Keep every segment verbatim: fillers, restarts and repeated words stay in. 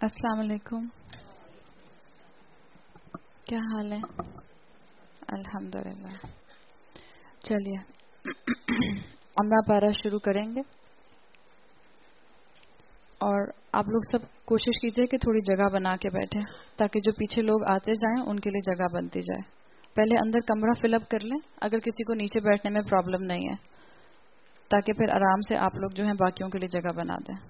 السلام علیکم، کیا حال ہے؟ الحمدللہ۔ چلیے امرا پارا شروع کریں گے، اور آپ لوگ سب کوشش کیجئے کہ تھوڑی جگہ بنا کے بیٹھیں تاکہ جو پیچھے لوگ آتے جائیں ان کے لیے جگہ بنتی جائے۔ پہلے اندر کمرہ فل اپ کر لیں اگر کسی کو نیچے بیٹھنے میں پرابلم نہیں ہے، تاکہ پھر آرام سے آپ لوگ جو ہیں باقیوں کے لیے جگہ بنا دیں۔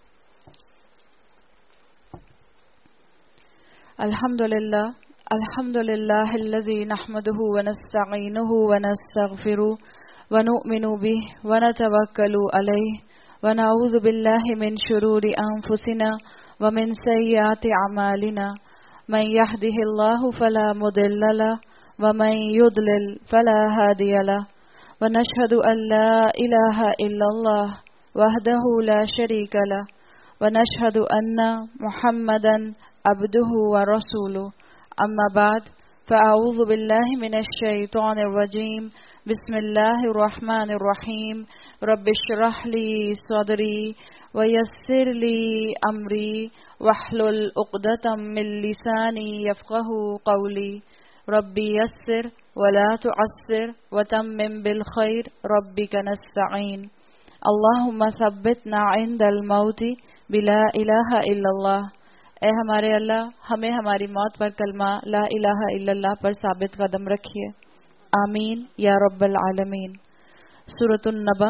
الحمدللہ الحمدللہ الذی نحمده ونستعینه ونستغفره ونؤمن به ونتوکل علیہ ونعوذ باللہ من شرور انفسنا ومن سیئات اعمالنا من يهده الله فلا مضل له ومن يضلل فلا هادي له ونشهد ان لا اله الا الله وحده لا شريك له ونشهد ان محمدا عبده ورسوله اما بعد فاعوذ باللہ من الشیطان الرجیم بسم اللہ الرحمن الرحیم رب اشرح لی صدری ویسر لی امری واحلل عقدۃ من لسانی یفقهوا قولی رب یسر ولا تعسر وتمم بالخیر ربک نستعین اللہم ثبتنا عند الموت بلا الہ الا اللہ۔ اے ہمارے اللہ، ہمیں ہماری موت پر کلمہ لا الہ الا اللہ پر ثابت قدم رکھیے، آمین یا رب العالمین۔ سورۃ النبا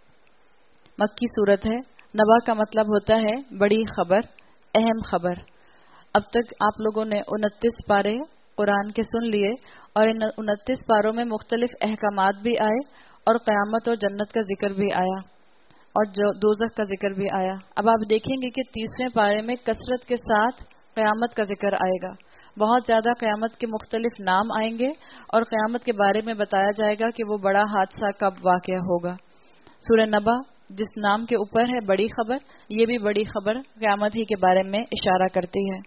مکی سورت ہے۔ نبا کا مطلب ہوتا ہے بڑی خبر، اہم خبر۔ اب تک آپ لوگوں نے انتیس پارے قرآن کے سن لیے، اور ان انتیس پاروں میں مختلف احکامات بھی آئے اور قیامت اور جنت کا ذکر بھی آیا، اور جو دوزخ کا ذکر بھی آیا۔ اب آپ دیکھیں گے کہ تیسویں پارے میں کثرت کے ساتھ قیامت کا ذکر آئے گا۔ بہت زیادہ قیامت کے مختلف نام آئیں گے، اور قیامت کے بارے میں بتایا جائے گا کہ وہ بڑا حادثہ کب واقع ہوگا۔ سورہ نبا جس نام کے اوپر ہے بڑی خبر، یہ بھی بڑی خبر قیامت ہی کے بارے میں اشارہ کرتی ہے۔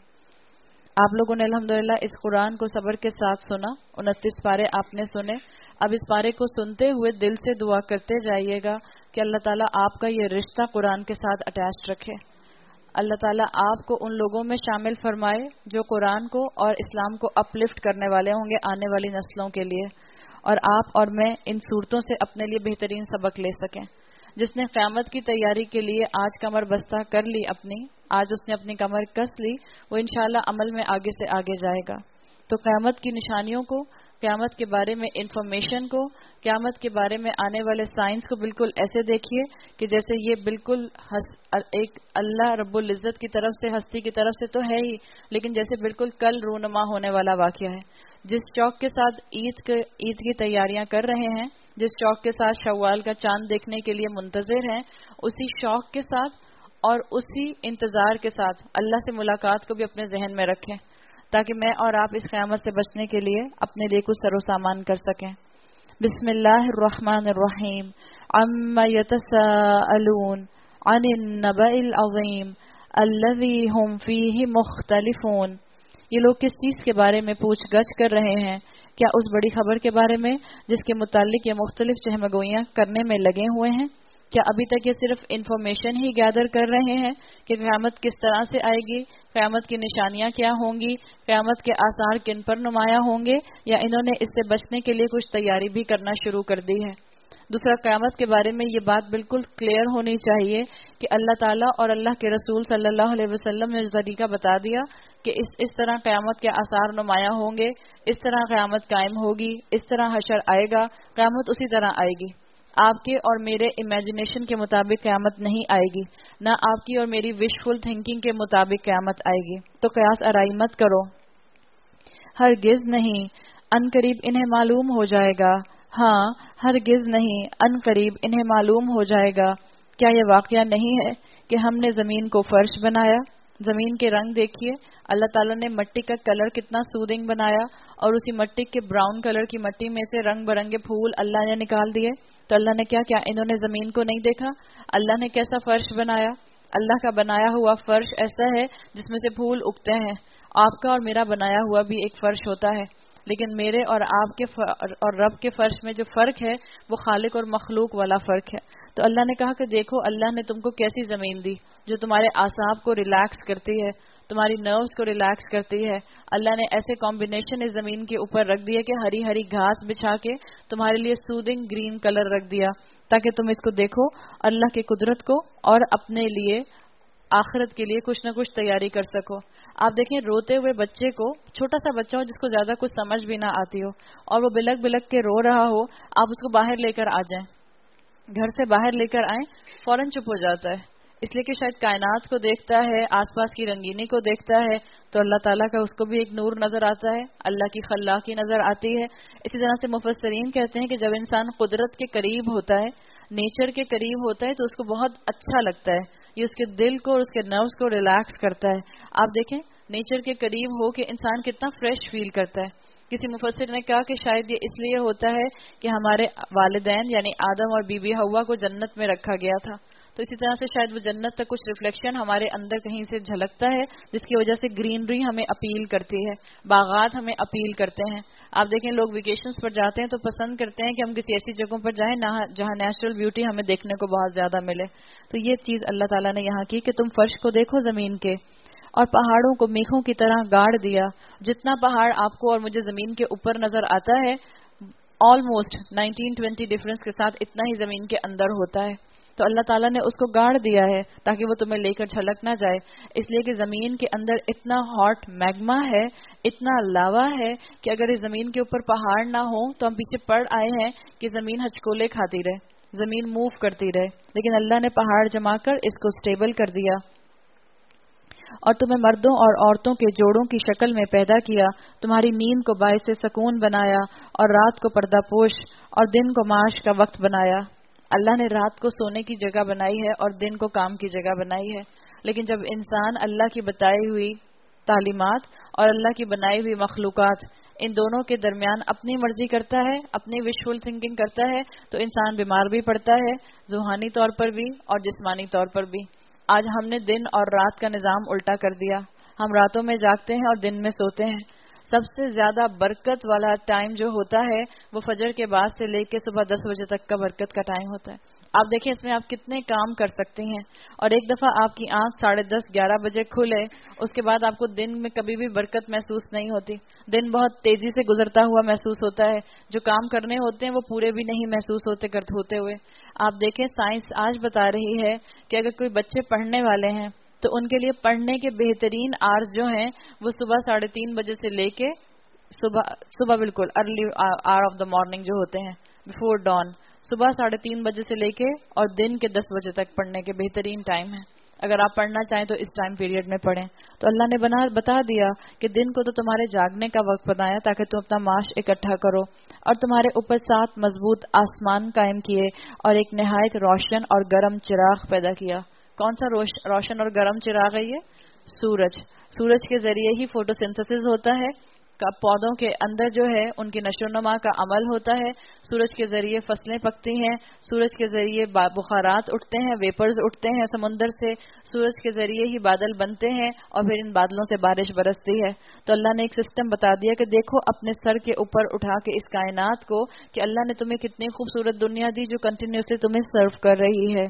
آپ لوگوں نے الحمدللہ اس قرآن کو صبر کے ساتھ سنا، انتیس پارے آپ نے سنے۔ اب اس پارے کو سنتے ہوئے دل سے دعا کرتے جائیے گا کہ اللہ تعالیٰ آپ کا یہ رشتہ قرآن کے ساتھ اٹیچ رکھے۔ اللہ تعالیٰ آپ کو ان لوگوں میں شامل فرمائے جو قرآن کو اور اسلام کو اپلفٹ کرنے والے ہوں گے آنے والی نسلوں کے لیے، اور آپ اور میں ان صورتوں سے اپنے لیے بہترین سبق لے سکیں۔ جس نے قیامت کی تیاری کے لیے آج کمر بستہ کر لی اپنی، آج اس نے اپنی کمر کس لی، وہ انشاءاللہ عمل میں آگے سے آگے جائے گا۔ تو قیامت کی نشانیوں کو، قیامت کے بارے میں انفارمیشن کو، قیامت کے بارے میں آنے والے سائنس کو بالکل ایسے دیکھیے کہ جیسے یہ بالکل ایک اللہ رب العزت کی طرف سے، ہستی کی طرف سے تو ہے ہی، لیکن جیسے بالکل کل رونما ہونے والا واقعہ ہے۔ جس شوق کے ساتھ عید کے عید کی تیاریاں کر رہے ہیں، جس شوق کے ساتھ شوال کا چاند دیکھنے کے لیے منتظر ہیں، اسی شوق کے ساتھ اور اسی انتظار کے ساتھ اللہ سے ملاقات کو بھی اپنے ذہن میں رکھیں، تاکہ میں اور آپ اس قیامت سے بچنے کے لیے اپنے لیے کچھ سر و سامان کر سکیں۔ بسم اللہ الرحمن الرحیم عما یتساءلون عن النبأ العظیم الذی هم فیہ مختلفون۔ یہ لوگ کس چیز کے بارے میں پوچھ گچھ کر رہے ہیں؟ کیا اس بڑی خبر کے بارے میں جس کے متعلق یہ مختلف چہمگوئیاں کرنے میں لگے ہوئے ہیں؟ کیا ابھی تک یہ صرف انفارمیشن ہی گیدر کر رہے ہیں کہ قیامت کس طرح سے آئے گی، قیامت کی نشانیاں کیا ہوں گی، قیامت کے آثار کن پر نمایاں ہوں گے، یا انہوں نے اس سے بچنے کے لیے کچھ تیاری بھی کرنا شروع کر دی ہے؟ دوسرا، قیامت کے بارے میں یہ بات بالکل کلیئر ہونی چاہیے کہ اللہ تعالیٰ اور اللہ کے رسول صلی اللہ علیہ وسلم نے جو طریقہ بتا دیا کہ اس اس طرح قیامت کے آثار نمایاں ہوں گے، اس طرح قیامت قائم ہوگی، اس طرح حشر آئے گا، قیامت اسی طرح آئے گی۔ آپ کے اور میرے امیجنیشن کے مطابق قیامت نہیں آئے گی، نہ آپ کی اور میری وشفل تھنکنگ کے مطابق قیامت آئے گی۔ تو قیاس آرائی مت کرو۔ ہرگز نہیں، ان قریب انہیں معلوم ہو جائے گا۔ ہاں، ہرگز نہیں، ان قریب انہیں معلوم ہو جائے گا۔ کیا یہ واقعہ نہیں ہے کہ ہم نے زمین کو فرش بنایا؟ زمین کے رنگ دیکھیے، اللہ تعالیٰ نے مٹی کا کلر کتنا سودنگ بنایا، اور اسی مٹی کے براؤن کلر کی مٹی میں سے رنگ برنگے پھول اللہ نے نکال دیے۔ تو اللہ نے کیا کیا انہوں نے زمین کو نہیں دیکھا؟ اللہ نے کیسا فرش بنایا؟ اللہ کا بنایا ہوا فرش ایسا ہے جس میں سے پھول اگتے ہیں۔ آپ کا اور میرا بنایا ہوا بھی ایک فرش ہوتا ہے، لیکن میرے اور آپ کے اور رب کے فرش میں جو فرق ہے وہ خالق اور مخلوق والا فرق ہے۔ تو اللہ نے کہا کہ دیکھو اللہ نے تم کو کیسی زمین دی جو تمہارے اعصاب کو ریلیکس کرتی ہے، تمہاری نروز کو ریلیکس کرتی ہے. اللہ نے ایسے کمبینیشن اس زمین کے اوپر رکھ دیا کہ ہری ہری گھاس بچھا کے تمہارے لیے سودنگ گرین کلر رکھ دیا تاکہ تم اس کو دیکھو اللہ کی قدرت کو اور اپنے لیے آخرت کے لیے کچھ نہ کچھ تیاری کر سکو. آپ دیکھیں روتے ہوئے بچے کو, چھوٹا سا بچہ ہو جس کو زیادہ کچھ سمجھ بھی نہ آتی ہو اور وہ بلک بلک کے رو رہا ہو, آپ اس کو باہر لے کر آ جائیں, گھر سے باہر لے کر آئیں, فوراً چپ ہو جاتا ہے, اس لیے کہ شاید کائنات کو دیکھتا ہے, آس پاس کی رنگینی کو دیکھتا ہے, تو اللہ تعالیٰ کا اس کو بھی ایک نور نظر آتا ہے, اللہ کی خلاقی نظر آتی ہے. اسی طرح سے مفسرین کہتے ہیں کہ جب انسان قدرت کے قریب ہوتا ہے, نیچر کے قریب ہوتا ہے, تو اس کو بہت اچھا لگتا ہے, یہ اس کے دل کو اور اس کے نروز کو ریلیکس کرتا ہے. آپ دیکھیں نیچر کے قریب ہو کہ انسان کتنا فریش فیل کرتا ہے. کسی مفسر نے کہا کہ شاید یہ اس لیے ہوتا ہے کہ ہمارے والدین یعنی آدم اور بی بی حوا کو جنت میں رکھا گیا تھا, تو اسی طرح سے شاید وہ جنت کا کچھ ریفلیکشن ہمارے اندر کہیں سے جھلکتا ہے, جس کی وجہ سے گرینری ہمیں اپیل کرتی ہے, باغات ہمیں اپیل کرتے ہیں. آپ دیکھیں لوگ ویکیشنز پر جاتے ہیں تو پسند کرتے ہیں کہ ہم کسی ایسی جگہوں پر جائیں جہاں نیچرل بیوٹی ہمیں دیکھنے کو بہت زیادہ ملے. تو یہ چیز اللہ تعالیٰ نے یہاں کی کہ تم فرش کو دیکھو زمین کے, اور پہاڑوں کو میخوں کی طرح گاڑ دیا. جتنا پہاڑ آپ کو اور مجھے زمین کے اوپر نظر آتا ہے, آلموسٹ نائنٹین ٹوینٹی ڈفرنس کے ساتھ اتنا ہی زمین کے اندر ہوتا ہے. تو اللہ تعالیٰ نے اس کو گاڑ دیا ہے تاکہ وہ تمہیں لے کر چھلک نہ جائے, اس لیے کہ زمین کے اندر اتنا ہاٹ میگما ہے, اتنا لاوا ہے کہ اگر اس زمین کے اوپر پہاڑ نہ ہو تو ہم پیچھے پڑ آئے ہیں کہ زمین ہچکولے کھاتی رہے, زمین موو کرتی رہے, لیکن اللہ نے پہاڑ جما کر اس کو سٹیبل کر دیا. اور تمہیں مردوں اور عورتوں کے جوڑوں کی شکل میں پیدا کیا, تمہاری نیند کو باعث سکون بنایا, اور رات کو پردہ پوش اور دن کو معاش کا وقت بنایا. اللہ نے رات کو سونے کی جگہ بنائی ہے اور دن کو کام کی جگہ بنائی ہے. لیکن جب انسان اللہ کی بتائی ہوئی تعلیمات اور اللہ کی بنائی ہوئی مخلوقات ان دونوں کے درمیان اپنی مرضی کرتا ہے, اپنی وشفل تھنکنگ کرتا ہے, تو انسان بیمار بھی پڑتا ہے, ذہانی طور پر بھی اور جسمانی طور پر بھی. آج ہم نے دن اور رات کا نظام الٹا کر دیا, ہم راتوں میں جاگتے ہیں اور دن میں سوتے ہیں. سب سے زیادہ برکت والا ٹائم جو ہوتا ہے وہ فجر کے بعد سے لے کے صبح دس بجے تک کا برکت کا ٹائم ہوتا ہے. آپ دیکھیں اس میں آپ کتنے کام کر سکتے ہیں, اور ایک دفعہ آپ کی آنکھ ساڑھے دس گیارہ بجے کھلے, اس کے بعد آپ کو دن میں کبھی بھی برکت محسوس نہیں ہوتی. دن بہت تیزی سے گزرتا ہوا محسوس ہوتا ہے, جو کام کرنے ہوتے ہیں وہ پورے بھی نہیں محسوس ہوتے کرتے ہوتے ہوئے. آپ دیکھیں سائنس آج بتا رہی ہے کہ اگر کوئی بچے پڑھنے والے ہیں تو ان کے لیے پڑھنے کے بہترین آرز جو ہیں وہ صبح ساڑھے تین بجے سے لے کے صبح صبح بالکل early hour of the morning جو ہوتے ہیں بفور ڈان, صبح ساڑھے تین بجے سے لے کے اور دن کے دس بجے تک پڑھنے کے بہترین ٹائم ہے. اگر آپ پڑھنا چاہیں تو اس ٹائم پیریڈ میں پڑھیں. تو اللہ نے بنا بتا دیا کہ دن کو تو تمہارے جاگنے کا وقت بنایا تاکہ تم اپنا معاش اکٹھا کرو, اور تمہارے اوپر سات مضبوط آسمان قائم کیے اور ایک نہایت روشن اور گرم چراغ پیدا کیا. کون سا روشن اور گرم چراغ ہے یہ؟ سورج. سورج کے ذریعے ہی فوٹو سنتھسس ہوتا ہے, پودوں کے اندر جو ہے ان کی نشو و نما کا عمل ہوتا ہے, سورج کے ذریعے فصلیں پکتی ہیں, سورج کے ذریعے بخارات اٹھتے ہیں, ویپرز اٹھتے ہیں سمندر سے, سورج کے ذریعے ہی بادل بنتے ہیں اور پھر ان بادلوں سے بارش برستی ہے. تو اللہ نے ایک سسٹم بتا دیا کہ دیکھو اپنے سر کے اوپر اٹھا کے اس کائنات کو کہ اللہ نے تمہیں کتنی خوبصورت دنیا دی جو کنٹینیوسلی تمہیں سرو کر رہی ہے.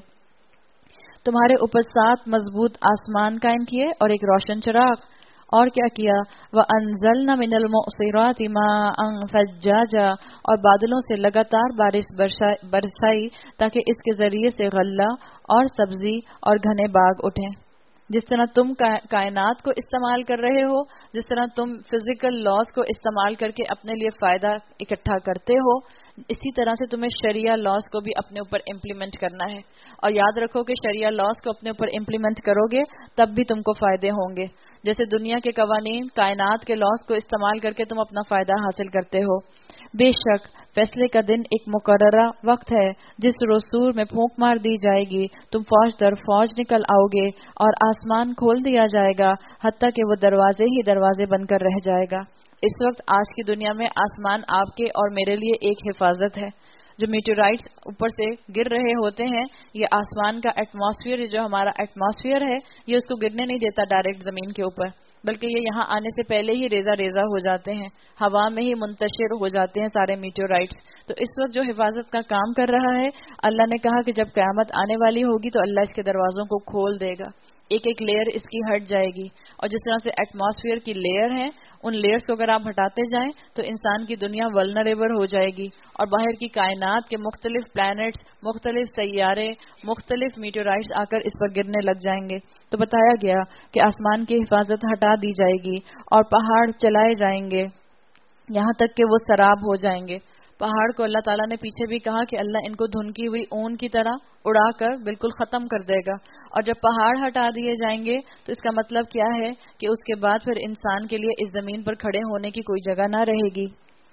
تمہارے اوپر سات مضبوط آسمان قائم کیے اور ایک روشن چراغ. اور کیا کیا؟ وَأَنزَلْنَا مِنَ الْمُعْصِرَاتِ مَاءً ثَجَّاجًا, اور بادلوں سے لگاتار بارش برسائی تاکہ اس کے ذریعے سے غلہ اور سبزی اور گھنے باغ اٹھیں. جس طرح تم کائنات کو استعمال کر رہے ہو, جس طرح تم فزیکل لاز کو استعمال کر کے اپنے لیے فائدہ اکٹھا کرتے ہو, اسی طرح سے تمہیں شریعہ لاز کو بھی اپنے اوپر امپلیمنٹ کرنا ہے. اور یاد رکھو کہ شریعہ لاز کو اپنے اوپر امپلیمنٹ کرو گے تب بھی تم کو فائدے ہوں گے. جیسے دنیا کے قوانین کائنات کے لاز کو استعمال کر کے تم اپنا فائدہ حاصل کرتے ہو. بے شک فیصلے کا دن ایک مقررہ وقت ہے, جس روز سور میں پھونک مار دی جائے گی, تم فوج در فوج نکل آؤ گے اور آسمان کھول دیا جائے گا حتیٰ کہ وہ دروازے ہی دروازے بن کر رہ جائے گا. اس وقت آج کی دنیا میں آسمان آپ کے اور میرے لیے ایک حفاظت ہے. جو میٹیورائٹس اوپر سے گر رہے ہوتے ہیں, یہ آسمان کا ایٹماسفیئر, جو ہمارا ایٹماسفیئر ہے, یہ اس کو گرنے نہیں دیتا ڈائریکٹ زمین کے اوپر, بلکہ یہ یہاں آنے سے پہلے ہی ریزہ ریزہ ہو جاتے ہیں, ہوا میں ہی منتشر ہو جاتے ہیں سارے میٹیورائٹس. تو اس وقت جو حفاظت کا کام کر رہا ہے، اللہ نے کہا کہ جب قیامت آنے والی ہوگی تو اللہ اس کے دروازوں کو کھول دے گا، ایک ایک لیئر اس کی ہٹ جائے گی، اور جس طرح سے ایٹماسفیئر کی لیئر ہے، ان لیئرز کو اگر آپ ہٹاتے جائیں تو انسان کی دنیا ولنریبل ہو جائے گی، اور باہر کی کائنات کے مختلف پلانٹس، مختلف سیارے، مختلف میٹیورائٹس آ کر اس پر گرنے لگ جائیں گے۔ تو بتایا گیا کہ آسمان کی حفاظت ہٹا دی جائے گی اور پہاڑ چلائے جائیں گے یہاں تک کہ وہ سراب ہو جائیں گے۔ پہاڑ کو اللہ تعالیٰ نے پیچھے بھی کہا کہ اللہ ان کو دھنکی ہوئی اون کی طرح اڑا کر بالکل ختم کر دے گا، اور جب پہاڑ ہٹا دیے جائیں گے تو اس کا مطلب کیا ہے کہ اس کے بعد پھر انسان کے لیے اس زمین پر کھڑے ہونے کی کوئی جگہ نہ رہے گی۔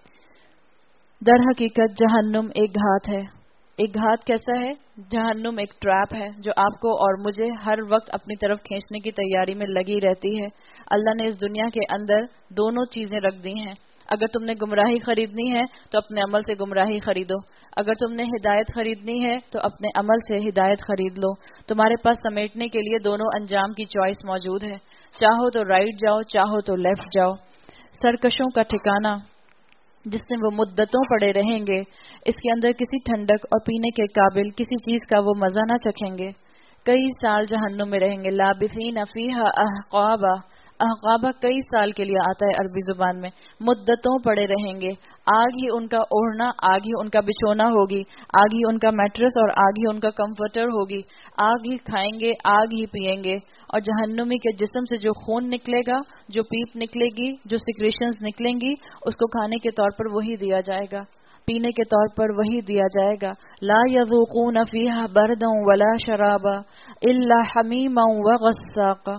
در حقیقت جہنم ایک گھات ہے۔ ایک گھات کیسا ہے؟ جہنم ایک ٹریپ ہے جو آپ کو اور مجھے ہر وقت اپنی طرف کھینچنے کی تیاری میں لگی رہتی ہے۔ اللہ نے اس دنیا کے اندر دونوں چیزیں رکھ دی ہیں۔ اگر تم نے گمراہی خریدنی ہے تو اپنے عمل سے گمراہی خریدو، اگر تم نے ہدایت خریدنی ہے تو اپنے عمل سے ہدایت خرید لو۔ تمہارے پاس سمیٹنے کے لیے دونوں انجام کی چوائس موجود ہے، چاہو تو رائٹ جاؤ، چاہو تو لیفٹ جاؤ۔ سرکشوں کا ٹھکانہ جس میں وہ مدتوں پڑے رہیں گے، اس کے اندر کسی ٹھنڈک اور پینے کے قابل کسی چیز کا وہ مزہ نہ چکھیں گے۔ کئی سال جہنم میں رہیں گے، لابثین فیہا احقابا، احقابہ کئی سال کے لیے آتا ہے عربی زبان میں، مدتوں پڑے رہیں گے۔ آگ ہی ان کا اوڑھنا، آگ ہی ان کا بچھونا ہوگی، آگ ہی ان کا میٹرس اور آگ ہی ان کا کمفرٹر ہوگی، آگ ہی کھائیں گے، آگ ہی پئیں گے۔ اور جہنمی کے جسم سے جو خون نکلے گا، جو پیپ نکلے گی، جو سیکریشنز نکلیں گی، اس کو کھانے کے طور پر وہی دیا جائے گا، پینے کے طور پر وہی دیا جائے گا۔ لا یذوقون فیہا بردا ولا شرابا الا حمیما وغساقا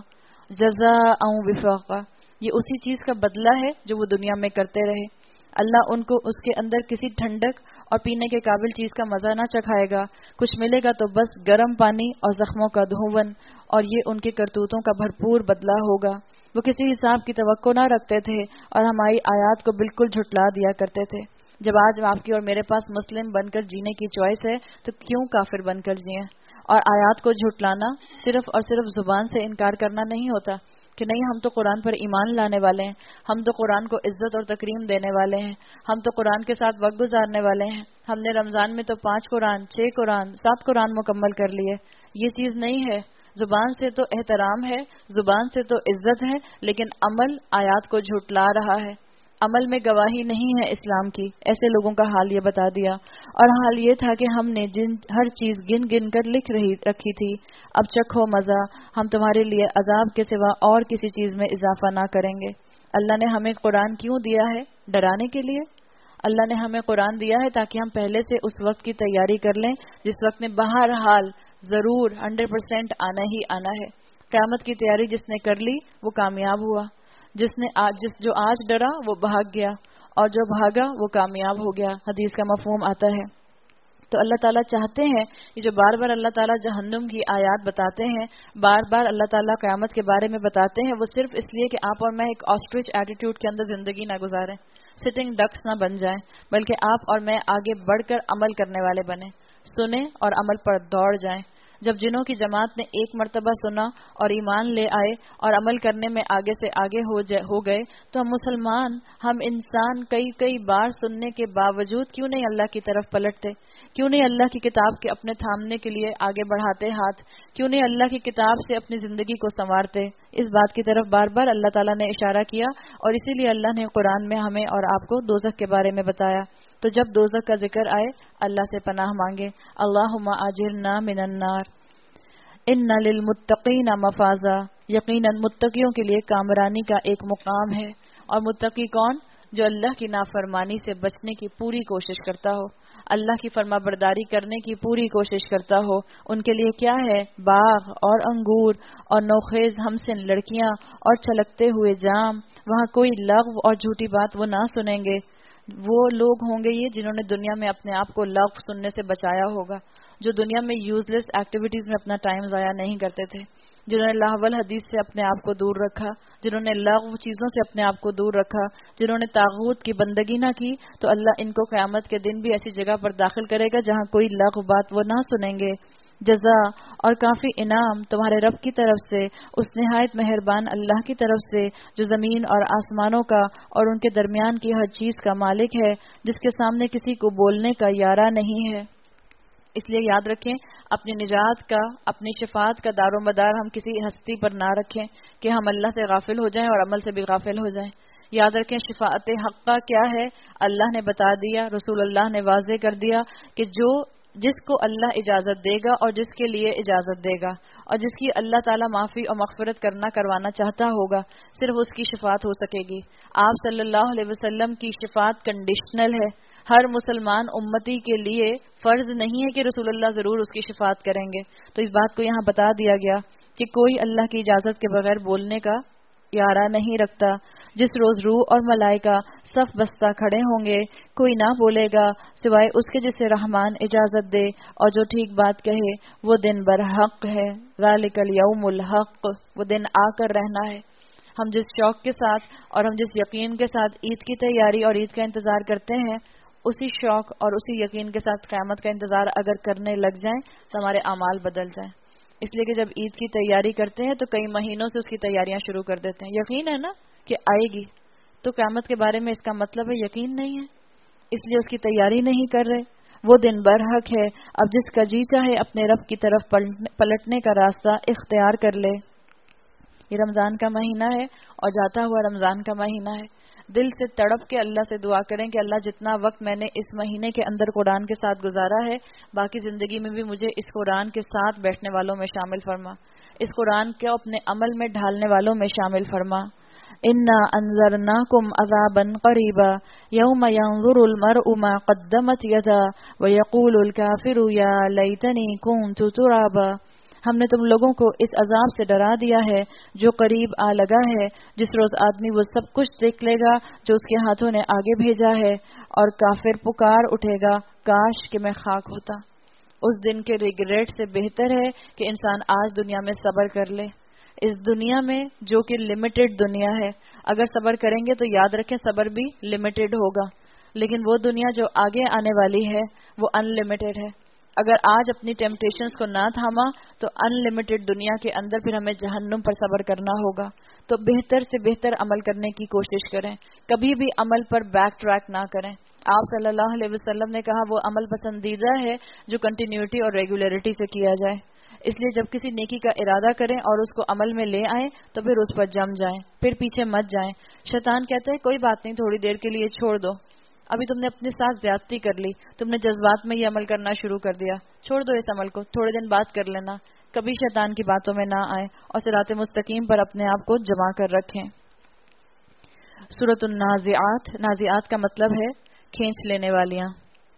جزاء وفاقا۔ یہ اسی چیز کا بدلہ ہے جو وہ دنیا میں کرتے رہے۔ اللہ ان کو اس کے اندر کسی ٹھنڈک اور پینے کے قابل چیز کا مزہ نہ چکھائے گا، کچھ ملے گا تو بس گرم پانی اور زخموں کا دھون، اور یہ ان کے کرتوتوں کا بھرپور بدلہ ہوگا۔ وہ کسی حساب کی توقع نہ رکھتے تھے اور ہماری آیات کو بالکل جھٹلا دیا کرتے تھے۔ جب آج آپ کی اور میرے پاس مسلم بن کر جینے کی چوائس ہے تو کیوں کافر بن کر جئیں؟ اور آیات کو جھٹلانا صرف اور صرف زبان سے انکار کرنا نہیں ہوتا کہ نہیں ہم تو قرآن پر ایمان لانے والے ہیں، ہم تو قرآن کو عزت اور تکریم دینے والے ہیں، ہم تو قرآن کے ساتھ وقت گزارنے والے ہیں، ہم نے رمضان میں تو پانچ قرآن، چھ قرآن، سات قرآن مکمل کر لیے۔ یہ چیز نہیں ہے۔ زبان سے تو احترام ہے، زبان سے تو عزت ہے، لیکن عمل آیات کو جھٹلا رہا ہے، عمل میں گواہی نہیں ہے اسلام کی۔ ایسے لوگوں کا حال یہ بتا دیا، اور حال یہ تھا کہ ہم نے جن ہر چیز گن گن کر لکھ رہی رکھی تھی، اب چکھو مزہ، ہم تمہارے لیے عذاب کے سوا اور کسی چیز میں اضافہ نہ کریں گے۔ اللہ نے ہمیں قرآن کیوں دیا ہے؟ ڈرانے کے لیے۔ اللہ نے ہمیں قرآن دیا ہے تاکہ ہم پہلے سے اس وقت کی تیاری کر لیں جس وقت میں بہرحال ضرور ہنڈریڈ پرسینٹ آنا ہی آنا ہے۔ قیامت کی تیاری جس نے کر لی وہ کامیاب ہوا، جس نے آج جس جو آج ڈرا وہ بھاگ گیا، اور جو بھاگا وہ کامیاب ہو گیا۔ حدیث کا مفہوم آتا ہے۔ تو اللہ تعالیٰ چاہتے ہیں، یہ جو بار بار اللہ تعالیٰ جہنم کی آیات بتاتے ہیں، بار بار اللہ تعالیٰ قیامت کے بارے میں بتاتے ہیں، وہ صرف اس لیے کہ آپ اور میں ایک آسٹرچ ایٹیٹیوڈ کے اندر زندگی نہ گزاریں، سٹنگ ڈکس نہ بن جائیں، بلکہ آپ اور میں آگے بڑھ کر عمل کرنے والے بنیں، سنیں اور عمل پر دوڑ جائیں۔ جب جنوں کی جماعت نے ایک مرتبہ سنا اور ایمان لے آئے اور عمل کرنے میں آگے سے آگے ہو ہو گئے تو ہم مسلمان، ہم انسان کئی کئی بار سننے کے باوجود کیوں نہیں اللہ کی طرف پلٹتے؟ کیوں نہیں اللہ کی کتاب کے اپنے تھامنے کے لیے آگے بڑھاتے ہاتھ؟ کیوں نہیں اللہ کی کتاب سے اپنی زندگی کو سنوارتے؟ اس بات کی طرف بار بار اللہ تعالیٰ نے اشارہ کیا، اور اسی لیے اللہ نے قرآن میں ہمیں اور آپ کو دوزخ کے بارے میں بتایا۔ تو جب دوزخ کا ذکر آئے اللہ سے پناہ مانگے، اللہم اجرنا من النار، ان للمتقین مفازا، یقیناً متقیوں کے لیے کامرانی کا ایک مقام ہے۔ اور متقی کون؟ جو اللہ کی نافرمانی سے بچنے کی پوری کوشش کرتا ہو، اللہ کی فرما برداری کرنے کی پوری کوشش کرتا ہو۔ ان کے لیے کیا ہے؟ باغ اور انگور اور نوخیز ہمسن لڑکیاں اور چھلکتے ہوئے جام، وہاں کوئی لغو اور جھوٹی بات وہ نہ سنیں گے۔ وہ لوگ ہوں گے یہ جنہوں نے دنیا میں اپنے آپ کو لغو سننے سے بچایا ہوگا، جو دنیا میں یوز لیس ایکٹیویٹیز میں اپنا ٹائم ضائع نہیں کرتے تھے، جنہوں نے لہو الحدیث سے اپنے آپ کو دور رکھا، جنہوں نے لغو چیزوں سے اپنے آپ کو دور رکھا، جنہوں نے طاغوت کی بندگی نہ کی، تو اللہ ان کو قیامت کے دن بھی ایسی جگہ پر داخل کرے گا جہاں کوئی لغو بات وہ نہ سنیں گے۔ جزا اور کافی انعام تمہارے رب کی طرف سے، اس نہایت مہربان اللہ کی طرف سے جو زمین اور آسمانوں کا اور ان کے درمیان کی ہر چیز کا مالک ہے، جس کے سامنے کسی کو بولنے کا یارہ نہیں ہے۔ اس لیے یاد رکھیں اپنی نجات کا، اپنی شفاعت کا دار و مدار ہم کسی ہستی پر نہ رکھیں کہ ہم اللہ سے غافل ہو جائیں اور عمل سے بھی غافل ہو جائیں۔ یاد رکھیں شفاعت حقہ کیا ہے، اللہ نے بتا دیا، رسول اللہ نے واضح کر دیا کہ جو جس کو اللہ اجازت دے گا اور جس کے لیے اجازت دے گا اور جس کی اللہ تعالیٰ معافی اور مغفرت کرنا کروانا چاہتا ہوگا، صرف اس کی شفاعت ہو سکے گی۔ آپ صلی اللہ علیہ وسلم کی شفاعت کنڈیشنل ہے، ہر مسلمان امتی کے لیے فرض نہیں ہے کہ رسول اللہ ضرور اس کی شفاعت کریں گے۔ تو اس بات کو یہاں بتا دیا گیا کہ کوئی اللہ کی اجازت کے بغیر بولنے کا یارہ نہیں رکھتا۔ جس روز روح اور ملائکہ صف بستہ کھڑے ہوں گے، کوئی نہ بولے گا سوائے اس کے جسے رحمان اجازت دے، اور جو ٹھیک بات کہے وہ دن برحق ہے۔ ذالک الیوم الحق، وہ دن آ کر رہنا ہے۔ ہم جس شوق کے ساتھ اور ہم جس یقین کے ساتھ عید کی تیاری اور عید کا انتظار کرتے ہیں، اسی شوق اور اسی یقین کے ساتھ قیامت کا انتظار اگر کرنے لگ جائیں تو ہمارے اعمال بدل جائیں۔ اس لیے کہ جب عید کی تیاری کرتے ہیں تو کئی مہینوں سے اس کی تیاریاں شروع کر دیتے ہیں۔ یقین ہے نا کہ آئے گی، تو قیامت کے بارے میں اس کا مطلب ہے یقین نہیں ہے، اس لیے اس کی تیاری نہیں کر رہے۔ وہ دن برحق ہے، اب جس کا جی چاہے اپنے رب کی طرف پلٹنے کا راستہ اختیار کر لے۔ یہ رمضان کا مہینہ ہے اور جاتا ہوا رمضان کا مہینہ ہے۔ دل سے تڑپ کے اللہ سے دعا کریں کہ اللہ جتنا وقت میں نے اس مہینے کے اندر قرآن کے ساتھ گزارا ہے، باقی زندگی میں بھی مجھے اس قرآن کے ساتھ بیٹھنے والوں میں شامل فرما، اس قرآن کو اپنے عمل میں ڈھالنے والوں میں شامل فرما۔ انا انذرناکم عذابا قریبا یوم ینظر المرء ما قدمت یداہ ویقول الکافر یا لیتنی کنت ترابا۔ ہم نے تم لوگوں کو اس عذاب سے ڈرا دیا ہے جو قریب آ لگا ہے، جس روز آدمی وہ سب کچھ دیکھ لے گا جو اس کے ہاتھوں نے آگے بھیجا ہے، اور کافر پکار اٹھے گا کاش کہ میں خاک ہوتا۔ اس دن کے ریگریٹ سے بہتر ہے کہ انسان آج دنیا میں صبر کر لے، اس دنیا میں جو کہ لمیٹڈ دنیا ہے۔ اگر صبر کریں گے تو یاد رکھیں صبر بھی لمیٹڈ ہوگا، لیکن وہ دنیا جو آگے آنے والی ہے وہ ان لمیٹڈ ہے۔ اگر آج اپنی ٹیمپٹیشنز کو نہ تھاما تو ان لمیٹڈ دنیا کے اندر پھر ہمیں جہنم پر صبر کرنا ہوگا۔ تو بہتر سے بہتر عمل کرنے کی کوشش کریں، کبھی بھی عمل پر بیک ٹریک نہ کریں۔ آپ صلی اللہ علیہ وسلم نے کہا وہ عمل پسندیدہ ہے جو کنٹینیوٹی اور ریگولیرٹی سے کیا جائے۔ اس لیے جب کسی نیکی کا ارادہ کریں اور اس کو عمل میں لے آئیں تو پھر اس پر جم جائیں، پھر پیچھے مت جائیں۔ شیطان کہتا ہے کوئی بات نہیں، تھوڑی دیر کے لیے چھوڑ دو، ابھی تم نے اپنے ساتھ زیادتی کر لی، تم نے جذبات میں یہ عمل کرنا شروع کر دیا، چھوڑ دو اس عمل کو، تھوڑے دن بعد کر لینا۔ کبھی شیطان کی باتوں میں نہ آئیں اور صراط مستقیم پر اپنے آپ کو جمع کر رکھیں۔ سورۃ النازعات، نازعات کا مطلب ہے کھینچ لینے والیاں۔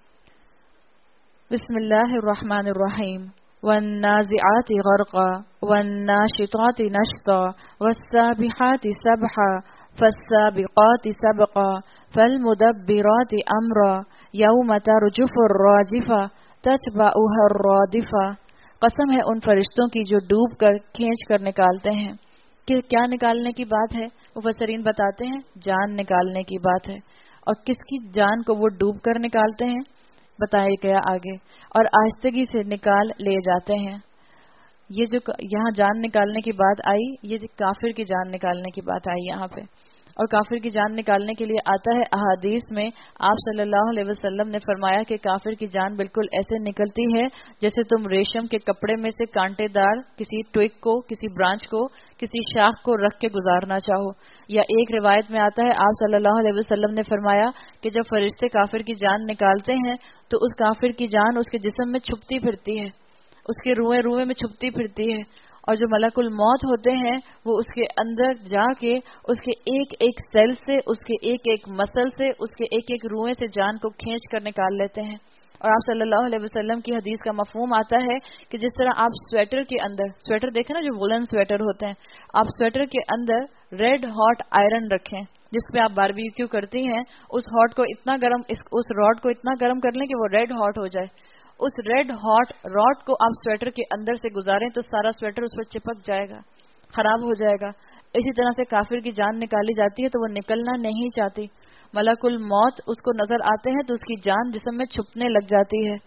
بسم اللہ الرحمن الرحیم۔ والنازعات غرقا والناشطات نشطا والسابحات سبحا فالسابقات سبقا فالمدبرات امرا یوم ترجف الراجفہ تتبعها الرادفہ۔ قسم ہے ان فرشتوں کی جو ڈوب کر کھینچ کر نکالتے ہیں۔ کہ کیا نکالنے کی بات ہے؟ مفسرین بتاتے ہیں جان نکالنے کی بات ہے۔ اور کس کی جان کو وہ ڈوب کر نکالتے ہیں بتایا گیا آگے، اور آہستگی سے نکال لے جاتے ہیں۔ یہ جو یہاں جان نکالنے کی بات آئی، یہ کافر کی جان نکالنے کی بات آئی یہاں پہ، اور کافر کی جان نکالنے کے لیے آتا ہے احادیث میں۔ آپ صلی اللہ علیہ وسلم نے فرمایا کہ کافر کی جان بالکل ایسے نکلتی ہے جیسے تم ریشم کے کپڑے میں سے کانٹے دار کسی ٹویک کو، کسی برانچ کو، کسی شاخ کو رکھ کے گزارنا چاہو۔ یا ایک روایت میں آتا ہے آپ صلی اللہ علیہ وسلم نے فرمایا کہ جب فرشتے کافر کی جان نکالتے ہیں تو اس کافر کی جان اس کے جسم میں چھپتی پھرتی ہے، اس کے روئیں روئیں میں چھپتی پھرتی ہے، اور جو ملک الموت ہوتے ہیں وہ اس کے اندر جا کے اس کے ایک ایک سیل سے، اس کے ایک ایک مسل سے، اس کے ایک ایک روئیں سے جان کو کھینچ کر نکال لیتے ہیں۔ اور آپ صلی اللہ علیہ وسلم کی حدیث کا مفہوم آتا ہے کہ جس طرح آپ سویٹر کے اندر، سویٹر دیکھیں نا جو وولن سویٹر ہوتے ہیں، آپ سویٹر کے اندر ریڈ ہاٹ آئرن رکھیں جس پہ آپ باربیکیو کرتی ہیں، اس ہاٹ کو اتنا گرم، اس راڈ کو اتنا گرم کر لیں کہ وہ ریڈ ہاٹ ہو جائے۔ اس ریڈ ہاٹ راڈ کو آپ سویٹر کے اندر سے گزاریں تو سارا سویٹر اس پر چپک جائے گا، خراب ہو جائے گا۔ اسی طرح سے کافر کی جان نکالی جاتی ہے تو وہ نکلنا نہیں چاہتی، ملک الموت اس کو نظر آتے ہیں تو اس کی جان جسم میں چھپنے لگ جاتی ہے،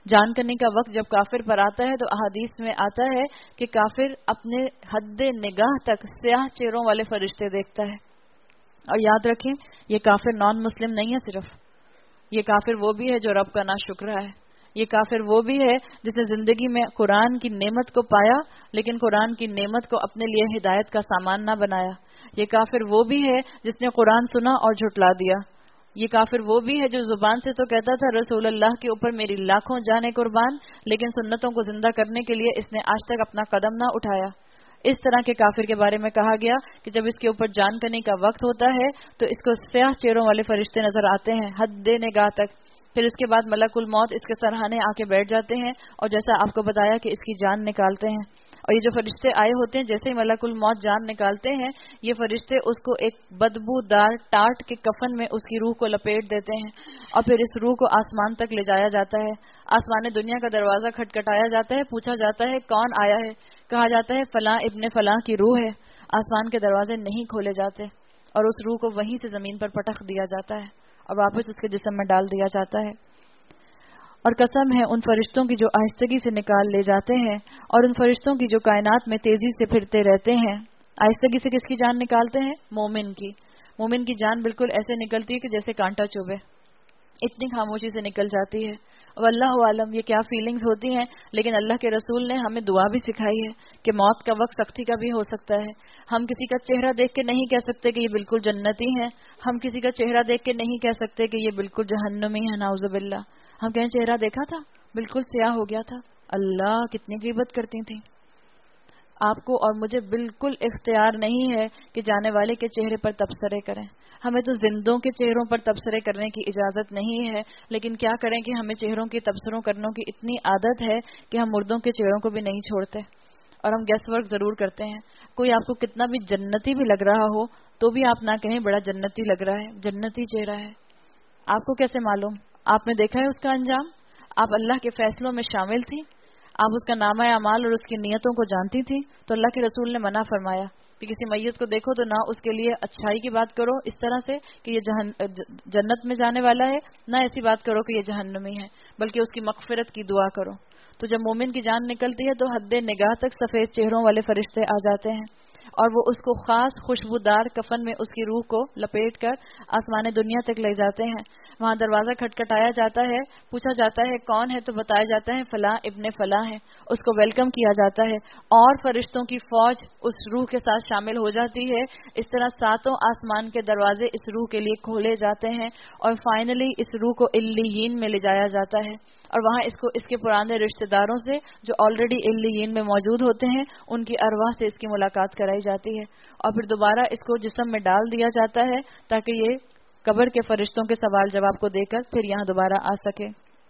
جان کرنے کا وقت جب کافر پر آتا ہے تو احادیث میں آتا ہے کہ کافر اپنے حد نگاہ تک سیاہ چہروں والے فرشتے دیکھتا ہے. اور یاد رکھیں یہ کافر نان مسلم نہیں ہے، صرف یہ کافر وہ بھی ہے جو رب کا ناشکرا ہے. یہ کافر وہ بھی ہے جس نے زندگی میں قرآن کی نعمت کو پایا لیکن قرآن کی نعمت کو اپنے لیے ہدایت کا سامان نہ بنایا. یہ کافر وہ بھی ہے جس نے قرآن سنا اور جھٹلا دیا. یہ کافر وہ بھی ہے جو زبان سے تو کہتا تھا رسول اللہ کے اوپر میری لاکھوں جانیں قربان، لیکن سنتوں کو زندہ کرنے کے لیے اس نے آج تک اپنا قدم نہ اٹھایا. اس طرح کے کافر کے بارے میں کہا گیا کہ جب اس کے اوپر جان کرنے کا وقت ہوتا ہے تو اس کو سیاہ چہروں والے فرشتے نظر آتے ہیں حد نگاہ تک. پھر اس کے بعد ملک الموت اس کے سرہانے آ کے بیٹھ جاتے ہیں اور جیسا آپ کو بتایا کہ اس کی جان نکالتے ہیں. اور یہ جو فرشتے آئے ہوتے ہیں جیسے ہی ملک الموت جان نکالتے ہیں یہ فرشتے اس کو ایک بدبو دار ٹاٹ کے کفن میں اس کی روح کو لپیٹ دیتے ہیں اور پھر اس روح کو آسمان تک لے جایا جاتا ہے. آسمان دنیا کا دروازہ کھٹکھٹایا جاتا ہے، پوچھا جاتا ہے کون آیا ہے، کہا جاتا ہے فلاں ابن فلاں کی روح ہے. آسمان کے دروازے نہیں کھولے جاتے اور اس روح کو وہیں سے زمین پر پٹخ دیا جاتا ہے اور واپس اس کے جسم میں ڈال دیا جاتا ہے. اور قسم ہے ان فرشتوں کی جو آہستگی سے نکال لے جاتے ہیں اور ان فرشتوں کی جو کائنات میں تیزی سے پھرتے رہتے ہیں. آہستگی سے کس کی جان نکالتے ہیں؟ مومن کی. مومن کی جان بالکل ایسے نکلتی ہے کہ جیسے کانٹا چوبے، اتنی خاموشی سے نکل جاتی ہے. اور اللہ عالم یہ کیا فیلنگز ہوتی ہیں، لیکن اللہ کے رسول نے ہمیں دعا بھی سکھائی ہے کہ موت کا وقت سختی کا بھی ہو سکتا ہے. ہم کسی کا چہرہ دیکھ کے نہیں کہہ سکتے کہ یہ بالکل جنتی ہے، ہم کسی کا چہرہ دیکھ کے نہیں کہہ سکتے کہ یہ بالکل جہنمی ہے، نعوذ باللہ. ہم کہیں چہرہ دیکھا تھا بالکل سیاہ ہو گیا تھا. اللہ کتنی غیبت کرتی تھی. آپ کو اور مجھے بالکل اختیار نہیں ہے کہ جانے والے کے چہرے پر تبصرے کریں. ہمیں تو زندوں کے چہروں پر تبصرے کرنے کی اجازت نہیں ہے، لیکن کیا کریں کہ ہمیں چہروں کی تبصروں کرنے کی اتنی عادت ہے کہ ہم مردوں کے چہروں کو بھی نہیں چھوڑتے اور ہم گیس ورک ضرور کرتے ہیں. کوئی آپ کو کتنا بھی جنتی بھی لگ رہا ہو تو بھی آپ نہ کہیں بڑا جنتی لگ رہا ہے، جنتی چہرہ ہے. آپ کو کیسے معلوم؟ آپ نے دیکھا ہے اس کا انجام؟ آپ اللہ کے فیصلوں میں شامل تھی، آپ اس کا نامہ اعمال اور اس کی نیتوں کو جانتی تھی. تو اللہ کے رسول نے منع فرمایا کہ کسی میت کو دیکھو تو نہ اس کے لیے اچھائی کی بات کرو اس طرح سے کہ یہ جہن جنت میں جانے والا ہے، نہ ایسی بات کرو کہ یہ جہنمی ہے، بلکہ اس کی مغفرت کی دعا کرو. تو جب مومن کی جان نکلتی ہے تو حد نگاہ تک سفید چہروں والے فرشتے آ جاتے ہیں اور وہ اس کو خاص خوشبودار کفن میں اس کی روح کو لپیٹ کر آسمان دنیا تک لے جاتے ہیں. وہاں دروازہ کھٹکھٹایا جاتا ہے، پوچھا جاتا ہے کون ہے تو بتایا جاتا ہے فلاں ابن فلاں ہے. اس کو ویلکم کیا جاتا ہے اور فرشتوں کی فوج اس روح کے ساتھ شامل ہو جاتی ہے. اس طرح ساتوں آسمان کے دروازے اس روح کے لیے کھولے جاتے ہیں اور فائنلی اس روح کو علیین میں لے جایا جاتا ہے اور وہاں اس کو اس کے پرانے رشتہ داروں سے جو آلریڈی علیین میں موجود ہوتے ہیں ان کی ارواح سے اس کی ملاقات کرائی جاتی ہے اور پھر دوبارہ اس کو جسم میں ڈال دیا جاتا ہے تاکہ یہ قبر کے فرشتوں کے سوال جواب کو دے کر پھر یہاں دوبارہ آ سکے.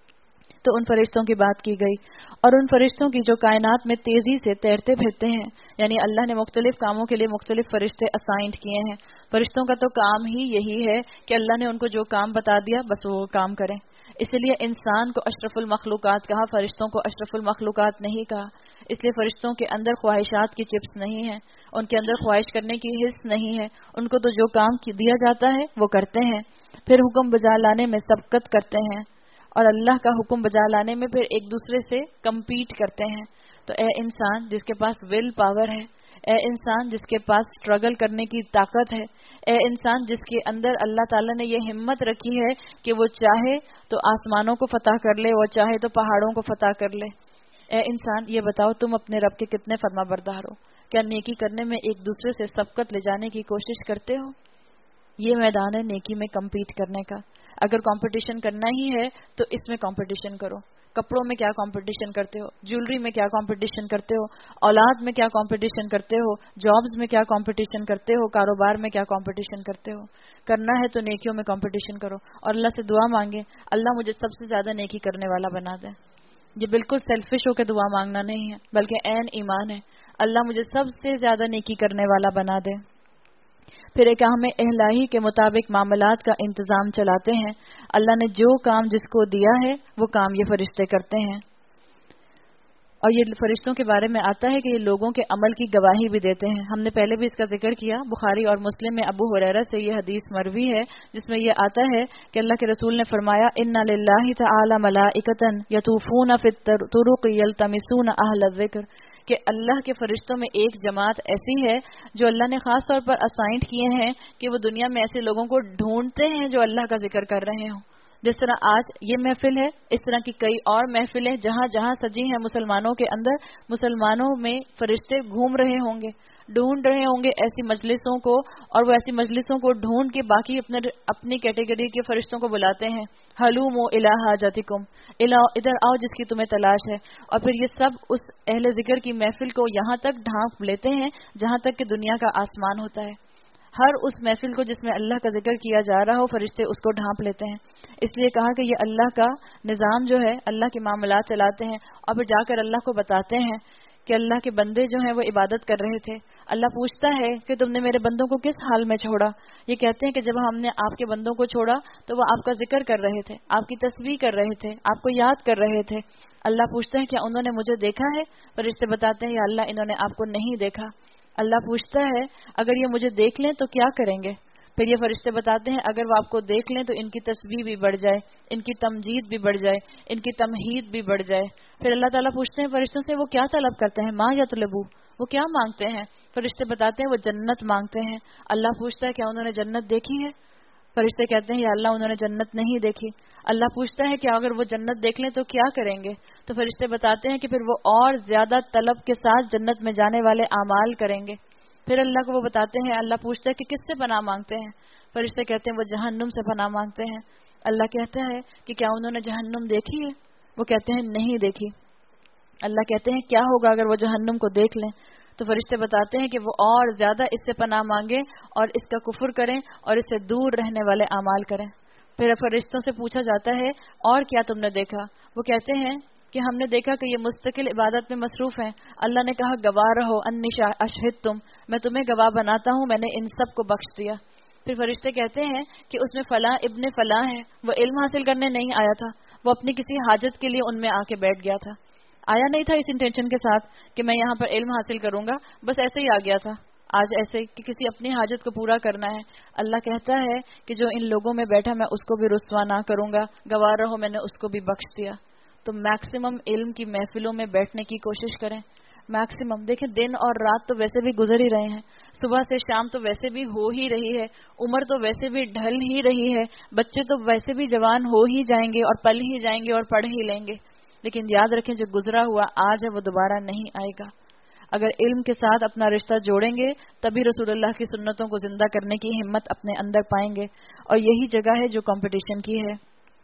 تو ان فرشتوں کی بات کی گئی اور ان فرشتوں کی جو کائنات میں تیزی سے تیرتے پھرتے ہیں، یعنی اللہ نے مختلف کاموں کے لیے مختلف فرشتے اسائنڈ کیے ہیں. فرشتوں کا تو کام ہی یہی ہے کہ اللہ نے ان کو جو کام بتا دیا بس وہ کام کریں. اس لیے انسان کو اشرف المخلوقات کہا، فرشتوں کو اشرف المخلوقات نہیں کہا. اس لیے فرشتوں کے اندر خواہشات کی چپس نہیں ہیں، ان کے اندر خواہش کرنے کی حص نہیں ہے. ان کو تو جو کام دیا جاتا ہے وہ کرتے ہیں، پھر حکم بجا لانے میں سبقت کرتے ہیں اور اللہ کا حکم بجا لانے میں پھر ایک دوسرے سے کمپیٹ کرتے ہیں. تو اے انسان جس کے پاس ول پاور ہے، اے انسان جس کے پاس سٹرگل کرنے کی طاقت ہے، اے انسان جس کے اندر اللہ تعالیٰ نے یہ ہمت رکھی ہے کہ وہ چاہے تو آسمانوں کو فتح کر لے، وہ چاہے تو پہاڑوں کو فتح کر لے. اے انسان یہ بتاؤ تم اپنے رب کے کتنے فرما بردار ہو؟ کیا نیکی کرنے میں ایک دوسرے سے سبقت لے جانے کی کوشش کرتے ہو؟ یہ میدان ہے نیکی میں کمپیٹ کرنے کا. اگر کمپٹیشن کرنا ہی ہے تو اس میں کمپٹیشن کرو. کپڑوں میں کیا کمپٹیشن کرتے ہو؟ جیولری میں کیا کمپٹیشن کرتے ہو؟ اولاد میں کیا کمپٹیشن کرتے ہو؟ جابز میں کیا کمپٹیشن کرتے ہو؟ کاروبار میں کیا کمپٹیشن کرتے ہو؟ کرنا ہے تو نیکیوں میں کمپٹیشن کرو اور اللہ سے دعا مانگے اللہ مجھے سب سے زیادہ نیکی کرنے والا بنا دے. یہ بالکل سیلفش ہو کے دعا مانگنا نہیں ہے بلکہ عین ایمان ہے. اللہ مجھے سب سے زیادہ نیکی کرنے والا بنا دے. پھر ایک اہم الہی کے مطابق معاملات کا انتظام چلاتے ہیں. اللہ نے جو کام جس کو دیا ہے وہ کام یہ فرشتے کرتے ہیں اور یہ فرشتوں کے بارے میں آتا ہے کہ یہ لوگوں کے عمل کی گواہی بھی دیتے ہیں. ہم نے پہلے بھی اس کا ذکر کیا, بخاری اور مسلم میں ابو ہریرہ سے یہ حدیث مروی ہے جس میں یہ آتا ہے کہ اللہ کے رسول نے فرمایا ان للہ تعالی ملائکۃ یطوفون فی الطرق یلتمسون اہل الذکر, کہ اللہ کے فرشتوں میں ایک جماعت ایسی ہے جو اللہ نے خاص طور پر اسائنڈ کیے ہیں کہ وہ دنیا میں ایسے لوگوں کو ڈھونڈتے ہیں جو اللہ کا ذکر کر رہے ہوں. جس طرح آج یہ محفل ہے, اس طرح کی کئی اور محفلیں جہاں جہاں سجی ہیں مسلمانوں کے اندر, مسلمانوں میں فرشتے گھوم رہے ہوں گے, ڈھونڈ رہے ہوں گے ایسی مجلسوں کو, اور وہ ایسی مجلسوں کو ڈھونڈ کے باقی اپنے اپنی کیٹیگری کے فرشتوں کو بلاتے ہیں, حلوموا الی حاجتکم, ادھر آؤ جس کی تمہیں تلاش ہے. اور پھر یہ سب اس اہل ذکر کی محفل کو یہاں تک ڈھانپ لیتے ہیں جہاں تک کہ دنیا کا آسمان ہوتا ہے. ہر اس محفل کو جس میں اللہ کا ذکر کیا جا رہا ہو فرشتے اس کو ڈھانپ لیتے ہیں. اس لیے کہا کہ یہ اللہ کا نظام جو ہے, اللہ کے معاملات چلاتے ہیں اور پھر جا کر اللہ کو بتاتے ہیں کہ اللہ کے بندے جو ہیں وہ عبادت کر رہے تھے. اللہ پوچھتا ہے کہ تم نے میرے بندوں کو کس حال میں چھوڑا. یہ کہتے ہیں کہ جب ہم نے آپ کے بندوں کو چھوڑا تو وہ آپ کا ذکر کر رہے تھے, آپ کی تسبیح کر رہے تھے, آپ کو یاد کر رہے تھے. اللہ پوچھتا ہے کیا انہوں نے مجھے دیکھا ہے؟ فرشتے بتاتے ہیں یا اللہ انہوں نے آپ کو نہیں دیکھا. اللہ پوچھتا ہے اگر یہ مجھے دیکھ لیں تو کیا کریں گے؟ پھر یہ فرشتے بتاتے ہیں اگر وہ آپ کو دیکھ لیں تو ان کی تسبیح بھی بڑھ جائے, ان کی تمجید بھی بڑھ جائے, ان کی تمہید بھی بڑھ جائے. پھر اللہ تعالیٰ پوچھتے ہیں فرشتوں سے وہ کیا طلب کرتے ہیں, ما یطلبو, وہ کیا مانگتے ہیں؟ فرشتے بتاتے ہیں وہ جنت مانگتے ہیں. اللہ پوچھتا ہے کیا انہوں نے جنت دیکھی ہے؟ فرشتے کہتے ہیں یا اللہ انہوں نے جنت نہیں دیکھی. اللہ پوچھتا ہے کہ اگر وہ جنت دیکھ لیں تو کیا کریں گے؟ تو فرشتے بتاتے ہیں کہ پھر وہ اور زیادہ طلب کے ساتھ جنت میں جانے والے اعمال کریں گے. پھر اللہ کو وہ بتاتے ہیں, اللہ پوچھتا ہے کہ کس سے پناہ مانگتے ہیں؟ فرشتے کہتے ہیں وہ جہنم سے پناہ مانگتے ہیں. اللہ کہتا ہے کہ کیا انہوں نے جہنم دیکھی ہے؟ وہ کہتے ہیں نہیں دیکھی. اللہ کہتے ہیں کیا ہوگا اگر وہ جہنم کو دیکھ لیں؟ تو فرشتے بتاتے ہیں کہ وہ اور زیادہ اس سے پناہ مانگیں اور اس کا کفر کریں اور اس سے دور رہنے والے اعمال کریں. پھر فرشتوں سے پوچھا جاتا ہے اور کیا تم نے دیکھا؟ وہ کہتے ہیں کہ ہم نے دیکھا کہ یہ مستقل عبادت میں مصروف ہیں. اللہ نے کہا گواہ رہو, انی اشہدتم, میں تمہیں گواہ بناتا ہوں, میں نے ان سب کو بخش دیا. پھر فرشتے کہتے ہیں کہ اس میں فلاں ابن فلاں ہے, وہ علم حاصل کرنے نہیں آیا تھا, وہ اپنی کسی حاجت کے لیے ان میں آ کے بیٹھ گیا تھا. آیا نہیں تھا اس انٹینشن کے ساتھ کہ میں یہاں پر علم حاصل کروں گا, بس ایسے ہی آ گیا تھا آج ایسے کہ کسی اپنی حاجت کو پورا کرنا ہے. اللہ کہتا ہے کہ جو ان لوگوں میں بیٹھا میں اس کو بھی رسوا نہ کروں گا, گواہ رہو میں نے اس کو بھی بخش دیا. تو میکسیمم علم کی محفلوں میں بیٹھنے کی کوشش کریں. میکسیمم دیکھیں دن اور رات تو ویسے بھی گزر ہی رہے ہیں, صبح سے شام تو ویسے بھی ہو ہی رہی ہے, عمر تو ویسے بھی ڈھل ہی رہی ہے, بچے تو ویسے بھی جوان ہو ہی جائیں گے اور پل ہی جائیں گے اور پڑھ ہی لیں گے. لیکن یاد رکھیں جو گزرا ہوا آج ہے وہ دوبارہ نہیں آئے گا. اگر علم کے ساتھ اپنا رشتہ جوڑیں گے تبھی رسول اللہ کی سنتوں کو زندہ کرنے کی ہمت اپنے اندر پائیں گے. اور یہی جگہ ہے جو کمپٹیشن کی ہے.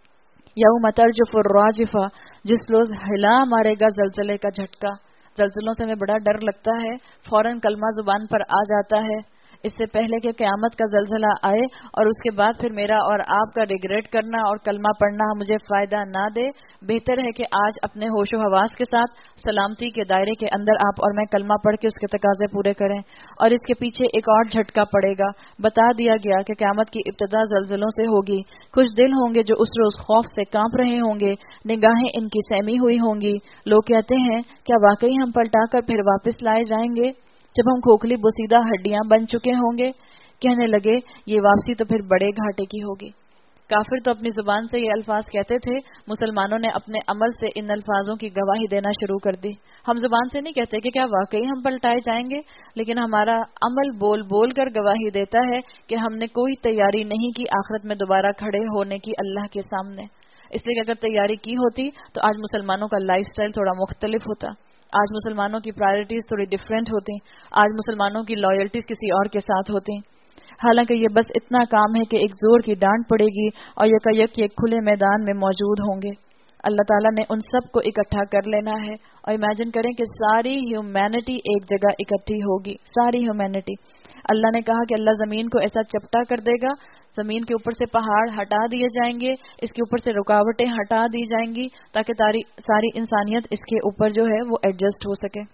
یوم ترجف الراجفہ, جس روز ہلا مارے گا زلزلے کا جھٹکا. زلزلوں سے ہمیں بڑا ڈر لگتا ہے, فوراً کلمہ زبان پر آ جاتا ہے. اس سے پہلے کہ قیامت کا زلزلہ آئے اور اس کے بعد پھر میرا اور آپ کا ریگریٹ کرنا اور کلمہ پڑھنا مجھے فائدہ نہ دے, بہتر ہے کہ آج اپنے ہوش و حواس کے ساتھ سلامتی کے دائرے کے اندر آپ اور میں کلمہ پڑھ کے اس کے تقاضے پورے کریں. اور اس کے پیچھے ایک اور جھٹکا پڑے گا. بتا دیا گیا کہ قیامت کی ابتدا زلزلوں سے ہوگی. کچھ دل ہوں گے جو اس روز خوف سے کانپ رہے ہوں گے, نگاہیں ان کی سہمی ہوئی ہوں گی. لوگ کہتے ہیں کیا واقعی ہم پلٹا کر پھر واپس لائے جائیں گے جب ہم کھوکھلی بوسیدہ ہڈیاں بن چکے ہوں گے؟ کہنے لگے یہ واپسی تو پھر بڑے گھاٹے کی ہوگی. کافر تو اپنی زبان سے یہ الفاظ کہتے تھے, مسلمانوں نے اپنے عمل سے ان الفاظوں کی گواہی دینا شروع کر دی. ہم زبان سے نہیں کہتے کہ کیا واقعی ہم پلٹائے جائیں گے, لیکن ہمارا عمل بول بول کر گواہی دیتا ہے کہ ہم نے کوئی تیاری نہیں کی آخرت میں دوبارہ کھڑے ہونے کی اللہ کے سامنے. اس لیے کہ اگر تیاری کی ہوتی تو آج مسلمانوں کا لائف سٹائل تھوڑا مختلف ہوتا, آج مسلمانوں کی پرائرٹیز تھوڑی ڈیفرنٹ ہوتی, آج مسلمانوں کی لائلٹیز کسی اور کے ساتھ ہوتی. حالانکہ یہ بس اتنا کام ہے کہ ایک زور کی ڈانٹ پڑے گی اور یکایک ایک کھلے میدان میں موجود ہوں گے. اللہ تعالیٰ نے ان سب کو اکٹھا کر لینا ہے. اور امیجن کریں کہ ساری ہیومینٹی ایک جگہ اکٹھی ہوگی, ساری ہیومینٹی. اللہ نے کہا کہ اللہ زمین کو ایسا چپٹا کر دے گا, زمین کے اوپر سے پہاڑ ہٹا دیے جائیں گے, اس کے اوپر سے رکاوٹیں ہٹا دی جائیں گی تاکہ ساری انسانیت اس کے اوپر جو ہے وہ ایڈجسٹ ہو سکے.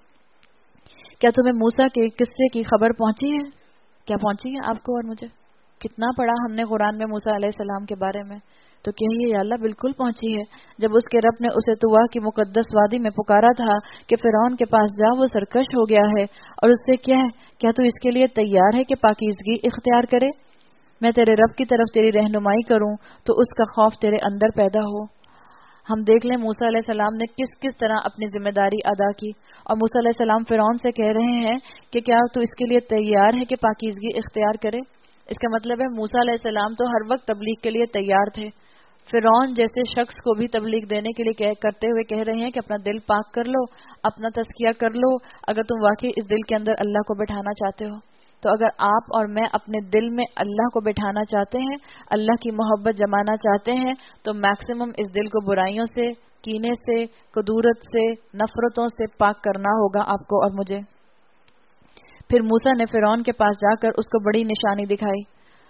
کیا تمہیں موسیٰ کے قصے کی خبر پہنچی ہے؟ کیا پہنچی ہے آپ کو اور مجھے؟ کتنا پڑھا ہم نے قرآن میں موسیٰ علیہ السلام کے بارے میں, تو کہیے یا اللہ بالکل پہنچی ہے. جب اس کے رب نے اسے طوا کی مقدس وادی میں پکارا تھا کہ فرعون کے پاس جا، وہ سرکش ہو گیا ہے، اور اس سے کیا ہے، کیا تو اس کے لیے تیار ہے کہ پاکیزگی اختیار کرے؟ میں تیرے رب کی طرف تیری رہنمائی کروں تو اس کا خوف تیرے اندر پیدا ہو. ہم دیکھ لیں موسیٰ علیہ السلام نے کس کس طرح اپنی ذمہ داری ادا کی، اور موسیٰ علیہ السلام فرعون سے کہہ رہے ہیں کہ کیا تو اس کے لیے تیار ہے کہ پاکیزگی اختیار کرے. اس کا مطلب ہے موسیٰ علیہ السلام تو ہر وقت تبلیغ کے لیے تیار تھے. فرعون جیسے شخص کو بھی تبلیغ دینے کے لیے کرتے ہوئے کہہ رہے ہیں کہ اپنا دل پاک کر لو، اپنا تزکیہ کر لو، اگر تم واقعی اس دل کے اندر اللہ کو بٹھانا چاہتے ہو. تو اگر آپ اور میں اپنے دل میں اللہ کو بٹھانا چاہتے ہیں، اللہ کی محبت جمانا چاہتے ہیں، تو میکسیمم اس دل کو برائیوں سے، کینے سے، کدورت سے، نفرتوں سے پاک کرنا ہوگا آپ کو اور مجھے. پھر موسیٰ نے فرعون کے پاس جا کر اس کو بڑی نشانی دکھائی.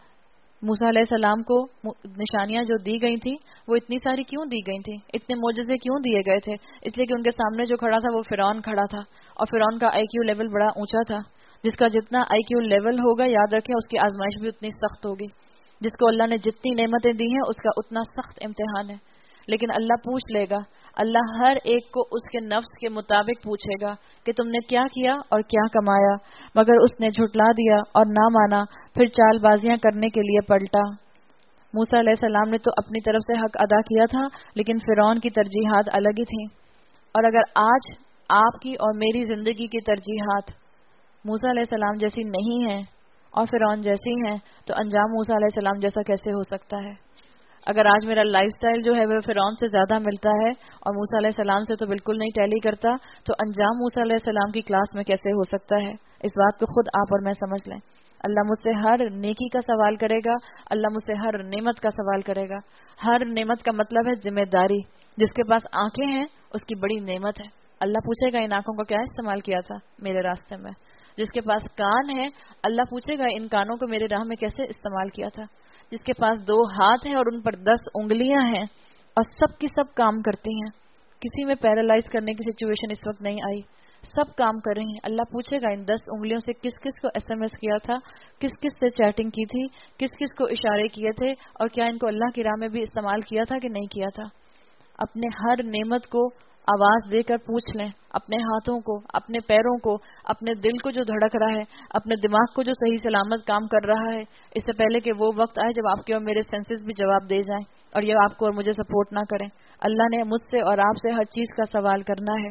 موسیٰ علیہ السلام کو نشانیاں جو دی گئی تھیں وہ اتنی ساری کیوں دی گئی تھیں، اتنے معجزے کیوں دیے گئے تھے؟ اس لیے کہ ان کے سامنے جو کھڑا تھا وہ فرعون کھڑا تھا، اور فرعون کا آئی کیو لیول بڑا اونچا تھا. جس کا جتنا آئی کیو لیول ہوگا، یاد رکھیں اس کی آزمائش بھی اتنی سخت ہوگی. جس کو اللہ نے جتنی نعمتیں دی ہیں اس کا اتنا سخت امتحان ہے. لیکن اللہ پوچھ لے گا، اللہ ہر ایک کو اس کے نفس کے مطابق پوچھے گا کہ تم نے کیا کیا اور کیا کمایا. مگر اس نے جھٹلا دیا اور نہ مانا، پھر چال بازیاں کرنے کے لیے پلٹا. موسیٰ علیہ السلام نے تو اپنی طرف سے حق ادا کیا تھا، لیکن فرعون کی ترجیحات الگ ہی تھیں. اور اگر آج آپ کی اور میری زندگی کی ترجیحات موسیٰ علیہ السلام جیسی نہیں ہیں اور فرعون جیسی ہیں، تو انجام موسیٰ علیہ السلام جیسا کیسے ہو سکتا ہے؟ اگر آج میرا لائف سٹائل جو ہے وہ فرعون سے زیادہ ملتا ہے اور موسیٰ علیہ السلام سے تو بالکل نہیں ٹیلی کرتا، تو انجام موسیٰ علیہ السلام کی کلاس میں کیسے ہو سکتا ہے؟ اس بات کو خود آپ اور میں سمجھ لیں. اللہ مجھ سے ہر نیکی کا سوال کرے گا، اللہ مجھ سے ہر نعمت کا سوال کرے گا. ہر نعمت کا مطلب ہے ذمہ داری. جس کے پاس آنکھیں ہیں اس کی بڑی نعمت ہے. اللہ پوچھے گا ان آنکھوں کو کیا استعمال کیا تھا میرے راستے میں. جس کے پاس کان ہے اللہ پوچھے گا ان کانوں کو میرے راہ میں کیسے استعمال کیا تھا. جس کے پاس دو ہاتھ ہیں اور ان پر دس انگلیاں ہیں اور سب کی سب کام کرتی ہیں، کسی میں پیرالائز کرنے کی سچویشن اس وقت نہیں آئی، سب کام کر رہی ہیں. اللہ پوچھے گا ان دس انگلیوں سے کس کس کو ایس ایم ایس کیا تھا، کس کس سے چیٹنگ کی تھی، کس کس کو اشارے کیے تھے، اور کیا ان کو اللہ کی راہ میں بھی استعمال کیا تھا کہ نہیں کیا تھا. اپنے ہر نعمت کو آواز دے کر پوچھ لیں، اپنے ہاتھوں کو، اپنے پیروں کو، اپنے دل کو جو دھڑک رہا ہے، اپنے دماغ کو جو صحیح سلامت کام کر رہا ہے، اس سے پہلے کہ وہ وقت آئے جب آپ کے اور میرے سینسز بھی جواب دے جائیں اور یہ آپ کو اور مجھے سپورٹ نہ کریں. اللہ نے مجھ سے اور آپ سے ہر چیز کا سوال کرنا ہے.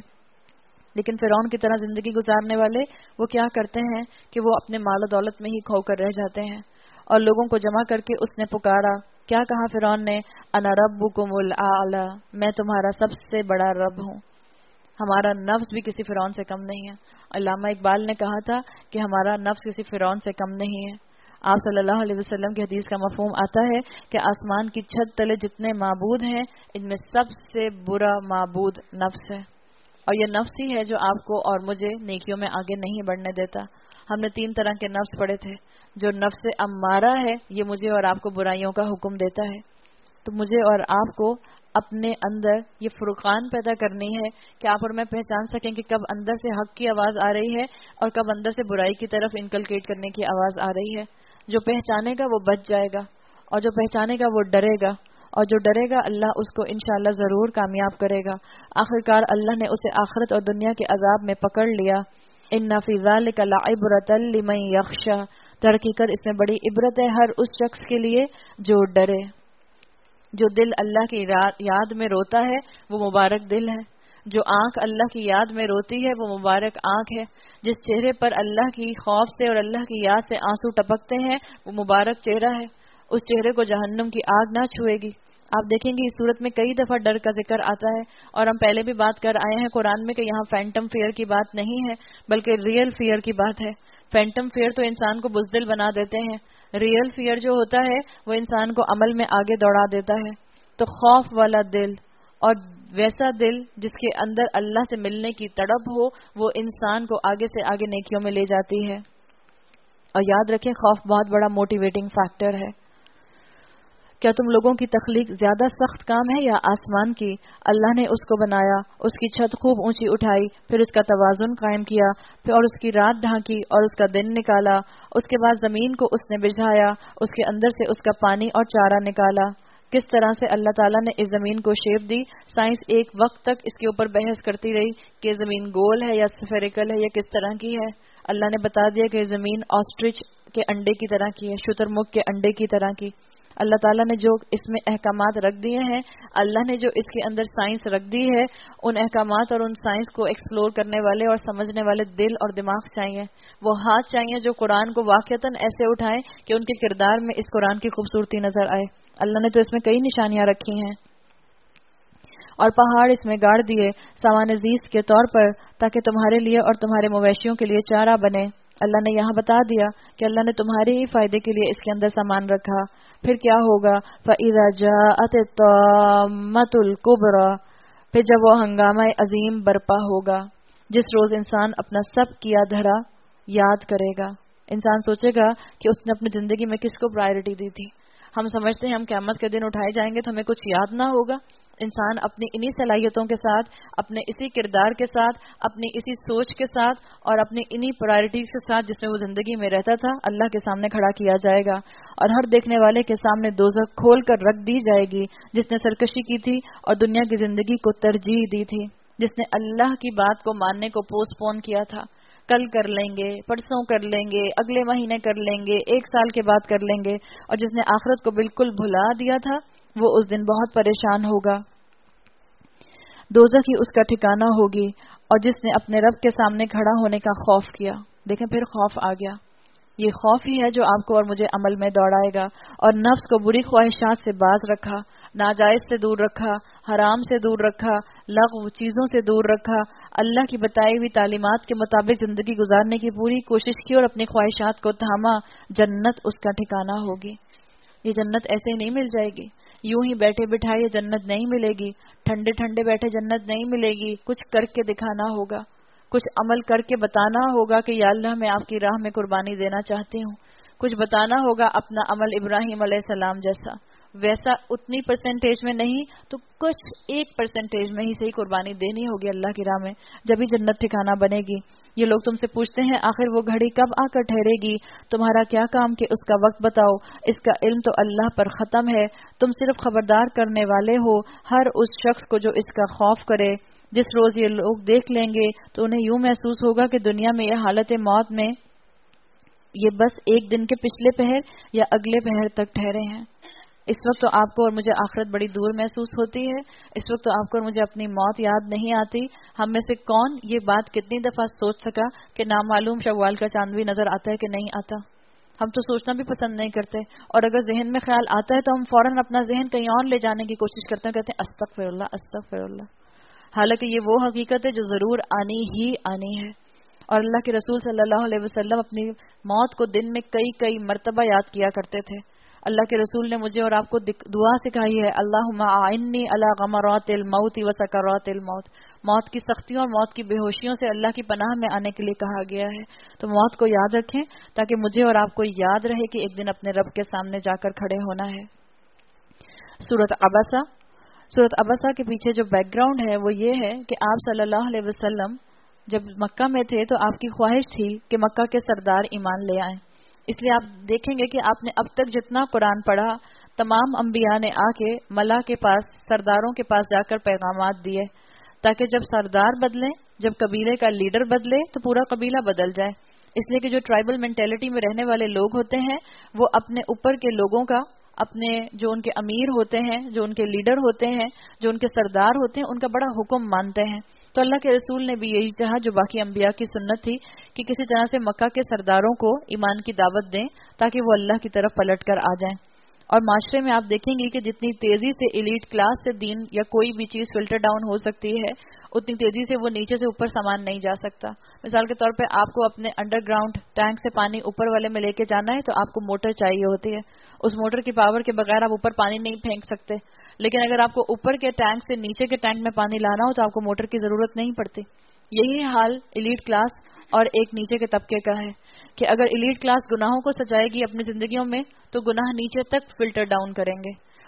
لیکن فرعون کی طرح زندگی گزارنے والے وہ کیا کرتے ہیں کہ وہ اپنے مال و دولت میں ہی کھو کر رہ جاتے ہیں. اور لوگوں کو جمع کر کے اس نے پکارا. کیا کہا فرعون نے؟ انا ربکم الاعلی، میں تمہارا سب سے بڑا رب ہوں. ہمارا نفس بھی کسی فرعون سے کم نہیں ہے. علامہ اقبال نے کہا تھا کہ ہمارا نفس کسی فرعون سے کم نہیں ہے. آپ صلی اللہ علیہ وسلم کی حدیث کا مفہوم آتا ہے کہ آسمان کی چھت تلے جتنے معبود ہیں ان میں سب سے برا معبود نفس ہے. اور یہ نفس ہی ہے جو آپ کو اور مجھے نیکیوں میں آگے نہیں بڑھنے دیتا. ہم نے تین طرح کے نفس پڑھے تھے. جو نفس امارہ ہے یہ مجھے اور آپ کو برائیوں کا حکم دیتا ہے. تو مجھے اور آپ کو اپنے اندر یہ فرقان پیدا کرنی ہے کہ آپ اور میں پہچان سکیں کہ کب اندر سے حق کی آواز آ رہی ہے اور کب اندر سے برائی کی طرف انکلکیٹ کرنے کی آواز آ رہی ہے. جو پہچانے گا وہ بچ جائے گا، اور جو پہچانے گا وہ ڈرے گا، اور جو ڈرے گا اللہ اس کو انشاءاللہ ضرور کامیاب کرے گا. آخرکار اللہ نے اسے آخرت اور دنیا کے عذاب میں پکڑ لیا. ان فی ذلک لعبرۃ لمن یخشی، در حقیقت اس میں بڑی عبرت ہے ہر اس شخص کے لیے جو ڈرے. جو دل اللہ کی یاد میں روتا ہے وہ مبارک دل ہے. جو آنکھ اللہ کی یاد میں روتی ہے وہ مبارک آنکھ ہے. جس چہرے پر اللہ کی خوف سے اور اللہ کی یاد سے آنسو ٹپکتے ہیں وہ مبارک چہرہ ہے. اس چہرے کو جہنم کی آگ نہ چھوئے گی. آپ دیکھیں گے اس صورت میں کئی دفعہ ڈر کا ذکر آتا ہے، اور ہم پہلے بھی بات کر آئے ہیں قرآن میں کہ یہاں فینٹم فیئر کی بات نہیں ہے بلکہ ریئل فیئر کی بات ہے. فینٹم فیئر تو انسان کو بزدل بنا دیتے ہیں، ریئل فیئر جو ہوتا ہے وہ انسان کو عمل میں آگے دوڑا دیتا ہے. تو خوف والا دل اور ویسا دل جس کے اندر اللہ سے ملنے کی تڑپ ہو وہ انسان کو آگے سے آگے نیکیوں میں لے جاتی ہے. اور یاد رکھیں خوف بہت بڑا موٹیویٹنگ فیکٹر ہے. کیا تم لوگوں کی تخلیق زیادہ سخت کام ہے یا آسمان کی؟ اللہ نے اس کو بنایا، اس کی چھت خوب اونچی اٹھائی، پھر اس کا توازن قائم کیا، پھر اور اس کی رات ڈھانکی اور اس کا دن نکالا. اس کے بعد زمین کو اس نے بجھایا، اس کے اندر سے اس کا پانی اور چارہ نکالا. کس طرح سے اللہ تعالیٰ نے اس زمین کو شیپ دی. سائنس ایک وقت تک اس کے اوپر بحث کرتی رہی کہ زمین گول ہے یا اسفیریکل ہے یا کس طرح کی ہے. اللہ نے بتا دیا کہ زمین آسٹرچ کے انڈے کی طرح کی ہے, شتر مکھ کے انڈے کی طرح کی. اللہ تعالیٰ نے جو اس میں احکامات رکھ دیے ہیں, اللہ نے جو اس کے اندر سائنس رکھ دی ہے, ان احکامات اور ان سائنس کو ایکسپلور کرنے والے اور سمجھنے والے دل اور دماغ چاہیے. وہ ہاتھ چاہیے جو قرآن کو واقعتاً ایسے اٹھائیں کہ ان کے کردار میں اس قرآن کی خوبصورتی نظر آئے. اللہ نے تو اس میں کئی نشانیاں رکھی ہیں. اور پہاڑ اس میں گاڑ دیے سامان زیست کے طور پر, تاکہ تمہارے لیے اور تمہارے مویشیوں کے لیے چارہ بنے. اللہ نے یہاں بتا دیا کہ اللہ نے تمہارے ہی فائدے کے لیے اس کے اندر سامان رکھا. پھر کیا ہوگا؟ فَإِذَا جَاءَتِ الطَّامَّةُ الْكُبْرَى, پھر جب وہ ہنگامہ عظیم برپا ہوگا, جس روز انسان اپنا سب کیا دھرا یاد کرے گا. انسان سوچے گا کہ اس نے اپنی زندگی میں کس کو پرائرٹی دی تھی. ہم سمجھتے ہیں ہم قیامت کے دن اٹھائے جائیں گے تو ہمیں کچھ یاد نہ ہوگا. انسان اپنی انہی صلاحیتوں کے ساتھ, اپنے اسی کردار کے ساتھ, اپنی اسی سوچ کے ساتھ اور اپنی انہی پرائرٹیز کے ساتھ جس میں وہ زندگی میں رہتا تھا, اللہ کے سامنے کھڑا کیا جائے گا. اور ہر دیکھنے والے کے سامنے دوزخ کھول کر رکھ دی جائے گی, جس نے سرکشی کی تھی اور دنیا کی زندگی کو ترجیح دی تھی, جس نے اللہ کی بات کو ماننے کو پوسٹ پون کیا تھا. کل کر لیں گے, پرسوں کر لیں گے, اگلے مہینے کر لیں گے, ایک سال کے بعد کر لیں گے. اور جس نے آخرت کو بالکل بھلا دیا تھا وہ اس دن بہت پریشان ہوگا. دوزخ ہی اس کا ٹھکانہ ہوگی. اور جس نے اپنے رب کے سامنے کھڑا ہونے کا خوف کیا, دیکھیں پھر خوف آ گیا. یہ خوف ہی ہے جو آپ کو اور مجھے عمل میں دوڑائے گا. اور نفس کو بری خواہشات سے باز رکھا, ناجائز سے دور رکھا, حرام سے دور رکھا, لغو چیزوں سے دور رکھا, اللہ کی بتائی ہوئی تعلیمات کے مطابق زندگی گزارنے کی پوری کوشش کی اور اپنی خواہشات کو تھاما. جنت اس کا ٹھکانہ ہوگی. یہ جنت ایسے ہی نہیں مل جائے گی, یوں ہی بیٹھے بٹھائے یہ جنت نہیں ملے گی, ٹھنڈے ٹھنڈے بیٹھے جنت نہیں ملے گی. کچھ کر کے دکھانا ہوگا, کچھ عمل کر کے بتانا ہوگا کہ یا اللہ میں آپ کی راہ میں قربانی دینا چاہتی ہوں. کچھ بتانا ہوگا اپنا عمل ابراہیم علیہ السلام جیسا, ویسا اتنی پرسنٹیج میں نہیں تو کچھ ایک پرسنٹیج میں ہی صحیح قربانی دینی ہوگی اللہ کی راہ میں, جبھی جنت ٹھکانہ بنے گی. یہ لوگ تم سے پوچھتے ہیں آخر وہ گھڑی کب آ کر ٹھہرے گی, تمہارا کیا کام کہ اس کا وقت بتاؤ, اس کا علم تو اللہ پر ختم ہے, تم صرف خبردار کرنے والے ہو ہر اس شخص کو جو اس کا خوف کرے. جس روز یہ لوگ دیکھ لیں گے تو انہیں یوں محسوس ہوگا کہ دنیا میں یہ حالت موت میں یہ بس ایک دن کے پچھلے پہر یا اگلے پہر تک ٹھہرے ہیں. اس وقت تو آپ کو اور مجھے آخرت بڑی دور محسوس ہوتی ہے. اس وقت تو آپ کو اور مجھے اپنی موت یاد نہیں آتی. ہم میں سے کون یہ بات کتنی دفعہ سوچ سکا کہ نامعلوم شوال کا چاند بھی نظر آتا ہے کہ نہیں آتا. ہم تو سوچنا بھی پسند نہیں کرتے, اور اگر ذہن میں خیال آتا ہے تو ہم فوراً اپنا ذہن کہیں اور لے جانے کی کوشش کرتے ہیں, کہتے ہیں استغفر اللہ استغفر اللہ. حالانکہ یہ وہ حقیقت ہے جو ضرور آنی ہی آنی ہے. اور اللہ کے رسول صلی اللہ علیہ وسلم اپنی موت کو دن میں کئی کئی مرتبہ یاد کیا کرتے تھے. اللہ کے رسول نے مجھے اور آپ کو دعا سکھائی ہے, اللہم اعنی علی غمرات الموت و سکرات الموت. موت کی سختیوں اور موت کی بے ہوشیوں سے اللہ کی پناہ میں آنے کے لیے کہا گیا ہے. تو موت کو یاد رکھیں تاکہ مجھے اور آپ کو یاد رہے کہ ایک دن اپنے رب کے سامنے جا کر کھڑے ہونا ہے. سورۃ عبسہ. سورۃ عبسہ کے پیچھے جو بیک گراؤنڈ ہے وہ یہ ہے کہ آپ صلی اللہ علیہ وسلم جب مکہ میں تھے تو آپ کی خواہش تھی کہ مکہ کے سردار ایمان لے آئیں. اس لیے آپ دیکھیں گے کہ آپ نے اب تک جتنا قرآن پڑھا تمام انبیاء نے آ کے ملا کے پاس, سرداروں کے پاس جا کر پیغامات دیے, تاکہ جب سردار بدلیں, جب قبیلے کا لیڈر بدلے تو پورا قبیلہ بدل جائے. اس لیے کہ جو ٹرائبل مینٹیلٹی میں رہنے والے لوگ ہوتے ہیں وہ اپنے اوپر کے لوگوں کا, اپنے جو ان کے امیر ہوتے ہیں, جو ان کے لیڈر ہوتے ہیں, جو ان کے سردار ہوتے ہیں, ان کا بڑا حکم مانتے ہیں. تو اللہ کے رسول نے بھی یہی چاہا جو باقی انبیاء کی سنت تھی کہ کسی طرح سے مکہ کے سرداروں کو ایمان کی دعوت دیں تاکہ وہ اللہ کی طرف پلٹ کر آ جائیں. اور معاشرے میں آپ دیکھیں گے کہ جتنی تیزی سے ایلیٹ کلاس سے دین یا کوئی بھی چیز فلٹر ڈاؤن ہو سکتی ہے اتنی تیزی سے وہ نیچے سے اوپر سامان نہیں جا سکتا. مثال کے طور پہ آپ کو اپنے انڈر گراؤنڈ ٹینک سے پانی اوپر والے میں لے کے جانا ہے تو آپ کو موٹر چاہیے ہوتی ہے. اس موٹر کی پاور کے بغیر آپ اوپر پانی نہیں پھینک سکتے. لیکن اگر آپ کو اوپر کے ٹینک سے نیچے کے ٹینک میں پانی لانا ہو تو آپ کو موٹر کی ضرورت نہیں پڑتی. یہی حال ایلیٹ کلاس اور ایک نیچے کے طبقے کا ہے کہ اگر ایلیٹ کلاس گناہوں کو سجائے گی اپنی زندگیوں میں تو گناہ نیچے تک فلٹر ڈاؤن کریں گے,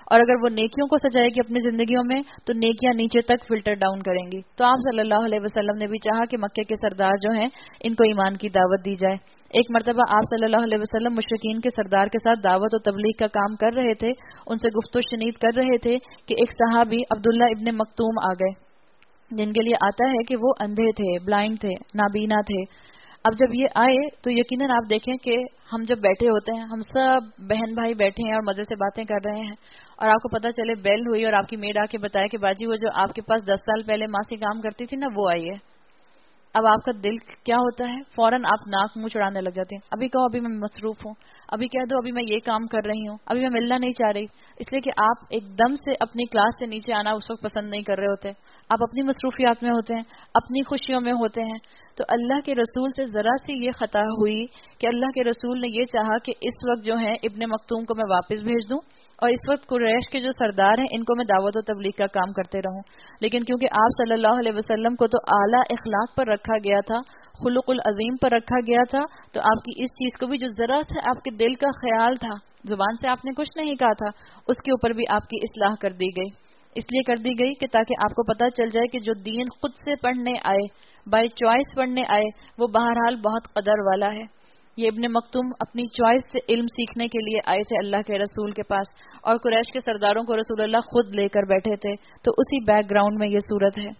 اور اگر وہ نیکیوں کو سجائے گی اپنی زندگیوں میں تو نیکیاں نیچے تک فلٹر ڈاؤن کریں گی. تو آپ صلی اللہ علیہ وسلم نے بھی چاہا کہ مکے کے سردار جو ہیں ان کو ایمان کی دعوت دی جائے. ایک مرتبہ آپ صلی اللہ علیہ وسلم مشرکین کے سردار کے ساتھ دعوت و تبلیغ کا کام کر رہے تھے, ان سے گفت و شنید کر رہے تھے کہ ایک صحابی عبداللہ ابن مکتوم آ گئے, جن کے لیے آتا ہے کہ وہ اندھے تھے, بلائنڈ تھے, نابینا تھے. اب جب یہ آئے تو یقیناً آپ دیکھیں کہ ہم جب بیٹھے ہوتے ہیں, ہم سب بہن بھائی بیٹھے ہیں اور مزے سے باتیں کر رہے ہیں, اور آپ کو پتہ چلے بیل ہوئی اور آپ کی میڈ آ کے بتایا کہ باجی وہ جو آپ کے پاس دس سال پہلے ماسی کام کرتی تھی نا وہ آئی ہے. اب آپ کا دل کیا ہوتا ہے؟ فوراً آپ ناک منہ چڑھانے لگ جاتے ہیں. ابھی کہو ابھی میں مصروف ہوں, ابھی کہہ دو ابھی میں یہ کام کر رہی ہوں, ابھی میں ملنا نہیں چاہ رہی, اس لیے کہ آپ ایک دم سے اپنی کلاس سے نیچے آنا اس وقت پسند نہیں کر رہے ہوتے. آپ اپنی مصروفیات میں ہوتے ہیں, اپنی خوشیوں میں ہوتے ہیں. تو اللہ کے رسول سے ذرا سی یہ خطا ہوئی کہ اللہ کے رسول نے یہ چاہا کہ اس وقت جو ہے ابن مکتوم کو میں واپس بھیج دوں اور اس وقت قریش کے جو سردار ہیں ان کو میں دعوت و تبلیغ کا کام کرتے رہوں. لیکن کیونکہ آپ صلی اللہ علیہ وسلم کو تو اعلیٰ اخلاق پر رکھا گیا تھا, خلق العظیم پر رکھا گیا تھا, تو آپ کی اس چیز کو بھی جو ذرا سے آپ کے دل کا خیال تھا, زبان سے آپ نے کچھ نہیں کہا تھا, اس کے اوپر بھی آپ کی اصلاح کر دی گئی. اس لیے کر دی گئی کہ تاکہ آپ کو پتہ چل جائے کہ جو دین خود سے پڑھنے آئے, بائی چوائس پڑھنے آئے, وہ بہرحال بہت قدر والا ہے. یہ ابن مکتوم اپنی چوائس سے علم سیکھنے کے لیے آئے تھے اللہ کے رسول کے پاس, اور قریش کے سرداروں کو رسول اللہ خود لے کر بیٹھے تھے. تو اسی بیک گراؤنڈ میں یہ صورت ہے.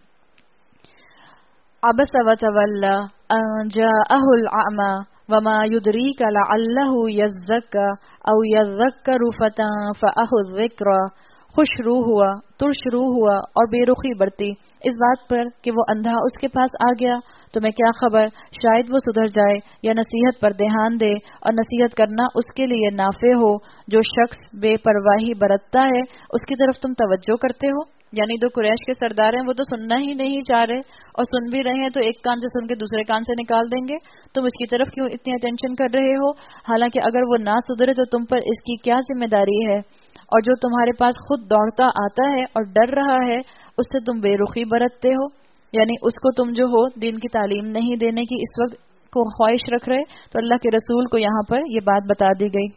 عبس وتولی ان جاءہ الاعمی وما یدریک لعلہ یزکی او یذکر فتنفعہ الذکری. خوش روح ہوا, ترش روح ہوا اور بے رخی برتی اس بات پر کہ وہ اندھا اس کے پاس آ گیا. تمہیں کیا خبر, شاید وہ سدھر جائے یا نصیحت پر دھیان دے, اور نصیحت کرنا اس کے لیے نافع ہو. جو شخص بے پرواہی برتتا ہے اس کی طرف تم توجہ کرتے ہو. یعنی جو قریش کے سردار ہیں وہ تو سننا ہی نہیں چاہ رہے, اور سن بھی رہے ہیں تو ایک کان سے سن کے دوسرے کان سے نکال دیں گے. تم اس کی طرف کیوں اتنی اٹینشن کر رہے ہو؟ حالانکہ اگر وہ نہ سدھرے تو تم پر اس کی کیا ذمہ داری ہے؟ اور جو تمہارے پاس خود دوڑتا آتا ہے اور ڈر رہا ہے اس سے تم بے رخی برتتے ہو. یعنی اس کو تم جو ہو دین کی تعلیم نہیں دینے کی اس وقت کو خواہش رکھ رہے. تو اللہ کے رسول کو یہاں پر یہ بات بتا دی گئی.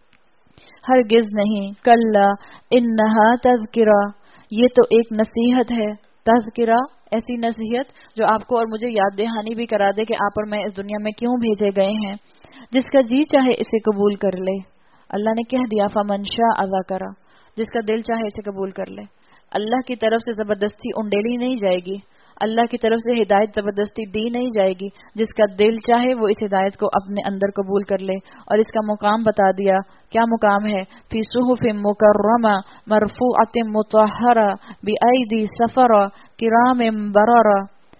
ہرگز نہیں, کلا انہا تذکرہ, یہ تو ایک نصیحت ہے. تذکرہ ایسی نصیحت جو آپ کو اور مجھے یاد دہانی بھی کرا دے کہ آپ اور میں اس دنیا میں کیوں بھیجے گئے ہیں. جس کا جی چاہے اسے قبول کر لے. اللہ نے کہہ دیا فمن شاء ذکر, جس کا دل چاہے اسے قبول کر لے. اللہ کی طرف سے زبردستی انڈیلی نہیں جائے گی, اللہ کی طرف سے ہدایت زبردستی دی نہیں جائے گی. جس کا دل چاہے وہ اس ہدایت کو اپنے اندر قبول کر لے. اور اس کا مقام بتا دیا, کیا مقام ہے؟ فی صحف مکرمہ مرفوعۃ مطہرہ بأیدی سفرہ کرام بررہ.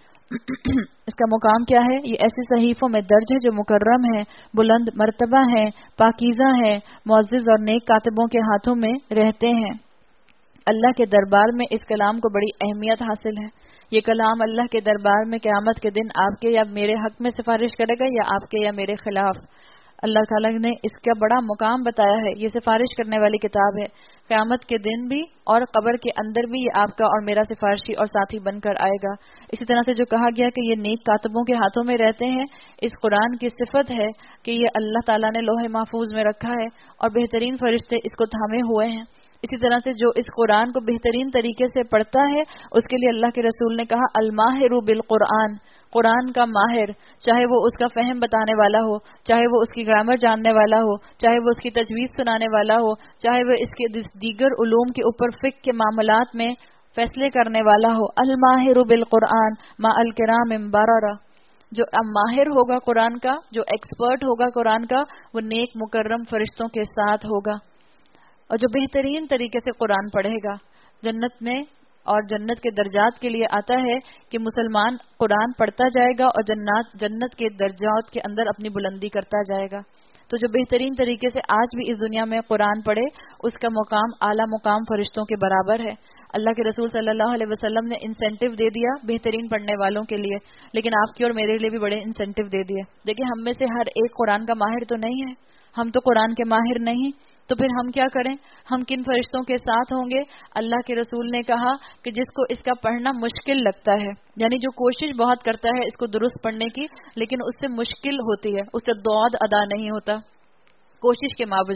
اس کا مقام کیا ہے؟ یہ ایسے صحیفوں میں درج ہے جو مکرم ہیں, بلند مرتبہ ہیں, پاکیزہ ہیں, معزز اور نیک کاتبوں کے ہاتھوں میں رہتے ہیں. اللہ کے دربار میں اس کلام کو بڑی اہمیت حاصل ہے. یہ کلام اللہ کے دربار میں قیامت کے دن آپ کے یا میرے حق میں سفارش کرے گا یا آپ کے یا میرے خلاف. اللہ تعالیٰ نے اس کا بڑا مقام بتایا ہے. یہ سفارش کرنے والی کتاب ہے. قیامت کے دن بھی اور قبر کے اندر بھی یہ آپ کا اور میرا سفارشی اور ساتھی بن کر آئے گا. اسی طرح سے جو کہا گیا کہ یہ نیک کاتبوں کے ہاتھوں میں رہتے ہیں, اس قرآن کی صفت ہے کہ یہ اللہ تعالیٰ نے لوح محفوظ میں رکھا ہے اور بہترین فرشتے اس کو تھامے ہوئے ہیں. اسی طرح سے جو اس قرآن کو بہترین طریقے سے پڑھتا ہے اس کے لیے اللہ کے رسول نے کہا الماہر بالقرآن, قرآن کا ماہر, چاہے وہ اس کا فہم بتانے والا ہو, چاہے وہ اس کی گرامر جاننے والا ہو, چاہے وہ اس کی تجویز سنانے والا ہو, چاہے وہ اس کے دیگر علوم کے اوپر فقہ کے معاملات میں فیصلے کرنے والا ہو. الماہر بالقرآن ما الکرام بررہ. جو ماہر ہوگا قرآن کا, جو ایکسپرٹ ہوگا قرآن کا, وہ نیک مکرم فرشتوں کے ساتھ ہوگا. اور جو بہترین طریقے سے قرآن پڑھے گا, جنت میں اور جنت کے درجات کے لیے آتا ہے کہ مسلمان قرآن پڑھتا جائے گا اور جنات جنت کے درجات کے اندر اپنی بلندی کرتا جائے گا. تو جو بہترین طریقے سے آج بھی اس دنیا میں قرآن پڑھے اس کا مقام اعلیٰ مقام فرشتوں کے برابر ہے. اللہ کے رسول صلی اللہ علیہ وسلم نے انسینٹیو دے دیا بہترین پڑھنے والوں کے لیے, لیکن آپ کی اور میرے لیے بھی بڑے انسینٹیو دے دیے. دیکھیں ہم میں سے ہر ایک قرآن کا ماہر تو نہیں ہے, ہم تو قرآن کے ماہر نہیں, تو پھر ہم کیا کریں؟ ہم کن فرشتوں کے ساتھ ہوں گے؟ اللہ کے رسول نے کہا کہ جس کو اس کا پڑھنا مشکل لگتا ہے, یعنی جو کوشش بہت کرتا ہے اس کو درست پڑھنے کی, لیکن اس سے مشکل ہوتی ہے, اس سے دعد ادا نہیں ہوتا کوشش کے باوجود.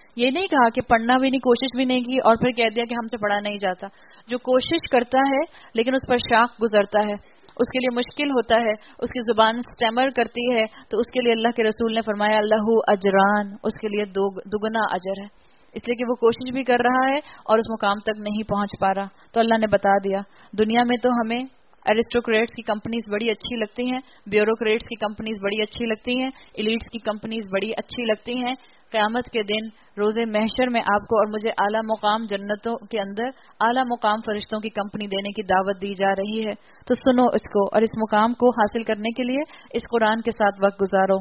یہ نہیں کہا کہ پڑھنا بھی نہیں، کوشش بھی نہیں کی اور پھر کہہ دیا کہ ہم سے پڑھا نہیں جاتا. جو کوشش کرتا ہے لیکن اس پر شاخ گزرتا ہے، اس کے لیے مشکل ہوتا ہے، اس کی زبان سٹیمر کرتی ہے، تو اس کے لیے اللہ کے رسول نے فرمایا اللہ اجران، اس کے لیے دو دگنا اجر ہے، اس لیے کہ وہ کوشش بھی کر رہا ہے اور اس مقام تک نہیں پہنچ پا رہا. تو اللہ نے بتا دیا. دنیا میں تو ہمیں ایرسٹوکریٹس کی کمپنیز بڑی اچھی لگتی ہیں، بیوروکریٹس کی کمپنیز بڑی اچھی لگتی ہیں، ایلیٹس کی کمپنیز بڑی اچھی لگتی ہیں. قیامت کے دن روز محشر میں آپ کو اور مجھے اعلیٰ مقام جنتوں کے اندر اعلیٰ مقام فرشتوں کی کمپنی دینے کی دعوت دی جا رہی ہے. تو سنو اس کو، اور اس مقام کو حاصل کرنے کے لیے اس قرآن کے ساتھ وقت گزارو.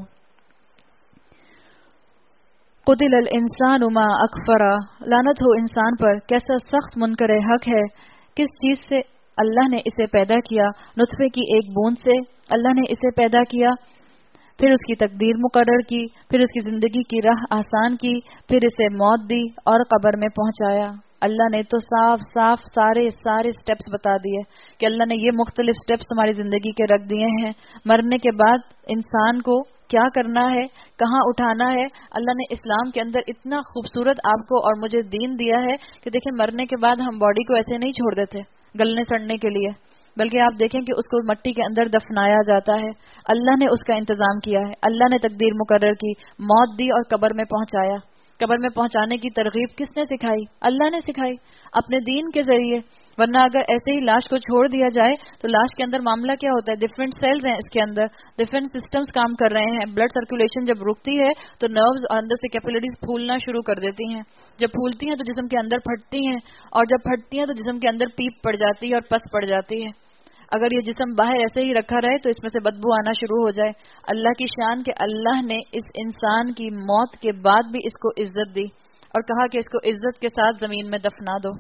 قتل الانسان ما اکفرا، لعنت ہو انسان پر، کیسا سخت منکر حق ہے. کس چیز سے اللہ نے اسے پیدا کیا؟ نطفے کی ایک بوند سے اللہ نے اسے پیدا کیا، پھر اس کی تقدیر مقرر کی، پھر اس کی زندگی کی راہ آسان کی، پھر اسے موت دی اور قبر میں پہنچایا. اللہ نے تو صاف صاف سارے سارے سٹیپس بتا دیے کہ اللہ نے یہ مختلف سٹیپس ہماری زندگی کے رکھ دیے ہیں. مرنے کے بعد انسان کو کیا کرنا ہے، کہاں اٹھانا ہے. اللہ نے اسلام کے اندر اتنا خوبصورت آپ کو اور مجھے دین دیا ہے کہ دیکھیں مرنے کے بعد ہم باڈی کو ایسے نہیں چھوڑ دیتے گلنے سڑنے کے لیے، بلکہ آپ دیکھیں کہ اس کو مٹی کے اندر دفنایا جاتا ہے. اللہ نے اس کا انتظام کیا ہے، اللہ نے تقدیر مقرر کی، موت دی اور قبر میں پہنچایا. قبر میں پہنچانے کی ترغیب کس نے سکھائی؟ اللہ نے سکھائی اپنے دین کے ذریعے. ورنہ اگر ایسے ہی لاش کو چھوڑ دیا جائے تو لاش کے اندر معاملہ کیا ہوتا ہے؟ ڈفرینٹ سیلز ہیں اس کے اندر، ڈفرینٹ سسٹمز کام کر رہے ہیں. بلڈ سرکولیشن جب رکتی ہے تو نروز اور اندر سے کیپیلریز پھولنا شروع کر دیتی ہیں. جب پھولتی ہیں تو جسم کے اندر پھٹتی ہیں، اور جب پھٹتی ہیں تو جسم کے اندر پیپ پڑ جاتی ہے اور پس پڑ جاتی ہے. اگر یہ جسم باہر ایسے ہی رکھا رہے تو اس میں سے بدبو آنا شروع ہو جائے. اللہ کی شان کہ اللہ نے اس انسان کی موت کے بعد بھی اس کو عزت دی اور کہا کہ اس کو عزت کے ساتھ زمین میں دفنا دو.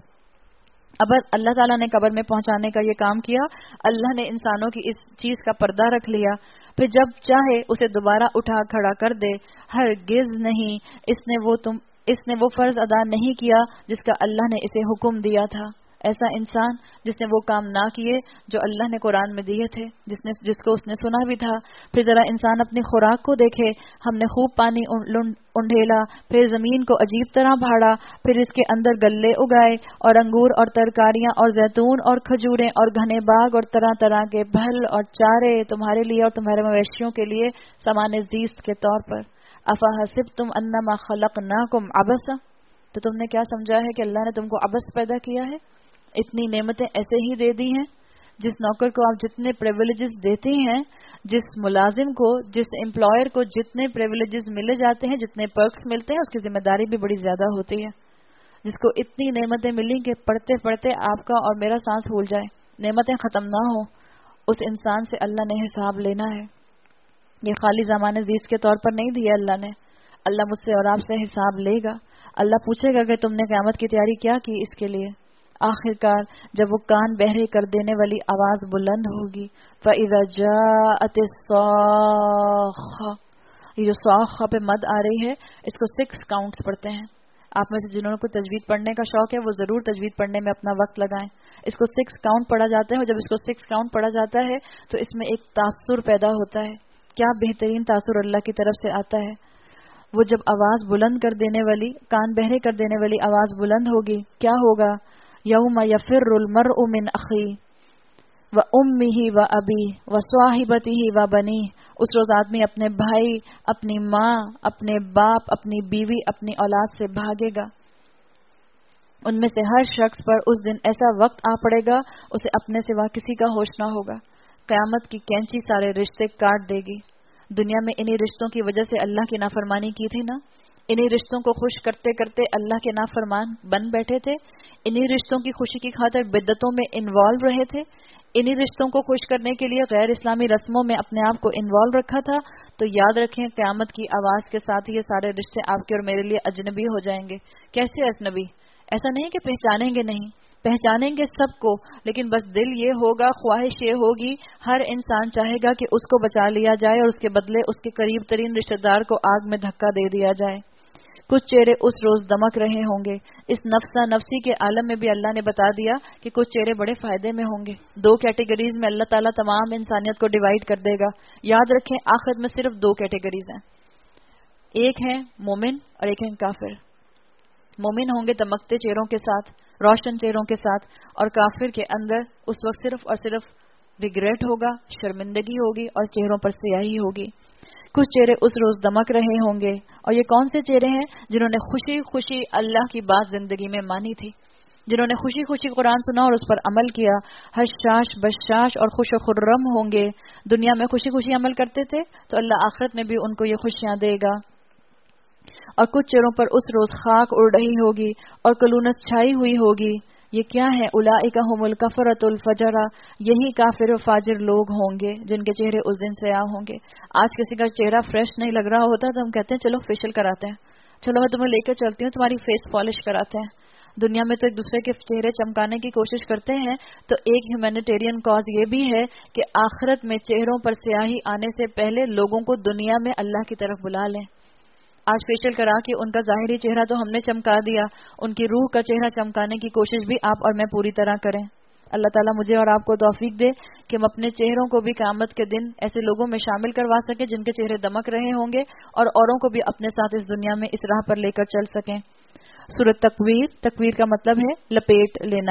اب اللہ تعالیٰ نے قبر میں پہنچانے کا یہ کام کیا. اللہ نے انسانوں کی اس چیز کا پردہ رکھ لیا، پھر جب چاہے اسے دوبارہ اٹھا کھڑا کر دے. ہرگز نہیں اس نے وہ تم اس نے وہ فرض ادا نہیں کیا جس کا اللہ نے اسے حکم دیا تھا. ایسا انسان جس نے وہ کام نہ کیے جو اللہ نے قرآن میں دیے تھے، جس نے جس کو اس نے سنا بھی تھا. پھر ذرا انسان اپنی خوراک کو دیکھے. ہم نے خوب پانی انڈھیلا، پھر زمین کو عجیب طرح بھاڑا، پھر اس کے اندر گلے اگائے اور انگور اور ترکاریاں اور زیتون اور کھجوریں اور گھنے باغ اور طرح طرح کے پھل اور چارے تمہارے لیے اور تمہارے مویشیوں کے لیے سامان زیست کے طور پر. افحسبتم انما خلقناکم عبثا، تو تم نے کیا سمجھا ہے کہ اللہ نے تم کو عبث پیدا کیا ہے؟ اتنی نعمتیں ایسے ہی دے دی ہیں. جس نوکر کو آپ جتنے پریویلیجز دیتے ہیں، جس ملازم کو، جس امپلائر کو جتنے پریویلیجز ملے جاتے ہیں، جتنے پرکس ملتے ہیں، اس کی ذمہ داری بھی بڑی زیادہ ہوتی ہے. جس کو اتنی نعمتیں ملی کہ پڑھتے پڑھتے آپ کا اور میرا سانس پھول جائے، نعمتیں ختم نہ ہوں، اس انسان سے اللہ نے حساب لینا ہے. یہ خالی زمانے زیست کے طور پر نہیں دیا اللہ نے. اللہ مجھ سے اور آپ سے حساب لے گا. اللہ پوچھے گا کہ تم نے قیامت کی تیاری کیا کی اس کے لیے. آخر کار جب وہ کان بہرے کر دینے والی آواز بلند ہوگی، فَإِذَا جَاءَتِ الصَّاخَّةُ، یہ جو صاخہ پہ مد آ رہی ہے اس کو سکس کاؤنٹس پڑھتے ہیں. آپ میں سے جنہوں کو تجوید پڑھنے کا شوق ہے وہ ضرور تجوید پڑھنے میں اپنا وقت لگائیں. اس کو سکس کاؤنٹ پڑھا جاتا ہے، اور جب اس کو سکس کاؤنٹ پڑھا جاتا ہے تو اس میں ایک تاثر پیدا ہوتا ہے. کیا بہترین تاثر اللہ کی طرف سے آتا ہے. وہ جب آواز بلند کر دینے والی، کان بہرے کر دینے والی آواز بلند ہوگی، کیا ہوگا؟ یوم یفر المرء من اخیہ و امہ و ابیہ و صاحبتہ و بنیہ. اس روز آدمی اپنے بھائی، اپنی ماں، اپنے باپ، اپنی بیوی، اپنی اولاد سے بھاگے گا. ان میں سے ہر شخص پر اس دن ایسا وقت آ پڑے گا اسے اپنے سوا کسی کا ہوش نہ ہوگا. قیامت کی کینچی سارے رشتے کاٹ دے گی. دنیا میں انہی رشتوں کی وجہ سے اللہ کی نافرمانی کی تھی نا. انہی رشتوں کو خوش کرتے کرتے اللہ کے نافرمان بن بیٹھے تھے. انہی رشتوں کی خوشی کی خاطر بدعتوں میں انوالو رہے تھے. انہی رشتوں کو خوش کرنے کے لیے غیر اسلامی رسموں میں اپنے آپ کو انوالو رکھا تھا. تو یاد رکھیں قیامت کی آواز کے ساتھ یہ سارے رشتے آپ کے اور میرے لیے اجنبی ہو جائیں گے. کیسے اجنبی؟ ایسا نہیں کہ پہچانیں گے نہیں، پہچانیں گے سب کو، لیکن بس دل یہ ہوگا، خواہش یہ ہوگی، ہر انسان چاہے گا کہ اس کو بچا لیا جائے اور اس کے بدلے اس کے قریب ترین رشتہ دار کو آگ میں دھکا دے دیا جائے. کچھ چہرے اس روز دمک رہے ہوں گے. اس نفسا نفسی کے عالم میں بھی اللہ نے بتا دیا کہ کچھ چہرے بڑے فائدے میں ہوں گے. دو کیٹیگریز میں اللہ تعالیٰ تمام انسانیت کو ڈیوائیڈ کر دے گا. یاد رکھیں آخرت میں صرف دو کیٹیگریز ہیں، ایک ہے مومن اور ایک ہے کافر. مومن ہوں گے دمکتے چہروں کے ساتھ، روشن چہروں کے ساتھ، اور کافر کے اندر اس وقت صرف اور صرف ریگریٹ ہوگا، شرمندگی ہوگی اور چہروں پر سیاہی ہوگی۔ کچھ چہرے اس روز دمک رہے ہوں گے، اور یہ کون سے چہرے ہیں؟ جنہوں نے خوشی خوشی اللہ کی بات زندگی میں مانی تھی، جنہوں نے خوشی خوشی قرآن سنا اور اس پر عمل کیا، حشاش بشاش اور خوش و خرم ہوں گے۔ دنیا میں خوشی خوشی عمل کرتے تھے تو اللہ آخرت میں بھی ان کو یہ خوشیاں دے گا۔ اور کچھ چہروں پر اس روز خاک اڑ رہی ہوگی اور کلونس چھائی ہوئی ہوگی۔ یہ کیا ہے؟ اولئک هم الکفرۃ الفجرہ، یہی کافر و فاجر لوگ ہوں گے جن کے چہرے اس دن سیاہ ہوں گے۔ آج کسی کا چہرہ فریش نہیں لگ رہا ہوتا تو ہم کہتے ہیں چلو فیشل کراتے ہیں، چلو میں تمہیں لے کر چلتی ہوں تمہاری فیس پالش کراتے ہیں۔ دنیا میں تو ایک دوسرے کے چہرے چمکانے کی کوشش کرتے ہیں، تو ایک ہیومینیٹیرین کاز یہ بھی ہے کہ آخرت میں چہروں پر سیاہی آنے سے پہلے لوگوں کو دنیا میں اللہ کی طرف بلا لیں۔ آج فیشل کرا کے ان کا ظاہری چہرہ تو ہم نے چمکا دیا، ان کی روح کا چہرہ چمکانے کی کوشش بھی آپ اور میں پوری طرح کریں۔ اللہ تعالیٰ مجھے اور آپ کو توفیق دے کہ ہم اپنے چہروں کو بھی قیامت کے دن ایسے لوگوں میں شامل کروا سکیں جن کے چہرے دمک رہے ہوں گے، اور اوروں کو بھی اپنے ساتھ اس دنیا میں اس راہ پر لے کر چل سکیں۔ سورۃ تکویر، تکویر کا مطلب ہے لپیٹ لینا۔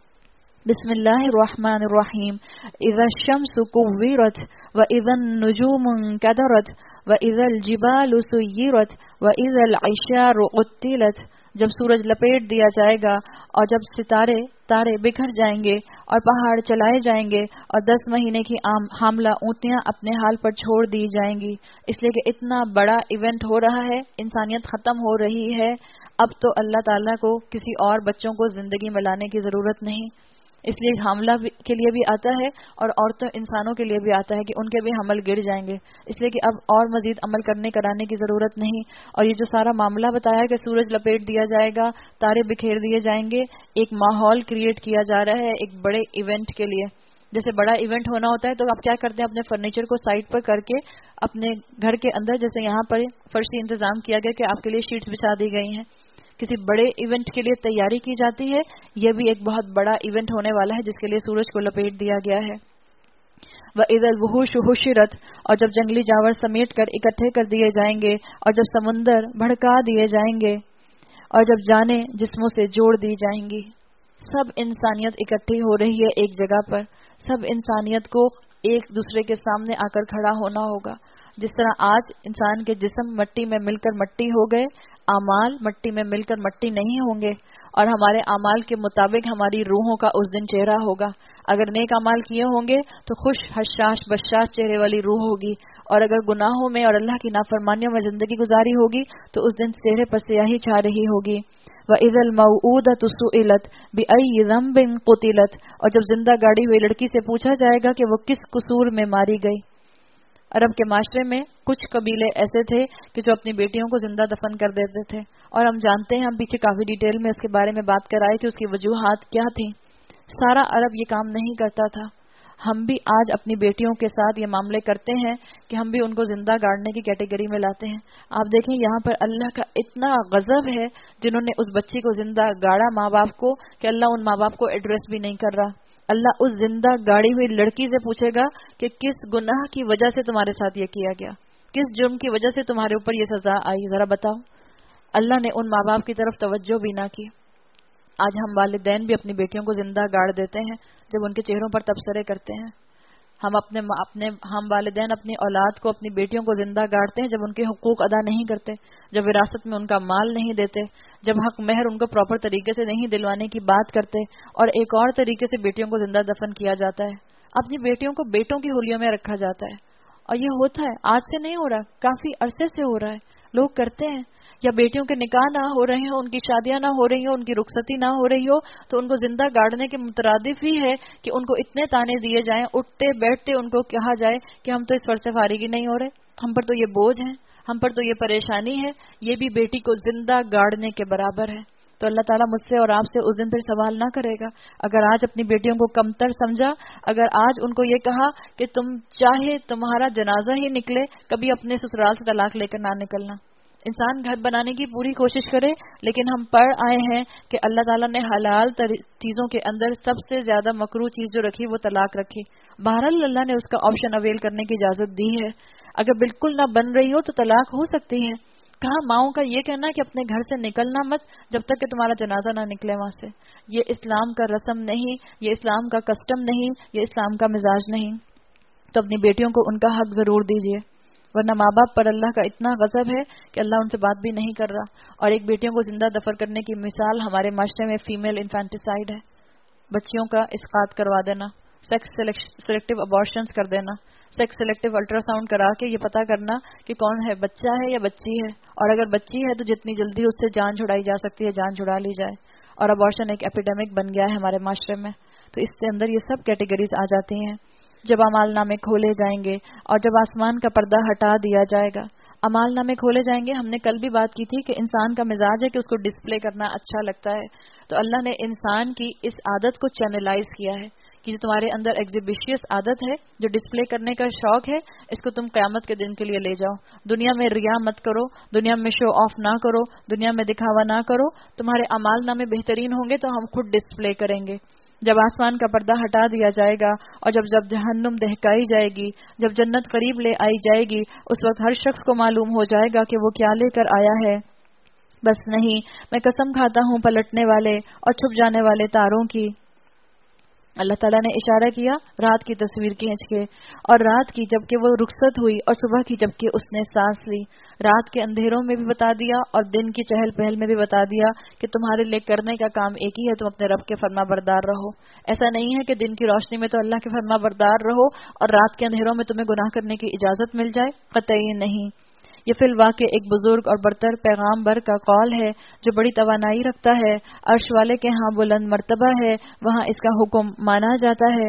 بسم اللہ الرحمن الرحیم۔ اذا الشمس کورت واذا النجوم انکدرت واذا الجبال سیرت واذا العشار عطلت، جب سورج لپیٹ دیا جائے گا اور جب ستارے تارے بکھر جائیں گے اور پہاڑ چلائے جائیں گے اور دس مہینے کی حاملہ اونٹیاں اپنے حال پر چھوڑ دی جائیں گی، اس لیے کہ اتنا بڑا ایونٹ ہو رہا ہے، انسانیت ختم ہو رہی ہے۔ اب تو اللہ تعالیٰ کو کسی اور بچوں کو زندگی میں لانے کی ضرورت نہیں، اس لیے حاملہ کے لیے بھی آتا ہے اور عورتوں انسانوں کے لیے بھی آتا ہے کہ ان کے بھی حمل گر جائیں گے، اس لیے کہ اب اور مزید عمل کرنے کرانے کی ضرورت نہیں۔ اور یہ جو سارا معاملہ بتایا کہ سورج لپیٹ دیا جائے گا، تارے بکھیر دیے جائیں گے، ایک ماحول کریٹ کیا جا رہا ہے ایک بڑے ایونٹ کے لیے۔ جیسے بڑا ایونٹ ہونا ہوتا ہے تو آپ کیا کرتے ہیں؟ اپنے فرنیچر کو سائڈ پر کر کے اپنے گھر کے اندر، جیسے یہاں پر فرشی انتظام کیا گیا کہ آپ کے لیے شیٹس بچھا دی گئی ہیں، کسی بڑے ایونٹ کے لیے تیاری کی جاتی ہے۔ یہ بھی ایک بہت بڑا ایونٹ ہونے والا ہے جس کے لیے سورج کو لپیٹ دیا گیا ہے۔ وَإِذَا الْوُحُوشُ حُشِرَتْ، اور جب جنگلی جانور سمیٹ کر اکٹھے کر دیے جائیں گے، اور جب سمندر بھڑکا دیے جائیں گے، اور جب جانیں جسموں سے جوڑ دی جائیں گی۔ سب انسانیت اکٹھی ہو رہی ہے ایک جگہ پر، سب انسانیت کو ایک دوسرے کے سامنے آ کر کھڑا ہونا ہوگا۔ جس طرح آج انسان کے جسم مٹی میں مل کر مٹی ہو گئے، اعمال مٹی میں مل کر مٹی نہیں ہوں گے، اور ہمارے اعمال کے مطابق ہماری روحوں کا اس دن چہرہ ہوگا۔ اگر نیک اعمال کیے ہوں گے تو خوش حشاش بشاش چہرے والی روح ہوگی، اور اگر گناہوں میں اور اللہ کی نافرمانیوں میں زندگی گزاری ہوگی تو اس دن چہرے پر سیاہی چھا رہی ہوگی۔ وَإِذَا الْمَوْءُودَةُ سُئِلَتْ بِأَيِّ ذَنبٍ قُتِلَتْ، اور جب زندہ گاڑی ہوئی لڑکی سے پوچھا جائے گا کہ وہ کس قصور میں ماری گئی۔ عرب کے معاشرے میں کچھ قبیلے ایسے تھے کہ جو اپنی بیٹیوں کو زندہ دفن کر دیتے تھے، اور ہم جانتے ہیں، ہم پیچھے کافی ڈیٹیل میں اس کے بارے میں بات کر آئے کہ اس کی وجوہات کیا تھیں۔ سارا عرب یہ کام نہیں کرتا تھا۔ ہم بھی آج اپنی بیٹیوں کے ساتھ یہ معاملے کرتے ہیں کہ ہم بھی ان کو زندہ گاڑنے کی کیٹیگری میں لاتے ہیں۔ آپ دیکھیں یہاں پر اللہ کا اتنا غضب ہے جنہوں نے اس بچی کو زندہ گاڑا ماں باپ کو، کہ اللہ ان ماں باپ کو ایڈریس بھی نہیں کر رہا۔ اللہ اس زندہ گاڑی ہوئی لڑکی سے پوچھے گا کہ کس گناہ کی وجہ سے تمہارے ساتھ یہ کیا گیا، کس جرم کی وجہ سے تمہارے اوپر یہ سزا آئی، ذرا بتاؤ۔ اللہ نے ان ماں باپ کی طرف توجہ بھی نہ کی۔ آج ہم والدین بھی اپنی بیٹیوں کو زندہ گاڑ دیتے ہیں جب ان کے چہروں پر تبصرے کرتے ہیں۔ ہم اپنے اپنے ہم والدین اپنی اولاد کو، اپنی بیٹیوں کو زندہ گاڑتے ہیں جب ان کے حقوق ادا نہیں کرتے، جب وراثت میں ان کا مال نہیں دیتے، جب حق مہر ان کو پراپر طریقے سے نہیں دلوانے کی بات کرتے، اور ایک اور طریقے سے بیٹیوں کو زندہ دفن کیا جاتا ہے۔ اپنی بیٹیوں کو بیٹوں کی ہولیوں میں رکھا جاتا ہے، اور یہ ہوتا ہے، آج سے نہیں ہو رہا، کافی عرصے سے ہو رہا ہے، لوگ کرتے ہیں۔ یا بیٹیوں کے نکاح نہ ہو رہے ہوں، ان کی شادیاں نہ ہو رہی ہوں، ان کی رخصتی نہ ہو رہی ہو، تو ان کو زندہ گاڑنے کے مترادف ہی ہے کہ ان کو اتنے تانے دیے جائیں، اٹھتے بیٹھتے ان کو کہا جائے کہ ہم تو اس فرض سے فارغ ہی نہیں ہو رہے، ہم پر تو یہ بوجھ ہے، ہم پر تو یہ پریشانی ہے۔ یہ بھی بیٹی کو زندہ گاڑنے کے برابر ہے۔ تو اللہ تعالیٰ مجھ سے اور آپ سے اس دن پھر سوال نہ کرے گا۔ اگر آج اپنی بیٹیوں کو کمتر سمجھا، اگر آج ان کو یہ کہا کہ تم چاہے تمہارا جنازہ ہی نکلے، کبھی اپنے سسرال سے طلاق لے کر نہ نکلنا۔ انسان گھر بنانے کی پوری کوشش کرے، لیکن ہم پڑھ آئے ہیں کہ اللہ تعالیٰ نے حلال چیزوں کے اندر سب سے زیادہ مکروہ چیز جو رکھی وہ طلاق رکھی۔ بہرحال اللہ نے اس کا آپشن اویل کرنے کی اجازت دی ہے۔ اگر بالکل نہ بن رہی ہو تو طلاق ہو سکتی ہے۔ کہا ماؤں کا یہ کہنا کہ اپنے گھر سے نکلنا مت جب تک کہ تمہارا جنازہ نہ نکلے وہاں سے. یہ اسلام کا رسم نہیں، یہ اسلام کا کسٹم نہیں، یہ اسلام کا مزاج نہیں. تو اپنی بیٹیوں کو ان کا حق ضرور دیجیے، ورنہ ماں باپ پر اللہ کا اتنا غضب ہے کہ اللہ ان سے بات بھی نہیں کر رہا. اور ایک بیٹیوں کو زندہ دفن کرنے کی مثال ہمارے معاشرے میں فیمیل انفینٹیسائڈ ہے، بچیوں کا اسقاط کروا دینا، سیکس سلیکٹیو ابارشنز کر دینا، سیکس سلیکٹیو الٹرا ساؤنڈ کرا کے یہ پتا کرنا کہ کون ہے، بچہ ہے یا بچی ہے، اور اگر بچی ہے تو جتنی جلدی اس سے جان چھڑائی جا سکتی ہے جان چھڑا لی جائے. اور ابارشن ایک ایپیڈیمک بن گیا ہے ہمارے معاشرے میں. تو اس کے اندر یہ سب کیٹیگریز آ جاتی ہیں. جب اعمال نامے کھولے جائیں گے اور جب آسمان کا پردہ ہٹا دیا جائے گا، اعمال نامے کھولے جائیں گے. ہم نے کل بھی بات کی تھی کہ انسان کا مزاج ہے کہ اس کو ڈسپلے کرنا اچھا لگتا ہے. تو اللہ نے انسان کی اس عادت کو چینلائز کیا ہے کہ جو تمہارے اندر ایگزیبیشیس عادت ہے، جو ڈسپلے کرنے کا شوق ہے، اس کو تم قیامت کے دن کے لیے لے جاؤ. دنیا میں ریا مت کرو، دنیا میں شو آف نہ کرو، دنیا میں دکھاوا نہ کرو. تمہارے اعمال نامے بہترین ہوں گے تو ہم خود ڈسپلے کریں گے. جب آسمان کا پردہ ہٹا دیا جائے گا اور جب جب جہنم دہکائی جائے گی، جب جنت قریب لے آئی جائے گی، اس وقت ہر شخص کو معلوم ہو جائے گا کہ وہ کیا لے کر آیا ہے. بس نہیں، میں قسم کھاتا ہوں پلٹنے والے اور چھپ جانے والے تاروں کی. اللہ تعالیٰ نے اشارہ کیا رات کی تصویر کھینچ کے، اور رات کی جب کہ وہ رخصت ہوئی اور صبح کی جب کہ اس نے سانس لی. رات کے اندھیروں میں بھی بتا دیا اور دن کی چہل پہل میں بھی بتا دیا کہ تمہارے لیے کرنے کا کام ایک ہی ہے، تم اپنے رب کے فرما بردار رہو. ایسا نہیں ہے کہ دن کی روشنی میں تو اللہ کے فرما بردار رہو اور رات کے اندھیروں میں تمہیں گناہ کرنے کی اجازت مل جائے، قطعی نہیں. یہ فی الواقع ایک بزرگ اور برتر پیغامبر کا قول ہے جو بڑی توانائی رکھتا ہے. عرش والے کے ہاں بلند مرتبہ ہے، وہاں اس کا حکم مانا جاتا ہے،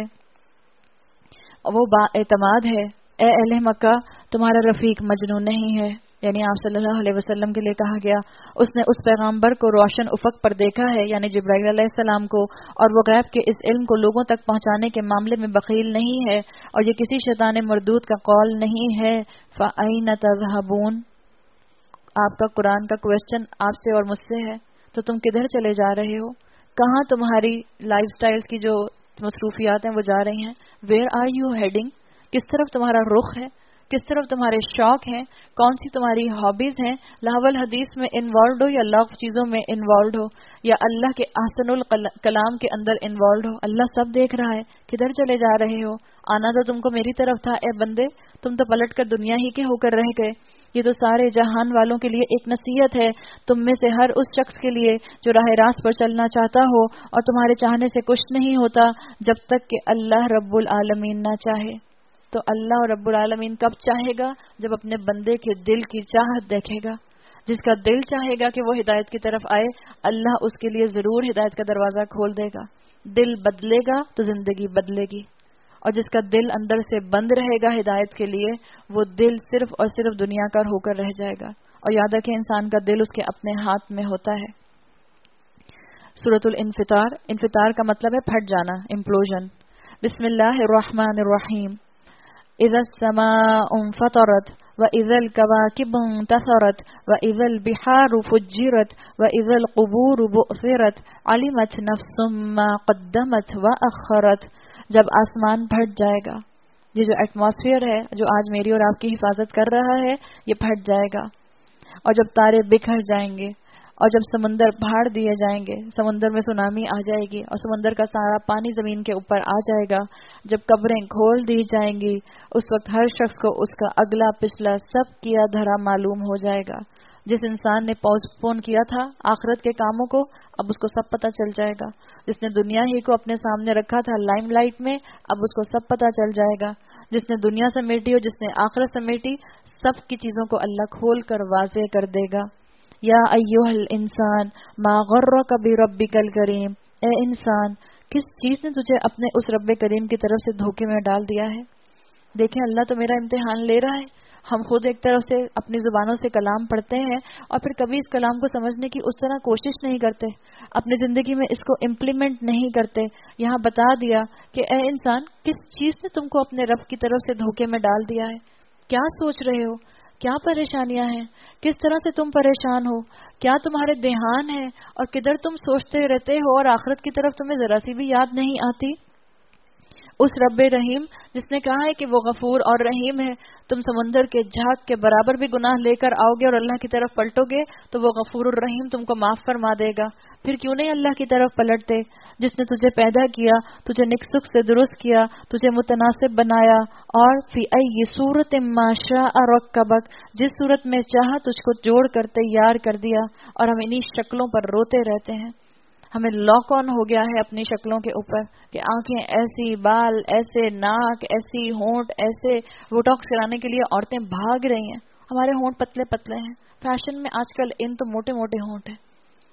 وہ با اعتماد ہے. اے اہل مکہ، تمہارا رفیق مجنون نہیں ہے، یعنی آپ صلی اللہ علیہ وسلم کے لیے کہا گیا. اس نے اس پیغامبر کو روشن افق پر دیکھا ہے، یعنی جبرائیل علیہ السلام کو، اور وہ غیب کے اس علم کو لوگوں تک پہنچانے کے معاملے میں بخیل نہیں ہے، اور یہ کسی شیطان مردود کا قول نہیں ہے. فَأَيْنَ تَذْهَبُونَ، آپ کا قرآن کا کویسچن آپ سے اور مجھ سے ہے، تو تم کدھر چلے جا رہے ہو؟ کہاں تمہاری لائف سٹائل کی جو مصروفیات ہیں وہ جا رہی ہیں؟ Where are you heading? کس طرف تمہارا رخ ہے؟ کس طرف تمہارے شوق ہیں؟ کون سی تمہاری ہابیز ہیں؟ لاول حدیث میں انوالوڈ ہو یا لاکھ چیزوں میں انوالوڈ ہو، یا اللہ کے احسن الکلام کے اندر انوالوڈ ہو، اللہ سب دیکھ رہا ہے. کدھر چلے جا رہے ہو؟ آنا تو تم کو میری طرف تھا اے بندے، تم تو پلٹ کر دنیا ہی کے ہو کر رہ گئے. یہ تو سارے جہان والوں کے لیے ایک نصیحت ہے، تم میں سے ہر اس شخص کے لیے جو راہ راست پر چلنا چاہتا ہو، اور تمہارے چاہنے سے کچھ نہیں ہوتا جب تک کہ اللہ رب العالمین نہ چاہے. تو اللہ اور رب العالمین کب چاہے گا؟ جب اپنے بندے کے دل کی چاہت دیکھے گا. جس کا دل چاہے گا کہ وہ ہدایت کی طرف آئے، اللہ اس کے لیے ضرور ہدایت کا دروازہ کھول دے گا. دل بدلے گا تو زندگی بدلے گی، اور جس کا دل اندر سے بند رہے گا ہدایت کے لیے، وہ دل صرف اور صرف دنیا کا ہو کر رہ جائے گا. اور یاد رکھیں انسان کا دل اس کے اپنے ہاتھ میں ہوتا ہے. سورۃ الانفطار، انفطار کا مطلب ہے پھٹ جانا، امپلوژن. بسم اللہ الرحمن الرحیم. اذا السماء انفطرت واذا الكواكب انتثرت واذا البحار فجرت واذا القبور بعثرت علمت نفس ما قدمت واخرت. جب آسمان پھٹ جائے گا، یہ جو ایٹماسفیئر ہے جو آج میری اور آپ کی حفاظت کر رہا ہے، یہ پھٹ جائے گا. اور جب تارے بکھر جائیں گے، اور جب سمندر پھاڑ دیے جائیں گے، سمندر میں سونامی آ جائے گی اور سمندر کا سارا پانی زمین کے اوپر آ جائے گا، جب قبریں کھول دی جائیں گی، اس وقت ہر شخص کو اس کا اگلا پچھلا سب کیا دھرا معلوم ہو جائے گا. جس انسان نے پوسٹ پون کیا تھا آخرت کے کاموں کو، اب اس کو سب پتہ چل جائے گا. جس نے دنیا ہی کو اپنے سامنے رکھا تھا لائم لائٹ میں، اب اس کو سب پتہ چل جائے گا. جس نے دنیا سمیٹی اور جس نے آخرت سمیٹی، سب کی چیزوں کو اللہ کھول کر واضح کر دے گا. یا ایھا الانسان ما غرک بربک الکریم، اے انسان کس چیز نے تجھے اپنے اس رب کریم کی طرف سے دھوکے میں ڈال دیا ہے. دیکھیں اللہ تو میرا امتحان لے رہا ہے. ہم خود ایک طرف سے اپنی زبانوں سے کلام پڑھتے ہیں اور پھر کبھی اس کلام کو سمجھنے کی اس طرح کوشش نہیں کرتے، اپنی زندگی میں اس کو امپلیمنٹ نہیں کرتے. یہاں بتا دیا کہ اے انسان کس چیز نے تم کو اپنے رب کی طرف سے دھوکے میں ڈال دیا ہے. کیا سوچ رہے ہو؟ کیا پریشانیاں ہیں؟ کس طرح سے تم پریشان ہو؟ کیا تمہارے دھیان ہے اور کدھر تم سوچتے رہتے ہو اور آخرت کی طرف تمہیں ذرا سی بھی یاد نہیں آتی؟ اس رب رحیم جس نے کہا ہے کہ وہ غفور اور رحیم ہے. تم سمندر کے جھاگ کے برابر بھی گناہ لے کر آؤ گے اور اللہ کی طرف پلٹو گے تو وہ غفور الرحیم تم کو معاف فرما دے گا. پھر کیوں نہیں اللہ کی طرف پلٹتے؟ جس نے تجھے پیدا کیا، تجھے نیک سکھ سے درست کیا، تجھے متناسب بنایا، اور فی ای صورت ما شاء رکبک، جس صورت میں چاہا تجھ کو جوڑ کر تیار کر دیا. اور ہم انہی شکلوں پر روتے رہتے ہیں. ہمیں لاک آن ہو گیا ہے اپنی شکلوں کے اوپر کہ آنکھیں ایسی، بال ایسے، ناک ایسی، ہونٹ ایسے. بوٹاکس کرانے کے لیے عورتیں بھاگ رہی ہیں. ہمارے ہونٹ پتلے پتلے ہیں. فیشن میں آج کل ان تو موٹے موٹے ہونٹ ہیں.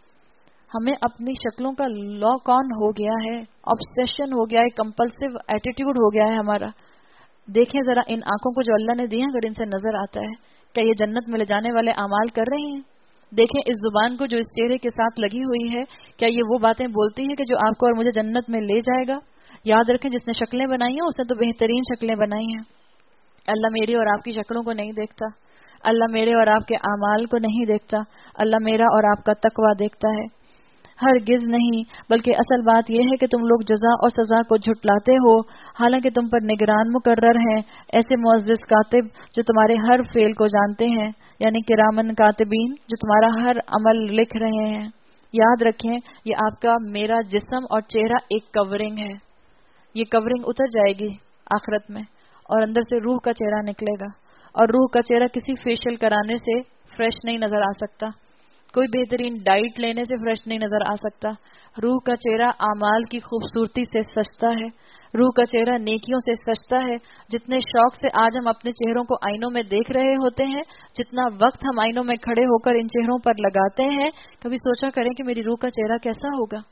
ہمیں اپنی شکلوں کا لاک آن ہو گیا ہے، آبسیشن ہو گیا ہے، کمپلسیو ایٹیٹیوڈ ہو گیا ہے ہمارا. دیکھیں ذرا ان آنکھوں کو جو اللہ نے دی ہیں، اگر ان سے نظر آتا ہے کیا یہ جنت میں لے جانے والے اعمال کر رہی ہیں؟ دیکھیں اس زبان کو جو اس چہرے کے ساتھ لگی ہوئی ہے، کیا یہ وہ باتیں بولتی ہے کہ جو آپ کو اور مجھے جنت میں لے جائے گا؟ یاد رکھیں جس نے شکلیں بنائی ہیں اس نے تو بہترین شکلیں بنائی ہیں. اللہ میری اور آپ کی شکلوں کو نہیں دیکھتا. اللہ میرے اور آپ کے اعمال کو نہیں دیکھتا. اللہ میرا اور آپ کا تقویٰ دیکھتا ہے. ہرگز نہیں، بلکہ اصل بات یہ ہے کہ تم لوگ جزا اور سزا کو جھٹلاتے ہو، حالانکہ تم پر نگران مقرر ہیں، ایسے معزز کاتب جو تمہارے ہر فعل کو جانتے ہیں، یعنی کرامن کاتبین جو تمہارا ہر عمل لکھ رہے ہیں. یاد رکھیں یہ آپ کا میرا جسم اور چہرہ ایک کورنگ ہے. یہ کورنگ اتر جائے گی آخرت میں اور اندر سے روح کا چہرہ نکلے گا. اور روح کا چہرہ کسی فیشل کرانے سے فریش نہیں نظر آ سکتا، کوئی بہترین ڈائٹ لینے سے فریش نہیں نظر آ سکتا. روح کا چہرہ اعمال کی خوبصورتی سے سجتا ہے. روح کا چہرہ نیکیوں سے سجتا ہے. جتنے شوق سے آج ہم اپنے چہروں کو آئینوں میں دیکھ رہے ہوتے ہیں، جتنا وقت ہم آئینوں میں کھڑے ہو کر ان چہروں پر لگاتے ہیں، کبھی سوچا کریں کہ میری روح کا چہرہ کیسا ہوگا،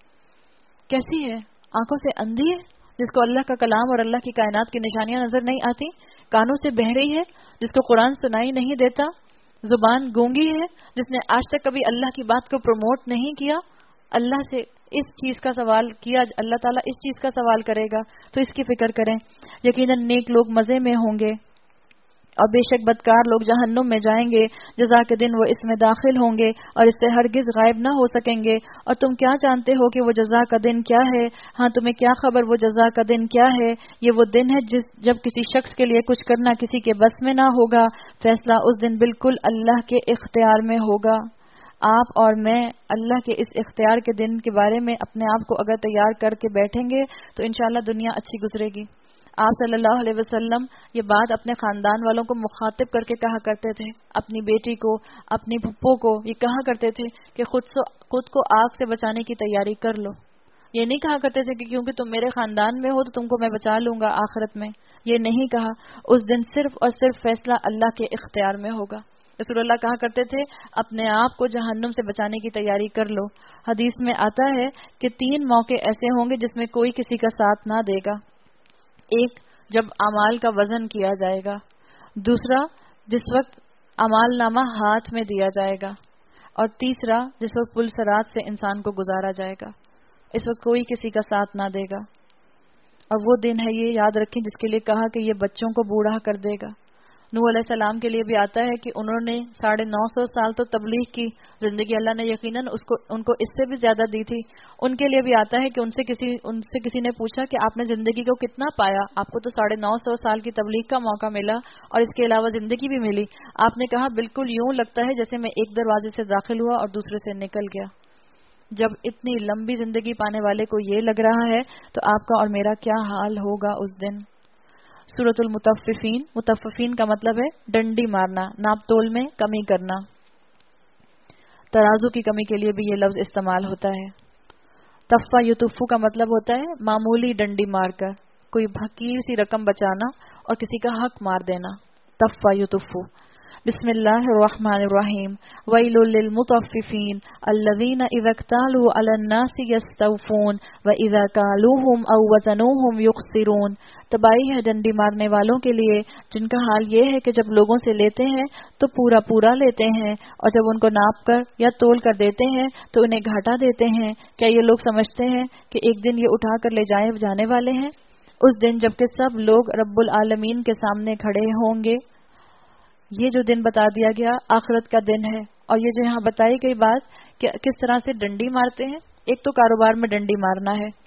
کیسی ہے؟ آنکھوں سے اندھی ہے جس کو اللہ کا کلام اور اللہ کی کائنات کی نشانیاں نظر نہیں آتی. کانوں سے بہری ہے جس کو قرآن سنائی نہیں دیتا. زبان گونگی ہے جس نے آج تک کبھی اللہ کی بات کو پروموٹ نہیں کیا. اللہ سے اس چیز کا سوال کیا، اللہ تعالیٰ اس چیز کا سوال کرے گا، تو اس کی فکر کریں. یقیناً نیک لوگ مزے میں ہوں گے اور بے شک بدکار لوگ جہنم میں جائیں گے. جزا کے دن وہ اس میں داخل ہوں گے اور اس سے ہرگز غائب نہ ہو سکیں گے. اور تم کیا جانتے ہو کہ وہ جزا کا دن کیا ہے؟ ہاں تمہیں کیا خبر وہ جزا کا دن کیا ہے؟ یہ وہ دن ہے جس جب کسی شخص کے لیے کچھ کرنا کسی کے بس میں نہ ہوگا. فیصلہ اس دن بالکل اللہ کے اختیار میں ہوگا. آپ اور میں اللہ کے اس اختیار کے دن کے بارے میں اپنے آپ کو اگر تیار کر کے بیٹھیں گے تو انشاءاللہ دنیا اچھی گزرے گی. آپ صلی اللہ علیہ وسلم یہ بات اپنے خاندان والوں کو مخاطب کر کے کہا کرتے تھے. اپنی بیٹی کو، اپنی پھپھو کو یہ کہا کرتے تھے کہ خود سو خود کو آگ سے بچانے کی تیاری کر لو. یہ نہیں کہا کرتے تھے کہ کیونکہ تم میرے خاندان میں ہو تو تم کو میں بچا لوں گا آخرت میں. یہ نہیں کہا. اس دن صرف اور صرف فیصلہ اللہ کے اختیار میں ہوگا. رسول اللہ کہا کرتے تھے اپنے آپ کو جہنم سے بچانے کی تیاری کر لو. حدیث میں آتا ہے کہ تین موقع ایسے ہوں گے جس میں کوئی کسی کا ساتھ نہ دے گا. ایک جب اعمال کا وزن کیا جائے گا، دوسرا جس وقت اعمال نامہ ہاتھ میں دیا جائے گا، اور تیسرا جس وقت پل صراط سے انسان کو گزارا جائے گا. اس وقت کوئی کسی کا ساتھ نہ دے گا. اور وہ دن ہے، یہ یاد رکھیں، جس کے لیے کہا کہ یہ بچوں کو بوڑھا کر دے گا. نوح علیہ السلام کے لیے بھی آتا ہے کہ انہوں نے ساڑھے نو سو سال تو تبلیغ کی زندگی، اللہ نے یقیناً اس کو ان کو اس سے بھی زیادہ دی تھی. ان کے لیے بھی آتا ہے کہ ان سے کسی ان سے کسی نے پوچھا کہ آپ نے زندگی کو کتنا پایا؟ آپ کو تو ساڑھے نو سو سال کی تبلیغ کا موقع ملا اور اس کے علاوہ زندگی بھی ملی. آپ نے کہا بالکل یوں لگتا ہے جیسے میں ایک دروازے سے داخل ہوا اور دوسرے سے نکل گیا. جب اتنی لمبی زندگی پانے والے کو یہ لگ رہا ہے تو آپ کا اور میرا کیا حال ہوگا اس دن. سورۃ المطففین. مطففین کا مطلب ہے ڈنڈی مارنا، ناپ تول میں کمی کرنا. ترازو کی کمی کے لیے بھی یہ لفظ استعمال ہوتا ہے. تفا یتفو کا مطلب ہوتا ہے معمولی ڈنڈی مار کر کوئی حقیر سی رقم بچانا اور کسی کا حق مار دینا. تفا یتفو. بسم اللہ الرحمن الرحیم. ویل للمطففین الذین اذا اکتالوا علی الناس یستوفون واذا کالوہم او وزنوہم یخسرون. تباہی ہے ڈنڈی مارنے والوں کے لیے جن کا حال یہ ہے کہ جب لوگوں سے لیتے ہیں تو پورا پورا لیتے ہیں اور جب ان کو ناپ کر یا تول کر دیتے ہیں تو انہیں گھاٹا دیتے ہیں. کیا یہ لوگ سمجھتے ہیں کہ ایک دن یہ اٹھا کر لے جائے جانے والے ہیں؟ اس دن جبکہ سب لوگ رب العالمین کے سامنے کھڑے ہوں گے. یہ جو دن بتا دیا گیا آخرت کا دن ہے. اور یہ جو یہاں بتائی گئی بات کہ کس طرح سے ڈنڈی مارتے ہیں، ایک تو کاروبار میں ڈنڈی مارنا ہے.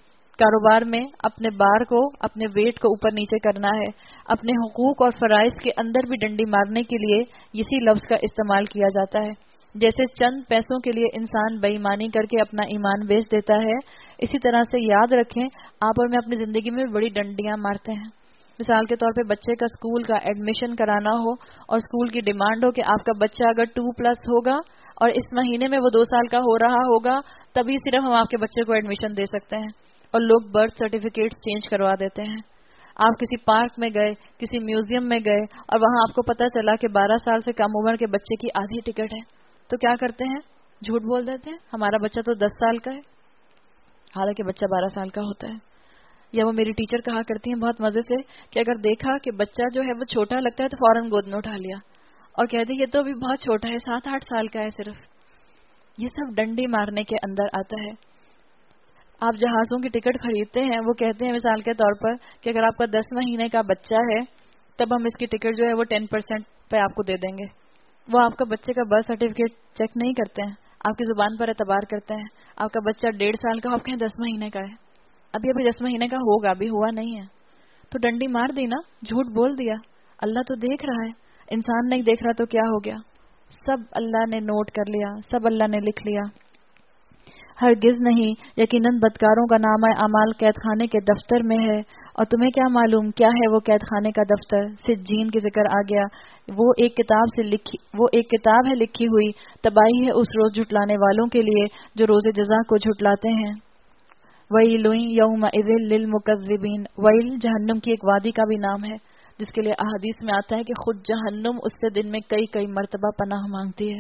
کاروبار میں اپنے بار کو، اپنے ویٹ کو اوپر نیچے کرنا ہے. اپنے حقوق اور فرائض کے اندر بھی ڈنڈی مارنے کے لیے اسی لفظ کا استعمال کیا جاتا ہے. جیسے چند پیسوں کے لیے انسان بے ایمانی کر کے اپنا ایمان بیچ دیتا ہے، اسی طرح سے یاد رکھیں آپ اور میں اپنی زندگی میں بڑی ڈنڈیاں مارتے ہیں. مثال کے طور پہ بچے کا اسکول کا ایڈمیشن کرانا ہو اور اسکول کی ڈیمانڈ ہو کہ آپ کا بچہ اگر ٹو پلس ہوگا اور اس مہینے میں وہ دو سال کا ہو رہا ہوگا تبھی صرف ہم آپ کے بچے کو ایڈمیشن دے سکتے ہیں، اور لوگ برتھ سرٹیفکیٹ چینج کروا دیتے ہیں. آپ کسی پارک میں گئے، کسی میوزیم میں گئے اور وہاں آپ کو پتا چلا کہ بارہ سال سے کم عمر کے بچے کی آدھی ٹکٹ ہے، تو کیا کرتے ہیں؟ جھوٹ بول دیتے ہیں ہمارا بچہ تو دس سال کا ہے، حالانکہ بچہ بارہ سال کا ہوتا ہے. یا وہ میری ٹیچر کہا کرتی ہیں بہت مزے سے کہ اگر دیکھا کہ بچہ جو ہے وہ چھوٹا لگتا ہے تو فوراً گود میں اٹھا لیا اور کہتے یہ تو ابھی بہت چھوٹا ہے، سات آٹھ سال کا ہے صرف. یہ سب ڈنڈی مارنے کے اندر آتا ہے. آپ جہازوں کی ٹکٹ خریدتے ہیں، وہ کہتے ہیں مثال کے طور پر کہ اگر آپ کا دس مہینے کا بچہ ہے تب ہم اس کی ٹکٹ جو ہے وہ ٹین پرسینٹ پہ آپ کو دے دیں گے. وہ آپ کا بچے کا برتھ سرٹیفکیٹ چیک نہیں کرتے ہیں، آپ کی زبان پر اعتبار کرتے ہیں. آپ کا بچہ ڈیڑھ سال کا، آپ کہیں دس مہینے کا ہے، ابھی ابھی دس مہینے کا ہوگا، ابھی ہوا نہیں ہے، تو ڈنڈی مار دی نا، جھوٹ بول دیا. اللہ تو دیکھ رہا ہے، انسان نہیں دیکھ رہا تو کیا ہو گیا؟ سب اللہ نے نوٹ کر لیا، سب اللہ نے لکھ لیا. ہرگز نہیں، یقیناً بدکاروں کا نام اعمال قید خانے کے دفتر میں ہے. اور تمہیں کیا معلوم کیا ہے وہ قید خانے کا دفتر؟ سجین کی ذکر آ گیا. وہ ایک کتاب سے لکھی وہ ایک کتاب ہے لکھی ہوئی، تباہی ہے اس روز جھٹلانے والوں کے لیے جو روز جزا کو جھٹلاتے ہیں. ویل یومئذ للمکذبین، ویل جہنم کی ایک وادی کا بھی نام ہے جس کے لیے احادیث میں آتا ہے کہ خود جہنم اس سے دن میں کئی کئی مرتبہ پناہ مانگتی ہے.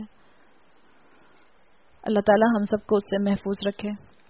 اللہ تعالی ہم سب کو اس سے محفوظ رکھے.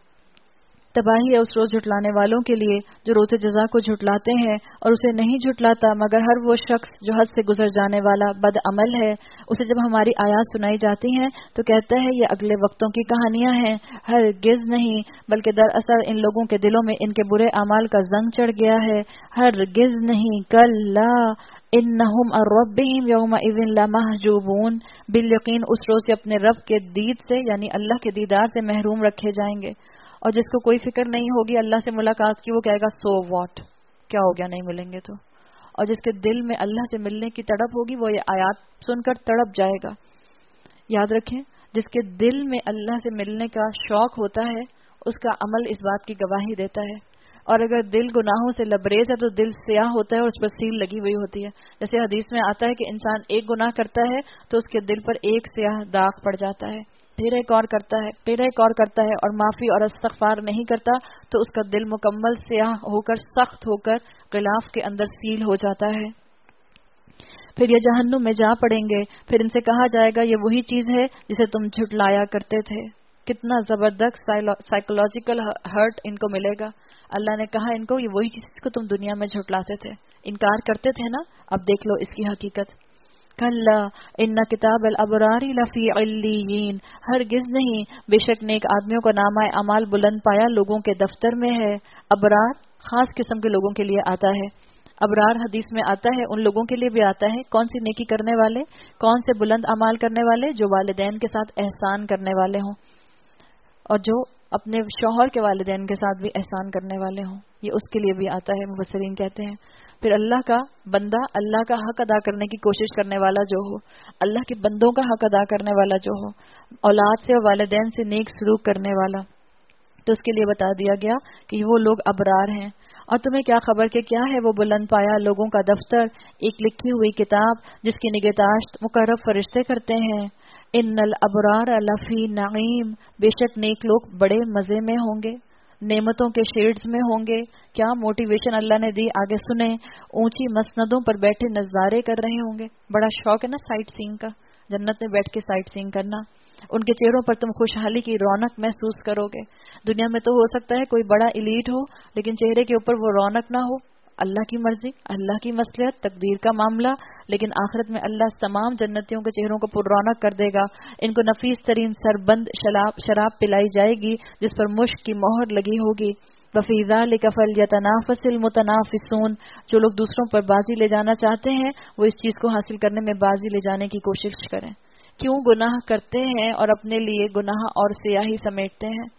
تباہی ہے اس روز جھٹلانے والوں کے لیے جو روز جزا کو جھٹلاتے ہیں اور اسے نہیں جھٹلاتا مگر ہر وہ شخص جو حد سے گزر جانے والا بد عمل ہے. اسے جب ہماری آیات سنائی جاتی ہیں تو کہتا ہے یہ اگلے وقتوں کی کہانیاں ہیں. ہرگز نہیں، بلکہ دراصل ان لوگوں کے دلوں میں ان کے برے اعمال کا زنگ چڑھ گیا ہے. ہرگز نہیں، کلا انہم عن ربہم یومئذ لمحجوبون، بالیقین اس روز سے اپنے رب کے دید سے یعنی اللہ کے دیدار سے محروم رکھے جائیں گے. اور جس کو کوئی فکر نہیں ہوگی اللہ سے ملاقات کی، وہ کہے گا سو واٹ، کیا ہو گیا نہیں ملیں گے تو. اور جس کے دل میں اللہ سے ملنے کی تڑپ ہوگی وہ یہ آیات سن کر تڑپ جائے گا. یاد رکھیں جس کے دل میں اللہ سے ملنے کا شوق ہوتا ہے اس کا عمل اس بات کی گواہی دیتا ہے. اور اگر دل گناہوں سے لبریز ہے تو دل سیاہ ہوتا ہے اور اس پر سیل لگی ہوئی ہوتی ہے. جیسے حدیث میں آتا ہے کہ انسان ایک گناہ کرتا ہے تو اس کے دل پر ایک سیاہ داغ پڑ جاتا ہے، پھر ایک اور کرتا ہے، پھر ایک اور کرتا ہے اور معافی اور استغفار نہیں کرتا تو اس کا دل مکمل سیاہ ہو کر سخت ہو کر غلاف کے اندر سیل ہو جاتا ہے. پھر یہ جہنم میں جا پڑیں گے، پھر ان سے کہا جائے گا یہ وہی چیز ہے جسے تم جھٹلایا کرتے تھے. کتنا زبردست سائیکولوجیکل ہرٹ ان کو ملے گا. اللہ نے کہا ان کو یہ وہی چیز کو تم دنیا میں جھٹلاتے تھے، انکار کرتے تھے نا، اب دیکھ لو اس کی حقیقت. کلا ان کتاب الابرار لفی علیین، ہرگز نہیں، بے شک نیک آدمیوں کا نامہ اعمال بلند پایا لوگوں کے دفتر میں ہے. ابرار خاص قسم کے لوگوں کے لیے آتا ہے. ابرار حدیث میں آتا ہے ان لوگوں کے لیے بھی آتا ہے کون سی نیکی کرنے والے، کون سے بلند اعمال کرنے والے، جو والدین کے ساتھ احسان کرنے والے ہوں اور جو اپنے شوہر کے والدین کے ساتھ بھی احسان کرنے والے ہوں. یہ اس کے لیے بھی آتا ہے، مفسرین کہتے ہیں. پھر اللہ کا بندہ اللہ کا حق ادا کرنے کی کوشش کرنے والا جو ہو، اللہ کے بندوں کا حق ادا کرنے والا جو ہو، اولاد سے اور والدین سے نیک سلوک کرنے والا، تو اس کے لیے بتا دیا گیا کہ وہ لوگ ابرار ہیں. اور تمہیں کیا خبر کہ کیا ہے وہ بلند پایا لوگوں کا دفتر، ایک لکھی ہوئی کتاب جس کی نگہداشت مقرب فرشتے کرتے ہیں. ان الابرار لفی نعیم، بے شک نیک لوگ بڑے مزے میں ہوں گے، نعمتوں کے شیڈز میں ہوں گے. کیا موٹیویشن اللہ نے دی، آگے سنیں. اونچی مسندوں پر بیٹھے نظارے کر رہے ہوں گے. بڑا شوق ہے نا سائٹ سینگ کا، جنت میں بیٹھ کے سائٹ سینگ کرنا. ان کے چہروں پر تم خوشحالی کی رونق محسوس کرو گے. دنیا میں تو ہو سکتا ہے کوئی بڑا ایلیٹ ہو لیکن چہرے کے اوپر وہ رونق نہ ہو. اللہ کی مرضی، اللہ کی مصلحت، تقدیر کا معاملہ. لیکن آخرت میں اللہ تمام جنتیوں کے چہروں کو پر رونق کر دے گا. ان کو نفیس ترین سربند شراب شراب پلائی جائے گی جس پر مشک کی مہر لگی ہوگی. وفی ذلک فلیتنافس المتنافسون، جو لوگ دوسروں پر بازی لے جانا چاہتے ہیں وہ اس چیز کو حاصل کرنے میں بازی لے جانے کی کوشش کریں. کیوں گناہ کرتے ہیں اور اپنے لیے گناہ اور سیاہی سمیٹتے ہیں؟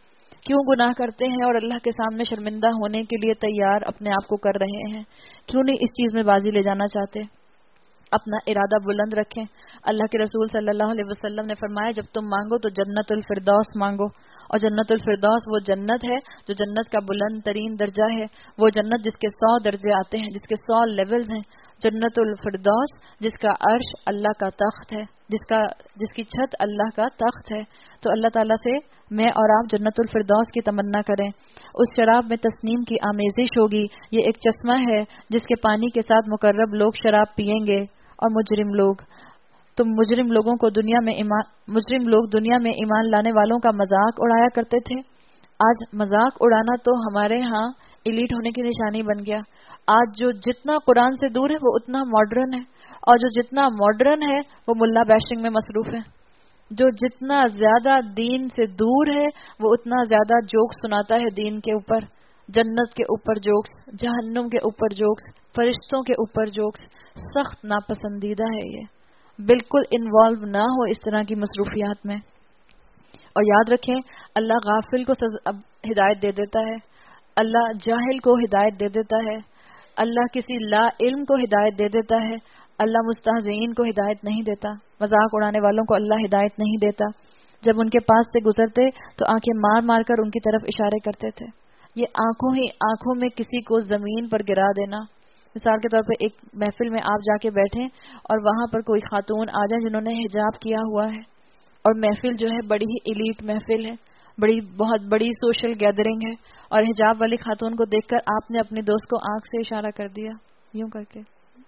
کیوں گناہ کرتے ہیں اور اللہ کے سامنے شرمندہ ہونے کے لیے تیار اپنے آپ کو کر رہے ہیں؟ کیوں نہیں اس چیز میں بازی لے جانا چاہتے؟ اپنا ارادہ بلند رکھیں. اللہ کے رسول صلی اللہ علیہ وسلم نے فرمایا جب تم مانگو تو جنت الفردوس مانگو، اور جنت الفردوس وہ جنت ہے جو جنت کا بلند ترین درجہ ہے، وہ جنت جس کے سو درجے آتے ہیں، جس کے سو لیولز ہیں. جنت الفردوس جس کا عرش اللہ کا تخت ہے، جس کا جس کی چھت اللہ کا تخت ہے. تو اللہ تعالیٰ سے میں اور آپ جنت الفردوس کی تمنا کریں. اس شراب میں تسنیم کی آمیزش ہوگی. یہ ایک چشمہ ہے جس کے پانی کے ساتھ مقرب لوگ شراب پیئیں گے اور مجرم لوگ. تم مجرم لوگوں کو دنیا میں ایمان مجرم لوگ دنیا میں ایمان لانے والوں کا مذاق اڑایا کرتے تھے. آج مذاق اڑانا تو ہمارے ہاں ایلیٹ ہونے کی نشانی بن گیا. آج جو جتنا قرآن سے دور ہے وہ اتنا ماڈرن ہے، اور جو جتنا ماڈرن ہے وہ ملا بیشنگ میں مصروف ہے. جو جتنا زیادہ دین سے دور ہے وہ اتنا زیادہ جوکس سناتا ہے دین کے اوپر، جنت کے اوپر جوکس، جہنم کے اوپر جوکس، فرشتوں کے اوپر جوکس. سخت ناپسندیدہ ہے یہ. بالکل انوالو نہ ہو اس طرح کی مصروفیات میں. اور یاد رکھیں اللہ غافل کو ہدایت دے دیتا ہے، اللہ جاہل کو ہدایت دے دیتا ہے، اللہ کسی لا علم کو ہدایت دے دیتا ہے، اللہ مستہزئین کو ہدایت نہیں دیتا. مذاق اڑانے والوں کو اللہ ہدایت نہیں دیتا. جب ان کے پاس سے گزرتے تو آنکھیں مار مار کر ان کی طرف اشارے کرتے تھے. یہ آنکھوں ہی آنکھوں میں کسی کو زمین پر گرا دینا. مثال کے طور پہ ایک محفل میں آپ جا کے بیٹھیں اور وہاں پر کوئی خاتون آ جائیں جنہوں نے حجاب کیا ہوا ہے، اور محفل جو ہے بڑی ہی ایلیٹ محفل ہے، بڑی بہت بڑی سوشل گیدرنگ ہے، اور حجاب والی خاتون کو دیکھ کر آپ نے اپنے دوست کو آنکھ سے اشارہ کر دیا یوں کر کے.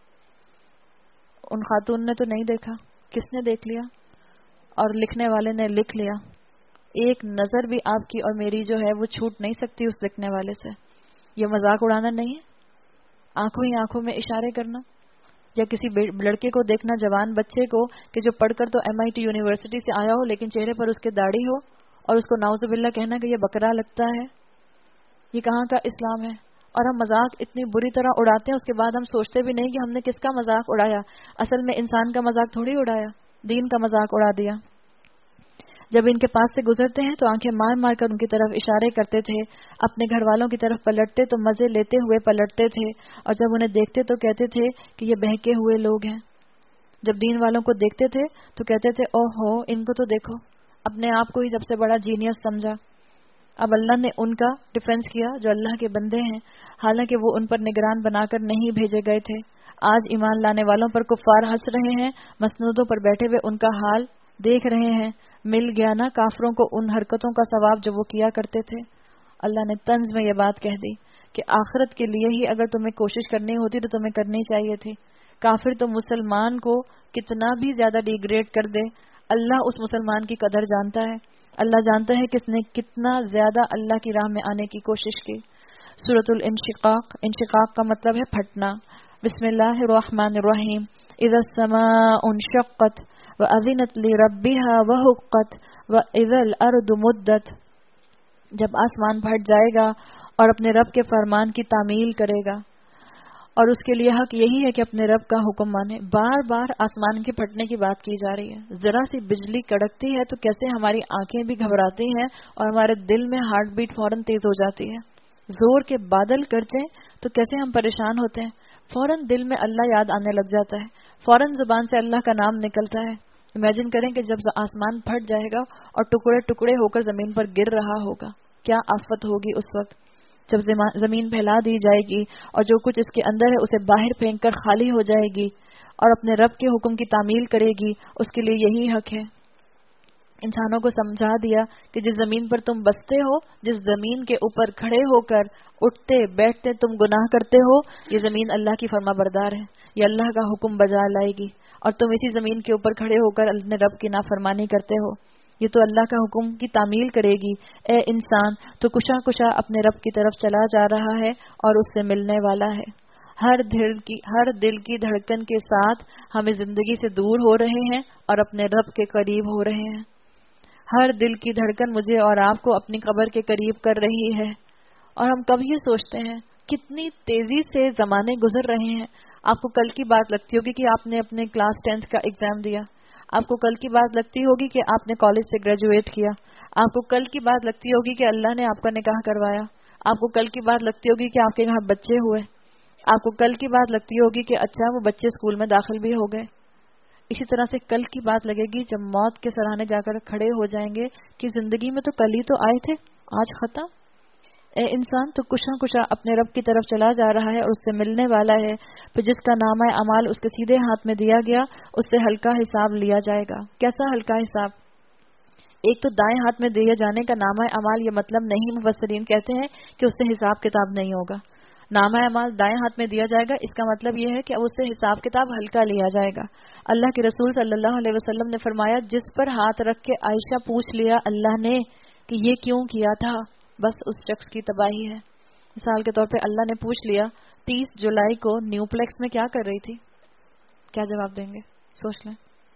ان خاتون نے تو نہیں دیکھا، کس نے دیکھ لیا؟ اور لکھنے والے نے لکھ لیا. ایک نظر بھی آپ کی اور میری جو ہے وہ چھوٹ نہیں سکتی اس لکھنے والے سے. یہ مذاق اڑانا نہیں ہے؟ آنکھوں ہی آنکھوں میں اشارے کرنا. یا کسی لڑکے کو دیکھنا، جوان بچے کو، کہ جو پڑھ کر تو ایم آئی ٹی یونیورسٹی سے آیا ہو لیکن چہرے پر اس کے داڑھی ہو، اور اس کو نعوذ باللہ کہنا کہ یہ بکرا لگتا ہے. یہ کہاں کا اسلام ہے؟ اور ہم مذاق اتنی بری طرح اڑاتے ہیں، اس کے بعد ہم سوچتے بھی نہیں کہ ہم نے کس کا مذاق اڑایا. اصل میں انسان کا مذاق تھوڑی اڑایا، دین کا مذاق اڑا دیا. جب ان کے پاس سے گزرتے ہیں تو آنکھیں مار مار کر ان کی طرف اشارے کرتے تھے. اپنے گھر والوں کی طرف پلٹتے تو مزے لیتے ہوئے پلٹتے تھے، اور جب انہیں دیکھتے تو کہتے تھے کہ یہ بہکے ہوئے لوگ ہیں. جب دین والوں کو دیکھتے تھے تو کہتے تھے او ہو ان کو تو دیکھو، اپنے آپ کو ہی سب سے بڑا جینیس سمجھا. اب اللہ نے ان کا ڈیفینس کیا جو اللہ کے بندے ہیں، حالانکہ وہ ان پر نگران بنا کر نہیں بھیجے گئے تھے. آج ایمان لانے والوں پر کفار ہنس رہے ہیں، مسندوں پر بیٹھے ہوئے ان کا حال دیکھ رہے ہیں. مل گیا نا کافروں کو ان حرکتوں کا ثواب جو وہ کیا کرتے تھے. اللہ نے طنز میں یہ بات کہہ دی کہ آخرت کے لیے ہی اگر تمہیں کوشش کرنی ہوتی تو تمہیں کرنی چاہیے تھی. کافر تو مسلمان کو کتنا بھی زیادہ ڈیگریڈ کر دے، اللہ اس مسلمان کی قدر جانتا ہے. اللہ جانتا ہے کس نے کتنا زیادہ اللہ کی راہ میں آنے کی کوشش کی. سورۃ الانشقاق، انشقاق کا مطلب ہے پھٹنا. بسم اللہ الرحمن الرحیم. اذا السماء انشقت وَأَذِنَتْ لِرَبِّهَا وَحُقَّتْ وَإِذَا الْأَرْضُ مُدَّتْ. جب آسمان پھٹ جائے گا اور اپنے رب کے فرمان کی تعمیل کرے گا، اور اس کے لیے حق یہی ہے کہ اپنے رب کا حکم مانے. بار بار آسمان کے پھٹنے کی بات کی جا رہی ہے. ذرا سی بجلی کڑکتی ہے تو کیسے ہماری آنکھیں بھی گھبراتی ہیں اور ہمارے دل میں ہارٹ بیٹ فوراً تیز ہو جاتی ہے. زور کے بادل گرجیں تو کیسے ہم پریشان ہوتے ہیں، فوراً دل میں اللہ یاد آنے لگ جاتا ہے، فوراً زبان سے اللہ کا نام نکلتا ہے. امیجن کریں کہ جب آسمان پھٹ جائے گا اور ٹکڑے ٹکڑے ہو کر زمین پر گر رہا ہوگا، کیا آفت ہوگی اس وقت. جب زمین پھیلا دی جائے گی اور جو کچھ اس کے اندر ہے اسے باہر پھینک کر خالی ہو جائے گی اور اپنے رب کے حکم کی تعمیل کرے گی، اس کے لیے یہی حق ہے. انسانوں کو سمجھا دیا کہ جس زمین پر تم بستے ہو، جس زمین کے اوپر کھڑے ہو کر اٹھتے بیٹھتے تم گناہ کرتے ہو، یہ زمین اللہ کی فرما بردار ہے، یہ اللہ کا حکم بجا لائے گی، اور تم اسی زمین کے اوپر کھڑے ہو کر اپنے رب کی نافرمانی کرتے ہو، یہ تو اللہ کا حکم کی تعمیل کرے گی. اے انسان تو کشا کشا اپنے رب کی طرف چلا جا رہا ہے اور اس سے ملنے والا ہے. ہر دل کی ہر دل کی دھڑکن کے ساتھ ہمیں زندگی سے دور ہو رہے ہیں اور اپنے رب کے قریب ہو رہے ہیں. ہر دل کی دھڑکن مجھے اور آپ کو اپنی قبر کے قریب کر رہی ہے. اور ہم کب یہ سوچتے ہیں کتنی تیزی سے زمانے گزر رہے ہیں. آپ کو کل کی بات لگتی ہوگی کہ آپ نے اپنے کلاس ٹینتھ کا ایگزام دیا. آپ کو کل کی بات لگتی ہوگی کہ آپ نے کالج سے گریجویٹ کیا، آپ کو کل کی بات لگتی ہوگی کہ اللہ نے آپ کا نکاح کروایا، آپ کو کل کی بات لگتی ہوگی کہ آپ کے یہاں بچے ہوئے، آپ کو کل کی بات لگتی ہوگی کہ اچھا وہ بچے اسکول میں داخل بھی ہو گئے. اسی طرح سے کل کی بات لگے گی جب موت کے سراہنے جا کر کھڑے ہو جائیں گے کہ زندگی میں تو کل ہی تو آئے تھے، آج ختم. اے انسان تو کچھ نہ کچھ اپنے رب کی طرف چلا جا رہا ہے اور اس سے ملنے والا ہے. پھر جس کا نامہ اعمال اس کے سیدھے ہاتھ میں دیا گیا اس سے ہلکا حساب لیا جائے گا. کیسا ہلکا حساب؟ ایک تو دائیں ہاتھ میں دیے جانے کا نامہ اعمال یہ مطلب نہیں، مفسرین کہتے ہیں کہ اس سے حساب کتاب نہیں ہوگا. نامہ اعمال دائیں ہاتھ میں دیا جائے گا، اس کا مطلب یہ ہے کہ اس سے حساب کتاب ہلکا لیا جائے گا. اللہ کے رسول صلی اللہ علیہ وسلم نے فرمایا جس پر ہاتھ رکھ کے عائشہ پوچھ لیا اللہ نے کہ یہ کیوں کیا تھا، بس اس شخص کی تباہی ہے. مثال کے طور پہ اللہ نے پوچھ لیا تیس جولائی کو نیو پلیکس میں کیا کر رہی تھی، کیا جواب دیں گے؟ سوچ لیں.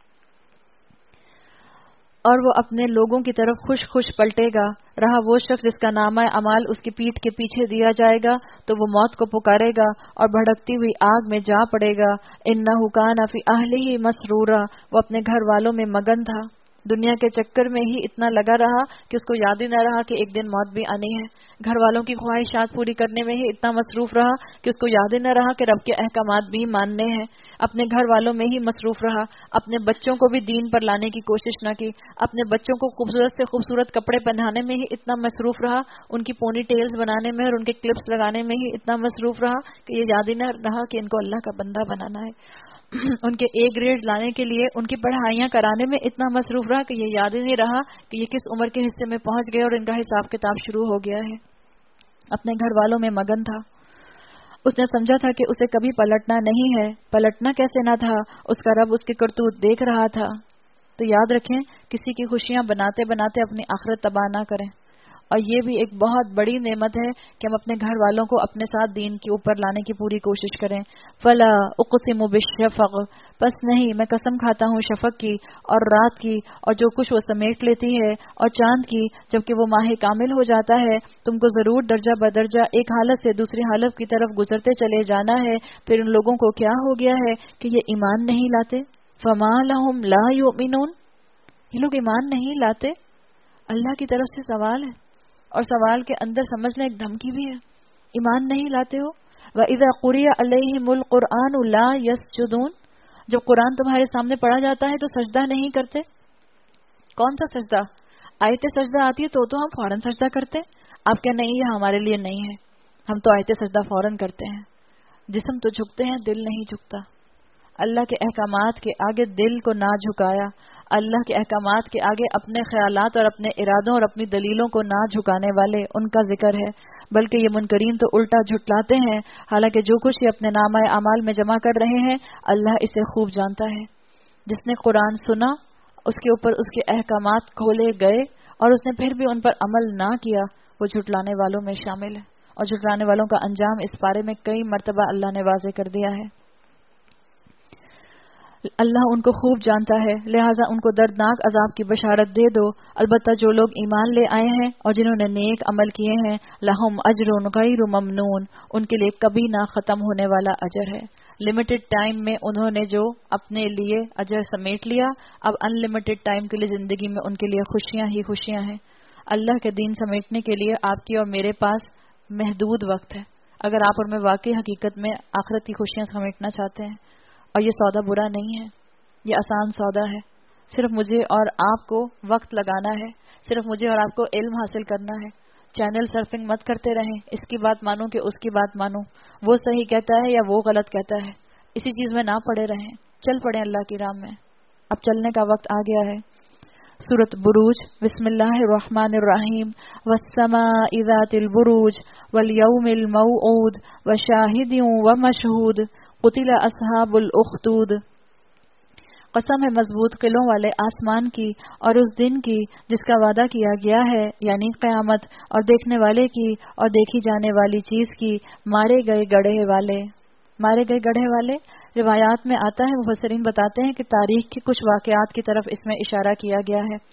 اور وہ اپنے لوگوں کی طرف خوش خوش پلٹے گا. رہا وہ شخص جس کا نامہ اعمال اس کی پیٹھ کے پیچھے دیا جائے گا تو وہ موت کو پکارے گا اور بھڑکتی ہوئی آگ میں جا پڑے گا. انہ کان فی اہلہ مسرورا، وہ اپنے گھر والوں میں مگن تھا. دنیا کے چکر میں ہی اتنا لگا رہا کہ اس کو یاد ہی نہ رہا کہ ایک دن موت بھی آنی ہے. گھر والوں کی خواہشات پوری کرنے میں ہی اتنا مصروف رہا کہ اس کو یاد ہی نہ رہا کہ رب کے احکامات بھی ماننے ہیں. اپنے گھر والوں میں ہی مصروف رہا، اپنے بچوں کو بھی دین پر لانے کی کوشش نہ کی. اپنے بچوں کو خوبصورت سے خوبصورت کپڑے پہنانے میں ہی اتنا مصروف رہا، ان کی پونی ٹیلز بنانے میں اور ان کے کلپس لگانے میں ہی اتنا مصروف رہا کہ یہ یاد ہی نہ رہا کہ ان کو اللہ کا بندہ بنانا ہے. ان کے اے گریڈ لانے کے لیے ان کی پڑھائیاں کرانے میں اتنا مصروف رہا کہ یہ یاد ہی نہیں رہا کہ یہ کس عمر کے حصے میں پہنچ گئے اور ان کا حساب کتاب شروع ہو گیا ہے. اپنے گھر والوں میں مگن تھا. اس نے سمجھا تھا کہ اسے کبھی پلٹنا نہیں ہے. پلٹنا کیسے نہ تھا، اس کا رب اس کی کرتوت دیکھ رہا تھا. تو یاد رکھیں کسی کی خوشیاں بناتے بناتے اپنی آخرت تباہ نہ کریں. اور یہ بھی ایک بہت بڑی نعمت ہے کہ ہم اپنے گھر والوں کو اپنے ساتھ دین کے اوپر لانے کی پوری کوشش کریں. فلا اقسم بالشفق، بس نہیں میں قسم کھاتا ہوں شفق کی اور رات کی اور جو کچھ وہ سمیٹ لیتی ہے، اور چاند کی جبکہ وہ ماہ کامل ہو جاتا ہے. تم کو ضرور درجہ بدرجہ ایک حالت سے دوسری حالت کی طرف گزرتے چلے جانا ہے. پھر ان لوگوں کو کیا ہو گیا ہے کہ یہ ایمان نہیں لاتے. فما لهم لا يؤمنون، یہ لوگ ایمان نہیں لاتے. اللہ کی طرف سے سوال ہے اور سوال کے اندر سمجھ لیں ایک دھمکی بھی ہے. ایمان نہیں لاتے ہو. وَإِذَا قُرِئَ عَلَيْهِمُ الْقُرْآنُ لَا يَسْجُدُونَ، جب قرآن تمہارے سامنے پڑھا جاتا ہے تو سجدہ نہیں کرتے. کون سا سجدہ؟ آیت سجدہ آتی ہے تو تو ہم فوراً سجدہ کرتے. آپ کہ نہیں یہ ہمارے لیے نہیں ہے، ہم تو آیت سجدہ فوراً کرتے ہیں. جسم تو جھکتے ہیں، دل نہیں جھکتا. اللہ کے احکامات کے آگے دل کو نہ جھکایا، اللہ کے احکامات کے آگے اپنے خیالات اور اپنے ارادوں اور اپنی دلیلوں کو نہ جھکانے والے ان کا ذکر ہے. بلکہ یہ منکرین تو الٹا جھٹلاتے ہیں، حالانکہ جو کچھ یہ اپنے نامہ اعمال میں جمع کر رہے ہیں اللہ اسے خوب جانتا ہے. جس نے قرآن سنا، اس کے اوپر اس کے احکامات کھولے گئے اور اس نے پھر بھی ان پر عمل نہ کیا، وہ جھٹلانے والوں میں شامل ہے. اور جھٹلانے والوں کا انجام اس بارے میں کئی مرتبہ اللہ نے واضح کر دیا ہے. اللہ ان کو خوب جانتا ہے، لہٰذا ان کو دردناک عذاب کی بشارت دے دو. البتہ جو لوگ ایمان لے آئے ہیں اور جنہوں نے نیک عمل کیے ہیں، لہم اجر غیر ممنون، ان کے لیے کبھی نہ ختم ہونے والا اجر ہے. لمیٹڈ ٹائم میں انہوں نے جو اپنے لیے اجر سمیٹ لیا، اب ان لمیٹڈ ٹائم کے لیے زندگی میں ان کے لیے خوشیاں ہی خوشیاں ہیں. اللہ کے دین سمیٹنے کے لیے آپ کی اور میرے پاس محدود وقت ہے. اگر آپ اور میں واقعی حقیقت میں آخرت کی خوشیاں سمیٹنا چاہتے ہیں، اور یہ سودا برا نہیں ہے، یہ آسان سودا ہے. صرف مجھے اور آپ کو وقت لگانا ہے، صرف مجھے اور آپ کو علم حاصل کرنا ہے. چینل سرفنگ مت کرتے رہیں، اس کی بات مانوں کہ اس کی بات مانوں، وہ صحیح کہتا ہے یا وہ غلط کہتا ہے، اسی چیز میں نہ پڑے رہیں. چل پڑیں اللہ کی راہ میں. اب چلنے کا وقت آ گیا ہے. سورۃ بروج. بسم اللہ الرحمن الرحیم. والسماء ذات البروج والیوم الموعود وشاہد ومشہود قتل اصحاب الاخدود. قسم ہے مضبوط قلعوں والے آسمان کی اور اس دن کی جس کا وعدہ کیا گیا ہے، یعنی قیامت، اور دیکھنے والے کی اور دیکھی جانے والی چیز کی. مارے گئے گڑھے والے. مارے گئے گڑھے والے روایات میں آتا ہے، مفسرین بتاتے ہیں کہ تاریخ کے کچھ واقعات کی طرف اس میں اشارہ کیا گیا ہے.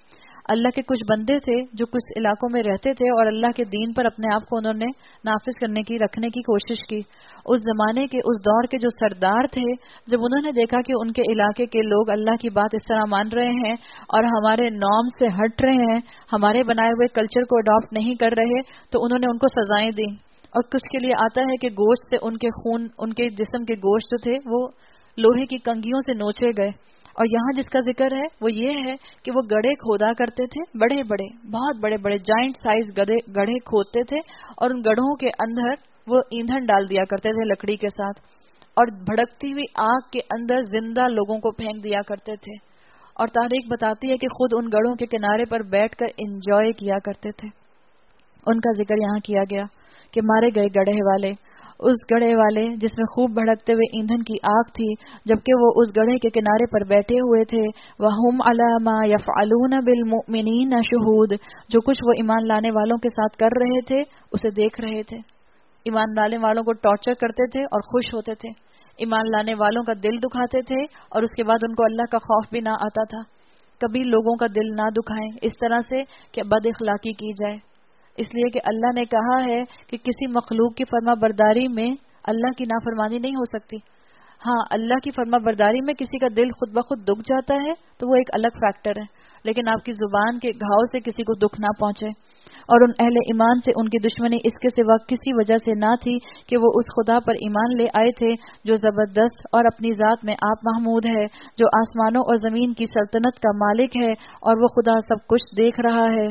اللہ کے کچھ بندے تھے جو کچھ علاقوں میں رہتے تھے اور اللہ کے دین پر اپنے آپ کو انہوں نے نافذ کرنے کی رکھنے کی کوشش کی. اس زمانے کے اس دور کے جو سردار تھے، جب انہوں نے دیکھا کہ ان کے علاقے کے لوگ اللہ کی بات اس طرح مان رہے ہیں اور ہمارے نارم سے ہٹ رہے ہیں، ہمارے بنائے ہوئے کلچر کو اڈاپٹ نہیں کر رہے، تو انہوں نے ان کو سزائیں دی. اور کچھ کے لیے آتا ہے کہ گوشت سے ان کے خون، ان کے جسم کے گوشت جو تھے وہ لوہے کی کنگھیوں سے نوچے گئے. اور یہاں جس کا ذکر ہے وہ یہ ہے کہ وہ گڑھے کھودا کرتے تھے، بڑے بڑے بہت بڑے بڑے جائنٹ سائز گڑھے کھودتے تھے اور ان گڑھوں کے اندر وہ ایندھن ڈال دیا کرتے تھے لکڑی کے ساتھ، اور بھڑکتی ہوئی آگ کے اندر زندہ لوگوں کو پھینک دیا کرتے تھے. اور تاریخ بتاتی ہے کہ خود ان گڑھوں کے کنارے پر بیٹھ کر انجوائے کیا کرتے تھے. ان کا ذکر یہاں کیا گیا کہ مارے گئے گڑھے والے، اس گڑھے والے جس میں خوب بھڑکتے ہوئے ایندھن کی آگ تھی، جبکہ وہ اس گڑھے کے کنارے پر بیٹھے ہوئے تھے. وَهُمْ عَلَى مَا يَفْعَلُونَ بِالْمُؤْمِنِينَ شُهُودٌ، جو کچھ وہ ایمان لانے والوں کے ساتھ کر رہے تھے اسے دیکھ رہے تھے. ایمان لانے والوں کو ٹارچر کرتے تھے اور خوش ہوتے تھے، ایمان لانے والوں کا دل دکھاتے تھے اور اس کے بعد ان کو اللہ کا خوف بھی نہ آتا تھا. کبھی لوگوں کا دل نہ دکھائیں اس طرح سے کہ بد اخلاقی کی جائے، اس لیے کہ اللہ نے کہا ہے کہ کسی مخلوق کی فرما برداری میں اللہ کی نافرمانی نہیں ہو سکتی. ہاں، اللہ کی فرما برداری میں کسی کا دل خود بخود دکھ جاتا ہے تو وہ ایک الگ فیکٹر ہے، لیکن آپ کی زبان کے گھاؤ سے کسی کو دکھ نہ پہنچے. اور ان اہل ایمان سے ان کی دشمنی اس کے سوا کسی وجہ سے نہ تھی کہ وہ اس خدا پر ایمان لے آئے تھے جو زبردست اور اپنی ذات میں آپ محمود ہے، جو آسمانوں اور زمین کی سلطنت کا مالک ہے اور وہ خدا سب کچھ دیکھ رہا ہے.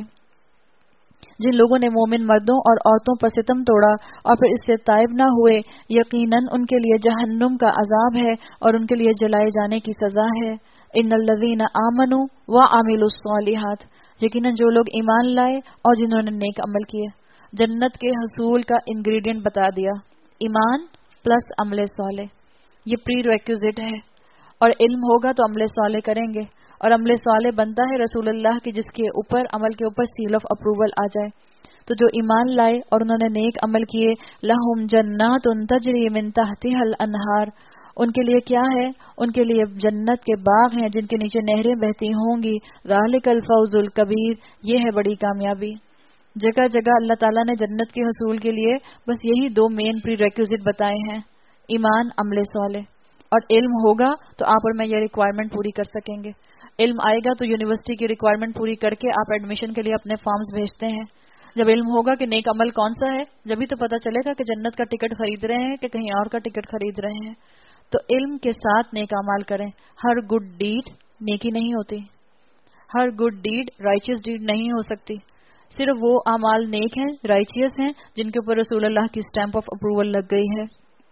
جن لوگوں نے مومن مردوں اور عورتوں پر ستم توڑا اور پھر اس سے تائب نہ ہوئے، یقیناً ان کے لیے جہنم کا عذاب ہے اور ان کے لیے جلائے جانے کی سزا ہے. ان الذین آمنوا وعملوا الصالحات، یقیناً جو لوگ ایمان لائے اور جنہوں نے نیک عمل کیے. جنت کے حصول کا انگریڈینٹ بتا دیا، ایمان پلس عمل صالح، یہ پری ریکوزٹ ہے. اور علم ہوگا تو عمل صالح کریں گے، اور عمل صالح بنتا ہے رسول اللہ کی جس کے اوپر عمل کے اوپر سیل آف اپروول آ جائے. تو جو ایمان لائے اور انہوں نے نیک عمل کیے، لہم جنات تجری من تحتها الانہار، ان کے لیے کیا ہے؟ ان کے لیے جنت کے باغ ہیں جن کے نیچے نہریں بہتی ہوں گی. ذالک الفوز الکبیر، یہ ہے بڑی کامیابی. جگہ جگہ اللہ تعالیٰ نے جنت کے حصول کے لیے بس یہی دو مین پری ریکوزٹ بتائے ہیں، ایمان، عمل صالح. اور علم ہوگا تو آپ اور میں یہ ریکوائرمنٹ پوری کر سکیں گے. علم آئے گا تو یونیورسٹی کی ریکوائرمنٹ پوری کر کے آپ ایڈمیشن کے لیے اپنے فارمز بھیجتے ہیں. جب علم ہوگا کہ نیک عمل کون سا ہے، جبھی تو پتہ چلے گا کہ جنت کا ٹکٹ خرید رہے ہیں کہ کہیں اور کا ٹکٹ خرید رہے ہیں. تو علم کے ساتھ نیک اعمال کریں. ہر گڈ ڈیڈ نیکی نہیں ہوتی، ہر گڈ ڈیڈ رائچیس ڈیڈ نہیں ہو سکتی. صرف وہ اعمال نیک ہیں، رائچیس ہیں، جن کے اوپر رسول اللہ کی اسٹیمپ آف اپروول لگ گئی ہے.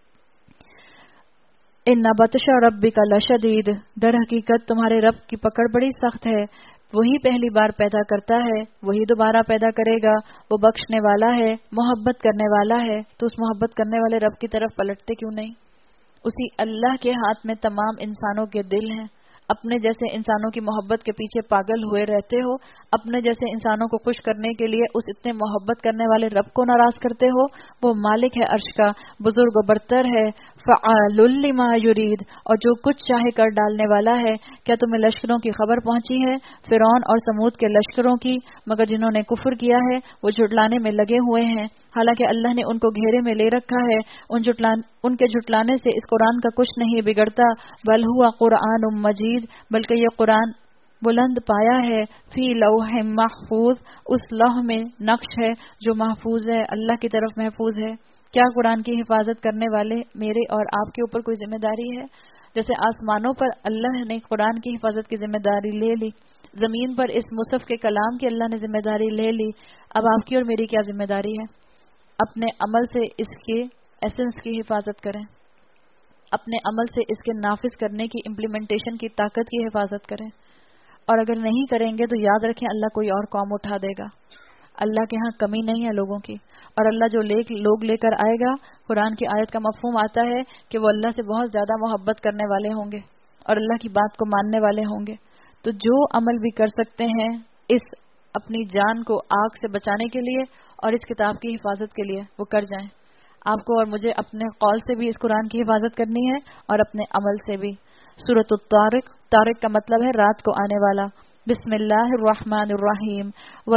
ان بطش ربک لشدید، در حقیقت تمہارے رب کی پکڑ بڑی سخت ہے. وہی پہلی بار پیدا کرتا ہے، وہی دوبارہ پیدا کرے گا. وہ بخشنے والا ہے، محبت کرنے والا ہے. تو اس محبت کرنے والے رب کی طرف پلٹتے کیوں نہیں؟ اسی اللہ کے ہاتھ میں تمام انسانوں کے دل ہیں. اپنے جیسے انسانوں کی محبت کے پیچھے پاگل ہوئے رہتے ہو، اپنے جیسے انسانوں کو خوش کرنے کے لیے اس اتنے محبت کرنے والے رب کو ناراض کرتے ہو. وہ مالک ہے عرش کا، بزرگ و برتر ہے، فعال لما یرید، اور جو کچھ چاہے کر ڈالنے والا ہے. کیا تمہیں لشکروں کی خبر پہنچی ہے، فرعون اور سمود کے لشکروں کی؟ مگر جنہوں نے کفر کیا ہے وہ جھٹلانے میں لگے ہوئے ہیں، حالانکہ اللہ نے ان کو گھیرے میں لے رکھا ہے. ان جھٹلان ان کے جھٹلانے سے اس قرآن کا کچھ نہیں بگڑتا. بل ہوا قرآن مجید، بلکہ یہ قرآن بلند پایا ہے، فی لوح محفوظ، اس لوح میں نقش ہے جو محفوظ ہے، اللہ کی طرف محفوظ ہے. کیا قرآن کی حفاظت کرنے والے میرے اور آپ کے اوپر کوئی ذمہ داری ہے؟ جیسے آسمانوں پر اللہ نے قرآن کی حفاظت کی ذمہ داری لے لی، زمین پر اس مصحف کے کلام کی اللہ نے ذمہ داری لے لی. اب آپ کی اور میری کیا ذمہ داری ہے؟ اپنے عمل سے اس کے ایسنس کی حفاظت کریں، اپنے عمل سے اس کے نافذ کرنے کی، امپلیمنٹیشن کی طاقت کی حفاظت کریں. اور اگر نہیں کریں گے تو یاد رکھیں اللہ کوئی اور قوم اٹھا دے گا. اللہ کے ہاں کمی نہیں ہے لوگوں کی، اور اللہ جو لے لوگ لے کر آئے گا، قرآن کی آیت کا مفہوم آتا ہے کہ وہ اللہ سے بہت زیادہ محبت کرنے والے ہوں گے اور اللہ کی بات کو ماننے والے ہوں گے. تو جو عمل بھی کر سکتے ہیں اس اپنی جان کو آگ سے بچانے کے لیے اور اس کتاب کی حفاظت کے لیے وہ کر جائیں. آپ کو اور مجھے اپنے قول سے بھی اس قرآن کی حفاظت کرنی ہے اور اپنے عمل سے بھی. سورۃ الطارق، طارق کا مطلب ہے رات کو آنے والا. بسم اللہ الرحمن الرحیم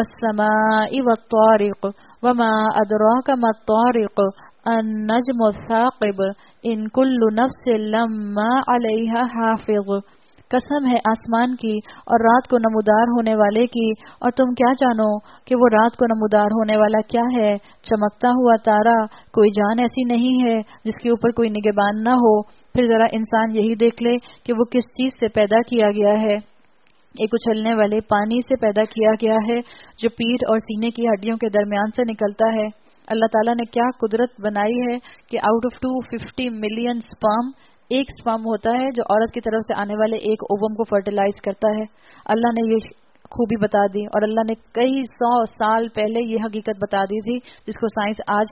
والسماء والطارق وما ادراک ما الطارق النجم الثاقب ان کل نفس لما علیہا حافظ۔ قسم ہے آسمان کی اور رات کو نمودار ہونے والے کی، اور تم کیا جانو کہ وہ رات کو نمودار ہونے والا کیا ہے؟ چمکتا ہوا تارا، کوئی جان ایسی نہیں ہے جس کے اوپر کوئی نگہبان نہ ہو۔ پھر ذرا انسان یہی دیکھ لے کہ وہ کس چیز سے پیدا کیا گیا ہے۔ ایک اچھلنے والے پانی سے پیدا کیا گیا ہے جو پیٹھ اور سینے کی ہڈیوں کے درمیان سے نکلتا ہے۔ اللہ تعالیٰ نے کیا قدرت بنائی ہے کہ out of two fifty million sperm ایک سپرم ہوتا ہے جو عورت کی طرف سے آنے والے ایک اووم کو فرٹیلائز کرتا ہے۔ اللہ نے یہ خوبی بتا دی، اور اللہ نے کئی سو سال پہلے یہ حقیقت بتا دی تھی جس کو سائنس آج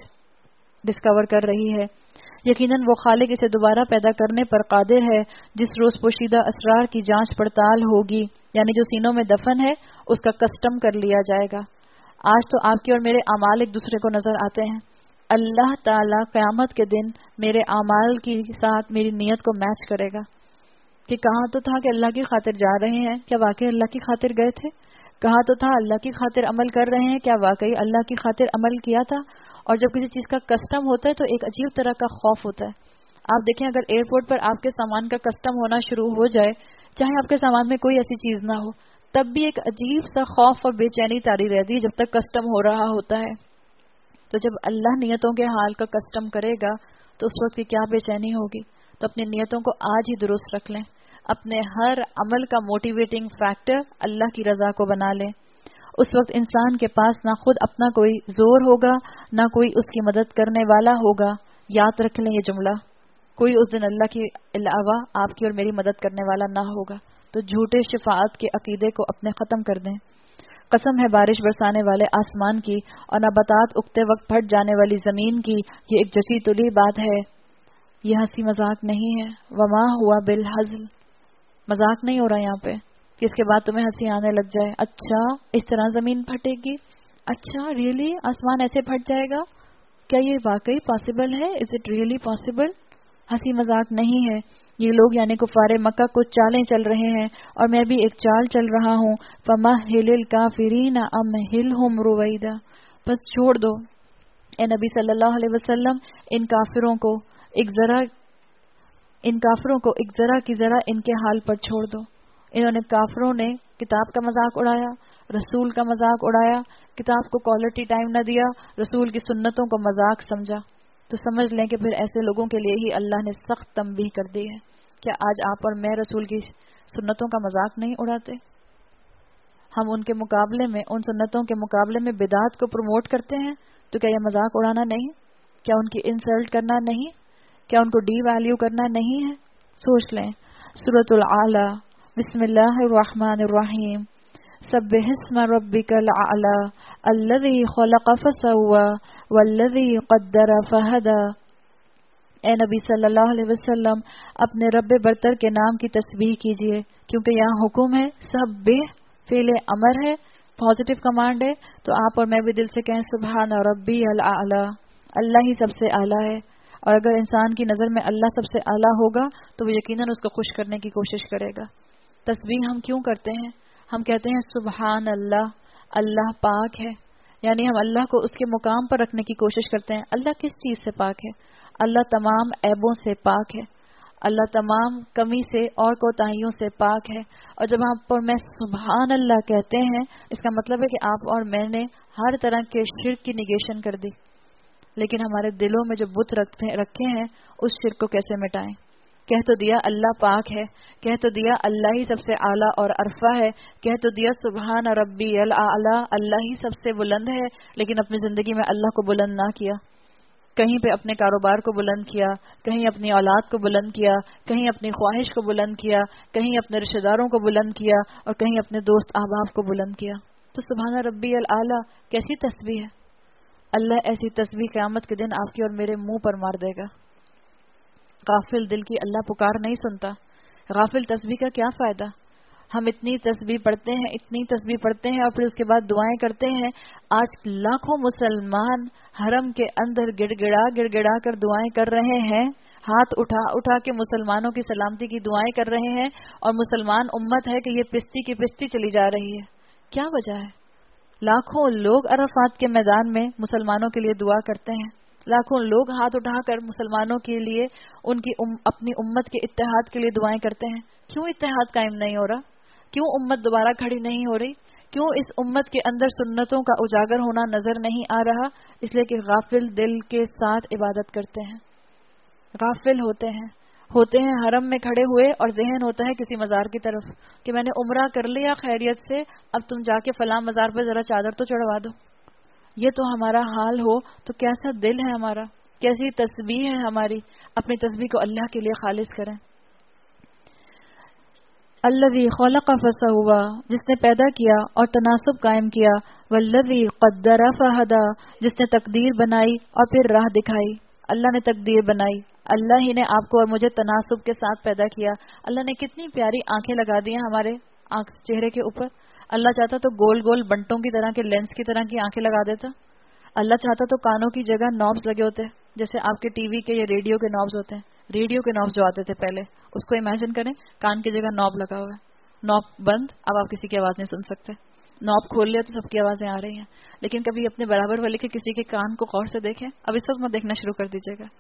ڈسکور کر رہی ہے۔ یقیناً وہ خالق اسے دوبارہ پیدا کرنے پر قادر ہے۔ جس روز پوشیدہ اسرار کی جانچ پڑتال ہوگی، یعنی جو سینوں میں دفن ہے اس کا کسٹم کر لیا جائے گا۔ آج تو آپ کے اور میرے اعمال ایک دوسرے کو نظر آتے ہیں۔ اللہ تعالیٰ قیامت کے دن میرے اعمال کے ساتھ میری نیت کو میچ کرے گا کہ کہاں تو تھا کہ اللہ کی خاطر جا رہے ہیں، کیا واقعی اللہ کی خاطر گئے تھے؟ کہاں تو تھا اللہ کی خاطر عمل کر رہے ہیں، کیا واقعی اللہ کی خاطر عمل کیا تھا؟ اور جب کسی چیز کا کسٹم ہوتا ہے تو ایک عجیب طرح کا خوف ہوتا ہے۔ آپ دیکھیں اگر ایئرپورٹ پر آپ کے سامان کا کسٹم ہونا شروع ہو جائے، چاہے آپ کے سامان میں کوئی ایسی چیز نہ ہو، تب بھی ایک عجیب سا خوف اور بے چینی تاری رہتی ہے جب تک کسٹم ہو رہا ہوتا ہے۔ تو جب اللہ نیتوں کے حال کا کسٹم کرے گا تو اس وقت کی کیا بے چینی ہوگی۔ تو اپنی نیتوں کو آج ہی درست رکھ لیں، اپنے ہر عمل کا موٹیویٹنگ فیکٹر اللہ کی رضا کو بنا لیں۔ اس وقت انسان کے پاس نہ خود اپنا کوئی زور ہوگا، نہ کوئی اس کی مدد کرنے والا ہوگا۔ یاد رکھ لیں یہ جملہ، کوئی اس دن اللہ کے علاوہ آپ کی اور میری مدد کرنے والا نہ ہوگا۔ تو جھوٹے شفاعت کے عقیدے کو اپنے ختم کر دیں۔ قسم ہے بارش برسانے والے آسمان کی اور نباتات اگتے وقت پھٹ جانے والی زمین کی، یہ ایک جچی تلی بات ہے، یہ ہنسی مذاق نہیں ہے۔ وما ہوا بالہزل، مذاق نہیں ہو رہا یہاں پہ کہ اس کے بعد تمہیں ہنسی آنے لگ جائے۔ اچھا اس طرح زمین پھٹے گی؟ اچھا ریئلی آسمان ایسے پھٹ جائے گا؟ کیا یہ واقعی پاسبل ہے؟ Is it really possible? ہنسی مذاق نہیں ہے۔ یہ لوگ یعنی کفار مکہ کچھ چالیں چل رہے ہیں اور میں بھی ایک چال چل رہا ہوں۔ فَمَهِّلِ الْكَافِرِينَ أَمْهِلْهُمْ رُوَيْدًا، بس چھوڑ دو اے نبی صلی اللہ علیہ وسلم ان کافروں کو ایک ذرا ان کافروں کو ایک ذرا کی ذرا ان کے حال پر چھوڑ دو۔ انہوں نے کافروں نے کتاب کا مذاق اڑایا، رسول کا مذاق اڑایا، کتاب کو کوالٹی ٹائم نہ دیا، رسول کی سنتوں کو مذاق سمجھا، تو سمجھ لیں کہ پھر ایسے لوگوں کے لیے ہی اللہ نے سخت تنبیہ کر دی ہے۔ کیا آج آپ اور میں رسول کی سنتوں کا مذاق نہیں اڑاتے؟ ہم ان کے مقابلے میں ان سنتوں کے مقابلے میں بدعت کو پروموٹ کرتے ہیں، تو کیا یہ مذاق اڑانا نہیں؟ کیا ان کی انسلٹ کرنا نہیں؟ کیا ان کو ڈی ویلیو کرنا نہیں ہے؟ سوچ لیں۔ سورۃ الاعلی، بسم اللہ الرحمن الرحیم، سبح اسم ربک الاعلی الذی خلق فسوی والذی قدر فہدی۔ اے نبی صلی اللہ علیہ وسلم اپنے رب برتر کے نام کی تسبیح کیجئے، کیونکہ یہاں حکم ہے، سبح فعل امر ہے، پازیٹیو کمانڈ ہے، تو آپ اور میں بھی دل سے کہیں سبحان ربی الاعلی، اللہ ہی سب سے اعلیٰ ہے۔ اور اگر انسان کی نظر میں اللہ سب سے اعلیٰ ہوگا تو وہ یقیناً اس کو خوش کرنے کی کوشش کرے گا۔ تسبیح ہم کیوں کرتے ہیں؟ ہم کہتے ہیں سبحان اللہ، اللہ پاک ہے، یعنی ہم اللہ کو اس کے مقام پر رکھنے کی کوشش کرتے ہیں۔ اللہ کس چیز سے پاک ہے؟ اللہ تمام عیبوں سے پاک ہے، اللہ تمام کمی سے اور کوتاہیوں سے پاک ہے۔ اور جب آپ اور میں سبحان اللہ کہتے ہیں، اس کا مطلب ہے کہ آپ اور میں نے ہر طرح کے شرک کی نیگیشن کر دی۔ لیکن ہمارے دلوں میں جو بت رکھے ہیں اس شرک کو کیسے مٹائیں؟ کہہ تو دیا اللہ پاک ہے، کہہ تو دیا اللہ ہی سب سے اعلیٰ اور عرفہ ہے، کہہ تو دیا سبحان ربی الاعلیٰ، اللہ ہی سب سے بلند ہے، لیکن اپنی زندگی میں اللہ کو بلند نہ کیا۔ کہیں پہ اپنے کاروبار کو بلند کیا، کہیں اپنی اولاد کو بلند کیا، کہیں اپنی خواہش کو بلند کیا، کہیں اپنے رشتہ داروں کو بلند کیا، اور کہیں اپنے دوست احباب کو بلند کیا۔ تو سبحان ربی الاعلیٰ کیسی تسبیح ہے؟ اللہ ایسی تسبیح قیامت کے دن آپ کی اور میرے منہ پر مار دے گا۔ غافل دل کی اللہ پکار نہیں سنتا۔ غافل تسبیح کا کیا فائدہ؟ ہم اتنی تسبیح پڑھتے ہیں اتنی تسبیح پڑھتے ہیں اور پھر اس کے بعد دعائیں کرتے ہیں۔ آج لاکھوں مسلمان حرم کے اندر گڑ گڑا گڑ گڑا کر دعائیں کر رہے ہیں، ہاتھ اٹھا اٹھا کے مسلمانوں کی سلامتی کی دعائیں کر رہے ہیں، اور مسلمان امت ہے کہ یہ پستی کی پستی چلی جا رہی ہے. کیا وجہ ہے؟ لاکھوں لوگ عرفات کے میدان میں مسلمانوں کے لیے دعا کرتے ہیں، لاکھوں لوگ ہاتھ اٹھا کر مسلمانوں کے لیے ان کی ام اپنی امت کے اتحاد کے لیے دعائیں کرتے ہیں. کیوں اتحاد قائم نہیں ہو رہا؟ کیوں امت دوبارہ کھڑی نہیں ہو رہی؟ کیوں اس امت کے اندر سنتوں کا اجاگر ہونا نظر نہیں آ رہا؟ اس لیے کہ غافل دل کے ساتھ عبادت کرتے ہیں، غافل ہوتے ہیں ہوتے ہیں حرم میں کھڑے ہوئے، اور ذہن ہوتا ہے کسی مزار کی طرف کہ میں نے عمرہ کر لیا خیریت سے، اب تم جا کے فلاں مزار پہ ذرا چادر تو چڑھوا دو. یہ تو ہمارا حال ہو تو کیسا دل ہے ہمارا، کیسی تسبیح ہے ہماری. اپنی تسبیح کو اللہ کے لیے خالص کریں. الذی خلق فسوی، جس نے پیدا کیا اور تناسب قائم کیا. والذی قدر فہدی، جس نے تقدیر بنائی اور پھر راہ دکھائی. اللہ نے تقدیر بنائی، اللہ ہی نے آپ کو اور مجھے تناسب کے ساتھ پیدا کیا. اللہ نے کتنی پیاری آنکھیں لگا دی ہیں ہمارے آنکھ چہرے کے اوپر. اللہ چاہتا تو گول گول بنٹوں کی طرح کے لینس کی طرح کی آنکھیں لگا دیتا. اللہ چاہتا تو کانوں کی جگہ نوبز لگے ہوتے، جیسے آپ کے ٹی وی کے یا ریڈیو کے نوبز ہوتے ہیں. ریڈیو کے نوبز جو آتے تھے پہلے، اس کو امیجن کریں کان کی جگہ نوب لگا ہوا ہے. نوب بند، اب آپ کسی کی آواز نہیں سن سکتے. نوب کھول لیا تو سب کی آوازیں آ رہی ہیں. لیکن کبھی اپنے برابر والے کے کسی کے کان کو غور سے دیکھیں. اب اس وقت میں دیکھنا شروع کر دیجیے گا.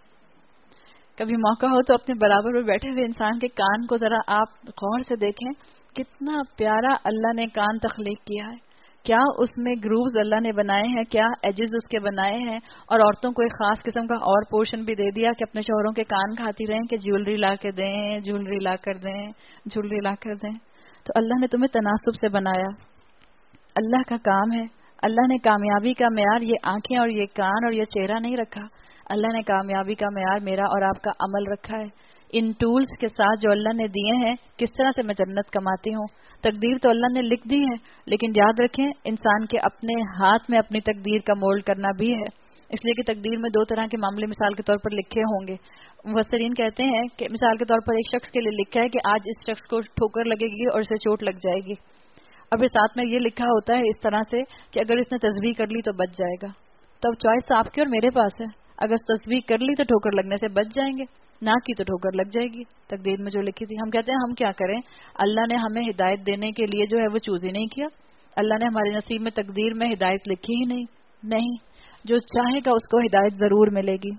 کبھی موقع ہو تو اپنے برابر میں بیٹھے ہوئے انسان کے کان کو ذرا آپ غور سے دیکھیں. کتنا پیارا اللہ نے کان تخلیق کیا ہے. کیا اس میں گرووز اللہ نے بنائے ہیں، کیا ایجز اس کے بنائے ہیں. اور عورتوں کو ایک خاص قسم کا اور پورشن بھی دے دیا کہ اپنے شوہروں کے کان کھاتی رہیں کہ جیولری لا کے دیں، جیولری لا کر دیں، جیولری لا کر دیں. تو اللہ نے تمہیں تناسب سے بنایا. اللہ کا کام ہے. اللہ نے کامیابی کا معیار یہ آنکھیں اور یہ کان اور یہ چہرہ نہیں رکھا. اللہ نے کامیابی کا معیار میرا اور آپ کا عمل رکھا ہے. ان ٹولز کے ساتھ جو اللہ نے دیے ہیں، کس طرح سے میں جنت کماتی ہوں. تقدیر تو اللہ نے لکھ دی ہے، لیکن یاد رکھیں انسان کے اپنے ہاتھ میں اپنی تقدیر کا مولڈ کرنا بھی ہے. اس لیے کہ تقدیر میں دو طرح کے معاملے مثال کے طور پر لکھے ہوں گے. مفسرین کہتے ہیں کہ مثال کے طور پر ایک شخص کے لیے لکھا ہے کہ آج اس شخص کو ٹھوکر لگے گی اور اسے چوٹ لگ جائے گی، اور پھر ساتھ میں یہ لکھا ہوتا ہے اس طرح سے کہ اگر اس نے تسبیح کر لی تو بچ جائے گا. تو اب چوائس آپ کی اور میرے پاس ہے. اگر تسبیح کر لی تو ٹھوکر لگنے سے بچ جائیں گے، نہ کی تو ٹھوکر لگ جائے گی. تقدیر میں جو لکھی تھی. ہم کہتے ہیں ہم کیا کریں، اللہ نے ہمیں ہدایت دینے کے لیے جو ہے وہ چوز ہی نہیں کیا. اللہ نے ہمارے نصیب میں تقدیر میں ہدایت لکھی ہی نہیں. نہیں، جو چاہے گا اس کو ہدایت ضرور ملے گی.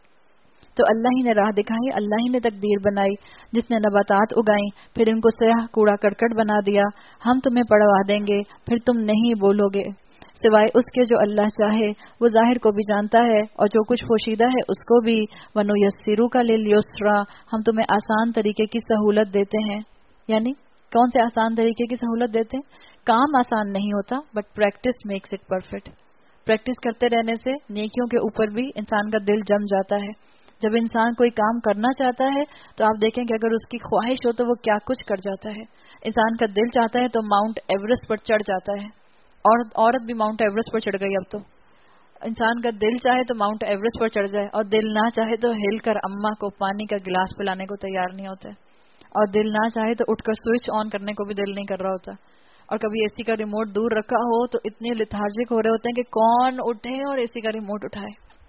تو اللہ ہی نے راہ دکھائی، اللہ ہی نے تقدیر بنائی. جس نے نباتات اگائیں پھر ان کو سیاہ کوڑا کرکٹ بنا دیا. ہم تمہیں پڑھوا دیں گے پھر تم نہیں بولو گے، سوائے اس کے جو اللہ چاہے. وہ ظاہر کو بھی جانتا ہے اور جو کچھ پوشیدہ ہے اس کو بھی. وَنُيَسِّرُكَ لِلْيُسْرَىٰ، ہم تمہیں آسان طریقے کی سہولت دیتے ہیں. یعنی کون سے آسان طریقے کی سہولت دیتے ہیں؟ کام آسان نہیں ہوتا، but practice makes it perfect. Practice کرتے رہنے سے نیکیوں کے اوپر بھی انسان کا دل جم جاتا ہے. جب انسان کوئی کام کرنا چاہتا ہے تو آپ دیکھیں کہ اگر اس کی خواہش ہو تو وہ کیا کچھ کر جاتا ہے. انسان کا دل چاہتا ہے تو ماؤنٹ ایوریسٹ پر چڑھ جاتا ہے. عورت عورت بھی ماؤنٹ ایوریسٹ پر چڑھ گئی. اب تو انسان کا دل چاہے تو ماؤنٹ ایوریسٹ پر چڑھ جائے، اور دل نہ چاہے تو ہل کر اماں کو پانی کا گلاس پلانے کو تیار نہیں ہوتا ہے. اور دل نہ چاہے تو اٹھ کر سوئچ آن کرنے کو بھی دل نہیں کر رہا ہوتا. اور کبھی اے سی کا ریموٹ دور رکھا ہو تو اتنے لتھارجک ہو رہے ہوتے ہیں کہ کون اٹھے اور اے سی کا ریموٹ اٹھائے.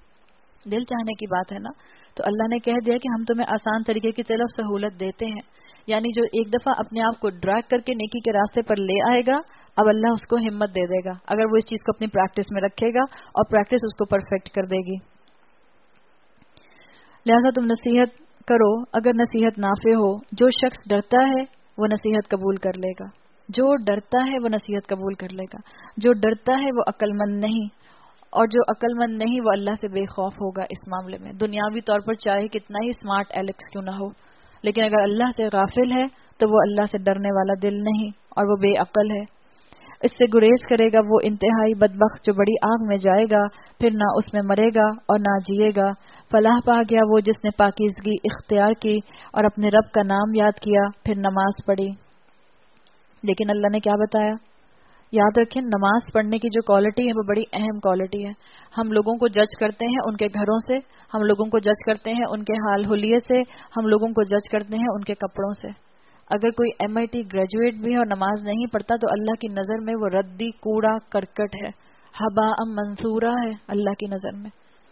دل چاہنے کی بات ہے نا. تو اللہ نے کہہ دیا کہ ہم تمہیں آسان طریقے کی طرف سہولت دیتے ہیں. یعنی جو ایک دفعہ اپنے آپ کو ڈریگ کر کے نیکی کے راستے پر لے آئے گا، اب اللہ اس کو ہمت دے دے گا اگر وہ اس چیز کو اپنی پریکٹس میں رکھے گا، اور پریکٹس اس کو پرفیکٹ کر دے گی. لہذا تم نصیحت کرو اگر نصیحت نافع ہو. جو شخص ڈرتا ہے وہ نصیحت قبول کر لے گا. جو ڈرتا ہے وہ نصیحت قبول کر لے گا. جو ڈرتا ہے وہ عقل مند نہیں، اور جو عقل مند نہیں وہ اللہ سے بے خوف ہوگا. اس معاملے میں دنیاوی طور پر چاہے کتنا ہی اسمارٹ ایلیکس کیوں نہ ہو، لیکن اگر اللہ سے غافل ہے تو وہ اللہ سے ڈرنے والا دل نہیں، اور وہ بے عقل ہے. اس سے گریز کرے گا وہ انتہائی بدبخت جو بڑی آگ میں جائے گا، پھر نہ اس میں مرے گا اور نہ جیے گا. فلاح پا گیا وہ جس نے پاکیزگی اختیار کی اور اپنے رب کا نام یاد کیا، پھر نماز پڑھی. لیکن اللہ نے کیا بتایا؟ یاد رکھیں نماز پڑھنے کی جو کوالٹی ہے وہ بڑی اہم کوالٹی ہے. ہم لوگوں کو جج کرتے ہیں ان کے گھروں سے، ہم لوگوں کو جج کرتے ہیں ان کے حال حلیے سے، ہم لوگوں کو جج کرتے ہیں ان کے کپڑوں سے. اگر کوئی ایم آئی ٹی گریجویٹ بھی ہے اور نماز نہیں پڑھتا تو اللہ کی نظر میں وہ ردی کوڑا کرکٹ ہے، ہبا ام منصورہ ہے اللہ کی نظر میں.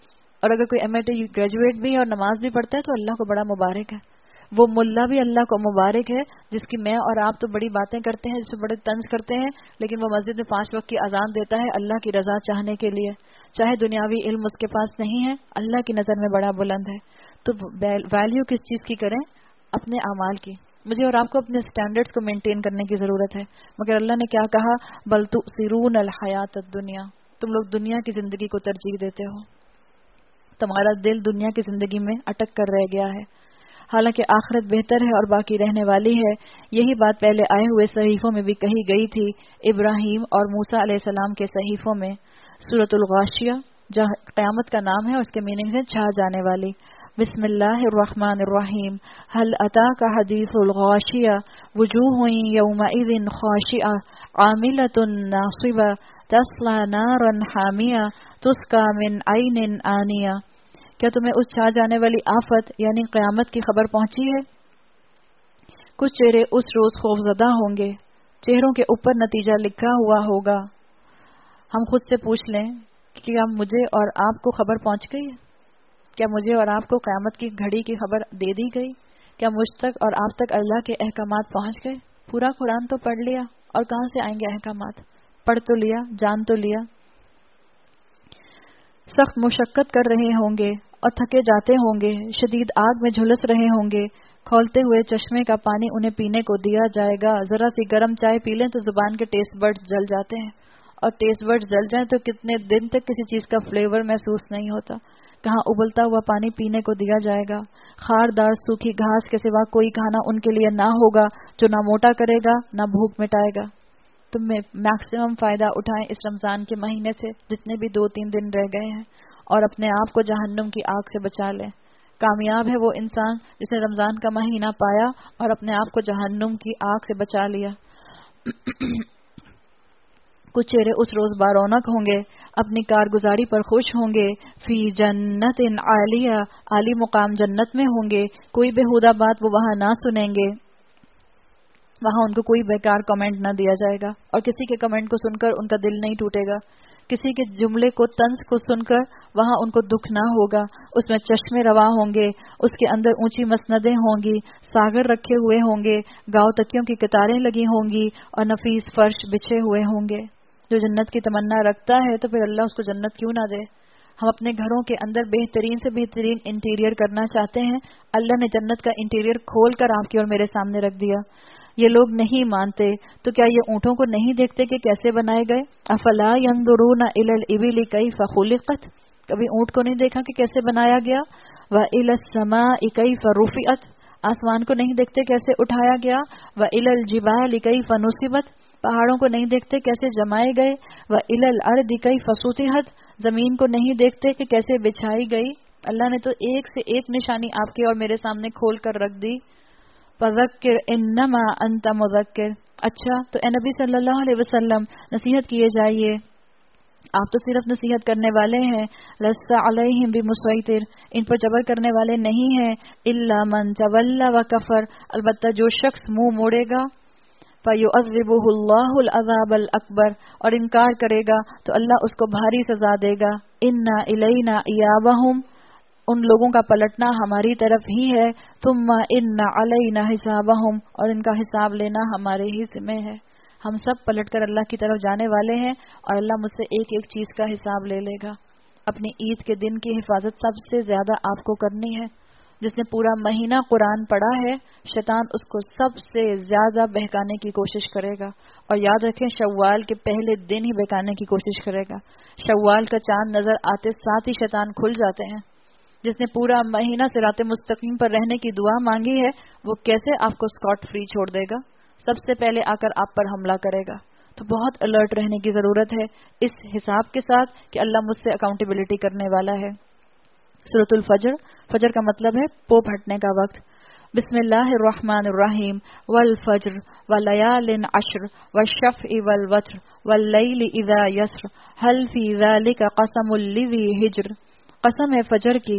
اور اگر کوئی ایم اے ٹی گریجویٹ بھی ہے اور نماز بھی پڑھتا ہے تو اللہ کو بڑا مبارک ہے. وہ ملا بھی اللہ کو مبارک ہے جس کی میں اور آپ تو بڑی باتیں کرتے ہیں, جس پہ بڑے طنز کرتے ہیں, لیکن وہ مسجد میں پانچ وقت کی اذان دیتا ہے اللہ کی رضا چاہنے کے لیے. چاہے دنیاوی علم اس کے پاس نہیں ہے, اللہ کی نظر میں بڑا بلند ہے. تو ویلیو کس چیز کی کریں؟ اپنے اعمال کی. مجھے اور آپ کو اپنے سٹینڈرڈز کو مینٹین کرنے کی ضرورت ہے. مگر اللہ نے کیا کہا؟ بل تؤثرون الحیات الدنیا, تم لوگ دنیا کی زندگی کو ترجیح دیتے ہو. تمہارا دل دنیا کی زندگی میں اٹک کر رہ گیا ہے, حالانکہ آخرت بہتر ہے اور باقی رہنے والی ہے. یہی بات پہلے آئے ہوئے صحیفوں میں بھی کہی گئی تھی, ابراہیم اور موسیٰ علیہ السلام کے صحیفوں میں. سورۃ الغاشیہ جہاں قیامت کا نام ہے, اس کے میننگز ہیں چھا جانے والی. بسم اللہ الرحمن الرحیم. هل اتاک حدیث الغاشیہ وجوہ یومئذ خاشعہ عاملۃ ناصبہ تصلی نارا حامیہ تسقی من عین آنیہ. کیا تمہیں اس چھا جانے والی آفت یعنی قیامت کی خبر پہنچی ہے؟ کچھ چہرے اس روز خوفزدہ ہوں گے, چہروں کے اوپر نتیجہ لکھا ہوا ہوگا. ہم خود سے پوچھ لیں کہ کیا مجھے اور آپ کو خبر پہنچ گئی ہے؟ کیا مجھے اور آپ کو قیامت کی گھڑی کی خبر دے دی گئی؟ کیا مجھ تک اور آپ تک اللہ کے احکامات پہنچ گئے؟ پورا قرآن تو پڑھ لیا, اور کہاں سے آئیں گے احکامات؟ پڑھ تو لیا, جان تو لیا. سخت مشقت کر رہے ہوں گے اور تھکے جاتے ہوں گے, شدید آگ میں جھلس رہے ہوں گے. کھولتے ہوئے چشمے کا پانی انہیں پینے کو دیا جائے گا. ذرا سی گرم چائے پی لیں تو زبان کے ٹیسٹ برڈز جل جاتے ہیں, اور ٹیسٹ برڈز جل جائیں تو کتنے دن تک کسی چیز کا فلیور محسوس نہیں ہوتا. کہاں ابلتا ہوا پانی پینے کو دیا جائے گا. خاردار سوکھی گھاس کے سوا کوئی کھانا ان کے لیے نہ ہوگا جو نہ موٹا کرے گا نہ بھوک مٹائے گا. تم میکسیمم فائدہ اٹھائیں اس رمضان کے مہینے سے, جتنے بھی دو تین دن رہ گئے ہیں, اور اپنے آپ کو جہنم کی آگ سے بچا لیں. کامیاب ہے وہ انسان جس نے رمضان کا مہینہ پایا اور اپنے آپ کو جہنم کی آگ سے بچا لیا. کچھ چہرے اس روز بارونق ہوں گے, اپنی کارگزاری پر خوش ہوں گے. فی جنت عالیہ, عالی مقام جنت میں ہوں گے. کوئی بےہودہ بات وہ وہاں نہ سنیں گے, وہاں ان کو کوئی بیکار کمنٹ نہ دیا جائے گا, اور کسی کے کمنٹ کو سن کر ان کا دل نہیں ٹوٹے گا. کسی کے جملے کو طنز کو سن کر وہاں ان کو دکھ نہ ہوگا. اس میں چشمے رواں ہوں گے, اس کے اندر اونچی مسندیں ہوں گی, ساغر رکھے ہوئے ہوں گے, گاؤ تکیوں کی قطاریں لگی ہوں گی, اور نفیس فرش بچھے ہوئے ہوں گے. جو جنت کی تمنا رکھتا ہے تو پھر اللہ اس کو جنت کیوں نہ دے. ہم اپنے گھروں کے اندر بہترین سے بہترین انٹیریئر کرنا چاہتے ہیں, اللہ نے جنت کا انٹیریئر کھول کر آپ کی اور میرے سامنے رکھ دیا. یہ لوگ نہیں مانتے تو کیا یہ اونٹوں کو نہیں دیکھتے کہ کیسے بنائے گئے؟ افلا ينظرون الى الابل كيف خلقت, کبھی اونٹ کو نہیں دیکھا کہ کیسے بنایا گیا؟ والى السماء كيف رفعت, آسمان کو نہیں دیکھتے کیسے اٹھایا گیا؟ والى الجبال كيف نصبت, پہاڑوں کو نہیں دیکھتے کیسے جمائے گئے؟ والى الارض كيف سطحت, زمین کو نہیں دیکھتے کہ کیسے بچھائی گئی؟ اللہ نے تو ایک سے ایک نشانی آپ کے اور میرے سامنے کھول کر رکھ دی. فذکر انما انت مذکر. اچھا تو اے نبی صلی اللہ علیہ وسلم نصیحت کیے جائیے, آپ تو صرف نصیحت کرنے والے ہیں. لست علیہم بمسیطر, ان پر جبر کرنے والے نہیں ہیں. الا من تولی وکفر, البتہ جو شخص منہ موڑے گا. فیعذبہ اللہ العذاب الاکبر, اور انکار کرے گا تو اللہ اس کو بھاری سزا دے گا. انا الینا ایابہم, ان لوگوں کا پلٹنا ہماری طرف ہی ہے. ثم ان علینا حسابہم, اور ان کا حساب لینا ہمارے ہی ذمہ ہے. ہم سب پلٹ کر اللہ کی طرف جانے والے ہیں, اور اللہ مجھ سے ایک ایک چیز کا حساب لے لے گا. اپنی عید کے دن کی حفاظت سب سے زیادہ آپ کو کرنی ہے. جس نے پورا مہینہ قرآن پڑھا ہے, شیطان اس کو سب سے زیادہ بہکانے کی کوشش کرے گا. اور یاد رکھیں شوال کے پہلے دن ہی بہکانے کی کوشش کرے گا. شوال کا چاند نظر آتے ساتھ ہی شیطان کھل جاتے ہیں. جس نے پورا مہینہ صراط مستقیم پر رہنے کی دعا مانگی ہے, وہ کیسے آپ کو اسکاٹ فری چھوڑ دے گا؟ سب سے پہلے آ کر آپ پر حملہ کرے گا. تو بہت الرٹ رہنے کی ضرورت ہے اس حساب کے ساتھ کہ اللہ مجھ سے اکاؤنٹیبلٹی کرنے والا ہے. سورۃ الفجر, فجر کا مطلب ہے پوپ ہٹنے کا وقت. بسم اللہ الرحمن الرحیم. والفجر ولیال عشر والشفع والوتر واللیل اذا یسر هل فی ذلک قسم لذی حجر. قسم ہے فجر کی.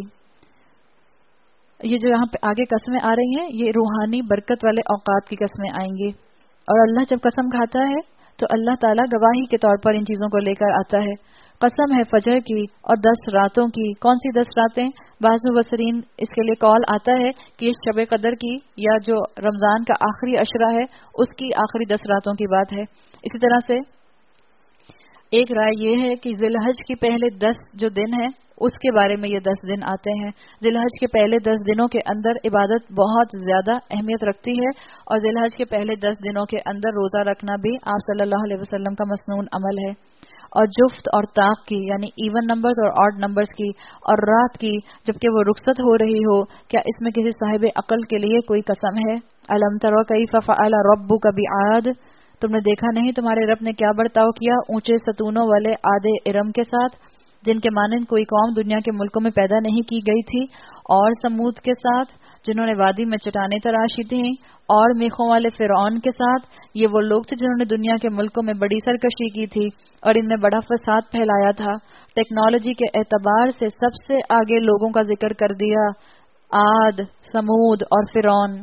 یہ جو یہاں پہ آگے قسمیں آ رہی ہیں, یہ روحانی برکت والے اوقات کی قسمیں آئیں گی. اور اللہ جب قسم کھاتا ہے تو اللہ تعالیٰ گواہی کے طور پر ان چیزوں کو لے کر آتا ہے. قسم ہے فجر کی اور دس راتوں کی. کون سی دس راتیں؟ بعض مفسرین اس کے لیے قول آتا ہے کہ یہ شب قدر کی یا جو رمضان کا آخری عشرہ ہے اس کی آخری دس راتوں کی بات ہے. اسی طرح سے ایک رائے یہ ہے کہ ذی الحج کی پہلے دس جو دن ہیں اس کے بارے میں یہ دس دن آتے ہیں. ذی الحج کے پہلے دس دنوں کے اندر عبادت بہت زیادہ اہمیت رکھتی ہے اور ذی الحج کے پہلے دس دنوں کے اندر روزہ رکھنا بھی آپ صلی اللہ علیہ وسلم کا مسنون عمل ہے. اور جفت اور طاق کی یعنی ایون نمبرز اور آڈ نمبرز کی اور رات کی جبکہ وہ رخصت ہو رہی ہو، کیا اس میں کسی صاحب عقل کے لیے کوئی قسم ہے؟ الم تر کیف فعل ربک بعاد، تم نے دیکھا نہیں تمہارے رب نے کیا برتاؤ کیا اونچے ستونوں والے عاد ارم کے ساتھ، جن کے مانند کوئی قوم دنیا کے ملکوں میں پیدا نہیں کی گئی تھی، اور سمود کے ساتھ جنہوں نے وادی میں چٹانیں تراشی تھیں، اور میخوں والے فرعون کے ساتھ، یہ وہ لوگ تھے جنہوں نے دنیا کے ملکوں میں بڑی سرکشی کی تھی اور ان میں بڑا فساد پھیلایا تھا. ٹیکنالوجی کے اعتبار سے سب سے آگے لوگوں کا ذکر کر دیا، عاد، سمود اور فرعون،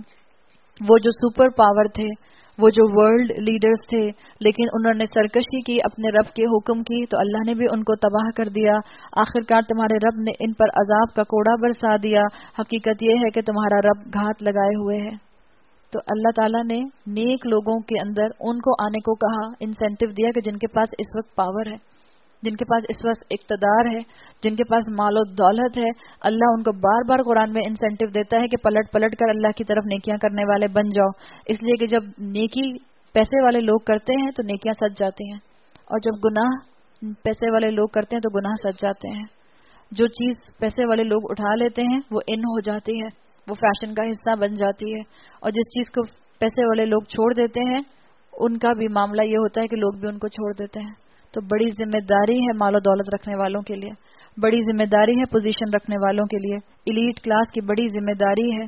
وہ جو سپر پاور تھے، وہ جو ورلڈ لیڈرز تھے، لیکن انہوں نے سرکشی کی، اپنے رب کے حکم کی تو اللہ نے بھی ان کو تباہ کر دیا. آخرکار تمہارے رب نے ان پر عذاب کا کوڑا برسا دیا. حقیقت یہ ہے کہ تمہارا رب گھات لگائے ہوئے ہے. تو اللہ تعالیٰ نے نیک لوگوں کے اندر ان کو آنے کو کہا، انسینٹیو دیا کہ جن کے پاس اس وقت پاور ہے، جن کے پاس اس وقت اقتدار ہے، جن کے پاس مال و دولت ہے، اللہ ان کو بار بار قرآن میں انسینٹیو دیتا ہے کہ پلٹ پلٹ کر اللہ کی طرف نیکیاں کرنے والے بن جاؤ. اس لیے کہ جب نیکی پیسے والے لوگ کرتے ہیں تو نیکیاں سج جاتی ہیں، اور جب گناہ پیسے والے لوگ کرتے ہیں تو گناہ سج جاتے ہیں. جو چیز پیسے والے لوگ اٹھا لیتے ہیں وہ ان ہو جاتی ہے، وہ فیشن کا حصہ بن جاتی ہے، اور جس چیز کو پیسے والے لوگ چھوڑ دیتے ہیں ان کا بھی معاملہ یہ ہوتا ہے کہ لوگ بھی ان کو چھوڑ دیتے ہیں. تو بڑی ذمہ داری ہے مال و دولت رکھنے والوں کے لیے، بڑی ذمہ داری ہے پوزیشن رکھنے والوں کے لیے، ایلیٹ کلاس کی بڑی ذمہ داری ہے.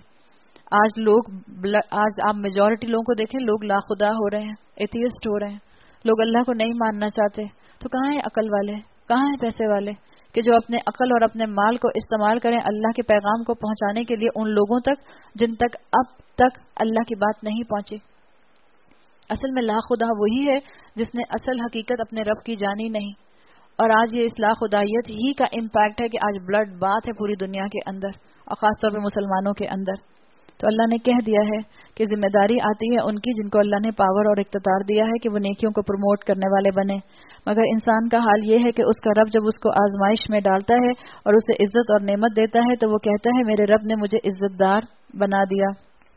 آج لوگ آج آپ میجورٹی لوگوں کو دیکھیں، لوگ لاخدا ہو رہے ہیں، ایتھیسٹ ہو رہے ہیں، لوگ اللہ کو نہیں ماننا چاہتے. تو کہاں ہیں عقل والے، کہاں ہیں پیسے والے کہ جو اپنے عقل اور اپنے مال کو استعمال کریں اللہ کے پیغام کو پہنچانے کے لیے ان لوگوں تک جن تک اب تک اللہ کی بات نہیں پہنچی. اصل میں لا خدا وہی ہے جس نے اصل حقیقت اپنے رب کی جانی نہیں. اور آج یہ اصلاح خدائیت ہی کا امپیکٹ ہے کہ آج بلڈ بات ہے پوری دنیا کے اندر اور خاص طور پہ مسلمانوں کے اندر. تو اللہ نے کہہ دیا ہے کہ ذمہ داری آتی ہے ان کی جن کو اللہ نے پاور اور اقتدار دیا ہے کہ وہ نیکیوں کو پروموٹ کرنے والے بنے. مگر انسان کا حال یہ ہے کہ اس کا رب جب اس کو آزمائش میں ڈالتا ہے اور اسے عزت اور نعمت دیتا ہے تو وہ کہتا ہے میرے رب نے مجھے عزت دار بنا دیا،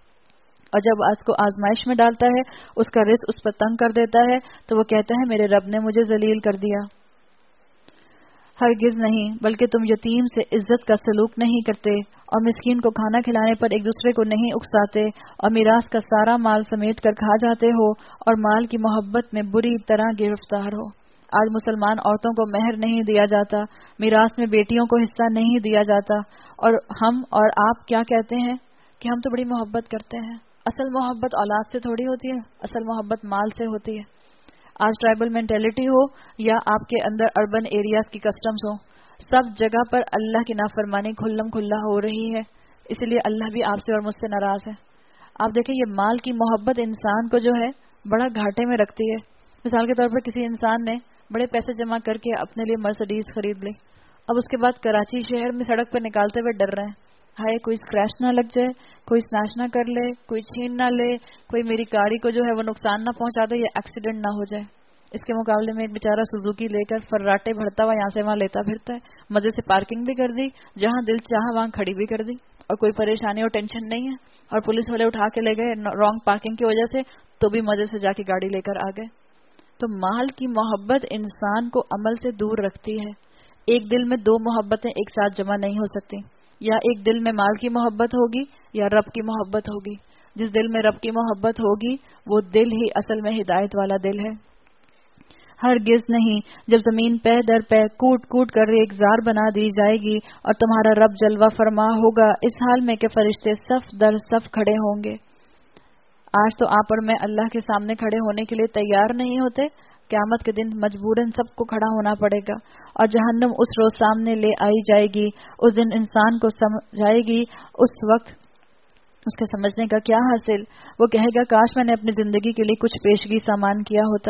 اور جب اس کو آزمائش میں ڈالتا ہے اس کا رزق اس پر تنگ کر دیتا ہے تو وہ کہتا ہے میرے رب نے مجھے ذلیل کر دیا. ہرگز نہیں، بلکہ تم یتیم سے عزت کا سلوک نہیں کرتے اور مسکین کو کھانا کھلانے پر ایک دوسرے کو نہیں اکساتے اور میراث کا سارا مال سمیٹ کر کھا جاتے ہو اور مال کی محبت میں بری طرح گرفتار ہو. آج مسلمان عورتوں کو مہر نہیں دیا جاتا، میراث میں بیٹیوں کو حصہ نہیں دیا جاتا، اور ہم اور آپ کیا کہتے ہیں کہ ہم تو بڑی محبت کرتے ہیں. اصل محبت اولاد سے تھوڑی ہوتی ہے، اصل محبت مال سے ہوتی ہے. آج ٹرائبل مینٹیلٹی ہو یا آپ کے اندر اربن ایریاز کی کسٹمز ہو، سب جگہ پر اللہ کی نافرمانی کھلم کھلا ہو رہی ہے. اس لیے اللہ بھی آپ سے اور مجھ سے ناراض ہے. آپ دیکھیں یہ مال کی محبت انسان کو جو ہے بڑا گھاٹے میں رکھتی ہے. مثال کے طور پر کسی انسان نے بڑے پیسے جمع کر کے اپنے لیے مرسڈیز خرید لی، اب اس کے بعد کراچی شہر میں سڑک پر نکالتے ہوئے ڈر رہے ہیں، ہائے کوئی اسکریچ نہ لگ جائے، کوئی اسنیچ نہ کر لے، کوئی چھین نہ لے، کوئی میری گاڑی کو جو ہے وہ نقصان نہ پہنچا دے یا ایکسیڈنٹ نہ ہو جائے. اس کے مقابلے میں ایک بیچارہ سوزوکی لے کر فراٹے بھرتا ہوا یہاں سے وہاں لیتا پھرتا ہے، مزے سے پارکنگ بھی کر دی، جہاں دل چاہا وہاں کھڑی بھی کر دی، اور کوئی پریشانی اور ٹینشن نہیں ہے، اور پولیس والے اٹھا کے لے گئے رانگ پارکنگ کی وجہ سے تو بھی مزے سے جا کے گاڑی لے کر آ گئے. تو مال کی محبت انسان کو عمل سے دور رکھتی ہے. ایک دل میں دو محبتیں ایک ساتھ جمع نہیں ہو سکتی، یا ایک دل میں مال کی محبت ہوگی یا رب کی محبت ہوگی. جس دل میں رب کی محبت ہوگی وہ دل ہی اصل میں ہدایت والا دل ہے. ہرگز نہیں، جب زمین پہ در پہ کوٹ کوٹ کر ایک زار بنا دی جائے گی اور تمہارا رب جلوہ فرما ہوگا اس حال میں کہ فرشتے صف در صف کھڑے ہوں گے. آج تو آپ اور میں اللہ کے سامنے کھڑے ہونے کے لیے تیار نہیں ہوتے، قیامت کے دن مجبوراً سب کو کھڑا ہونا پڑے گا، اور جہنم اس روز سامنے لے آئی جائے گی. اس دن انسان کو سمجھائے گی، اس وقت اس کے سمجھنے کا کیا حاصل؟ وہ کہے گا کاش میں نے اپنی زندگی کے لیے کچھ پیشگی سامان کیا ہوتا.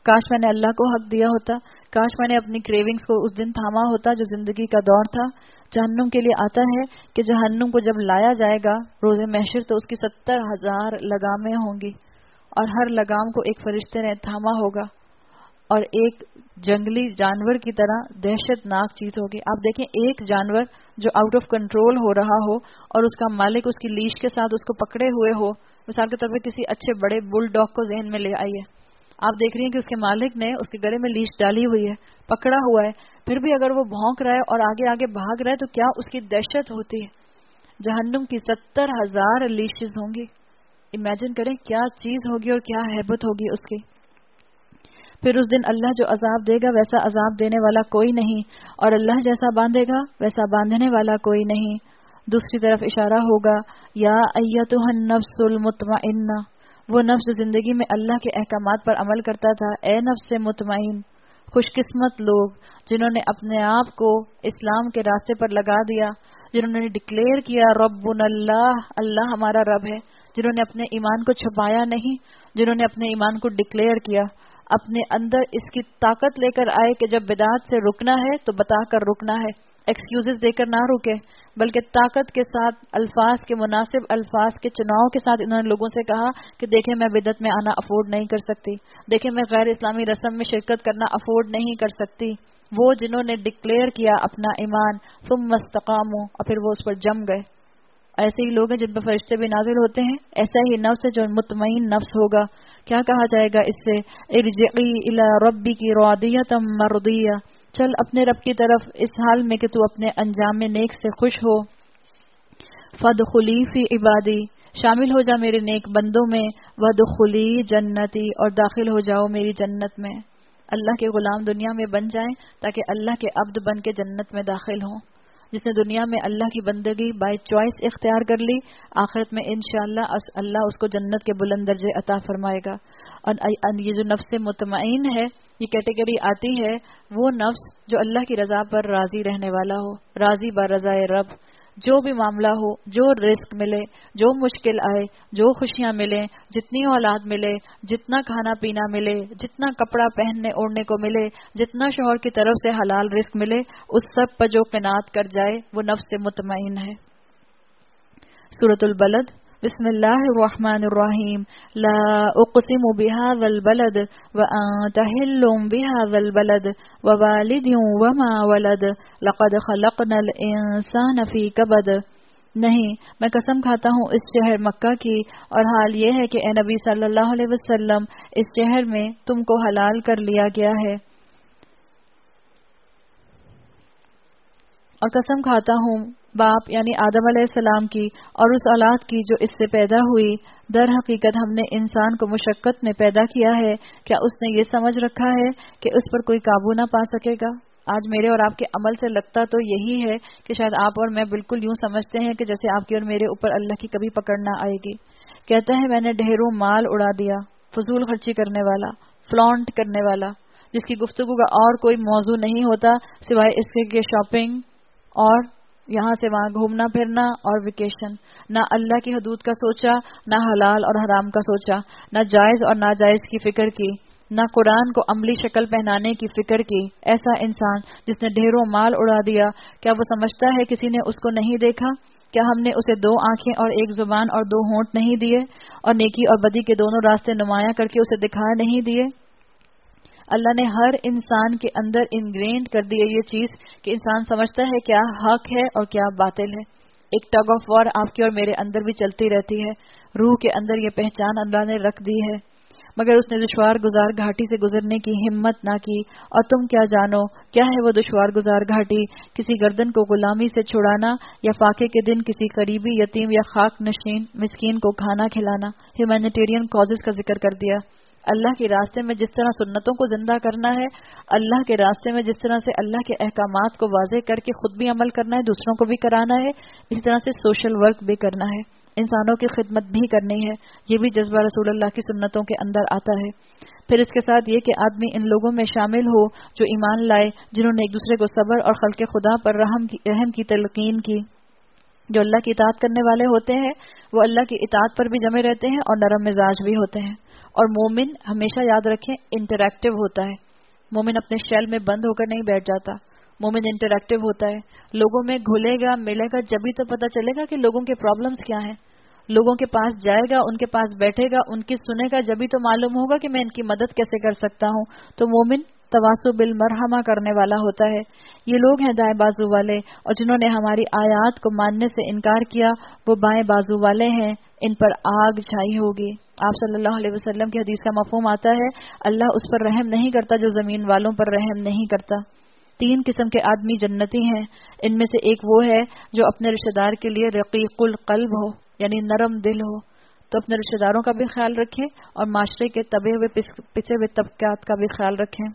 کاش میں نے اللہ کو حق دیا ہوتا، کاش میں نے اپنی کریونگز کو اس دن تھاما ہوتا جو زندگی کا دور تھا۔ جہنم کے لیے آتا ہے کہ جہنم کو جب لایا جائے گا روز محشر تو اس کی ستر ہزار لگامیں ہوں گی، اور ہر لگام کو ایک فرشتے نے تھاما ہوگا، اور ایک جنگلی جانور کی طرح دہشت ناک چیز ہوگی۔ آپ دیکھیں ایک جانور جو آؤٹ آف کنٹرول ہو رہا ہو اور اس کا مالک اس کی لیش کے ساتھ اس کو پکڑے ہوئے ہو، مثال کے طور پہ کسی اچھے بڑے بل ڈاگ کو ذہن میں لے آئیے، آپ دیکھ رہی ہیں کہ اس کے مالک نے اس کے گلے میں لیش ڈالی ہوئی ہے، پکڑا ہوا ہے، پھر بھی اگر وہ بھونک رہا ہے اور آگے آگے بھاگ رہا ہے تو کیا اس کی دہشت ہوتی ہے۔ جہنم کی ستر ہزار لیشز ہوں گی، امیجن کریں کیا چیز ہوگی اور کیا ہیبت ہوگی اس کی۔ پھر اس دن اللہ جو عذاب دے گا ویسا عذاب دینے والا کوئی نہیں، اور اللہ جیسا باندھے گا ویسا باندھنے والا کوئی نہیں۔ دوسری طرف اشارہ ہوگا یا ایتھا النفس المطمئنہ، وہ نفس جو زندگی میں اللہ کے احکامات پر عمل کرتا تھا، اے نفس مطمئن، خوش قسمت لوگ جنہوں نے اپنے آپ کو اسلام کے راستے پر لگا دیا، جنہوں نے ڈکلیئر کیا ربنا اللہ، اللہ ہمارا رب ہے، جنہوں نے اپنے ایمان کو چھپایا نہیں، جنہوں نے اپنے ایمان کو ڈکلیئر کیا، اپنے اندر اس کی طاقت لے کر آئے کہ جب بدعات سے رکنا ہے تو بتا کر رکنا ہے، ایکسکیوزز دے کر نہ رکے، بلکہ طاقت کے ساتھ الفاظ کے مناسب الفاظ کے چناؤ کے ساتھ انہوں نے لوگوں سے کہا کہ دیکھیں میں بدعت میں آنا افورڈ نہیں کر سکتی، دیکھیں میں غیر اسلامی رسم میں شرکت کرنا افورڈ نہیں کر سکتی۔ وہ جنہوں نے ڈکلیئر کیا اپنا ایمان ثم استقاموا، اور پھر وہ اس پر جم گئے، ایسے ہی لوگ ہیں جن پر فرشتے بھی نازل ہوتے ہیں، ایسا ہی نفس ہے جو مطمئن نفس ہوگا۔ کیا کہا جائے گا اس سے؟ ارجعی الی ربک راضیۃ مرضیہ، چل اپنے رب کی طرف اس حال میں کہ تو اپنے انجام نیک سے خوش ہو۔ فادخلی فی عبادی، شامل ہو جا میرے نیک بندوں میں، وادخلی جنتی، اور داخل ہو جاؤ میری جنت میں۔ اللہ کے غلام دنیا میں بن جائیں تاکہ اللہ کے عبد بن کے جنت میں داخل ہوں۔ جس نے دنیا میں اللہ کی بندگی بائی چوائس اختیار کر لی، آخرت میں انشاءاللہ اللہ اس کو جنت کے بلند درجے عطا فرمائے گا۔ اور یہ جو نفس مطمئن ہے، یہ کیٹیگری آتی ہے وہ نفس جو اللہ کی رضا پر راضی رہنے والا ہو، راضی با رضائے رب، جو بھی معاملہ ہو، جو رزق ملے، جو مشکل آئے، جو خوشیاں ملیں، جتنی اولاد ملے، جتنا کھانا پینا ملے، جتنا کپڑا پہننے اوڑھنے کو ملے، جتنا شوہر کی طرف سے حلال رزق ملے، اس سب پر جو قناعت کر جائے وہ نفس مطمئن ہے۔ سورۃ البلد، بسم اللہ الرحمن الرحیم، لا اقسم بهذا البلد وانت حل بهذا البلد ووالد وما ولد لقد خلقنا الانسان في كبد، نہیں میں قسم کھاتا ہوں اس شہر مکہ کی، اور حال یہ ہے کہ اے نبی صلی اللہ علیہ وسلم اس شہر میں تم کو حلال کر لیا گیا ہے، اور قسم کھاتا ہوں باپ یعنی آدم علیہ السلام کی اور اس اولاد کی جو اس سے پیدا ہوئی، در حقیقت ہم نے انسان کو مشقت میں پیدا کیا ہے، کیا اس نے یہ سمجھ رکھا ہے کہ اس پر کوئی قابو نہ پا سکے گا؟ آج میرے اور آپ کے عمل سے لگتا تو یہی ہے کہ شاید آپ اور میں بالکل یوں سمجھتے ہیں کہ جیسے آپ کی اور میرے اوپر اللہ کی کبھی پکڑ نہ آئے گی۔ کہتا ہے میں نے ڈھیروں مال اڑا دیا، فضول خرچی کرنے والا، فلانٹ کرنے والا، جس کی گفتگو کا اور کوئی موضوع نہیں ہوتا سوائے اس کے کہ شاپنگ اور یہاں سے وہاں گھومنا پھرنا اور ویکیشن، نہ اللہ کی حدود کا سوچا، نہ حلال اور حرام کا سوچا، نہ جائز اور ناجائز کی فکر کی، نہ قرآن کو عملی شکل پہنانے کی فکر کی۔ ایسا انسان جس نے ڈھیروں مال اڑا دیا، کیا وہ سمجھتا ہے کسی نے اس کو نہیں دیکھا؟ کیا ہم نے اسے دو آنکھیں اور ایک زبان اور دو ہونٹ نہیں دیے، اور نیکی اور بدی کے دونوں راستے نمایاں کر کے اسے دکھا نہیں دیے؟ اللہ نے ہر انسان کے اندر انگرینڈ کر دی ہے یہ چیز کہ انسان سمجھتا ہے کیا حق ہے اور کیا باطل ہے۔ ایک ٹگ آف وار آپ کے اور میرے اندر بھی چلتی رہتی ہے، روح کے اندر یہ پہچان اللہ نے رکھ دی ہے، مگر اس نے دشوار گزار گھاٹی سے گزرنے کی ہمت نہ کی۔ اور تم کیا جانو کیا ہے وہ دشوار گزار گھاٹی؟ کسی گردن کو غلامی سے چھڑانا، یا فاقے کے دن کسی قریبی یتیم یا خاک نشین مسکین کو کھانا کھلانا۔ ہیومینیٹیرین کازز کا ذکر کر دیا۔ اللہ کے راستے میں جس طرح سنتوں کو زندہ کرنا ہے، اللہ کے راستے میں جس طرح سے اللہ کے احکامات کو واضح کر کے خود بھی عمل کرنا ہے، دوسروں کو بھی کرانا ہے، اسی طرح سے سوشل ورک بھی کرنا ہے، انسانوں کی خدمت بھی کرنی ہے۔ یہ بھی جذبہ رسول اللہ کی سنتوں کے اندر آتا ہے۔ پھر اس کے ساتھ یہ کہ آدمی ان لوگوں میں شامل ہو جو ایمان لائے، جنہوں نے ایک دوسرے کو صبر اور خلق خدا پر رحم کی رحم کی تلقین کی۔ جو اللہ کی اطاعت کرنے والے ہوتے ہیں وہ اللہ کی اطاعت پر بھی جمے رہتے ہیں اور نرم مزاج بھی ہوتے ہیں، اور مومن ہمیشہ یاد رکھیں انٹریکٹیو ہوتا ہے. مومن اپنے شیل میں بند ہو کر نہیں بیٹھ جاتا. مومن انٹریکٹیو ہوتا ہے, لوگوں میں گھلے گا ملے گا, جبھی تو پتہ چلے گا کہ لوگوں کے پرابلمز کیا ہیں. لوگوں کے پاس جائے گا, ان کے پاس بیٹھے گا, ان کی سنے گا, جبھی تو معلوم ہوگا کہ میں ان کی مدد کیسے کر سکتا ہوں. تو مومن تواصو بالمرحمہ کرنے والا ہوتا ہے. یہ لوگ ہیں دائیں بازو والے, اور جنہوں نے ہماری آیات کو ماننے سے انکار کیا وہ بائیں بازو والے ہیں, ان پر آگ چھائی ہوگی. آپ صلی اللہ علیہ وسلم کی حدیث کا مفہوم آتا ہے اللہ اس پر رحم نہیں کرتا جو زمین والوں پر رحم نہیں کرتا. تین قسم کے آدمی جنتی ہیں. ان میں سے ایک وہ ہے جو اپنے رشتہ دار کے لیے رقیق القلب ہو, یعنی نرم دل ہو. تو اپنے رشتہ داروں کا بھی خیال رکھیں اور معاشرے کے تبے ہوئے پچھے ہوئے طبقات کا بھی خیال رکھیں.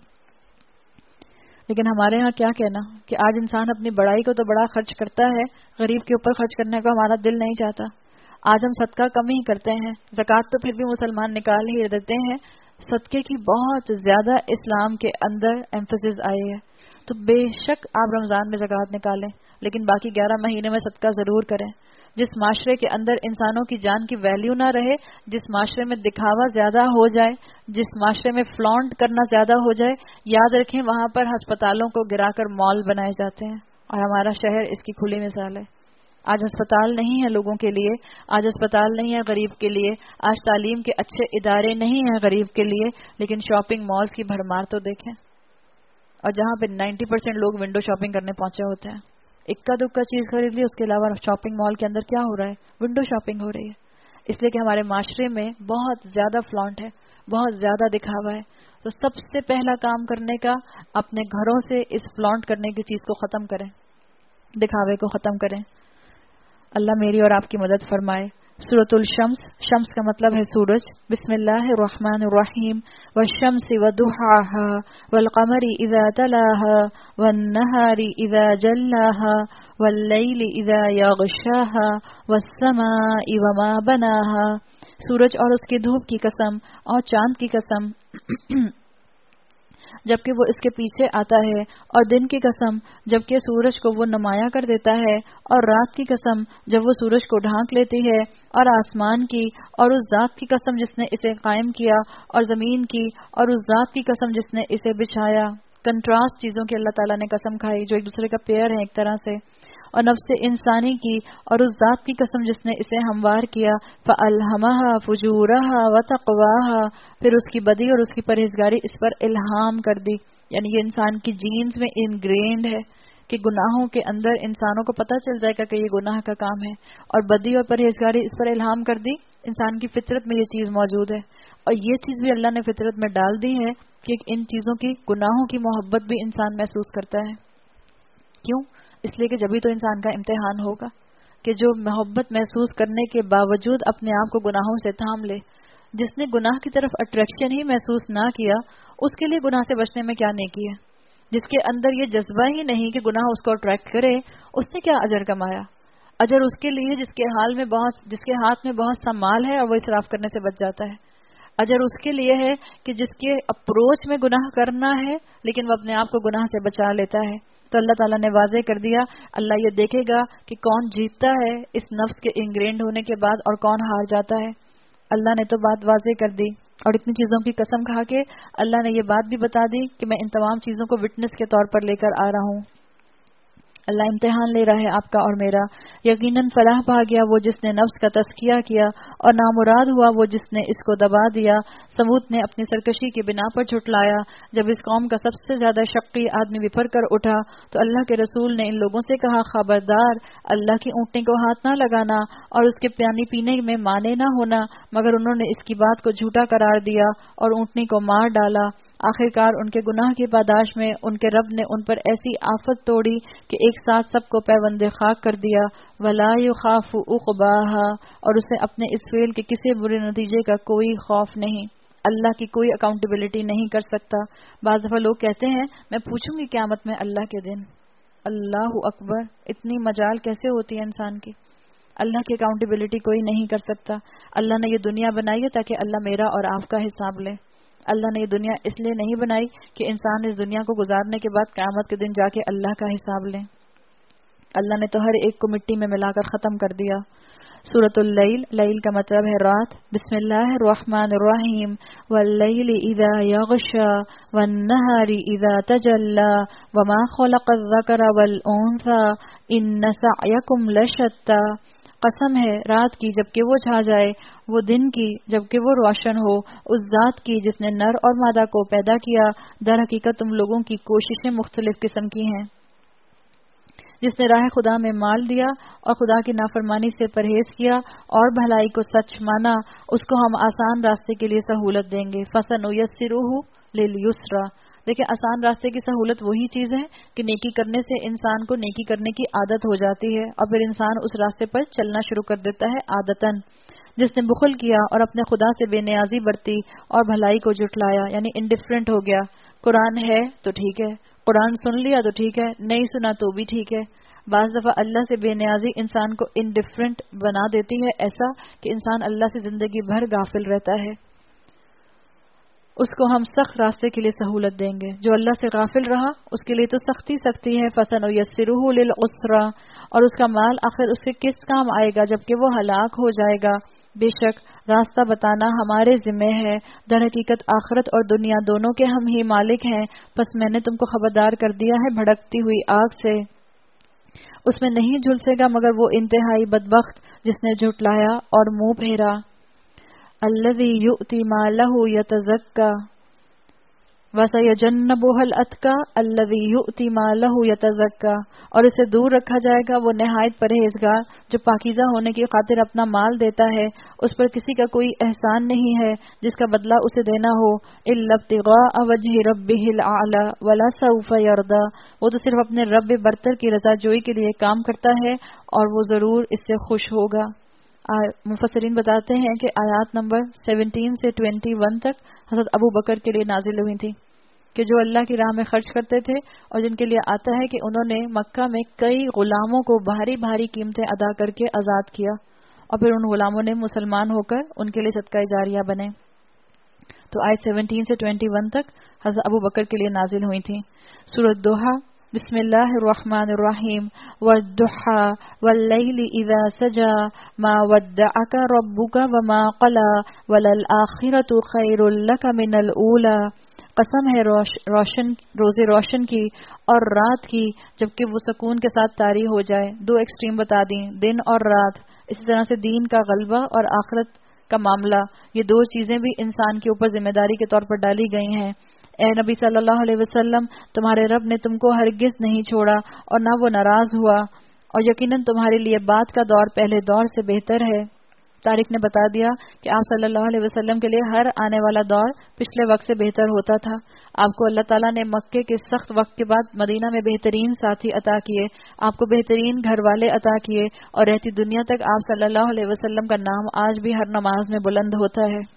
لیکن ہمارے ہاں کیا کہنا کہ آج انسان اپنی بڑائی کو تو بڑا خرچ کرتا ہے, غریب کے اوپر خرچ کرنے کو ہمارا دل نہیں چاہتا. آج ہم صدقہ کم ہی کرتے ہیں. زکوٰۃ تو پھر بھی مسلمان نکال ہی دیتے ہیں. صدقے کی بہت زیادہ اسلام کے اندر ایمفسس آئی ہے. تو بے شک آپ رمضان میں زکوٰۃ نکالیں, لیکن باقی گیارہ مہینے میں صدقہ ضرور کریں. جس معاشرے کے اندر انسانوں کی جان کی ویلیو نہ رہے, جس معاشرے میں دکھاوا زیادہ ہو جائے, جس معاشرے میں فلانٹ کرنا زیادہ ہو جائے, یاد رکھیں وہاں پر ہسپتالوں کو گرا کر مال بنائے جاتے ہیں, اور ہمارا شہر اس کی کھلی مثال ہے. آج ہسپتال نہیں ہے لوگوں کے لیے, آج ہسپتال نہیں ہے غریب کے لیے, آج تعلیم کے اچھے ادارے نہیں ہیں غریب کے لیے, لیکن شاپنگ مالز کی بھرمار تو دیکھیں. اور جہاں پہ نائنٹی پرسینٹ لوگ ونڈو شاپنگ کرنے پہنچے ہوتے ہیں, اکا دکا چیز خرید لی, اس کے علاوہ شاپنگ مال کے اندر کیا ہو رہا ہے, ونڈو شاپنگ ہو رہی ہے. اس لیے کہ ہمارے معاشرے میں بہت زیادہ فلانٹ ہے, بہت زیادہ دکھاوا ہے. تو سب سے پہلا کام کرنے کا اپنے گھروں سے اس فلانٹ کرنے کی چیز کو ختم کریں, دکھاوے کو ختم کریں. اللہ میری اور آپ کی مدد فرمائے. سورۃ الشمس, شمس کا مطلب ہے سورج. بسم اللہ الرحمن الرحیم. والشمس وضحاها والقمر اذا تلاها والنهار اذا جلاها واللیل اذا یغشاها والسماء وما بناها. سورج اور اس کی دھوپ کی قسم, اور چاند کی قسم جبکہ وہ اس کے پیچھے آتا ہے, اور دن کی قسم جبکہ سورج کو وہ نمایاں کر دیتا ہے, اور رات کی قسم جب وہ سورج کو ڈھانک لیتی ہے, اور آسمان کی, اور اس ذات کی قسم جس نے اسے قائم کیا, اور زمین کی, اور اس ذات کی قسم جس نے اسے بچھایا. کنٹراسٹ چیزوں کی اللہ تعالیٰ نے قسم کھائی جو ایک دوسرے کا پیئر ہے ایک طرح سے. اور نفس انسانی کی, اور اس ذات کی قسم جس نے اسے ہموار کیا. فَأَلْهَمَهَا فُجُورَهَا وَتَقْوَاهَا, پھر اس کی بدی اور اس کی پرہیزگاری اس پر الہام کر دی. یعنی یہ انسان کی جینز میں انگرینڈ ہے کہ گناہوں کے اندر انسانوں کو پتہ چل جائے گا کہ یہ گناہ کا کام ہے, اور بدی اور پرہیزگاری اس پر الہام کر دی. انسان کی فطرت میں یہ چیز موجود ہے, اور یہ چیز بھی اللہ نے فطرت میں ڈال دی ہے کہ ان چیزوں کی, گناہوں کی محبت بھی انسان محسوس کرتا ہے. کیوں؟ اس لیے کہ جبھی تو انسان کا امتحان ہوگا کہ جو محبت محسوس کرنے کے باوجود اپنے آپ کو گناہوں سے تھام لے. جس نے گناہ کی طرف اٹریکشن ہی محسوس نہ کیا, اس کے لیے گناہ سے بچنے میں کیا نیکی ہے. جس کے اندر یہ جذبہ ہی نہیں کہ گناہ اس کو اٹریکٹ کرے, اس نے کیا اجر کمایا. اجر اس کے لیے جس کے حال میں بہت جس کے ہاتھ میں بہت سا مال ہے اور وہ اسراف کرنے سے بچ جاتا ہے. اجر اس کے لیے ہے کہ جس کے اپروچ میں گناہ کرنا ہے لیکن وہ اپنے آپ کو گناہ سے بچا لیتا ہے. تو اللہ تعالیٰ نے واضح کر دیا, اللہ یہ دیکھے گا کہ کون جیتتا ہے اس نفس کے انگرینڈ ہونے کے بعد اور کون ہار جاتا ہے. اللہ نے تو بات واضح کر دی, اور اتنی چیزوں کی قسم کھا کے اللہ نے یہ بات بھی بتا دی کہ میں ان تمام چیزوں کو وٹنس کے طور پر لے کر آ رہا ہوں. اللہ امتحان لے رہا ہے آپ کا اور میرا. یقیناً فلاح پا گیا وہ جس نے نفس کا تزکیہ کیا, اور نامراد ہوا وہ جس نے اس کو دبا دیا. سمود نے اپنی سرکشی کی بنا پر جھٹلایا. جب اس قوم کا سب سے زیادہ شقی آدمی بفر کر اٹھا تو اللہ کے رسول نے ان لوگوں سے کہا, خبردار, اللہ کی اونٹنی کو ہاتھ نہ لگانا اور اس کے پانی پینے میں مانے نہ ہونا. مگر انہوں نے اس کی بات کو جھوٹا قرار دیا اور اونٹنی کو مار ڈالا. آخرکار ان کے گناہ کی پاداش میں ان کے رب نے ان پر ایسی آفت توڑی کہ ایک ساتھ سب کو پیوند خاک کر دیا. ولا یخاف عقباها, اور اسے اپنے اس فعل کے کسی برے نتیجے کا کوئی خوف نہیں. اللہ کی کوئی اکاؤنٹیبلٹی نہیں کر سکتا. بعض دفعہ لوگ کہتے ہیں میں پوچھوں گی قیامت میں اللہ کے دن. اللہ اکبر, اتنی مجال کیسے ہوتی ہے انسان کی. اللہ کی اکاؤنٹیبلٹی کوئی نہیں کر سکتا. اللہ نے یہ دنیا بنائی ہے تاکہ اللہ میرا اور آپ کا حساب لے. اللہ نے یہ دنیا اس لیے نہیں بنائی کہ انسان اس دنیا کو گزارنے کے بعد قیامت کے دن جا کے اللہ کا حساب لیں. اللہ نے تو ہر ایک کو مٹی میں ملا کر ختم کر دیا. سورۃ اللیل، لیل کا مطلب ہے رات. بسم اللہ الرحمن الرحیم. واللیل اذا یغشی والنہار اذا تجلی وما خلق الذکر والانثی ان سعیکم لشتی. قسم ہے رات کی جبکہ وہ چھا جائے، وہ دن کی جبکہ وہ روشن ہو، اس ذات کی جس نے نر اور مادہ کو پیدا کیا. در حقیقت تم لوگوں کی کوششیں مختلف قسم کی ہیں. جس نے راہ خدا میں مال دیا اور خدا کی نافرمانی سے پرہیز کیا اور بھلائی کو سچ مانا، اس کو ہم آسان راستے کے لیے سہولت دیں گے. فَسَنُيَسِّرُهُ لِلْيُسْرَى. دیکھیں آسان راستے کی سہولت وہی چیز ہے کہ نیکی کرنے سے انسان کو نیکی کرنے کی عادت ہو جاتی ہے اور پھر انسان اس راستے پر چلنا شروع کر دیتا ہے عادتاً. جس نے بخل کیا اور اپنے خدا سے بے نیازی برتی اور بھلائی کو جھٹلایا، یعنی انڈیفرنٹ ہو گیا. قرآن ہے تو ٹھیک ہے، قرآن سن لیا تو ٹھیک ہے، نہیں سنا تو بھی ٹھیک ہے. بعض دفعہ اللہ سے بے نیازی انسان کو انڈیفرنٹ بنا دیتی ہے، ایسا کہ انسان اللہ سے زندگی بھر غافل رہتا ہے. اس کو ہم سخت راستے کے لیے سہولت دیں گے. جو اللہ سے غافل رہا اس کے لیے تو سختی سختی ہے. فَسَنُيَسِّرُهُ لِلْعُسْرَى. اور اس کا مال آخر اس کے کس کام آئے گا جبکہ وہ ہلاک ہو جائے گا. بے شک راستہ بتانا ہمارے ذمہ ہے. در حقیقت آخرت اور دنیا دونوں کے ہم ہی مالک ہیں. پس میں نے تم کو خبردار کر دیا ہے بھڑکتی ہوئی آگ سے. اس میں نہیں جھلسے گا مگر وہ انتہائی بدبخت جس نے جھٹلایا اور منہ پھیرا. الذی یؤتی مالہ یتزکی وسیجنبها الاتقی الذی یؤتی مالہ یتزکی. اور اسے دور رکھا جائے گا وہ نہایت پرہیزگار جو پاکیزہ ہونے کی خاطر اپنا مال دیتا ہے. اس پر کسی کا کوئی احسان نہیں ہے جس کا بدلہ اسے دینا ہو. الا ابتغاء وجہ ربہ الاعلی ولسوف یرضی. وہ تو صرف اپنے رب برتر کی رضا جوئی کے لیے کام کرتا ہے اور وہ ضرور اس سے خوش ہوگا. مفسرین بتاتے ہیں کہ آیات نمبر سیونٹین سے ٹوینٹی ون تک حضرت ابو بکر کے لیے نازل ہوئی تھی کہ جو اللہ کی راہ میں خرچ کرتے تھے اور جن کے لیے آتا ہے کہ انہوں نے مکہ میں کئی غلاموں کو بھاری بھاری قیمتیں ادا کر کے آزاد کیا اور پھر ان غلاموں نے مسلمان ہو کر ان کے لیے صدقہ جاریہ بنے. تو آیت سیونٹین سے ٹوینٹی ون تک حضرت ابو بکر کے لیے نازل ہوئی تھی. سورۃ دوحہ. بسم اللہ الرحمن الرحیم. والضحى واللیل اذا سجى ما ودعك ربك وما قلى وللآخرة خیر لك من الاولى. قسم ہے روش روشن روز روشن کی اور رات کی جبکہ وہ سکون کے ساتھ طاری ہو جائے. دو ایکسٹریم بتا دیں، دن اور رات. اسی طرح سے دین کا غلبہ اور آخرت کا معاملہ، یہ دو چیزیں بھی انسان کے اوپر ذمہ داری کے طور پر ڈالی گئی ہیں. اے نبی صلی اللہ علیہ وسلم، تمہارے رب نے تم کو ہرگز نہیں چھوڑا اور نہ وہ ناراض ہوا، اور یقیناً تمہارے لیے بعد کا دور پہلے دور سے بہتر ہے. تاریخ نے بتا دیا کہ آپ صلی اللہ علیہ وسلم کے لیے ہر آنے والا دور پچھلے وقت سے بہتر ہوتا تھا. آپ کو اللہ تعالیٰ نے مکے کے سخت وقت کے بعد مدینہ میں بہترین ساتھی عطا کیے، آپ کو بہترین گھر والے عطا کیے، اور رہتی دنیا تک آپ صلی اللہ علیہ وسلم کا نام آج بھی ہر نماز میں بلند ہوتا ہے.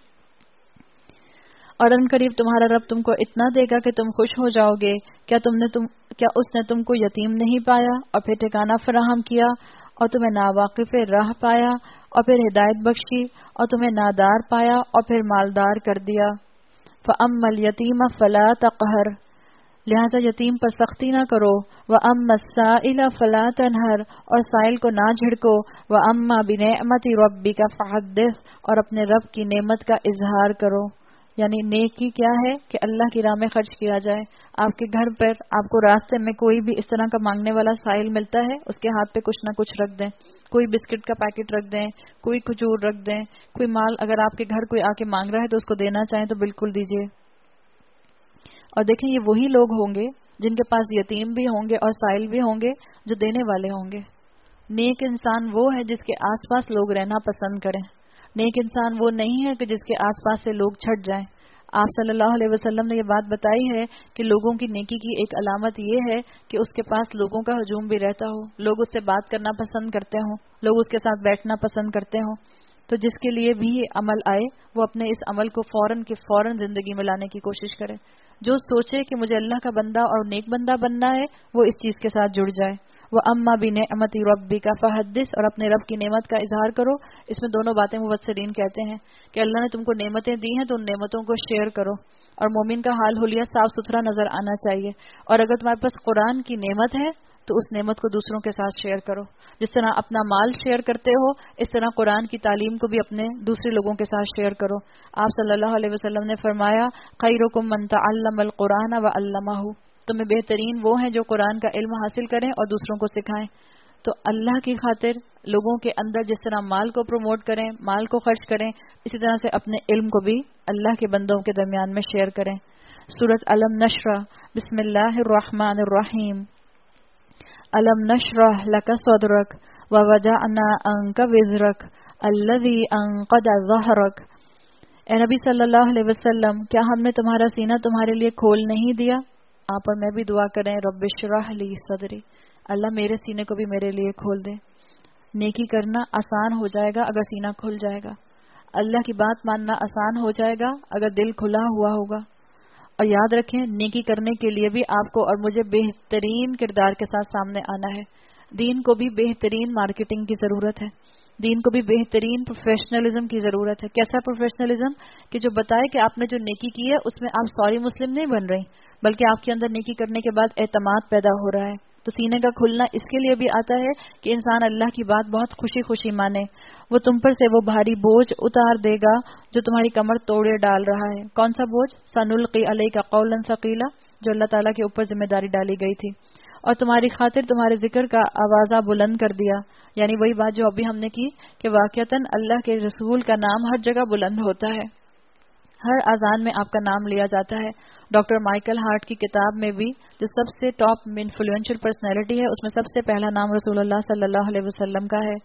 اور ان قریب تمہارا رب تم کو اتنا دے گا کہ تم خوش ہو جاؤ گے. کیا تم نے تم کیا اس نے تم کو یتیم نہیں پایا اور پھر ٹھکانہ فراہم کیا اور تمہیں ناواقف راہ پایا اور پھر ہدایت بخشی اور تمہیں نادار پایا اور پھر مالدار کر دیا. فَأَمَّا الْيَتِيمَ فَلَا تَقْهَرْ. لہذا یتیم پر سختی نہ کرو. وَأَمَّا السَّائِلَ فَلَا تَنْهَرْ. اور سائل کو نہ جھڑکو. وَأَمَّا بِنِعْمَةِ رَبِّكَ فَحَدِّثْ. اور اپنے رب کی نعمت کا اظہار کرو. یعنی نیکی کیا ہے کہ اللہ کی راہ میں خرچ کیا جائے. آپ کے گھر پر آپ کو راستے میں کوئی بھی اس طرح کا مانگنے والا سائل ملتا ہے، اس کے ہاتھ پہ کچھ نہ کچھ رکھ دیں. کوئی بسکٹ کا پیکٹ رکھ دیں، کوئی کھجور رکھ دیں، کوئی مال اگر آپ کے گھر کوئی آ کے مانگ رہا ہے تو اس کو دینا چاہیں تو بالکل دیجیے. اور دیکھیں یہ وہی لوگ ہوں گے جن کے پاس یتیم بھی ہوں گے اور سائل بھی ہوں گے جو دینے والے ہوں گے. نیک انسان وہ ہے جس کے آس پاس لوگ رہنا پسند کریں. نیک انسان وہ نہیں ہے کہ جس کے آس پاس سے لوگ چھٹ جائیں. آپ صلی اللہ علیہ وسلم نے یہ بات بتائی ہے کہ لوگوں کی نیکی کی ایک علامت یہ ہے کہ اس کے پاس لوگوں کا ہجوم بھی رہتا ہو، لوگ اس سے بات کرنا پسند کرتے ہوں، لوگ اس کے ساتھ بیٹھنا پسند کرتے ہوں. تو جس کے لیے بھی یہ عمل آئے وہ اپنے اس عمل کو فوراً کے فوراً زندگی میں لانے کی کوشش کرے. جو سوچے کہ مجھے اللہ کا بندہ اور نیک بندہ بننا ہے وہ اس چیز کے ساتھ جڑ جائے. وَأَمَّا بِنِعْمَةِ رَبِّكَ فَحَدِّثْ. اور اپنے رب کی نعمت کا اظہار کرو. اس میں دونوں باتیں مفسرین کہتے ہیں کہ اللہ نے تم کو نعمتیں دی ہیں تو ان نعمتوں کو شیئر کرو، اور مومن کا حال حلیہ صاف ستھرا نظر آنا چاہیے. اور اگر تمہارے پاس قرآن کی نعمت ہے تو اس نعمت کو دوسروں کے ساتھ شیئر کرو. جس طرح اپنا مال شیئر کرتے ہو اس طرح قرآن کی تعلیم کو بھی اپنے دوسرے لوگوں کے ساتھ شیئر کرو. آپ صلی اللہ علیہ وسلم نے فرمایا خیرکم من تعلم القرآن وعلمہ، تمہیں بہترین وہ ہیں جو قرآن کا علم حاصل کریں اور دوسروں کو سکھائیں. تو اللہ کی خاطر لوگوں کے اندر جس طرح مال کو پروموٹ کریں، مال کو خرچ کریں، اسی طرح سے اپنے علم کو بھی اللہ کے بندوں کے درمیان میں شیئر کریں. سورۃ علم نشرح، بسم اللہ الرحمن الرحیم. علم نشرح لک صدرک ووضعنا عنک وزرک الذی انقض ظہرک. اے نبی صلی اللہ علیہ وسلم، کیا ہم نے تمہارا سینہ تمہارے لیے کھول نہیں دیا؟ آپ اور میں بھی دعا کریں رب اشرح لی صدری، اللہ میرے سینے کو بھی میرے لیے کھول دے. نیکی کرنا آسان ہو جائے گا اگر سینہ کھل جائے گا. اللہ کی بات ماننا آسان ہو جائے گا اگر دل کھلا ہوا ہوگا. اور یاد رکھیں نیکی کرنے کے لیے بھی آپ کو اور مجھے بہترین کردار کے ساتھ سامنے آنا ہے. دین کو بھی بہترین مارکیٹنگ کی ضرورت ہے، دین کو بھی بہترین پروفیشنلزم کی ضرورت ہے. کیسا پروفیشنلزم؟ کہ جو بتائے کہ آپ نے جو نیکی کی ہے اس میں آپ سوری مسلم نہیں بن رہی، بلکہ آپ کے اندر نیکی کرنے کے بعد اعتماد پیدا ہو رہا ہے. تو سینے کا کھلنا اس کے لیے بھی آتا ہے کہ انسان اللہ کی بات بہت خوشی خوشی مانے. وہ تم پر سے وہ بھاری بوجھ اتار دے گا جو تمہاری کمر توڑے ڈال رہا ہے. کون سا بوجھ؟ سنلقی علیک قولا ثقیلا، جو اللہ تعالیٰ کے اوپر ذمہ داری ڈالی گئی تھی. اور تمہاری خاطر تمہارے ذکر کا آوازہ بلند کر دیا، یعنی وہی بات جو ابھی ہم نے کی کہ واقعتاً اللہ کے رسول کا نام ہر جگہ بلند ہوتا ہے، ہر اذان میں آپ کا نام لیا جاتا ہے. ڈاکٹر مائیکل ہارٹ کی کتاب میں بھی جو سب سے ٹاپ انفلوئنشل پرسنالٹی ہے اس میں سب سے پہلا نام رسول اللہ صلی اللہ علیہ وسلم کا ہے.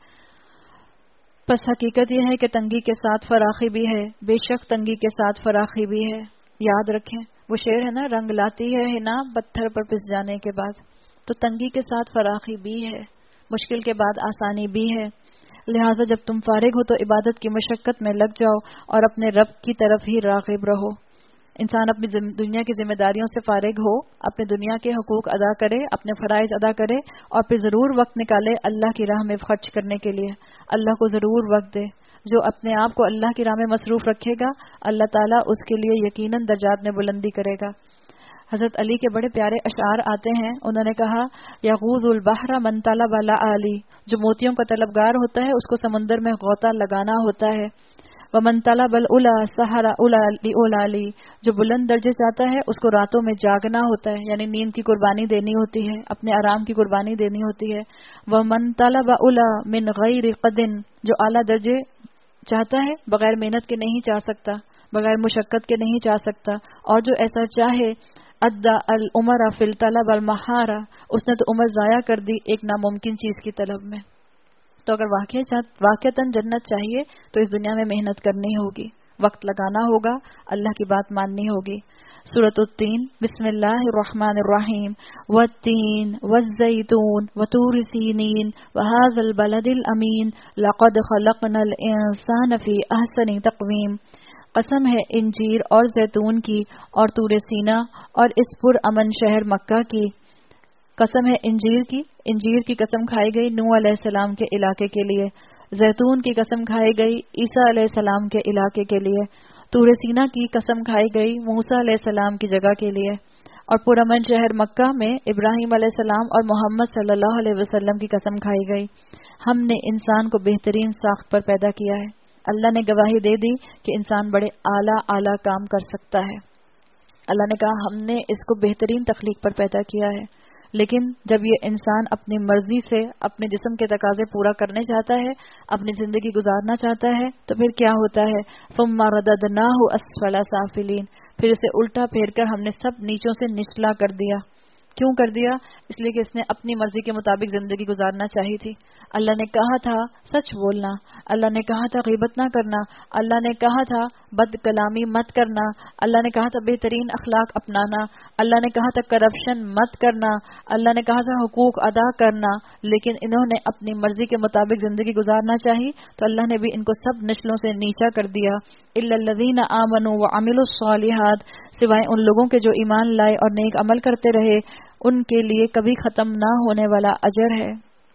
بس حقیقت یہ ہے کہ تنگی کے ساتھ فراخی بھی ہے، بے شک تنگی کے ساتھ فراخی بھی ہے. یاد رکھیں وہ شعر ہے نا، رنگ لاتی ہے ہنا پتھر پر پس جانے کے بعد. تو تنگی کے ساتھ فراخی بھی ہے، مشکل کے بعد آسانی بھی ہے. لہٰذا جب تم فارغ ہو تو عبادت کی مشقت میں لگ جاؤ اور اپنے رب کی طرف ہی راغب رہو. انسان اپنی دنیا کی ذمہ داریوں سے فارغ ہو، اپنے دنیا کے حقوق ادا کرے، اپنے فرائض ادا کرے اور پھر ضرور وقت نکالے اللہ کی راہ میں خرچ کرنے کے لیے. اللہ کو ضرور وقت دے. جو اپنے آپ کو اللہ کی راہ میں مصروف رکھے گا اللہ تعالیٰ اس کے لیے یقیناً درجات میں بلندی کرے گا. حضرت علی کے بڑے پیارے اشعار آتے ہیں، انہوں نے کہا یغوض البحر من طلب العالی، جو موتیوں کا طلبگار ہوتا ہے اس کو سمندر میں غوطہ لگانا ہوتا ہے. ومن طلب العلا سحر العلی، جو بلند درجے چاہتا ہے اس کو راتوں میں جاگنا ہوتا ہے، یعنی نیند کی قربانی دینی ہوتی ہے، اپنے آرام کی قربانی دینی ہوتی ہے. ومن طلب علا من غیر قد، جو اعلیٰ درجے چاہتا ہے بغیر محنت کے نہیں چاہ سکتا، بغیر مشقت کے نہیں چاہ سکتا. اور جو ایسا چاہے ادا العمر فی الطلب المحارہ، اس نے تو عمر ضائع کر دی ایک ناممکن چیز کی طلب میں. تو اگر واقع واقعتاً جنت چاہیے تو اس دنیا میں محنت کرنی ہوگی، وقت لگانا ہوگا، اللہ کی بات ماننی ہوگی. سورۃ التین، بسم اللہ الرحمن الرحیم. والتین والزیتون وطور سینین وہذا البلد الامین لقد خلقنا الانسان فی احسن تقویم. قسم ہے انجیر اور زیتون کی اور طور سینا اور اس پر امن شہر مکہ کی. قسم ہے انجیر کی، انجیر کی قسم کھائی گئی نوح علیہ السلام کے علاقے کے لیے. زیتون کی قسم کھائی گئی عیسیٰ علیہ السلام کے علاقے کے لیے. طور سینا کی قسم کھائی گئی موسیٰ علیہ السلام کی جگہ کے لیے. اور پرامن شہر مکہ میں ابراہیم علیہ السلام اور محمد صلی اللہ علیہ وسلم کی قسم کھائی گئی. ہم نے انسان کو بہترین ساخت پر پیدا کیا ہے. اللہ نے گواہی دے دی کہ انسان بڑے اعلیٰ اعلیٰ کام کر سکتا ہے. اللہ نے کہا ہم نے اس کو بہترین تخلیق پر پیدا کیا ہے. لیکن جب یہ انسان اپنی مرضی سے اپنے جسم کے تقاضے پورا کرنے چاہتا ہے، اپنی زندگی گزارنا چاہتا ہے، تو پھر کیا ہوتا ہے؟ ثم رددناہ اسفل سافلین، پھر اسے الٹا پھیر کر ہم نے سب نیچوں سے نچلا کر دیا. کیوں کر دیا؟ اس لیے کہ اس نے اپنی مرضی کے مطابق زندگی گزارنا چاہی تھی. اللہ نے کہا تھا سچ بولنا، اللہ نے کہا تھا غیبت نہ کرنا، اللہ نے کہا تھا بد کلامی مت کرنا، اللہ نے کہا تھا بہترین اخلاق اپنانا، اللہ نے کہا تھا کرپشن مت کرنا، اللہ نے کہا تھا حقوق ادا کرنا. لیکن انہوں نے اپنی مرضی کے مطابق زندگی گزارنا چاہی تو اللہ نے بھی ان کو سب نسلوں سے نیچا کر دیا. الا الذین آمنوا وعملوا الصالحات، سوائے ان لوگوں کے جو ایمان لائے اور نیک عمل کرتے رہے، ان کے لیے کبھی ختم نہ ہونے والا اجر ہے.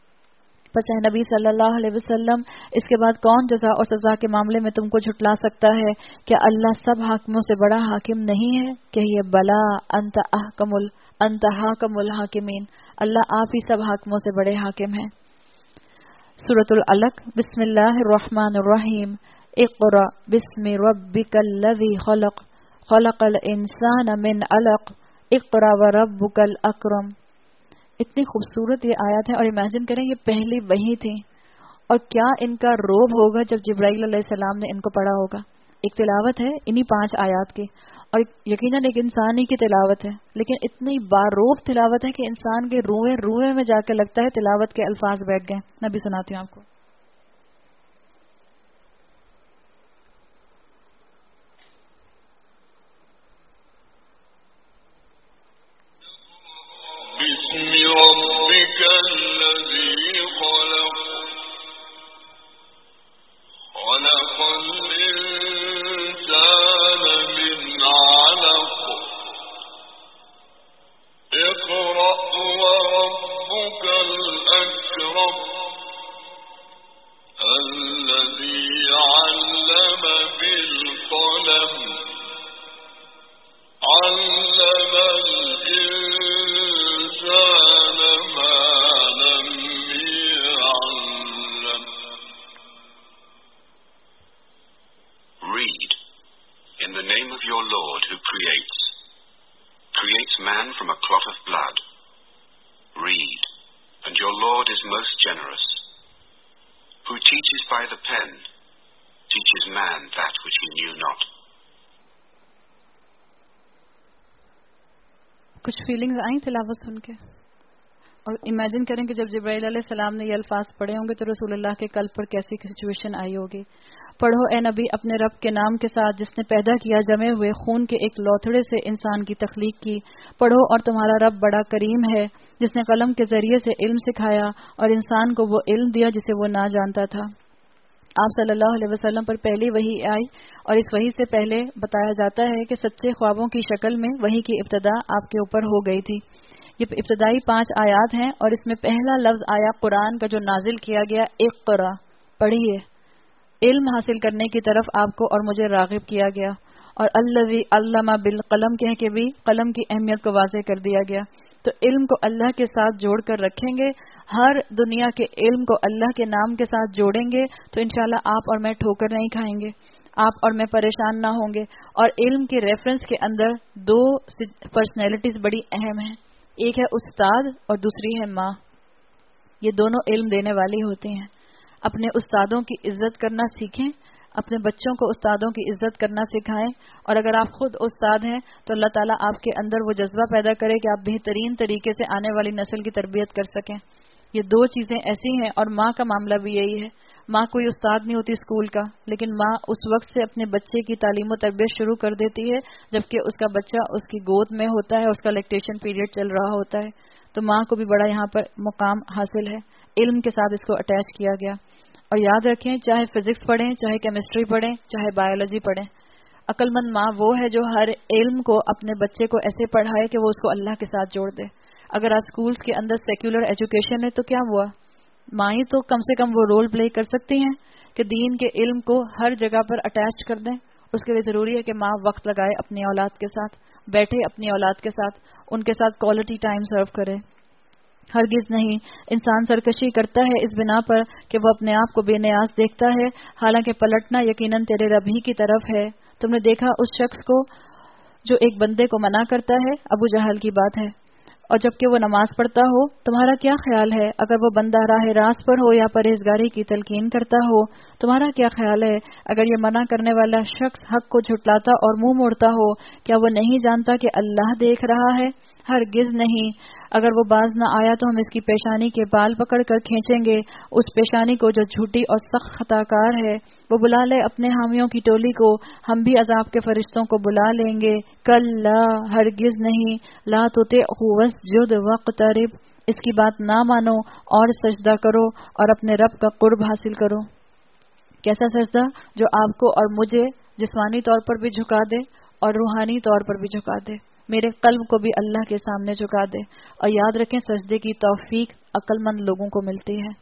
پس اے نبی صلی اللہ علیہ وسلم، اس کے بعد کون جزا اور سزا کے معاملے میں تم کو جھٹلا سکتا ہے؟ کیا اللہ سب حاکموں سے بڑا حاکم نہیں ہے؟ کہ یہ بلا انت احکم ال انت حاکم الحاکمین، اللہ آپ ہی سب حاکموں سے بڑے حاکم ہیں۔ سورۃ العلق، بسم اللہ الرحمن الرحیم، اقرأ بسم ربک الذی خلق، خلق الانسان من علق، اقرأ وربک الاکرم۔ اتنی خوبصورت یہ آیات ہے، اور امیجن کریں یہ پہلی وحی تھی، اور کیا ان کا روب ہوگا جب جبرائیل علیہ السلام نے ان کو پڑھا ہوگا۔ ایک تلاوت ہے انہی پانچ آیات کی، اور یقیناً ایک انسانی کی تلاوت ہے، لیکن اتنی باروب تلاوت ہے کہ انسان کے روئے روئے میں جا کے لگتا ہے تلاوت کے الفاظ بیٹھ گئے۔ میں بھی سناتی ہوں آپ کو۔ کچھ فیلنگز آئیں تلاوت سن کے؟ اور امیجن کریں کہ جب جبرائیل علیہ السلام نے یہ الفاظ پڑھے ہوں گے تو رسول اللہ کے قلب پر کیسی سچویشن آئی ہوگی۔ پڑھو اے نبی اپنے رب کے نام کے ساتھ جس نے پیدا کیا جمے ہوئے خون کے ایک لوتھڑے سے انسان کی تخلیق کی۔ پڑھو اور تمہارا رب بڑا کریم ہے جس نے قلم کے ذریعے سے علم سکھایا اور انسان کو وہ علم دیا جسے وہ نہ جانتا تھا۔ آپ صلی اللہ علیہ وسلم پر پہلی وحی آئی، اور اس وحی سے پہلے بتایا جاتا ہے کہ سچے خوابوں کی شکل میں وحی کی ابتدا آپ کے اوپر ہو گئی تھی۔ یہ ابتدائی پانچ آیات ہیں، اور اس میں پہلا لفظ آیا قرآن کا جو نازل کیا گیا، اقرا، پڑھیے۔ علم حاصل کرنے کی طرف آپ کو اور مجھے راغب کیا گیا، اور الذی علم بالقلم کہہ کے بھی قلم کی اہمیت کو واضح کر دیا گیا۔ تو علم کو اللہ کے ساتھ جوڑ کر رکھیں گے، ہر دنیا کے علم کو اللہ کے نام کے ساتھ جوڑیں گے تو انشاءاللہ آپ اور میں ٹھوکر نہیں کھائیں گے، آپ اور میں پریشان نہ ہوں گے۔ اور علم کے ریفرنس کے اندر دو پرسنالٹیز بڑی اہم ہیں، ایک ہے استاد اور دوسری ہے ماں۔ یہ دونوں علم دینے والی ہوتی ہیں۔ اپنے استادوں کی عزت کرنا سیکھیں، اپنے بچوں کو استادوں کی عزت کرنا سکھائیں، اور اگر آپ خود استاد ہیں تو اللہ تعالیٰ آپ کے اندر وہ جذبہ پیدا کرے کہ آپ بہترین طریقے سے آنے والی نسل کی تربیت کر سکیں۔ یہ دو چیزیں ایسی ہیں، اور ماں کا معاملہ بھی یہی ہے۔ ماں کوئی استاد نہیں ہوتی اسکول کا، لیکن ماں اس وقت سے اپنے بچے کی تعلیم و تربیت شروع کر دیتی ہے جبکہ اس کا بچہ اس کی گود میں ہوتا ہے، اس کا لیکٹیشن پیریڈ چل رہا ہوتا ہے۔ تو ماں کو بھی بڑا یہاں پر مقام حاصل ہے، علم کے ساتھ اس کو اٹیچ کیا گیا۔ اور یاد رکھیں، چاہے فزکس پڑھیں، چاہے کیمسٹری پڑھیں، چاہے بایولوجی پڑھیں، عقل مند ماں وہ ہے جو ہر علم کو اپنے بچے کو ایسے پڑھائے کہ وہ اس کو اللہ کے ساتھ جوڑ دے۔ اگر آج اسکولس کے اندر سیکولر ایجوکیشن ہے تو کیا ہوا؟ مائیں تو کم سے کم وہ رول پلے کر سکتی ہیں کہ دین کے علم کو ہر جگہ پر اٹیچ کر دیں۔ اس کے لیے ضروری ہے کہ ماں وقت لگائے اپنی اولاد کے ساتھ، بیٹھے اپنی اولاد کے ساتھ، ان کے ساتھ کوالٹی ٹائم سرو کرے۔ ہرگز نہیں، انسان سرکشی کرتا ہے اس بنا پر کہ وہ اپنے آپ کو بے نیاز دیکھتا ہے، حالانکہ پلٹنا یقیناً تیرے رب ہی کی طرف ہے۔ تم نے دیکھا اس شخص کو جو ایک بندے کو منع کرتا ہے، ابو جہل کی بات ہے، اور جبکہ وہ نماز پڑھتا ہو، تمہارا کیا خیال ہے اگر وہ بندہ راہ راست پر ہو یا پرہیزگاری کی تلقین کرتا ہو؟ تمہارا کیا خیال ہے اگر یہ منع کرنے والا شخص حق کو جھٹلاتا اور منہ موڑتا ہو؟ کیا وہ نہیں جانتا کہ اللہ دیکھ رہا ہے؟ ہرگز نہیں۔ اگر وہ باز نہ آیا تو ہم اس کی پیشانی کے بال پکڑ کر کھینچیں گے، اس پیشانی کو جو جھوٹی اور سخت خطا کار ہے۔ وہ بلا لے اپنے حامیوں کی ٹولی کو، ہم بھی عذاب کے فرشتوں کو بلا لیں گے۔ کلا، ہرگز نہیں، لا تطعہ واسجد واقترب، اس کی بات نہ مانو اور سجدہ کرو اور اپنے رب کا قرب حاصل کرو۔ کیسا سجدہ؟ جو آپ کو اور مجھے جسمانی طور پر بھی جھکا دے اور روحانی طور پر بھی جھکا دے، میرے قلب کو بھی اللہ کے سامنے جھکا دے۔ اور یاد رکھیں سجدے کی توفیق عقل مند لوگوں کو ملتی ہے۔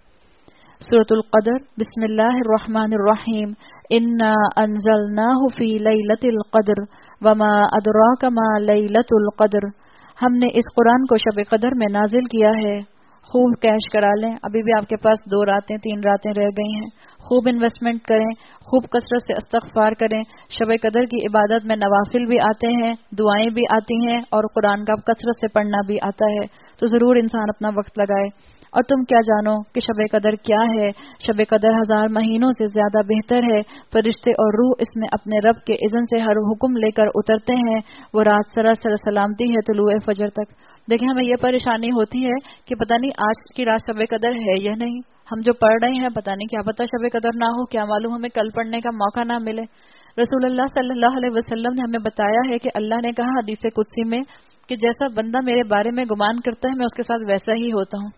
سورۃ القدر، بسم اللہ الرحمن الرحیم، انا انزلناہ فی لیلۃ القدر وما ادراک ما لیلۃ القدر۔ ہم نے اس قرآن کو شب قدر میں نازل کیا ہے، خوب کیش کرا لیں، ابھی بھی آپ کے پاس دو راتیں تین راتیں رہ گئی ہیں، خوب انویسٹمنٹ کریں، خوب کثرت سے استغفار کریں. شب قدر کی عبادت میں نوافل بھی آتے ہیں، دعائیں بھی آتی ہیں، اور قرآن کا کثرت سے پڑھنا بھی آتا ہے. تو ضرور انسان اپنا وقت لگائے. اور تم کیا جانو کہ شب قدر کیا ہے؟ شب قدر ہزار مہینوں سے زیادہ بہتر ہے. فرشتے اور روح اس میں اپنے رب کے اذن سے ہر حکم لے کر اترتے ہیں. وہ رات سراسر سلامتی ہے طلوع فجر تک. دیکھیں ہمیں یہ پریشانی ہوتی ہے کہ پتہ نہیں آج کی رات شب قدر ہے یا نہیں. ہم جو پڑھ رہے ہیں پتہ نہیں کیا پتہ شب قدر نہ ہو، کیا معلوم ہمیں کل پڑھنے کا موقع نہ ملے. رسول اللہ صلی اللہ علیہ وسلم نے ہمیں بتایا ہے کہ اللہ نے کہا حدیث قدسی میں کہ جیسا بندہ میرے بارے میں گمان کرتا ہے میں اس کے ساتھ ویسا ہی ہوتا ہوں.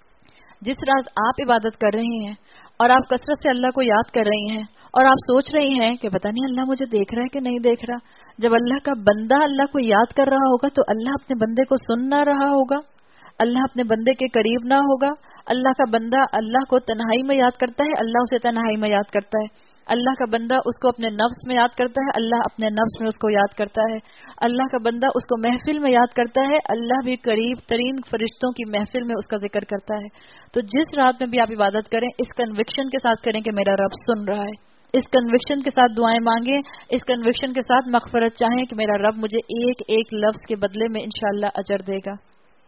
جس رات آپ عبادت کر رہی ہیں اور آپ کثرت سے اللہ کو یاد کر رہی ہیں اور آپ سوچ رہی ہیں کہ پتہ نہیں اللہ مجھے دیکھ رہا ہے کہ نہیں دیکھ رہا، جب اللہ کا بندہ اللہ کو یاد کر رہا ہوگا تو اللہ اپنے بندے کو سن نہ رہا ہوگا، اللہ اپنے بندے کے قریب نہ ہوگا. اللہ کا بندہ اللہ کو تنہائی میں یاد کرتا ہے، اللہ اسے تنہائی میں یاد کرتا ہے. اللہ کا بندہ اس کو اپنے نفس میں یاد کرتا ہے، اللہ اپنے نفس میں اس کو یاد کرتا ہے. اللہ کا بندہ اس کو محفل میں یاد کرتا ہے، اللہ بھی قریب ترین فرشتوں کی محفل میں اس کا ذکر کرتا ہے. تو جس رات میں بھی آپ عبادت کریں اس کنوکشن کے ساتھ کریں کہ میرا رب سن رہا ہے. اس کنوکشن کے ساتھ دعائیں مانگیں، اس کنوکشن کے ساتھ مغفرت چاہیں کہ میرا رب مجھے ایک ایک لفظ کے بدلے میں انشاءاللہ اجر دے گا.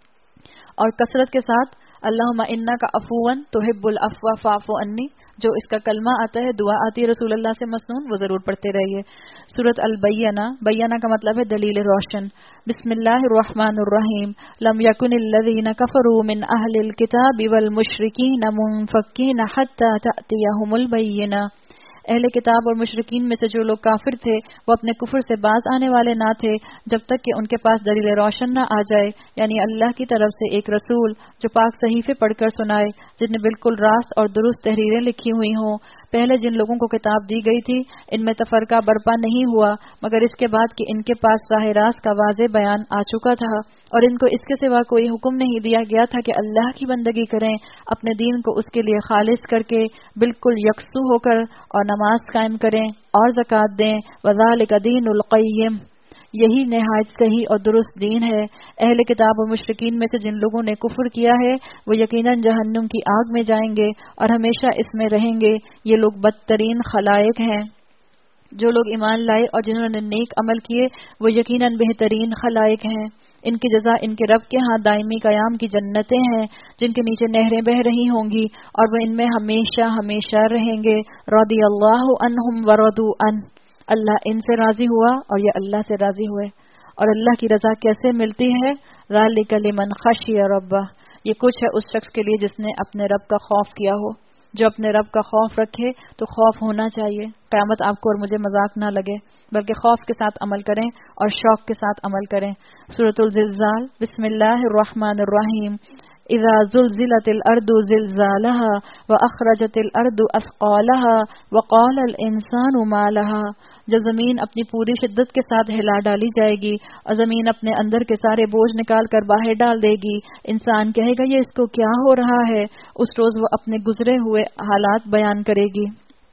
اور کثرت کے ساتھ اللہم انک عفو تحب العفو فاعف عنی، جو اس کا کلمہ آتا ہے، دعا آتی ہے رسول اللہ سے مسنون، وہ ضرور پڑھتے رہیے. سورۃ البینہ، بینہ کا مطلب ہے دلیل روشن. بسم اللہ الرحمن الرحیم. لم یکن الذین کفروا من اہل الکتاب والمشرکین منفکین حتی تأتیہم البینہ. اہل کتاب اور مشرکین میں سے جو لوگ کافر تھے وہ اپنے کفر سے باز آنے والے نہ تھے جب تک کہ ان کے پاس دلیل روشن نہ آ جائے، یعنی اللہ کی طرف سے ایک رسول جو پاک صحیفے پڑھ کر سنائے جن نے بالکل راست اور درست تحریریں لکھی ہوئی ہوں. پہلے جن لوگوں کو کتاب دی گئی تھی ان میں تفرقہ برپا نہیں ہوا مگر اس کے بعد کہ ان کے پاس راہ راست کا واضح بیان آ چکا تھا اور ان کو اس کے سوا کوئی حکم نہیں دیا گیا تھا کہ اللہ کی بندگی کریں، اپنے دین کو اس کے لیے خالص کر کے بالکل یکسو ہو کر اور نماز قائم کریں اور زکوٰۃ دیں. وذالک دین القیم، یہی نہایت صحیح اور درست دین ہے. اہل کتاب اور مشرکین میں سے جن لوگوں نے کفر کیا ہے وہ یقیناً جہنم کی آگ میں جائیں گے اور ہمیشہ اس میں رہیں گے. یہ لوگ بدترین خلائق ہیں. جو لوگ ایمان لائے اور جنہوں نے نیک عمل کیے وہ یقیناً بہترین خلائق ہیں. ان کی جزا ان کے رب کے ہاں دائمی قیام کی جنتیں ہیں جن کے نیچے نہریں بہہ رہی ہوں گی اور وہ ان میں ہمیشہ ہمیشہ رہیں گے. رضی اللہ عنہم ورضوا عنہ، اللہ ان سے راضی ہوا اور یہ اللہ سے راضی ہوئے. اور اللہ کی رضا کیسے ملتی ہے؟ ذالک لمن خشی ربہ، یہ کچھ ہے اس شخص کے لیے جس نے اپنے رب کا خوف کیا ہو. جو اپنے رب کا خوف رکھے تو خوف ہونا چاہیے. قیامت آپ کو اور مجھے مذاق نہ لگے بلکہ خوف کے ساتھ عمل کریں اور شوق کے ساتھ عمل کریں. سورۃ الزلزال، بسم اللہ الرحمن الرحیم. اذا زلزلت الارض زلزالها واخرجت الارض اثقالها وقال الانسان ما لها، جب زمین اپنی پوری شدت کے ساتھ ہلا ڈالی جائے گی اور زمین اپنے اندر کے سارے بوجھ نکال کر باہر ڈال دے گی، انسان کہے گا یہ اس کو کیا ہو رہا ہے. اس روز وہ اپنے گزرے ہوئے حالات بیان کرے گی.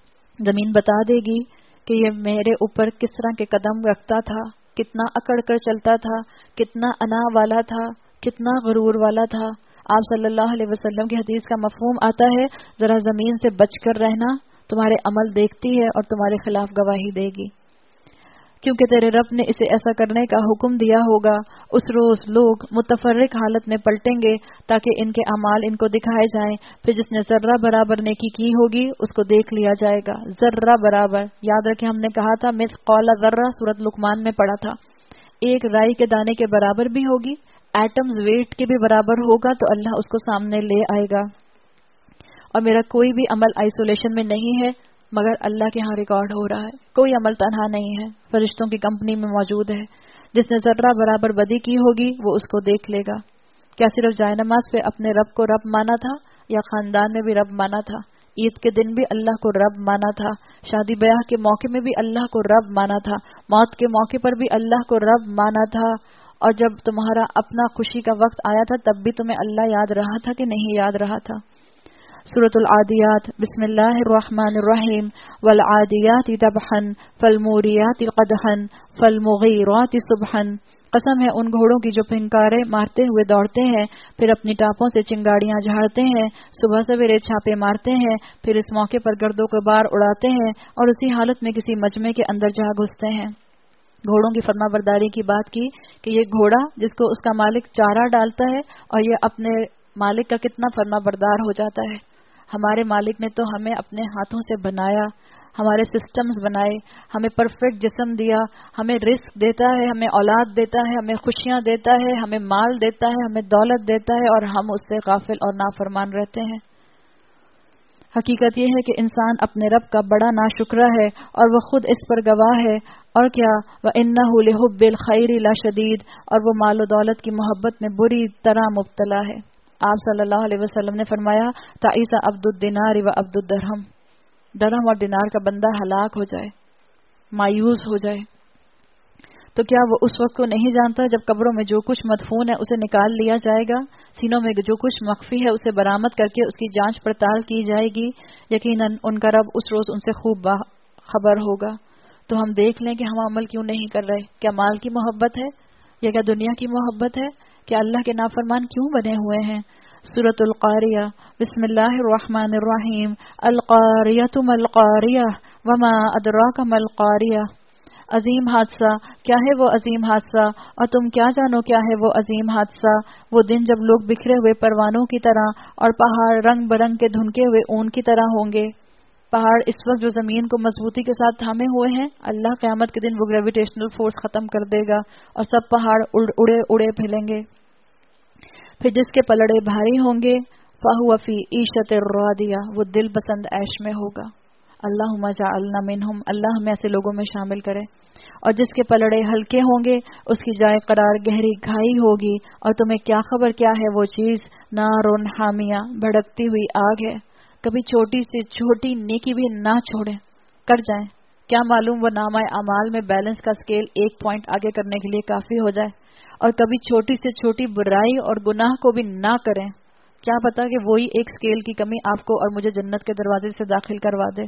زمین بتا دے گی کہ یہ میرے اوپر کس طرح کے قدم رکھتا تھا، کتنا اکڑ کر چلتا تھا، کتنا انا والا تھا، کتنا غرور والا تھا. آپ صلی اللہ علیہ وسلم کی حدیث کا مفہوم آتا ہے ذرا زمین سے بچ کر رہنا، تمہارے عمل دیکھتی ہے اور تمہارے خلاف گواہی دے گی، کیونکہ تیرے رب نے اسے ایسا کرنے کا حکم دیا ہوگا. اس روز لوگ متفرق حالت میں پلٹیں گے تاکہ ان کے اعمال ان کو دکھائے جائیں. پھر جس نے ذرہ برابر نیکی کی ہوگی اس کو دیکھ لیا جائے گا. ذرہ برابر یاد رکھیں، ہم نے کہا تھا مثقال ذرہ سورۃ لقمان میں پڑھا تھا. ایک رائی کے دانے کے برابر بھی ہوگی، ایٹمز ویٹ کے بھی برابر ہوگا تو اللہ اس کو سامنے لے آئے گا. اور میرا کوئی بھی عمل آئسولیشن میں نہیں ہے مگر اللہ کے ہاں ریکارڈ ہو رہا ہے. کوئی عمل تنہا نہیں ہے، فرشتوں کی کمپنی میں موجود ہے. جس نے ذرہ برابر بدی کی ہوگی وہ اس کو دیکھ لے گا. کیا صرف جائے نماز پہ اپنے رب کو رب مانا تھا یا خاندان میں بھی رب مانا تھا؟ عید کے دن بھی اللہ کو رب مانا تھا، شادی بیاہ کے موقع میں بھی اللہ کو رب مانا تھا، موت کے موقع پر بھی اللہ کو رب مانا تھا. اور جب تمہارا اپنا خوشی کا وقت آیا تھا تب بھی تمہیں اللہ یاد رہا تھا کہ نہیں یاد رہا تھا. سورۃ العادیات، بسم اللہ الرحمن الرحیم. والعادیات ضبحا فالموریات قدحا فالمغیرات صبحا. قسم ہے ان گھوڑوں کی جو پھنکارے مارتے ہوئے دوڑتے ہیں، پھر اپنی ٹاپوں سے چنگاڑیاں جھاڑتے ہیں، صبح سویرے چھاپے مارتے ہیں، پھر اس موقع پر گرد و غبار اڑاتے ہیں اور اسی حالت میں کسی مجمع کے اندر جا گھستے ہیں۔ گھوڑوں کی فرما برداری کی بات کی کہ یہ گھوڑا جس کو اس کا مالک چارہ ڈالتا ہے اور یہ اپنے مالک کا کتنا فرما بردار ہو جاتا ہے۔ ہمارے مالک نے تو ہمیں اپنے ہاتھوں سے بنایا، ہمارے سسٹمز بنائے، ہمیں پرفیکٹ جسم دیا، ہمیں رزق دیتا ہے، ہمیں اولاد دیتا ہے، ہمیں خوشیاں دیتا ہے، ہمیں مال دیتا ہے، ہمیں دولت دیتا ہے، اور ہم اس سے غافل اور نافرمان رہتے ہیں۔ حقیقت یہ ہے کہ انسان اپنے رب کا بڑا ناشکرہ ہے اور وہ خود اس پر گواہ ہے۔ اور کیا وَإِنَّهُ لِحُبِّ الْخَيْرِ لَشَدِيدٌ، اور وہ مال و دولت کی محبت میں بری طرح مبتلا ہے۔ آپ صلی اللہ علیہ وسلم نے فرمایا تعیس عبد الدینار و عبد الدرہم، درہم اور دینار کا بندہ ہلاک ہو جائے، مایوس ہو جائے تو کیا وہ اس وقت کو نہیں جانتا جب قبروں میں جو کچھ مدفون ہے اسے نکال لیا جائے گا، سینوں میں جو کچھ مخفی ہے اسے برآمد کر کے اس کی جانچ پڑتال کی جائے گی۔ یقیناً ان کا رب اس روز ان سے خوب خبر ہوگا۔ تو ہم دیکھ لیں کہ ہم عمل کیوں نہیں کر رہے، کیا مال کی محبت ہے یا کیا دنیا کی محبت ہے، کیا اللہ کے نافرمان کیوں بنے ہوئے ہیں۔ سورۃ القاریہ، بسم اللہ الرحمن الرحیم، القاریۃ ما القاریہ وما ادراک ما القاریہ، عظیم حادثہ، کیا ہے وہ عظیم حادثہ اور تم کیا جانو کیا ہے وہ عظیم حادثہ۔ وہ دن جب لوگ بکھرے ہوئے پروانوں کی طرح اور پہاڑ رنگ برنگ کے دھنکے ہوئے اون کی طرح ہوں گے۔ پہاڑ اس وقت جو زمین کو مضبوطی کے ساتھ تھامے ہوئے ہیں، اللہ قیامت کے دن وہ گریویٹیشنل فورس ختم کر دے گا اور سب پہاڑ اڑے اڑے پھیلیں گے۔ پھر جس کے پلڑے بھاری ہوں گے فَهُوَ فِي عِيشَةٍ رَاضِيَةٍ، وہ دل پسند عیش میں ہوگا۔ اللہم اجعلنا منہم، اللہ ہمیں ایسے لوگوں میں شامل کرے۔ اور جس کے پلڑے ہلکے ہوں گے اس کی جائے قرار گہری کھائی ہوگی، اور تمہیں کیا خبر کیا ہے وہ چیز، نارٌ حامیہ، بھڑکتی ہوئی آگ ہے۔ کبھی چھوٹی سے چھوٹی نیکی بھی نہ چھوڑیں، کر جائیں، کیا معلوم وہ نامہ اعمال میں بیلنس کا اسکیل ایک پوائنٹ آگے کرنے کے لیے کافی ہو جائے۔ اور کبھی چھوٹی سے چھوٹی برائی اور گناہ کو بھی نہ کریں، کیا پتا کہ وہی ایک اسکیل کی کمی آپ کو اور مجھے جنت کے دروازے سے داخل کروا دے۔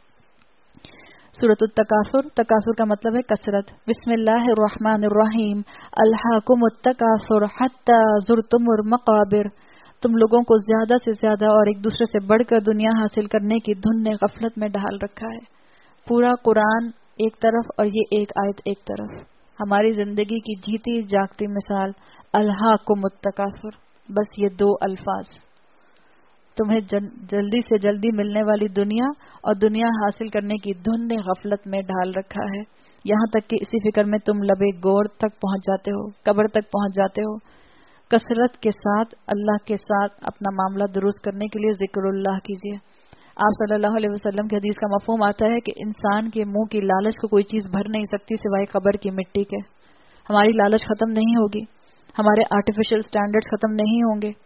سورۃ التکاثر، تکاثر کا مطلب ہے کثرت۔ بسم اللہ الرحمن الرحیم، الہاکم التکاثر حتی زرتم المقابر، تم لوگوں کو زیادہ سے زیادہ اور ایک دوسرے سے بڑھ کر دنیا حاصل کرنے کی دھن نے غفلت میں ڈال رکھا ہے۔ پورا قرآن ایک طرف اور یہ ایک آیت ایک طرف، ہماری زندگی کی جیتی جاگتی مثال الہاکم التکاثر، بس یہ دو الفاظ تمہیں جلدی سے جلدی ملنے والی دنیا اور دنیا حاصل کرنے کی دھن نے غفلت میں ڈال رکھا ہے، یہاں تک کہ اسی فکر میں تم لبے گور تک پہنچ جاتے ہو، قبر تک پہنچ جاتے ہو۔ کثرت کے ساتھ اللہ کے ساتھ اپنا معاملہ درست کرنے کے لیے ذکر اللہ کیجیے۔ آپ صلی اللہ علیہ وسلم کی حدیث کا مفہوم آتا ہے کہ انسان کے منہ کی لالچ کو کوئی چیز بھر نہیں سکتی سوائے قبر کی مٹی کے۔ ہماری لالچ ختم نہیں ہوگی، ہمارے آرٹیفیشل سٹینڈرڈز ختم نہیں ہوں گے۔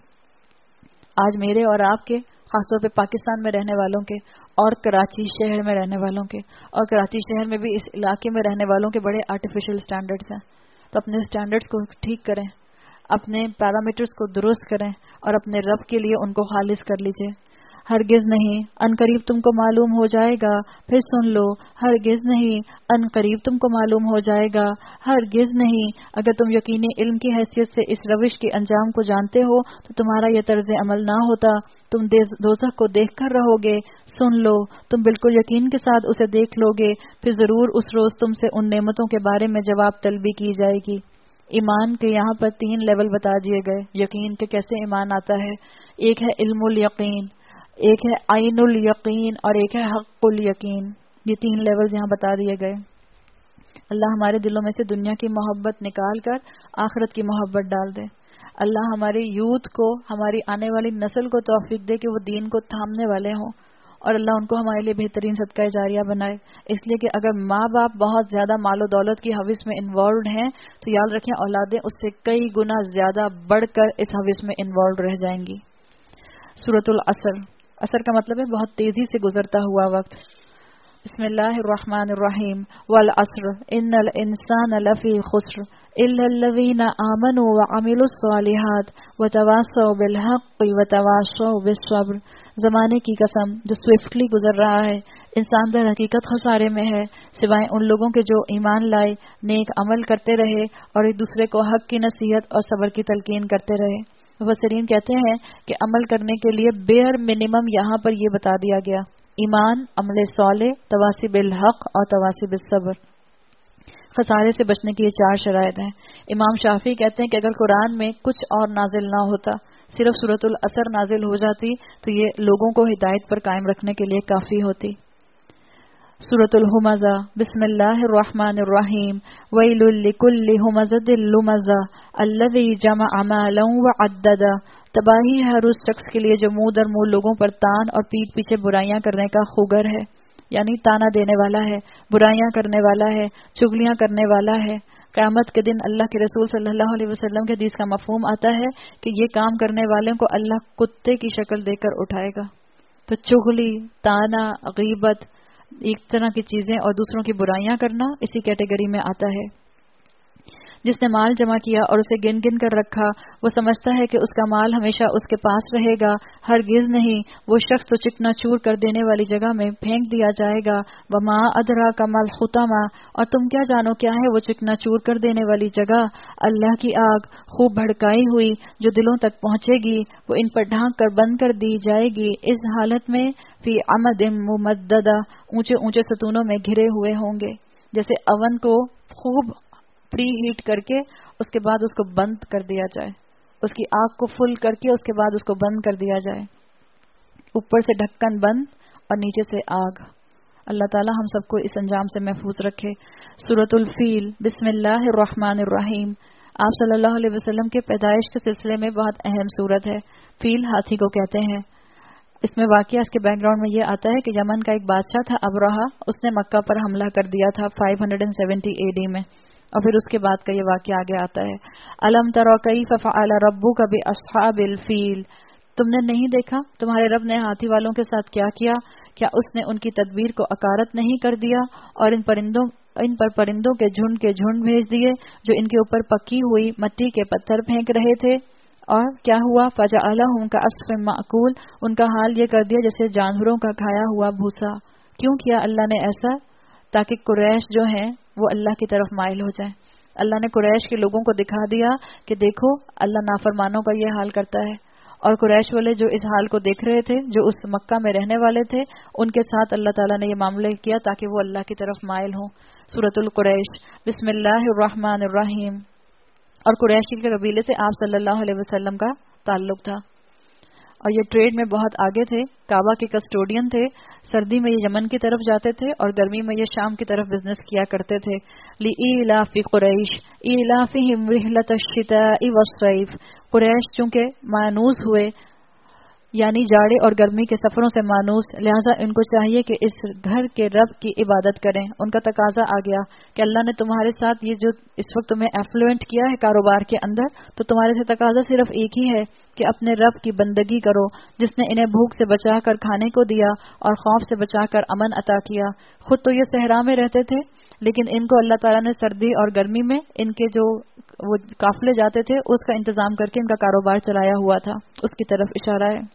آج میرے اور آپ کے، خاص طور پہ پاکستان میں رہنے والوں کے اور کراچی شہر میں رہنے والوں کے، اور کراچی شہر میں بھی اس علاقے میں رہنے والوں کے بڑے آرٹیفیشل سٹینڈرڈز ہیں۔ تو اپنے سٹینڈرڈز کو ٹھیک کریں، اپنے پیرامیٹرز کو درست کریں اور اپنے رب کے لیے ان کو خالص کر لیجئے۔ ہرگز نہیں، ان قریب تم کو معلوم ہو جائے گا، پھر سن لو، ہرگز نہیں، ان قریب تم کو معلوم ہو جائے گا، ہرگز نہیں۔ اگر تم یقینی علم کی حیثیت سے اس روش کے انجام کو جانتے ہو تو تمہارا یہ طرز عمل نہ ہوتا، تم دوزخ کو دیکھ کر رہو گے، سن لو، تم بالکل یقین کے ساتھ اسے دیکھ لو گے، پھر ضرور اس روز تم سے ان نعمتوں کے بارے میں جواب طلبی کی جائے گی۔ ایمان کے یہاں پر تین لیول بتا دیے گئے، یقین کے کیسے ایمان آتا ہے۔ ایک ہے علم الیقین، ایک ہے عین الیقین اور ایک ہے حق الیقین۔ یہ تین لیول یہاں بتا دیے گئے۔ اللہ ہمارے دلوں میں سے دنیا کی محبت نکال کر آخرت کی محبت ڈال دے۔ اللہ ہماری یوتھ کو، ہماری آنے والی نسل کو توفیق دے کہ وہ دین کو تھامنے والے ہوں، اور اللہ ان کو ہمارے لیے بہترین صدقہ جاریہ بنائے۔ اس لیے کہ اگر ماں باپ بہت زیادہ مال و دولت کی حوث میں انوالوڈ ہیں تو یاد رکھیں اولادیں اس سے کئی گنا زیادہ بڑھ کر اس حوث میں انوالوڈ رہ جائیں گی۔ سورۃ العصر، عصر کا مطلب ہے بہت تیزی سے گزرتا ہوا وقت۔ بسم اللہ الرحمن الرحیم والعصر ان الانسان لفی خسر الا الذین آمنوا وعملوا الصالحات وتواصوا بالحق وتواصوا بالصبر. زمانے کی قسم جو سوئفٹلی گزر رہا ہے، انسان در حقیقت خسارے میں ہے سوائے ان لوگوں کے جو ایمان لائے، نیک عمل کرتے رہے اور ایک دوسرے کو حق کی نصیحت اور صبر کی تلقین کرتے رہے. مفسرین کہتے ہیں کہ عمل کرنے کے لیے بیئر منیمم یہاں پر یہ بتا دیا گیا: ایمان، عمل صالح، تواصی بالحق اور تواصی بالصبر. خسارے سے بچنے کی یہ چار شرائط ہیں. امام شافعی کہتے ہیں کہ اگر قرآن میں کچھ اور نازل نہ ہوتا، صرف سورۃ العصر نازل ہو جاتی تو یہ لوگوں کو ہدایت پر قائم رکھنے کے لیے کافی ہوتی. سورۃ الہمزہ. بسم اللہ الرحمن الرحیم ویل لکل ہمزۃ لمزہ الذی جمع مالا وعددہ. تباہی ہے ہر اس شخص کے لیے جو منہ در منہ لوگوں پر تان اور پیٹ پیچھے برائیاں کرنے کا خوگر ہے، یعنی تانا دینے والا ہے، برائیاں کرنے والا ہے، چغلیاں کرنے والا ہے. قیامت کے دن اللہ کے رسول صلی اللہ علیہ وسلم کے حدیث کا مفہوم آتا ہے کہ یہ کام کرنے والوں کو اللہ کتے کی شکل دے کر اٹھائے گا. تو چغلی، تانا، غیبت، ایک طرح کی چیزیں اور دوسروں کی برائیاں کرنا اسی کیٹیگری میں آتا ہے. جس نے مال جمع کیا اور اسے گن گن کر رکھا، وہ سمجھتا ہے کہ اس کا مال ہمیشہ اس کے پاس رہے گا. ہرگز نہیں، وہ شخص تو چکنا چور کر دینے والی جگہ میں پھینک دیا جائے گا. وما ادراک ما الحطمہ، اور تم کیا جانو کیا ہے وہ چکنا چور کر دینے والی جگہ؟ اللہ کی آگ، خوب بھڑکائی ہوئی، جو دلوں تک پہنچے گی. وہ ان پر ڈھانک کر بند کر دی جائے گی اس حالت میں فی عمد ممددہ، اونچے اونچے ستونوں میں گھرے ہوئے ہوں گے. جیسے اون کو خوب پری ہیٹ کر کے اس کے بعد اس کو بند کر دیا جائے، اس کی آگ کو فل کر کے اس کے بعد اس کو بند کر دیا جائے. اوپر سے ڈھکن بند اور نیچے سے آگ. اللہ تعالی ہم سب کو اس انجام سے محفوظ رکھے. سورۃ الفیل. بسم اللہ الرحمن الرحیم. آپ صلی اللہ علیہ وسلم کے پیدائش کے سلسلے میں بہت اہم سورت ہے. فیل ہاتھی کو کہتے ہیں. اس میں واقعہ اس کے بیک گراؤنڈ میں یہ آتا ہے کہ یمن کا ایک بادشاہ تھا ابرہا، اس نے مکہ پر حملہ کر دیا تھا پانچ سو ستر اے ڈی میں، اور پھر اس کے بعد کا یہ واقعہ آگے آتا ہے. الم تر کیف فعل ربک باصحاب الفیل. تم نے نہیں دیکھا تمہارے رب نے ہاتھی والوں کے ساتھ کیا کیا؟ کیا اس نے ان کی تدبیر کو اکارت نہیں کر دیا اور ان پرندوں ان پر پرندوں کے جھنڈ کے جھنڈ بھیج دیے جو ان کے اوپر پکی ہوئی مٹی کے پتھر پھینک رہے تھے؟ اور کیا ہوا؟ فجعلہم کعصف مأکول. ان کا حال یہ کر دیا جیسے جانوروں کا کھایا ہوا بھوسا. کیوں کیا اللہ نے ایسا؟ تاکہ قریش جو ہیں وہ اللہ کی طرف مائل ہو جائیں. اللہ نے قریش کے لوگوں کو دکھا دیا کہ دیکھو اللہ نافرمانوں کا یہ حال کرتا ہے. اور قریش والے جو اس حال کو دیکھ رہے تھے، جو اس مکہ میں رہنے والے تھے، ان کے ساتھ اللہ تعالیٰ نے یہ معاملہ کیا تاکہ وہ اللہ کی طرف مائل ہوں. سورۃ القریش. بسم اللہ الرحمن الرحیم. اور قریشی کے قبیلے سے آپ صلی اللہ علیہ وسلم کا تعلق تھا اور یہ ٹریڈ میں بہت آگے تھے. کعبہ کے کسٹوڈین تھے. سردی میں یہ یمن کی طرف جاتے تھے اور گرمی میں یہ شام کی طرف بزنس کیا کرتے تھے. لإیلاف قریش ایلافہم رحلۃ الشتاء والصیف. قریش چونکہ مانوس ہوئے یعنی جاڑے اور گرمی کے سفروں سے مانوس، لہٰذا ان کو چاہیے کہ اس گھر کے رب کی عبادت کریں. ان کا تقاضا آ گیا کہ اللہ نے تمہارے ساتھ یہ جو اس وقت تمہیں ایفلوئنٹ کیا ہے کاروبار کے اندر، تو تمہارے سے تقاضا صرف ایک ہی ہے کہ اپنے رب کی بندگی کرو جس نے انہیں بھوک سے بچا کر کھانے کو دیا اور خوف سے بچا کر امن عطا کیا. خود تو یہ صحرا میں رہتے تھے لیکن ان کو اللہ تعالیٰ نے سردی اور گرمی میں ان کے جو وہ قافلے جاتے تھے اس کا انتظام کر کے ان کا کاروبار چلایا ہوا تھا. اس کی طرف اشارہ ہے.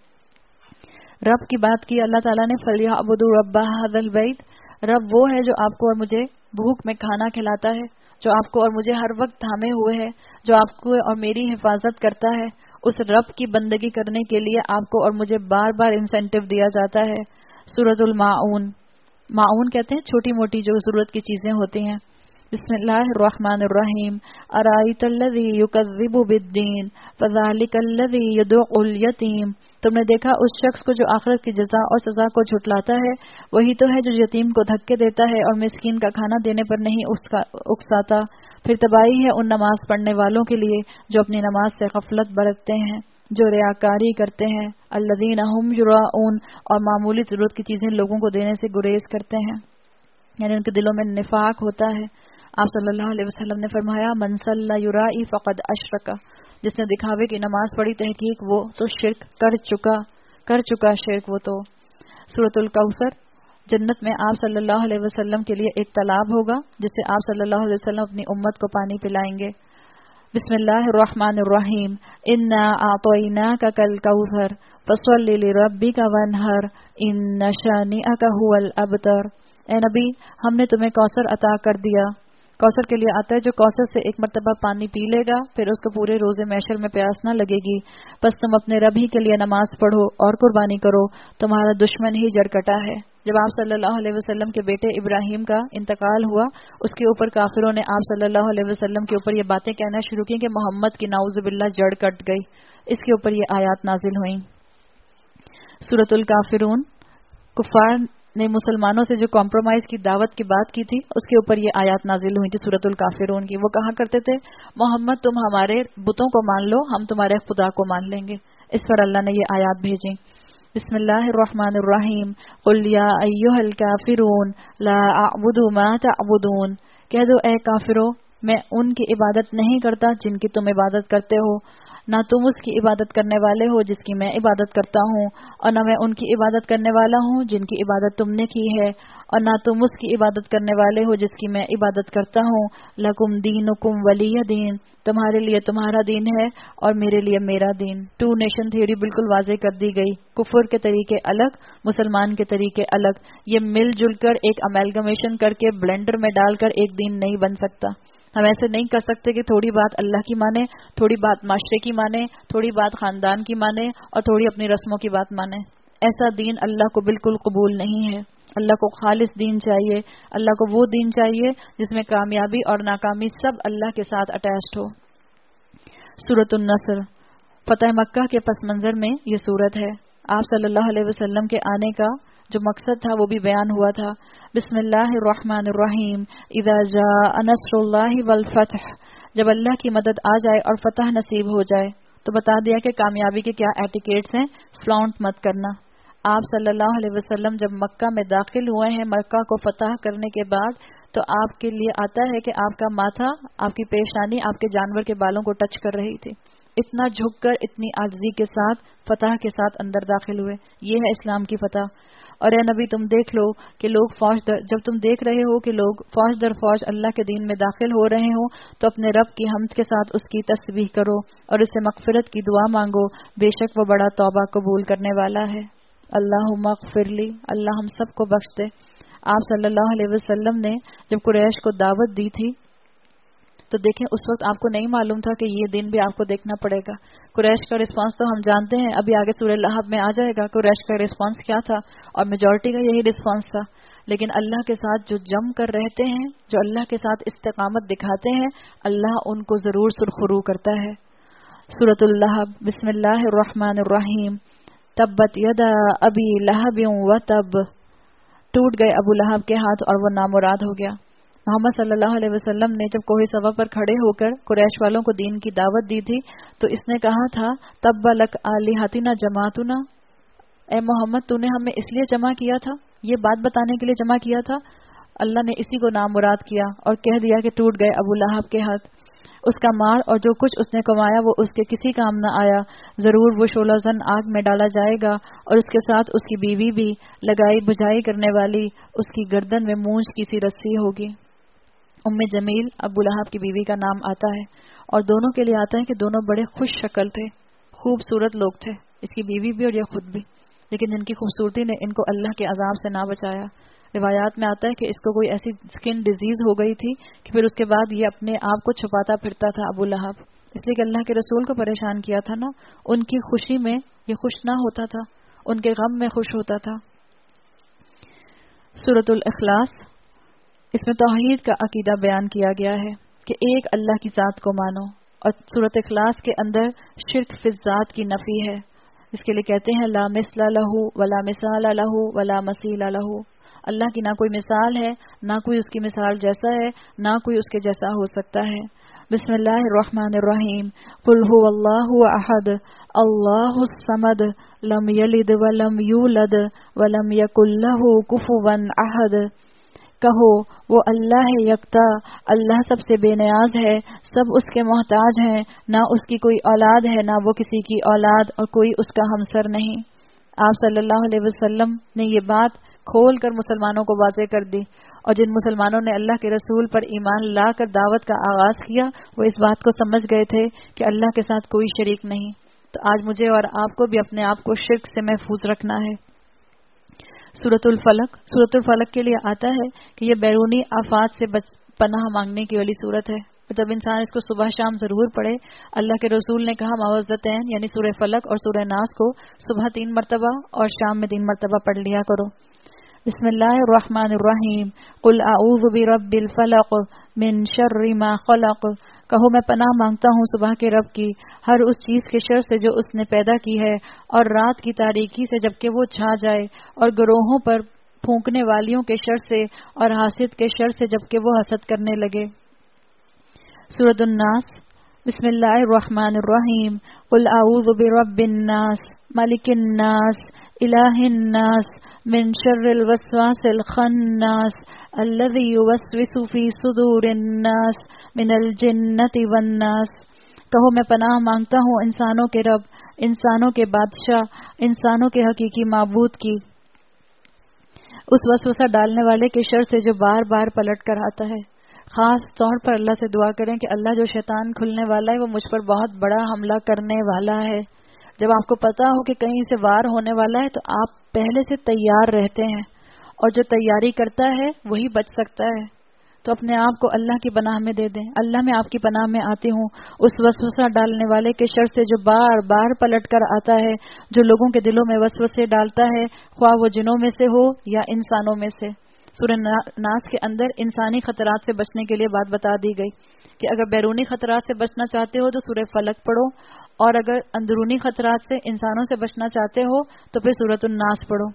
رب کی بات کی اللہ تعالیٰ نے. فَلْيَعْبُدُوا رَبَّ هَذَا الْبَيْتِ. رب وہ ہے جو آپ کو اور مجھے بھوک میں کھانا کھلاتا ہے، جو آپ کو اور مجھے ہر وقت تھامے ہوئے ہے، جو آپ کو اور میری حفاظت کرتا ہے. اس رب کی بندگی کرنے کے لیے آپ کو اور مجھے بار بار انسینٹیو دیا جاتا ہے. سورۃ الماعون. معون کہتے ہیں چھوٹی موٹی جو ضرورت کی چیزیں ہوتی ہیں. بسم اللہ الرحمن الرحیم. ارائیت الذی یکذب بالدین فذلک الذی یدع الیتیم. تم نے دیکھا اس شخص کو جو آخرت کی جزا اور سزا کو جھٹلاتا ہے، وہی تو ہے جو یتیم کو دھکے دیتا ہے اور مسکین کا کھانا دینے پر نہیں اکساتا. پھر تباہی ہے ان نماز پڑھنے والوں کے لیے جو اپنی نماز سے غفلت برتتے ہیں، جو ریاکاری کرتے ہیں. الذین هم یراؤون. اور معمولی ضرورت کی چیزیں لوگوں کو دینے سے گریز کرتے ہیں، یعنی ان کے دلوں میں نفاق ہوتا ہے. آپ صلی اللہ علیہ وسلم نے فرمایا من صلی یرائی فقد اشرک. جس نے دکھاوے کی نماز پڑھی تحقیق وہ تو شرک کر چکا کر چکا شرک وہ تو. سورۃ الکوثر. جنت میں آپ صلی اللہ علیہ وسلم کے لیے ایک تالاب ہوگا جس سے آپ صلی اللہ علیہ وسلم اپنی امت کو پانی پلائیں گے. بسم اللہ الرحمن الرحیم. انا اعطیناک کالکوثر فصل لربک وانحر ان شانئک هو الابتر. اے نبی، ہم نے تمہیں کوثر عطا کر دیا. کوثر کے لیے آتا ہے جو کوثر سے ایک مرتبہ پانی پی لے گا پھر اس کو پورے روزے محشر میں پیاس نہ لگے گی. بس تم اپنے رب ہی کے لیے نماز پڑھو اور قربانی کرو، تمہارا دشمن ہی جڑ کٹا ہے. جب آپ صلی اللہ علیہ وسلم کے بیٹے ابراہیم کا انتقال ہوا، اس کے اوپر کافروں نے آپ صلی اللہ علیہ وسلم کے اوپر یہ باتیں کہنا شروع کی کہ محمد کی نعوذ باللہ جڑ کٹ گئی. اس کے اوپر یہ آیات نازل ہوئیں. سورۃ الکافرون، کفار نے مسلمانوں سے جو کمپرومائز کی دعوت کی بات کی تھی اس کے اوپر یہ آیات نازل ہوئی تھی سورۃ الکافرون کی. وہ کہا کرتے تھے محمد تم ہمارے بتوں کو مان لو، ہم تمہارے خدا کو مان لیں گے. اس پر اللہ نے یہ آیات بھیجیں. بسم اللہ الرحمن الرحیم. قل یا ایھا الکافرون لا اعبد ما تعبدون. کہہ دو اے کافرو، میں ان کی عبادت نہیں کرتا جن کی تم عبادت کرتے ہو، نہ تم اس کی عبادت کرنے والے ہو جس کی میں عبادت کرتا ہوں، اور نہ میں ان کی عبادت کرنے والا ہوں جن کی عبادت تم نے کی ہے، اور نہ تم اس کی عبادت کرنے والے ہو جس کی میں عبادت کرتا ہوں. لکم دینکم ولی دین. تمہارے لیے تمہارا دین ہے اور میرے لیے میرا دین. ٹو نیشن تھیوری بالکل واضح کر دی گئی. کفر کے طریقے الگ، مسلمان کے طریقے الگ. یہ مل جل کر ایک امیلگمیشن کر کے بلینڈر میں ڈال کر ایک دین نہیں بن سکتا. ہم ایسے نہیں کر سکتے کہ تھوڑی بات اللہ کی مانے، تھوڑی بات معاشرے کی مانے، تھوڑی بات خاندان کی مانے اور تھوڑی اپنی رسموں کی بات مانے. ایسا دین اللہ کو بالکل قبول نہیں ہے. اللہ کو خالص دین چاہیے. اللہ کو وہ دین چاہیے جس میں کامیابی اور ناکامی سب اللہ کے ساتھ اٹیچڈ ہو. سورۃ النصر، فتح مکہ کے پس منظر میں یہ سورت ہے. آپ صلی اللہ علیہ وسلم کے آنے کا جو مقصد تھا وہ بھی بیان ہوا تھا. بسم اللہ الرحمن الرحیم. اذا جاء نصر اللہ والفتح. جب اللہ کی مدد آ جائے اور فتح نصیب ہو جائے. تو بتا دیا کہ کامیابی کے کیا ایٹیکیٹس ہیں. فلانٹ مت کرنا. آپ صلی اللہ علیہ وسلم جب مکہ میں داخل ہوئے ہیں، مکہ کو فتح کرنے کے بعد، تو آپ کے لیے آتا ہے کہ آپ کا ماتھا، آپ کی پیشانی آپ کے جانور کے بالوں کو ٹچ کر رہی تھی. اتنا جھک کر، اتنی عاجزی کے ساتھ فتح کے ساتھ اندر داخل ہوئے. یہ ہے اسلام کی فتح. اور اے نبی تم دیکھ لو کہ لوگ فوج در جب تم دیکھ رہے ہو کہ لوگ فوج در فوج اللہ کے دین میں داخل ہو رہے ہوں تو اپنے رب کی حمد کے ساتھ اس کی تسبیح کرو اور اس سے مغفرت کی دعا مانگو. بے شک وہ بڑا توبہ قبول کرنے والا ہے. اللہم اغفر لی. اللہ ہم سب کو بخش دے. آپ صلی اللہ علیہ وسلم نے جب قریش کو دعوت دی تھی تو دیکھیں اس وقت آپ کو نہیں معلوم تھا کہ یہ دن بھی آپ کو دیکھنا پڑے گا. قریش کا رسپانس تو ہم جانتے ہیں، ابھی آگے سورہ لہب میں آ جائے گا قریش کا رسپانس کیا تھا، اور میجورٹی کا یہی رسپانس تھا. لیکن اللہ کے ساتھ جو جم کر رہتے ہیں، جو اللہ کے ساتھ استقامت دکھاتے ہیں، اللہ ان کو ضرور سرخرو کرتا ہے. سورۃ اللہب. بسم اللہ الرحمن الرحیم. تبت یدا ابی لہب وتب. ٹوٹ گئے ابو لہب کے ہاتھ اور وہ نامراد ہو گیا. محمد صلی اللہ علیہ وسلم نے جب کوہ صفا پر کھڑے ہو کر قریش والوں کو دین کی دعوت دی تھی تو اس نے کہا تھا تب لک آلہتنا جماعتنا. اے محمد تو نے ہمیں اس لیے جمع کیا تھا، یہ بات بتانے کے لیے جمع کیا تھا. اللہ نے اسی کو نامراد کیا اور کہہ دیا کہ ٹوٹ گئے ابو لہب کے ہاتھ. اس کا مال اور جو کچھ اس نے کمایا وہ اس کے کسی کام نہ آیا. ضرور وہ شعلہ زن آگ میں ڈالا جائے گا اور اس کے ساتھ اس کی بیوی بھی، لگائی بجھائی کرنے والی. اس کی گردن میں مونج کی سی رسی ہوگی. ام جمیل ابو لہب کی بیوی کا نام آتا ہے اور دونوں کے لیے آتا ہے کہ دونوں بڑے خوش شکل تھے، خوبصورت لوگ تھے، اس کی بیوی بھی اور یہ خود بھی. لیکن جن کی خوبصورتی نے ان کو اللہ کے عذاب سے نہ بچایا. روایات میں آتا ہے کہ اس کو کوئی ایسی سکن ڈیزیز ہو گئی تھی کہ پھر اس کے بعد یہ اپنے آپ کو چھپاتا پھرتا تھا ابو لہب، اس لیے کہ اللہ کے رسول کو پریشان کیا تھا نا. ان کی خوشی میں یہ خوش نہ ہوتا تھا، ان کے غم میں خوش ہوتا تھا. سورۃ الاخلاص. اس میں توحید کا عقیدہ بیان کیا گیا ہے کہ ایک اللہ کی ذات کو مانو، اور سورۃ اخلاص کے اندر شرک فی الذات کی نفی ہے. اس کے لیے کہتے ہیں لا مثل لہ ولا مثال لہ ولا مثیل لہ. اللہ کی نہ کوئی مثال ہے، نہ کوئی اس کی مثال جیسا ہے، نہ کوئی اس کے جیسا ہو سکتا ہے. بسم اللہ الرحمن الرحیم. قل هو اللہ احد اللہ الصمد لم یلد ولم یولد ولم یکن لہ کفوا احد. کہو وہ اللہ یکتا، اللہ سب سے بے نیاز ہے، سب اس کے محتاج ہیں، نہ اس کی کوئی اولاد ہے نہ وہ کسی کی اولاد، اور کوئی اس کا ہمسر نہیں. آپ صلی اللہ علیہ وسلم نے یہ بات کھول کر مسلمانوں کو واضح کر دی، اور جن مسلمانوں نے اللہ کے رسول پر ایمان لا کر دعوت کا آغاز کیا وہ اس بات کو سمجھ گئے تھے کہ اللہ کے ساتھ کوئی شریک نہیں۔ تو آج مجھے اور آپ کو بھی اپنے آپ کو شرک سے محفوظ رکھنا ہے۔ سورۃ الفلق، سورۃ الفلق کے لیے آتا ہے کہ یہ بیرونی آفات سے بچ پناہ مانگنے کی والی صورت ہے، اور جب انسان اس کو صبح شام ضرور پڑھے، اللہ کے رسول نے کہا معوذتین یعنی سورہ فلق اور سورہ ناس کو صبح تین مرتبہ اور شام میں تین مرتبہ پڑھ لیا کرو۔ بسم اللہ الرحمن الرحیم، قل اعوذ برب الفلق من شر ما خلق، کہو میں پناہ مانگتا ہوں صبح کے رب کی ہر اس چیز کے شر سے جو اس نے پیدا کی ہے، اور رات کی تاریکی سے جبکہ وہ چھا جائے، اور گروہوں پر پھونکنے والیوں کے شر سے، اور حاسد کے شر سے جبکہ وہ حسد کرنے لگے۔ سورۃ الناس، بسم اللہ الرحمن الرحیم، قل اعوذ برب الناس ملک الناس الہ الناس من شر الوسواس الخناس الذي يوسوس في صدور الناس من الجنۃ والناس، کہو میں پناہ مانگتا ہوں انسانوں کے رب، انسانوں کے بادشاہ، انسانوں کے حقیقی معبود کی، اس وسوسہ ڈالنے والے کے شر سے جو بار بار پلٹ کر آتا ہے۔ خاص طور پر اللہ سے دعا کریں کہ اللہ جو شیطان کھلنے والا ہے وہ مجھ پر بہت بڑا حملہ کرنے والا ہے۔ جب آپ کو پتا ہو کہ کہیں سے وار ہونے والا ہے تو آپ پہلے سے تیار رہتے ہیں، اور جو تیاری کرتا ہے وہی بچ سکتا ہے۔ تو اپنے آپ کو اللہ کی پناہ میں دے دیں، اللہ میں آپ کی پناہ میں آتی ہوں اس وسوسہ ڈالنے والے کے شر سے جو بار بار پلٹ کر آتا ہے، جو لوگوں کے دلوں میں وسوسے ڈالتا ہے، خواہ وہ جنوں میں سے ہو یا انسانوں میں سے۔ سورہ ناس کے اندر انسانی خطرات سے بچنے کے لیے بات بتا دی گئی کہ اگر بیرونی خطرات سے بچنا چاہتے ہو تو سورہ فلق پڑھو، اور اگر اندرونی خطرات سے انسانوں سے بچنا چاہتے ہو تو پھر سورۃ الناس پڑھو۔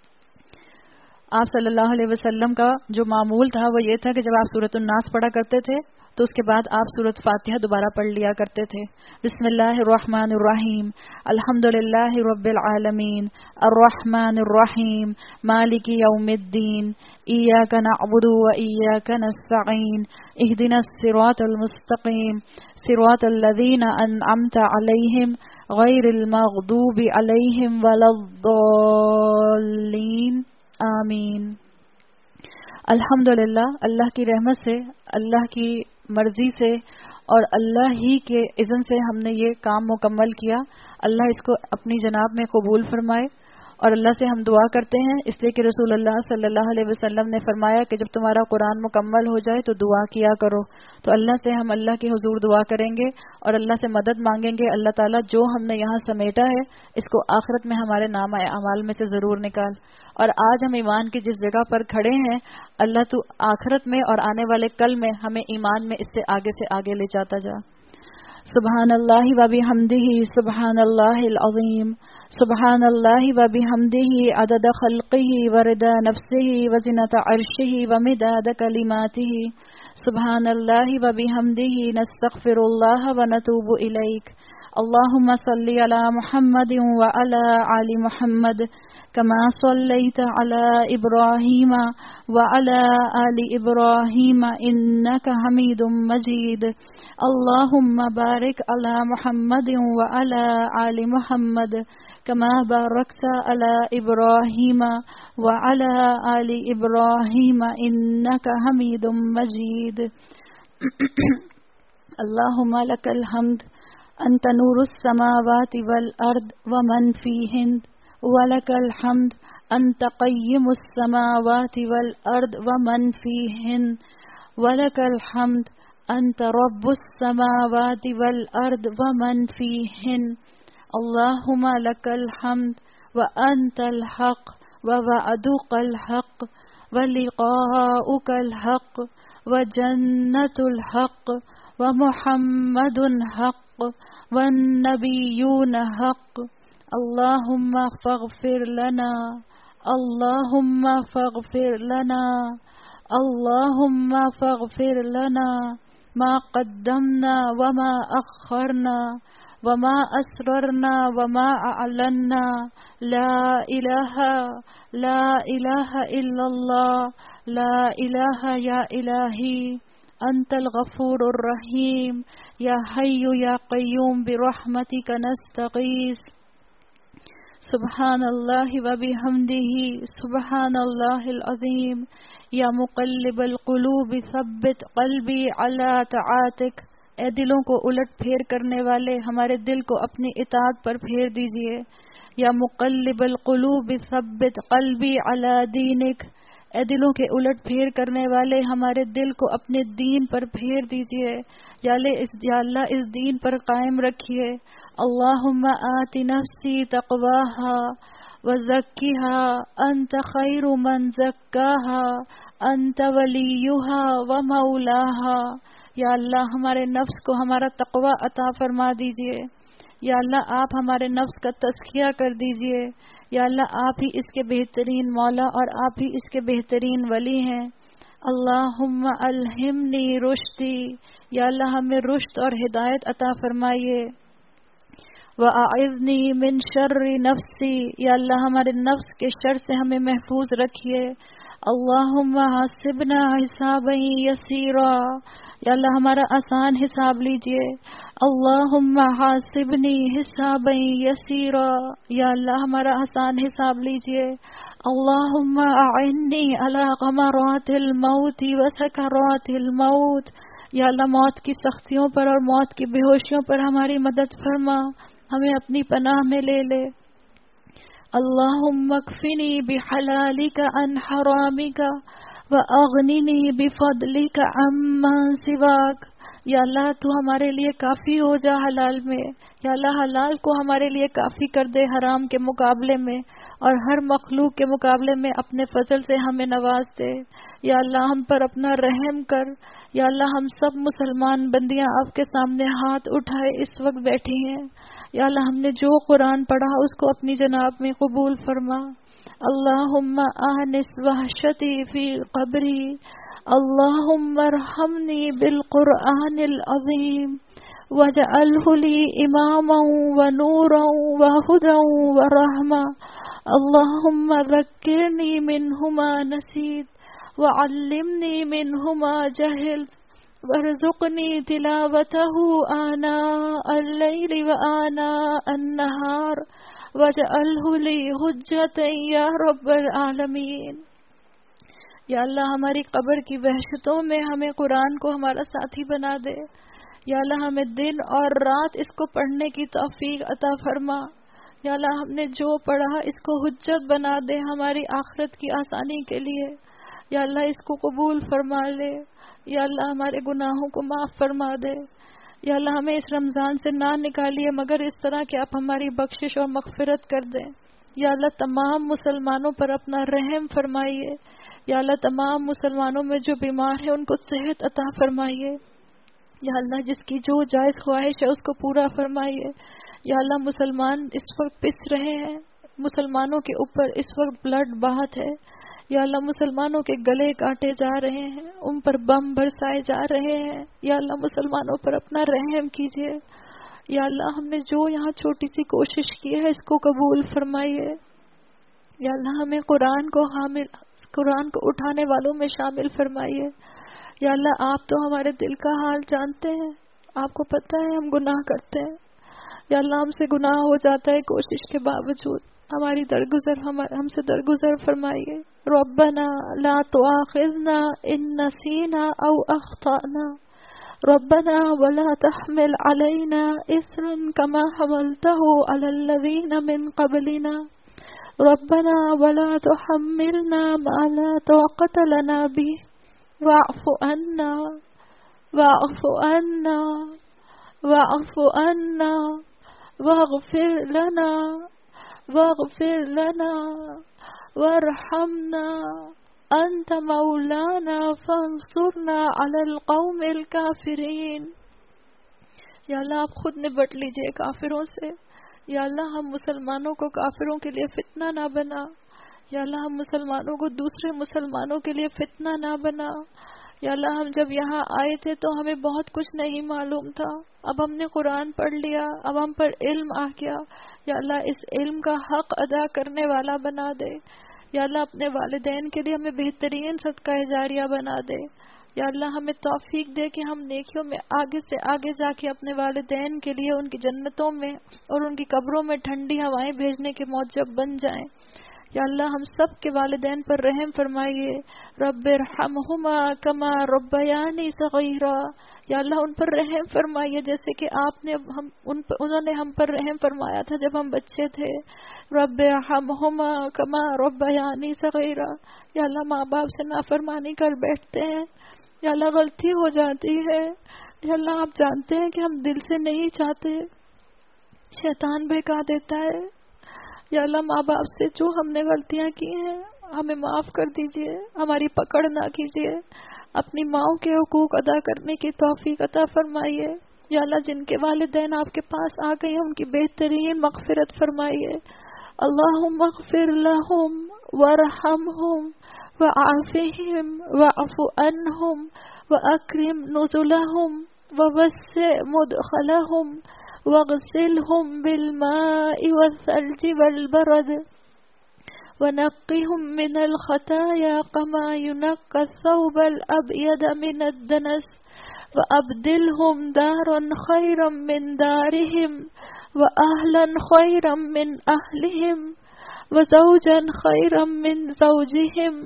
آپ صلی اللہ علیہ وسلم کا جو معمول تھا وہ یہ تھا کہ جب آپ سورۃ الناس پڑھا کرتے تھے تو اس کے بعد آپ سورۃ فاتحہ دوبارہ پڑھ لیا کرتے تھے۔ بسم اللہ الرحمن الرحیم، الحمد للہ رب العالمین، الرحمن الرحیم، مالک یوم الدین، ایاک نعبد و ایاک نستعین، اہدنا الصراط المستقیم، صراط الذین انعمت علیہم غیر المغضوب علیہم ولا الضالین، آمین۔ الحمدللہ، اللہ کی رحمت سے، اللہ کی مرضی سے اور اللہ ہی کے اذن سے ہم نے یہ کام مکمل کیا۔ اللہ اس کو اپنی جناب میں قبول فرمائے، اور اللہ سے ہم دعا کرتے ہیں اس لیے کہ رسول اللہ صلی اللہ علیہ وسلم نے فرمایا کہ جب تمہارا قرآن مکمل ہو جائے تو دعا کیا کرو۔ تو اللہ سے ہم اللہ کے حضور دعا کریں گے اور اللہ سے مدد مانگیں گے، اللہ تعالیٰ جو ہم نے یہاں سمیٹا ہے اس کو آخرت میں ہمارے نام اعمال میں سے ضرور نکال۔ اور آج ہم ایمان کی جس جگہ پر کھڑے ہیں، اللہ تو آخرت میں اور آنے والے کل میں ہمیں ایمان میں اس سے آگے سے آگے لے جاتا جا۔ سبحان اللہ و بحمدہ، سبحان اللہ العظیم، سبحان اللہ و بحمدہ عدد خلقہ ورضا نفسہ وزنۃ عرشہ ومداد کلماتہ، سبحان اللہ و بحمدہ نستغفر اللہ و نتوب الیک۔ اللہم صلی علی محمد وعلی آل محمد كما صليت على إبراهيم وعلى آل إبراهيم إنك حميد مجيد، اللهم بارك على محمد وعلى آل محمد كما باركت على إبراهيم وعلى آل إبراهيم إنك حميد مجيد۔ اللهم لك الحمد، أنت نور السماوات والأرض ومن فيهن، وَلَكَ الْحَمْدُ أَنْتَ قَيِّمُ السَّمَاوَاتِ وَالْأَرْضِ وَمَنْ فِيهِنَّ، وَلَكَ الْحَمْدُ أَنْتَ رَبُّ السَّمَاوَاتِ وَالْأَرْضِ وَمَنْ فِيهِنَّ، اللهم لك الحمد وأنت الحق ووعدك الحق ولقاؤك الحق وجنة الحق ومحمد حق والنبيون حق، اللهم فاغفر لنا، اللهم فاغفر لنا، اللهم فاغفر لنا ما قدمنا وما أخرنا وما أسررنا وما أعلنا، لا إله لا إله إلا الله، لا إله يا إلهي، أنت الغفور الرحيم، يا حي يا قيوم برحمتك نستغيث، سبحان اللہ و بحمدہ سبحان اللہ العظیم یا مقلب القلوب ثبت قلبی علی طاعتک. اے دلوں کو الٹ پھیر کرنے والے ہمارے دل کو اپنی اطاعت پر پھیر دیجئے. یا مقلب القلوب ثبت قلبی علی دینک. اے دلوں کے الٹ پھیر کرنے والے ہمارے دل کو اپنے دین پر پھیر دیجئے. یا اللہ اس دین پر قائم رکھیے. اللہم آت نفسی تقواها وزکیها انت خیر من زکاها انت ولیها ومولاها. یا اللہ ہمارے نفس کو ہمارا تقوی عطا فرما دیجئے. یا اللہ آپ ہمارے نفس کا تزکیہ کر دیجئے. یا اللہ آپ ہی اس کے بہترین مولا اور آپ ہی اس کے بہترین ولی ہیں. اللہم الہمنی رشدی. یا اللہ ہمیں رشد اور ہدایت عطا فرمائیے. وَأَعِذْنِي مِن شَرِّ نَفْسِي. یا اللہ ہمارے نفس کے شر سے ہمیں محفوظ رکھیے. اللہم حاسبنا حسابا یسیرا. یا اللہ ہمارا آسان حساب لیجئے. اللہم حاسبنی حسابا یسیرا. یا اللہ ہمارا آسان حساب لیجئے. اللہم اعنی علی غمرات الموت وسکرات الموت. یا اللہ موت کی سختیوں پر اور موت کی بے ہوشیوں پر ہماری مدد فرما، ہمیں اپنی پناہ میں لے لے. اللہم اکفنی بحلالک عن حرامک وَأَغْنِنِي بِفَضْلِكَ عَمَّن سِوَاكَ. یا اللہ تو ہمارے لیے کافی ہو جا حلال میں. یا اللہ حلال کو ہمارے لیے کافی کر دے حرام کے مقابلے میں، اور ہر مخلوق کے مقابلے میں اپنے فضل سے ہمیں نواز دے. یا اللہ ہم پر اپنا رحم کر. یا اللہ ہم سب مسلمان بندیاں آپ کے سامنے ہاتھ اٹھائے اس وقت بیٹھی ہیں. یا اللہ ہم نے جو قرآن پڑھا اس کو اپنی جناب میں قبول فرما. اللہم آنس وحشتی فی قبری. اللہم ارحمنی بالقرآن العظیم واجعلہ لی اماما ونورا وہدا ورحمہ. اللہم ذکرنی منہما نسیت وعلمنی منہما جہلت وارزقنی تلاوتہ آناء اللیل وآناء النہار وَاجْعَلْهُ لِي حُجَّةً یا رب العالمین. یا اللہ ہماری قبر کی وحشتوں میں ہمیں قرآن کو ہمارا ساتھی بنا دے. یا اللہ ہمیں دن اور رات اس کو پڑھنے کی توفیق عطا فرما. یا اللہ ہم نے جو پڑھا اس کو حجت بنا دے ہماری آخرت کی آسانی کے لیے. یا اللہ اس کو قبول فرما لے. یا اللہ ہمارے گناہوں کو معاف فرما دے. یا اللہ ہمیں اس رمضان سے نہ نکالیے مگر اس طرح کہ آپ ہماری بخشش اور مغفرت کر دیں. یا اللہ تمام مسلمانوں پر اپنا رحم فرمائیے. یا اللہ تمام مسلمانوں میں جو بیمار ہیں ان کو صحت عطا فرمائیے. یا اللہ جس کی جو جائز خواہش ہے اس کو پورا فرمائیے. یا اللہ مسلمان اس وقت پس رہے ہیں، مسلمانوں کے اوپر اس وقت بلڈ بہت ہے. یا اللہ مسلمانوں کے گلے کاٹے جا رہے ہیں، ان پر بم برسائے جا رہے ہیں. یا اللہ مسلمانوں پر اپنا رحم کیجیے. یا اللہ ہم نے جو یہاں چھوٹی سی کوشش کی ہے اس کو قبول فرمائیے. یا اللہ ہمیں قرآن کو حامل قرآن کو اٹھانے والوں میں شامل فرمائیے. یا اللہ آپ تو ہمارے دل کا حال جانتے ہیں، آپ کو پتہ ہے ہم گناہ کرتے ہیں. یا اللہ ہم سے گناہ ہو جاتا ہے کوشش کے باوجود، ہماری درگزر ہم سے درگزر فرمائیے. ربنا لا تؤاخذنا ان نسینا او اخطأنا ربنا ولا تحمل علينا اصرا كما حملته على الذين من قبلنا ربنا ولا تحملنا ما لا طاقة لنا به واعف عنا واعف عنا واعف عنا واغفر لنا واغفر لنا وارحمنا انت مولانا فانصرنا على القوم الكافرين. یا اللہ آپ خود نبٹ لیجئے کافروں سے. یا اللہ ہم مسلمانوں کو کافروں کے لیے فتنہ نہ بنا. یا اللہ ہم مسلمانوں کو دوسرے مسلمانوں کے لیے فتنہ نہ بنا. یا اللہ ہم جب یہاں آئے تھے تو ہمیں بہت کچھ نہیں معلوم تھا، اب ہم نے قرآن پڑھ لیا، اب ہم پر علم آ گیا. یا اللہ اس علم کا حق ادا کرنے والا بنا دے. یا اللہ اپنے والدین کے لیے ہمیں بہترین صدقہ جاریہ بنا دے. یا اللہ ہمیں توفیق دے کہ ہم نیکیوں میں آگے سے آگے جا کے اپنے والدین کے لیے ان کی جنتوں میں اور ان کی قبروں میں ٹھنڈی ہوائیں بھیجنے کے موجب بن جائیں. یا اللہ ہم سب کے والدین پر رحم فرمائیے. رب ارحمہما کما ربیانی صغیرا. یا اللہ ان پر رحم فرمائیے جیسے کہ آپ نے ہم ان پر انہوں نے ہم پر رحم فرمایا تھا جب ہم بچے تھے. رب ارحمہما کما ربیانی صغیرا. یا اللہ ماں باپ سے نافرمانی کر بیٹھتے ہیں. یا اللہ غلطی ہو جاتی ہے. یا اللہ آپ جانتے ہیں کہ ہم دل سے نہیں چاہتے, شیطان بہکا دیتا ہے. یا اللہ ماں باپ سے جو ہم نے غلطیاں کی ہیں ہمیں معاف کر دیجئے, ہماری پکڑ نہ کیجئے, اپنی ماؤں کے حقوق ادا کرنے کی توفیق عطا فرمائیے. یا اللہ جن کے والدین آپ کے پاس آ گئے ہیں ان کی بہترین مغفرت فرمائیے. اللہم اغفر لہم وارحمہم وعافہم واعف عنہم واکرم نزلہم ووسع مدخلہم واغسلهم بالماء والثلج والبرد ونقهم من الخطايا كما ينقى الثوب الأبيض من الدنس وأبدلهم دارا خيرا من دارهم وأهلا خيرا من أهلهم وزوجا خيرا من زوجهم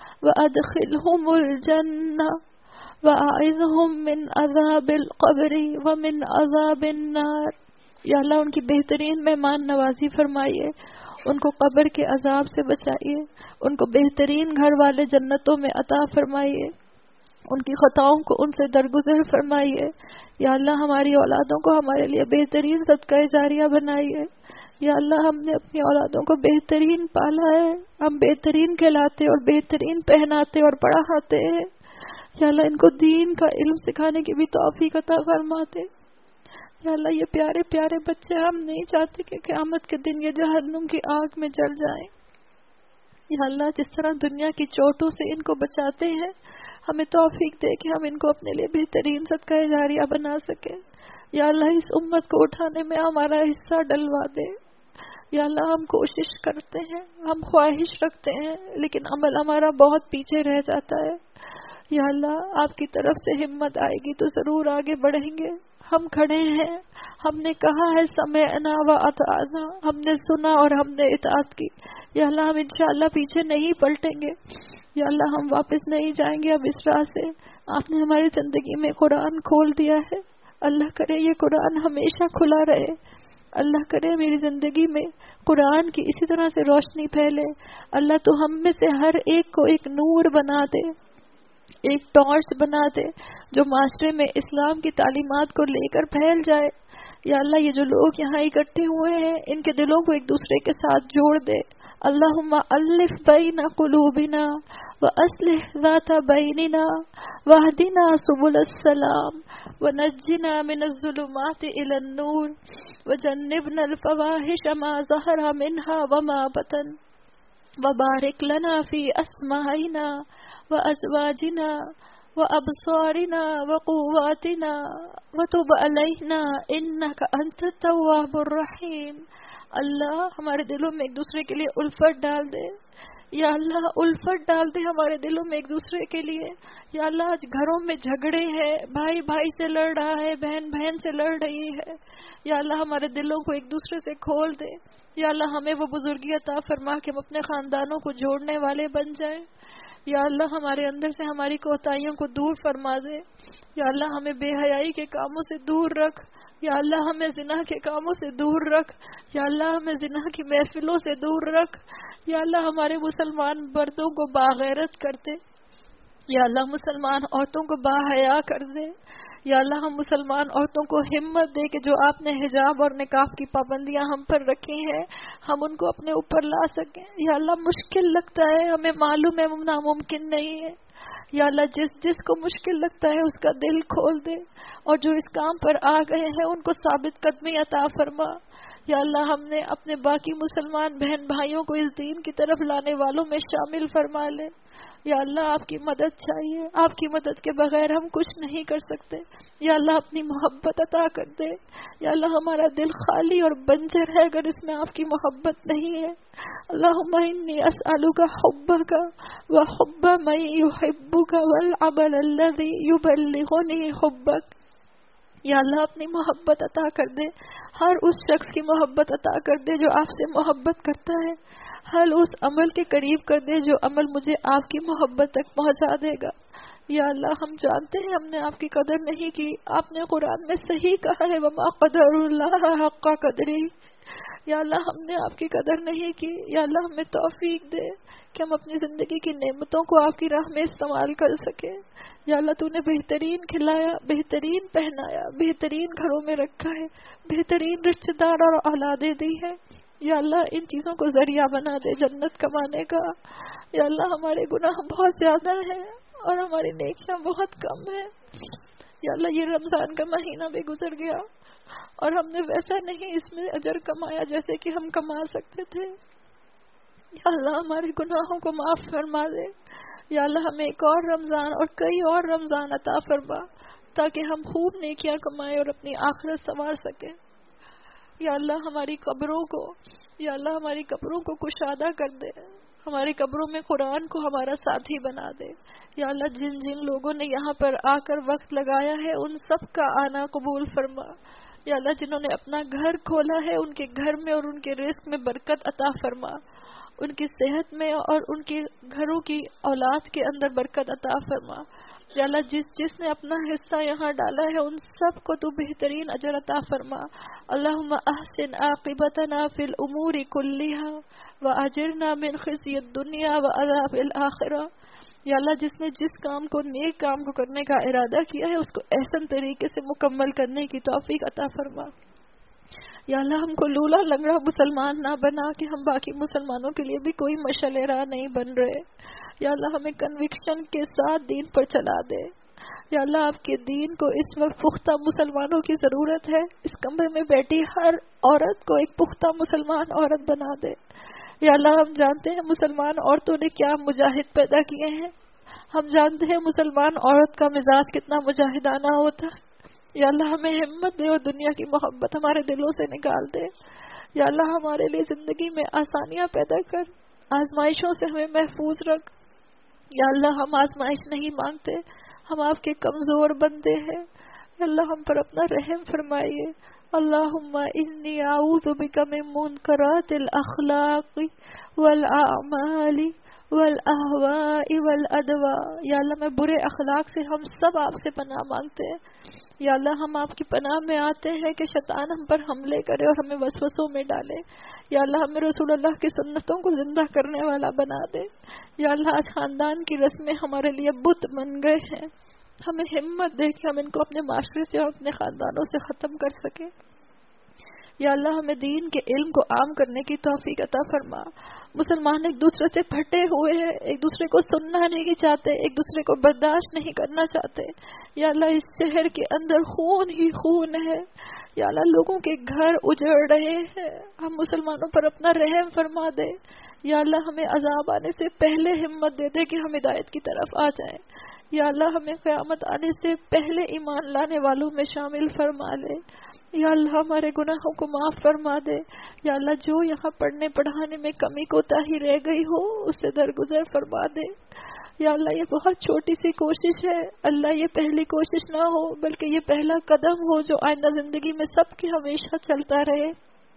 وأدخلهم الجنة وَأَعِذْهُمْ مِنْ عَذَابِ الْقَبْرِ وَمِنْ عَذَابِ النَّارِ. یا اللہ ان کی بہترین مہمان نوازی فرمائیے, ان کو قبر کے عذاب سے بچائیے, ان کو بہترین گھر والے جنتوں میں عطا فرمائیے, ان کی خطاؤں کو ان سے درگزر فرمائیے. یا اللہ ہماری اولادوں کو ہمارے لیے بہترین صدقہ جاریہ بنائیے. یا اللہ ہم نے اپنی اولادوں کو بہترین پالا ہے, ہم بہترین کھلاتے اور بہترین پہناتے اور پڑھاتے ہیں. یا اللہ ان کو دین کا علم سکھانے کی بھی توفیق عطا فرماتے. یا اللہ یہ پیارے پیارے بچے ہم نہیں چاہتے کہ قیامت کے دن یہ جہنم کی آگ میں جل جائیں. یا اللہ جس طرح دنیا کی چوٹوں سے ان کو بچاتے ہیں ہمیں توفیق دے کہ ہم ان کو اپنے لیے بہترین صدقہ جاریہ بنا سکیں. یا اللہ اس امت کو اٹھانے میں ہمارا حصہ ڈلوا دے. یا اللہ ہم کوشش کرتے ہیں, ہم خواہش رکھتے ہیں, لیکن عمل ہمارا بہت پیچھے رہ جاتا ہے. یا اللہ آپ کی طرف سے ہمت آئے گی تو ضرور آگے بڑھیں گے. ہم کھڑے ہیں, ہم نے کہا ہے سمعنا و اطعنا, ہم نے سنا اور ہم نے اطاعت کی. یا اللہ ہم انشاءاللہ پیچھے نہیں پلٹیں گے. یا اللہ ہم واپس نہیں جائیں گے اب اس راہ سے. آپ نے ہماری زندگی میں قرآن کھول دیا ہے, اللہ کرے یہ قرآن ہمیشہ کھلا رہے. اللہ کرے میری زندگی میں قرآن کی اسی طرح سے روشنی پھیلے. اللہ تو ہم میں سے ہر ایک کو ایک نور بنا دے, ایک ٹارچ بنا دے جو معاشرے میں اسلام کی تعلیمات کو لے کر پھیل جائے. یا اللہ یہ جو لوگ یہاں اکٹھے ہوئے ہیں ان کے دلوں کو ایک دوسرے کے ساتھ جوڑ دے. اللہم الف بین قلوبنا واصلح ذات بیننا واہدنا سبل السلام ونجنا من الظلمات الى النور وجنبنا الفواحش ما ظہر منها وما بطن وبارک لنا فی اسماعنا وأزواجنا وأبصارنا وقواتنا وتب علينا إنك أنت التواب الرحيم. اللہ ہمارے دلوں میں ایک دوسرے کے لیے الفت ڈال دے. یا اللہ الفت ڈال دے ہمارے دلوں میں ایک دوسرے کے لیے. یا اللہ آج گھروں میں جھگڑے ہیں, بھائی بھائی سے لڑ رہا ہے, بہن بہن سے لڑ رہی ہے. یا اللہ ہمارے دلوں کو ایک دوسرے سے کھول دے. یا اللہ ہمیں وہ بزرگی عطا فرما کہ ہم اپنے خاندانوں کو جوڑنے والے بن جائیں. یا اللہ ہمارے اندر سے ہماری کوتاہیوں کو دور فرما دے. یا اللہ ہمیں بے حیائی کے کاموں سے دور رکھ. یا اللہ ہمیں زنا کے کاموں سے دور رکھ. یا اللہ ہمیں زنا کی محفلوں سے دور رکھ. یا اللہ ہمارے مسلمان مردوں کو باغیرت کر دے. یا اللہ مسلمان عورتوں کو باحیا کر دے. یا اللہ ہم مسلمان عورتوں کو ہمت دے کہ جو آپ نے حجاب اور نقاب کی پابندیاں ہم پر رکھی ہیں ہم ان کو اپنے اوپر لا سکیں. یا اللہ مشکل لگتا ہے, ہمیں معلوم ہے ناممکن نہیں ہے. یا اللہ جس جس کو مشکل لگتا ہے اس کا دل کھول دے, اور جو اس کام پر آ گئے ہیں ان کو ثابت قدمی عطا فرما. یا اللہ ہم نے اپنے باقی مسلمان بہن بھائیوں کو اس دین کی طرف لانے والوں میں شامل فرما لے. یا اللہ آپ کی مدد چاہیے، آپ کی مدد کے بغیر ہم کچھ نہیں کر سکتے. یا اللہ اپنی محبت عطا کر دے. یا اللہ ہمارا دل خالی اور بنجر ہے اگر اس میں آپ کی محبت نہیں ہے. اللہم انی اسألک حبک وحب من یحبک والعمل الذی یبلغنی حبک. یا اللہ اپنی محبت عطا کر دے، ہر اس شخص کی محبت عطا کر دے جو آپ سے محبت کرتا ہے، ہر اس عمل کے قریب کر دے جو عمل مجھے آپ کی محبت تک پہنچا دے گا. یا اللہ ہم جانتے ہیں ہم نے آپ کی قدر نہیں کی. آپ نے قرآن میں صحیح کہا ہے وما قدر اللہ حق قدری. یا اللہ ہم نے آپ کی قدر نہیں کی. یا اللہ ہمیں توفیق دے کہ ہم اپنی زندگی کی نعمتوں کو آپ کی راہ میں استعمال کر سکیں. یا اللہ تو نے بہترین کھلایا، بہترین پہنایا، بہترین گھروں میں رکھا ہے، بہترین رشتہ دار اور اولادیں دی ہے. یا اللہ ان چیزوں کو ذریعہ بنا دے جنت کمانے کا. یا اللہ ہمارے گناہ بہت زیادہ ہیں اور ہماری نیکیاں بہت کم ہیں. یا اللہ یہ رمضان کا مہینہ بھی گزر گیا اور ہم نے ویسا نہیں اس میں اجر کمایا جیسے کہ ہم کما سکتے تھے. یا اللہ ہمارے گناہوں کو معاف فرما دے. یا اللہ ہمیں ایک اور رمضان اور کئی اور رمضان عطا فرما تاکہ ہم خوب نیکیاں کمائیں اور اپنی آخرت سنوار سکیں. یا اللہ ہماری قبروں کو یا اللہ ہماری قبروں کو کشادہ کر دے، ہماری قبروں میں قرآن کو ہمارا ساتھی بنا دے. یا اللہ جن جن لوگوں نے یہاں پر آ کر وقت لگایا ہے ان سب کا آنا قبول فرما. یا اللہ جنہوں نے اپنا گھر کھولا ہے ان کے گھر میں اور ان کے رزق میں برکت عطا فرما، ان کی صحت میں اور ان کے گھروں کی اولاد کے اندر برکت عطا فرما. یا اللہ جس جس نے اپنا حصہ یہاں ڈالا ہے ان سب کو تو بہترین اجر عطا فرما. اللہم احسن عاقبتنا فی الامور کلہا واجرنا من خزی الدنیا وعذاب الآخرہ. یا اللہ جس نے جس کام کو نیک کام کو کرنے کا ارادہ کیا ہے اس کو احسن طریقے سے مکمل کرنے کی توفیق عطا فرما. یا اللہ ہم کو لولا لنگڑا مسلمان نہ بنا کہ ہم باقی مسلمانوں کے لیے بھی کوئی مشعل راہ نہیں بن رہے. یا اللہ ہمیں کنوکشن کے ساتھ دین پر چلا دے. یا اللہ آپ کے دین کو اس وقت پختہ مسلمانوں کی ضرورت ہے. اس کمرے میں بیٹھی ہر عورت کو ایک پختہ مسلمان عورت بنا دے. یا اللہ ہم جانتے ہیں مسلمان عورتوں نے کیا مجاہد پیدا کیے ہیں، ہم جانتے ہیں مسلمان عورت کا مزاج کتنا مجاہدانہ ہوتا ہے. یا اللہ ہمیں ہمت دے اور دنیا کی محبت ہمارے دلوں سے نکال دے. یا اللہ ہمارے لیے زندگی میں آسانیاں پیدا کر، آزمائشوں سے ہمیں محفوظ رکھ. یا اللہ ہم آزمائش نہیں مانگتے، ہم آپ کے کمزور بندے ہیں. یا اللہ ہم پر اپنا رحم فرمائیے. اللہم انی اعوذ بک من منکرات الاخلاق والاعمال والاہواء والادواء. یا اللہ میں برے اخلاق سے ہم سب آپ سے پناہ مانگتے ہیں. یا اللہ ہم آپ کی پناہ میں آتے ہیں کہ شیطان ہم پر حملے کرے اور ہمیں وسوسوں میں ڈالے. یا اللہ ہمیں رسول اللہ کی سنتوں کو زندہ کرنے والا بنا دے. یا اللہ آج خاندان کی رسمیں ہمارے لیے بت بن گئے ہیں، ہمیں ہمت دے کہ ہم ان کو اپنے معاشرے سے اور اپنے خاندانوں سے ختم کر سکیں. یا اللہ ہمیں دین کے علم کو عام کرنے کی توفیق عطا فرما. مسلمان ایک دوسرے سے پھٹے ہوئے ہیں، ایک دوسرے کو سننا نہیں چاہتے، ایک دوسرے کو برداشت نہیں کرنا چاہتے. یا اللہ اس شہر کے اندر خون ہی خون ہے. یا اللہ لوگوں کے گھر اجڑ رہے ہیں، ہم مسلمانوں پر اپنا رحم فرما دے. یا اللہ ہمیں عذاب آنے سے پہلے ہمت دے دے کہ ہم ہدایت کی طرف آ جائیں. یا اللہ ہمیں قیامت آنے سے پہلے ایمان لانے والوں میں شامل فرما لے. یا اللہ ہمارے گناہوں کو معاف فرما دے. یا اللہ جو یہاں پڑھنے پڑھانے میں کمی کوتاہی رہ گئی ہو اس سے درگزر فرما دے. یا اللہ یہ بہت چھوٹی سی کوشش ہے، اللہ یہ پہلی کوشش نہ ہو بلکہ یہ پہلا قدم ہو جو آئندہ زندگی میں سب کی ہمیشہ چلتا رہے.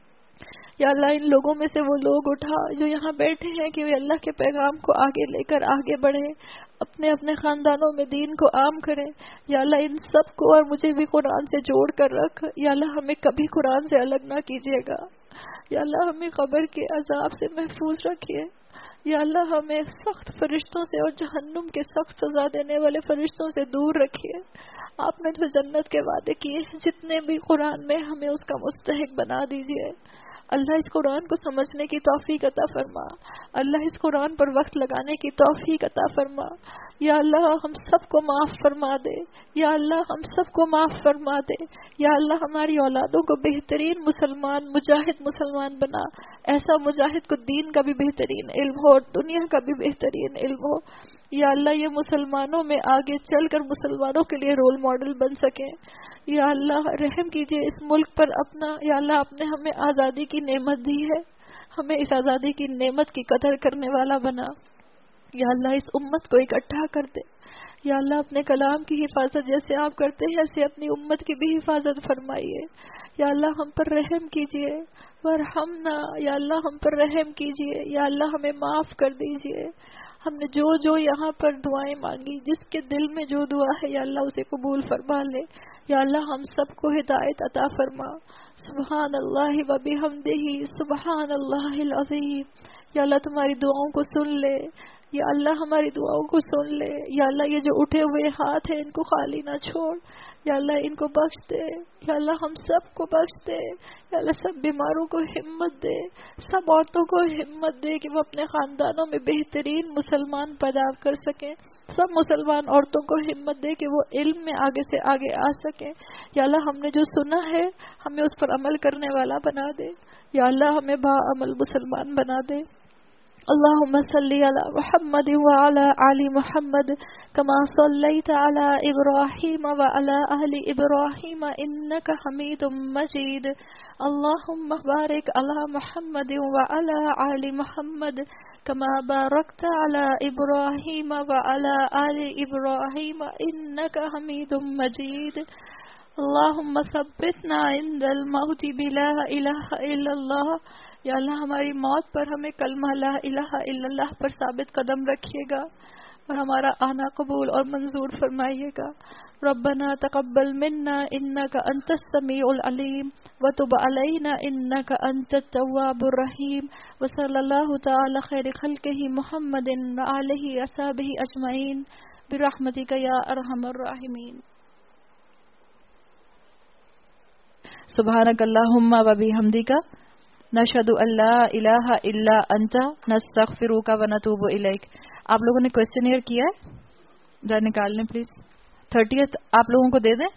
یا اللہ ان لوگوں میں سے وہ لوگ اٹھا جو یہاں بیٹھے ہیں کہ وہ اللہ کے پیغام کو آگے لے کر آگے بڑھیں، اپنے اپنے خاندانوں میں دین کو عام کریں. یا اللہ ان سب کو اور مجھے بھی قرآن سے جوڑ کر رکھ. یا اللہ ہمیں کبھی قرآن سے الگ نہ کیجیے گا. یا اللہ ہمیں قبر کے عذاب سے محفوظ رکھیے. یا اللہ ہمیں سخت فرشتوں سے اور جہنم کے سخت سزا دینے والے فرشتوں سے دور رکھیے. آپ نے جو جنت کے وعدے کیے ہیں جتنے بھی قرآن میں، ہمیں اس کا مستحق بنا دیجیے. اللہ اس قرآن کو سمجھنے کی توفیق عطا فرما. اللہ اس قرآن پر وقت لگانے کی توفیق عطا فرما. یا اللہ ہم سب کو معاف فرما دے، یا اللہ ہم سب کو معاف فرما دے، یا اللہ ہماری اولادوں کو بہترین مسلمان مجاہد مسلمان بنا، ایسا مجاہد کو دین کا بھی بہترین علم ہو اور دنیا کا بھی بہترین علم ہو۔ یا اللہ یہ مسلمانوں میں آگے چل کر مسلمانوں کے لیے رول ماڈل بن سکیں۔ یا اللہ رحم کیجئے اس ملک پر اپنا، یا اللہ آپ نے ہمیں آزادی کی نعمت دی ہے، ہمیں اس آزادی کی نعمت کی قدر کرنے والا بنا۔ یا اللہ اس امت کو اکٹھا کر دے، یا اللہ اپنے کلام کی حفاظت جیسے آپ کرتے ہیں ایسے اپنی امت کی بھی حفاظت فرمائیے۔ یا اللہ ہم پر رحم کیجئے، ورحمنا، یا اللہ ہم پر رحم کیجئے، یا اللہ ہمیں معاف کر دیجئے۔ ہم نے جو جو یہاں پر دعائیں مانگی، جس کے دل میں جو دعا ہے یا اللہ اسے قبول فرما لے۔ یا اللہ ہم سب کو ہدایت عطا فرما۔ سبحان اللہ و بحمدہ، سبحان اللہ العظیم۔ یا اللہ تمہاری دعاؤں کو سن لے، یا اللہ ہماری دعاؤں کو سن لے۔ یا اللہ یہ جو اٹھے ہوئے ہاتھ ہیں ان کو خالی نہ چھوڑ، یا اللہ ان کو بخش دے، یا اللہ ہم سب کو بخش دے۔ یا اللہ سب بیماروں کو ہمت دے، سب عورتوں کو ہمت دے کہ وہ اپنے خاندانوں میں بہترین مسلمان پیدا کر سکیں، سب مسلمان عورتوں کو ہمت دے کہ وہ علم میں آگے سے آگے آ سکیں۔ یا اللہ ہم نے جو سنا ہے ہمیں اس پر عمل کرنے والا بنا دے، یا اللہ ہمیں با عمل مسلمان بنا دے۔ اللهم صل على محمد وعلى آل محمد كما صليت على إبراهيم وعلى آل إبراهيم إنك حميد مجيد۔ اللهم بارك على محمد وعلى آل محمد كما باركت على إبراهيم وعلى آل إبراهيم إنك حميد مجيد۔ اللهم ثبتنا عند الموت بلا إله إلا الله۔ یا اللہ ہماری موت پر ہمیں کلمہ لا الہ الا اللہ پر ثابت قدم رکھیے گا اور ہمارا آنا قبول اور منظور فرمائیے گا۔ ربنا تقبل منا انک انت السمیع العلیم وتب علینا انک انت التواب الرحیم، وصلی اللہ تعالی خیر خلقہ محمد وآلہ وصحبہ اجمعین برحمتک یا ارحم الراحمین۔ سبحانک اللہم و بحمدک نشہد ان لا الہ الا انت نستغفرک و نتوب الیک۔ آپ لوگوں نے کویسچنئر کیا ہے؟ ذرا نکال لیں پلیز۔ تھرٹیتھ آپ لوگوں کو دے دیں؟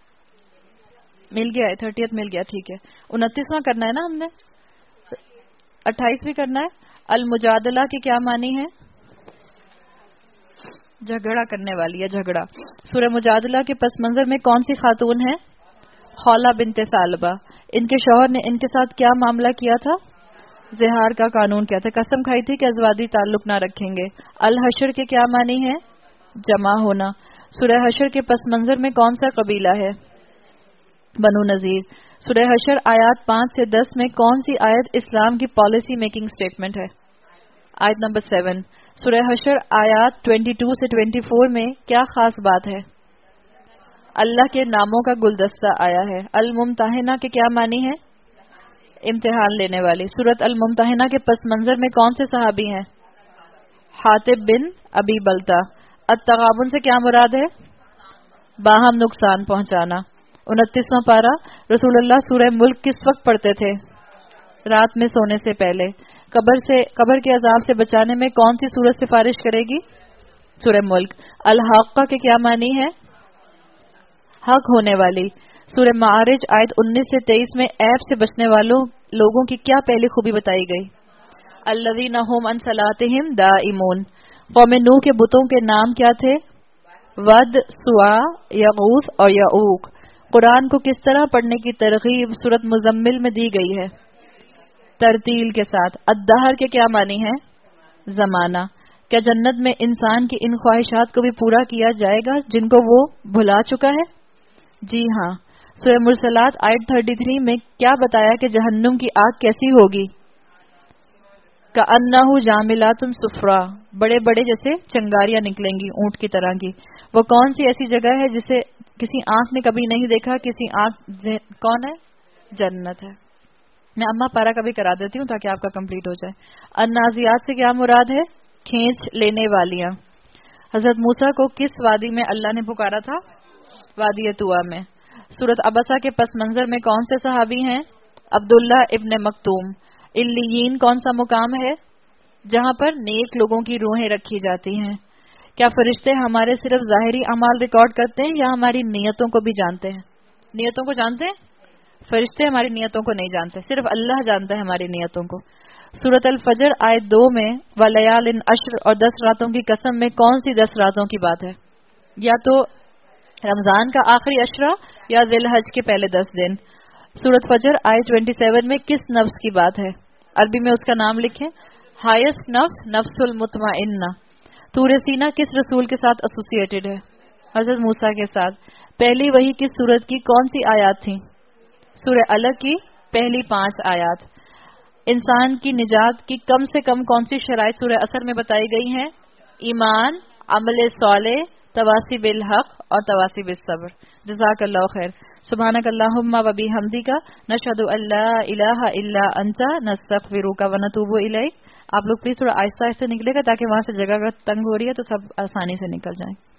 مل گیا ہے، تھرٹیتھ مل گیا، ٹھیک ہے۔ انتیسواں کرنا ہے نا ہم نے؟ اٹھائیس بھی کرنا ہے۔ المجادلہ کے کیا معنی ہے؟ جھگڑا کرنے والی ہے، جھگڑا۔ سورہ مجادلہ کے پس منظر میں کون سی خاتون ہے؟ خولہ بنت ثعلبہ۔ ان کے شوہر نے ان کے ساتھ کیا معاملہ کیا تھا؟ زہار کا قانون کیا تھا، قسم کھائی تھی کہ ازواجی تعلق نہ رکھیں گے۔ الحشر کے کیا معنی ہے؟ جمع ہونا۔ سورہ حشر کے پس منظر میں کون سا قبیلہ ہے؟ بنو نذیر۔ سورہ حشر آیات پانچ سے دس میں کون سی آیت اسلام کی پالیسی میکنگ سٹیٹمنٹ ہے؟ آیت نمبر سیون۔ سورہ حشر آیات بائیس سے چوبیس میں کیا خاص بات ہے؟ اللہ کے ناموں کا گلدستہ آیا ہے۔ الممتحنہ کے کیا معنی ہے؟ امتحان لینے والی۔ سورۃ الممتحنہ کے پس منظر میں کون سے صحابی ہیں؟ حاطب بن ابی بلتہ۔ التغابن سے کیا مراد ہے؟ باہم نقصان پہنچانا۔ انتیسواں پارہ۔ رسول اللہ سورہ ملک کس وقت پڑھتے تھے؟ رات میں سونے سے پہلے۔ قبر سے قبر کے عذاب سے بچانے میں کون سی سورت سفارش کرے گی؟ سورہ ملک۔ الحاقہ کے کیا معنی ہے؟ حق ہونے والی۔ سورہ معارج آیت انیس سے تیئیس میں عیب سے بچنے والوں لوگوں کی کیا پہلی خوبی بتائی گئی؟ الذین ھم عن صلاتہم دائمون۔ قوم نوح کے بتوں کے نام کیا تھے؟ ود، سوا، یغوث اور یعوق۔ قرآن کو کس طرح پڑھنے کی ترغیب سورۃ مزمل میں دی گئی ہے؟ ترتیل کے ساتھ۔ الدہر کے کیا معنی ہے؟ زمانہ۔ کیا جنت میں انسان کی ان خواہشات کو بھی پورا کیا جائے گا جن کو وہ بھلا چکا ہے؟ جی ہاں۔ سورہ مرسلات آیت تینتیس میں کیا بتایا کہ جہنم کی آگ کیسی ہوگی؟ کأنہ جاملات صفرا، بڑے بڑے جیسے چنگاریاں نکلیں گی اونٹ کی طرح کی۔ وہ کون سی ایسی جگہ ہے جسے کسی آنکھ نے کبھی نہیں دیکھا؟ کسی آنکھ کون ہے؟ جنت ہے۔ میں اما پارا کبھی کرا دیتی ہوں تاکہ آپ کا کمپلیٹ ہو جائے۔ النازیات سے کیا مراد ہے؟ کھینچ لینے والیاں۔ حضرت موسیٰ کو کس وادی میں اللہ نے پکارا تھا؟ وادی طویٰ میں۔ سورۃ عبسہ کے پس منظر میں کون سے صحابی ہیں؟ عبداللہ ابن مکتوم۔ علیین کون سا مقام ہے؟ جہاں پر نیک لوگوں کی روحیں رکھی جاتی ہیں۔ کیا فرشتے ہمارے صرف ظاہری اعمال ریکارڈ کرتے ہیں یا ہماری نیتوں کو بھی جانتے ہیں؟ نیتوں کو جانتے ہیں؟ فرشتے ہماری نیتوں کو نہیں جانتے، صرف اللہ جانتا ہے ہماری نیتوں کو۔ سورۃ الفجر آیت دو میں وَلَيَالٍ عَشْرٍ اور دس راتوں کی قسم میں کون سی دس راتوں کی بات ہے؟ یا تو رمضان کا آخری عشرہ یا ذی الحج کے پہلے دس دن۔ سورۃ فجر آیت سیئیس میں کس نفس کی بات ہے؟ عربی میں اس کا نام لکھیں، ہائیسٹ نفس نفس المطمئنہ۔ طور سینہ کس رسول کے ساتھ ایسوسیٹڈ ہے؟ حضرت موسیٰ کے ساتھ۔ پہلی وحی کس سورت کی کون سی آیات تھیں؟ سورہ الگ کی پہلی پانچ آیات۔ انسان کی نجات کی کم سے کم کون سی شرائط سورہ اثر میں بتائی گئی ہیں؟ ایمان، عمل صالح، تواصی بالحق اور تواصی بالصبر۔ جزاک اللہ خیر۔ سبحانک اللہم و بحمدک نشہد ان لا الہ الا انت نستغفرک و نتوب الیک۔ آپ لوگ پلیز تھوڑا آہستہ آہستہ نکلے گا تاکہ وہاں سے جگہ تنگ ہو رہی ہے تو سب آسانی سے نکل جائیں۔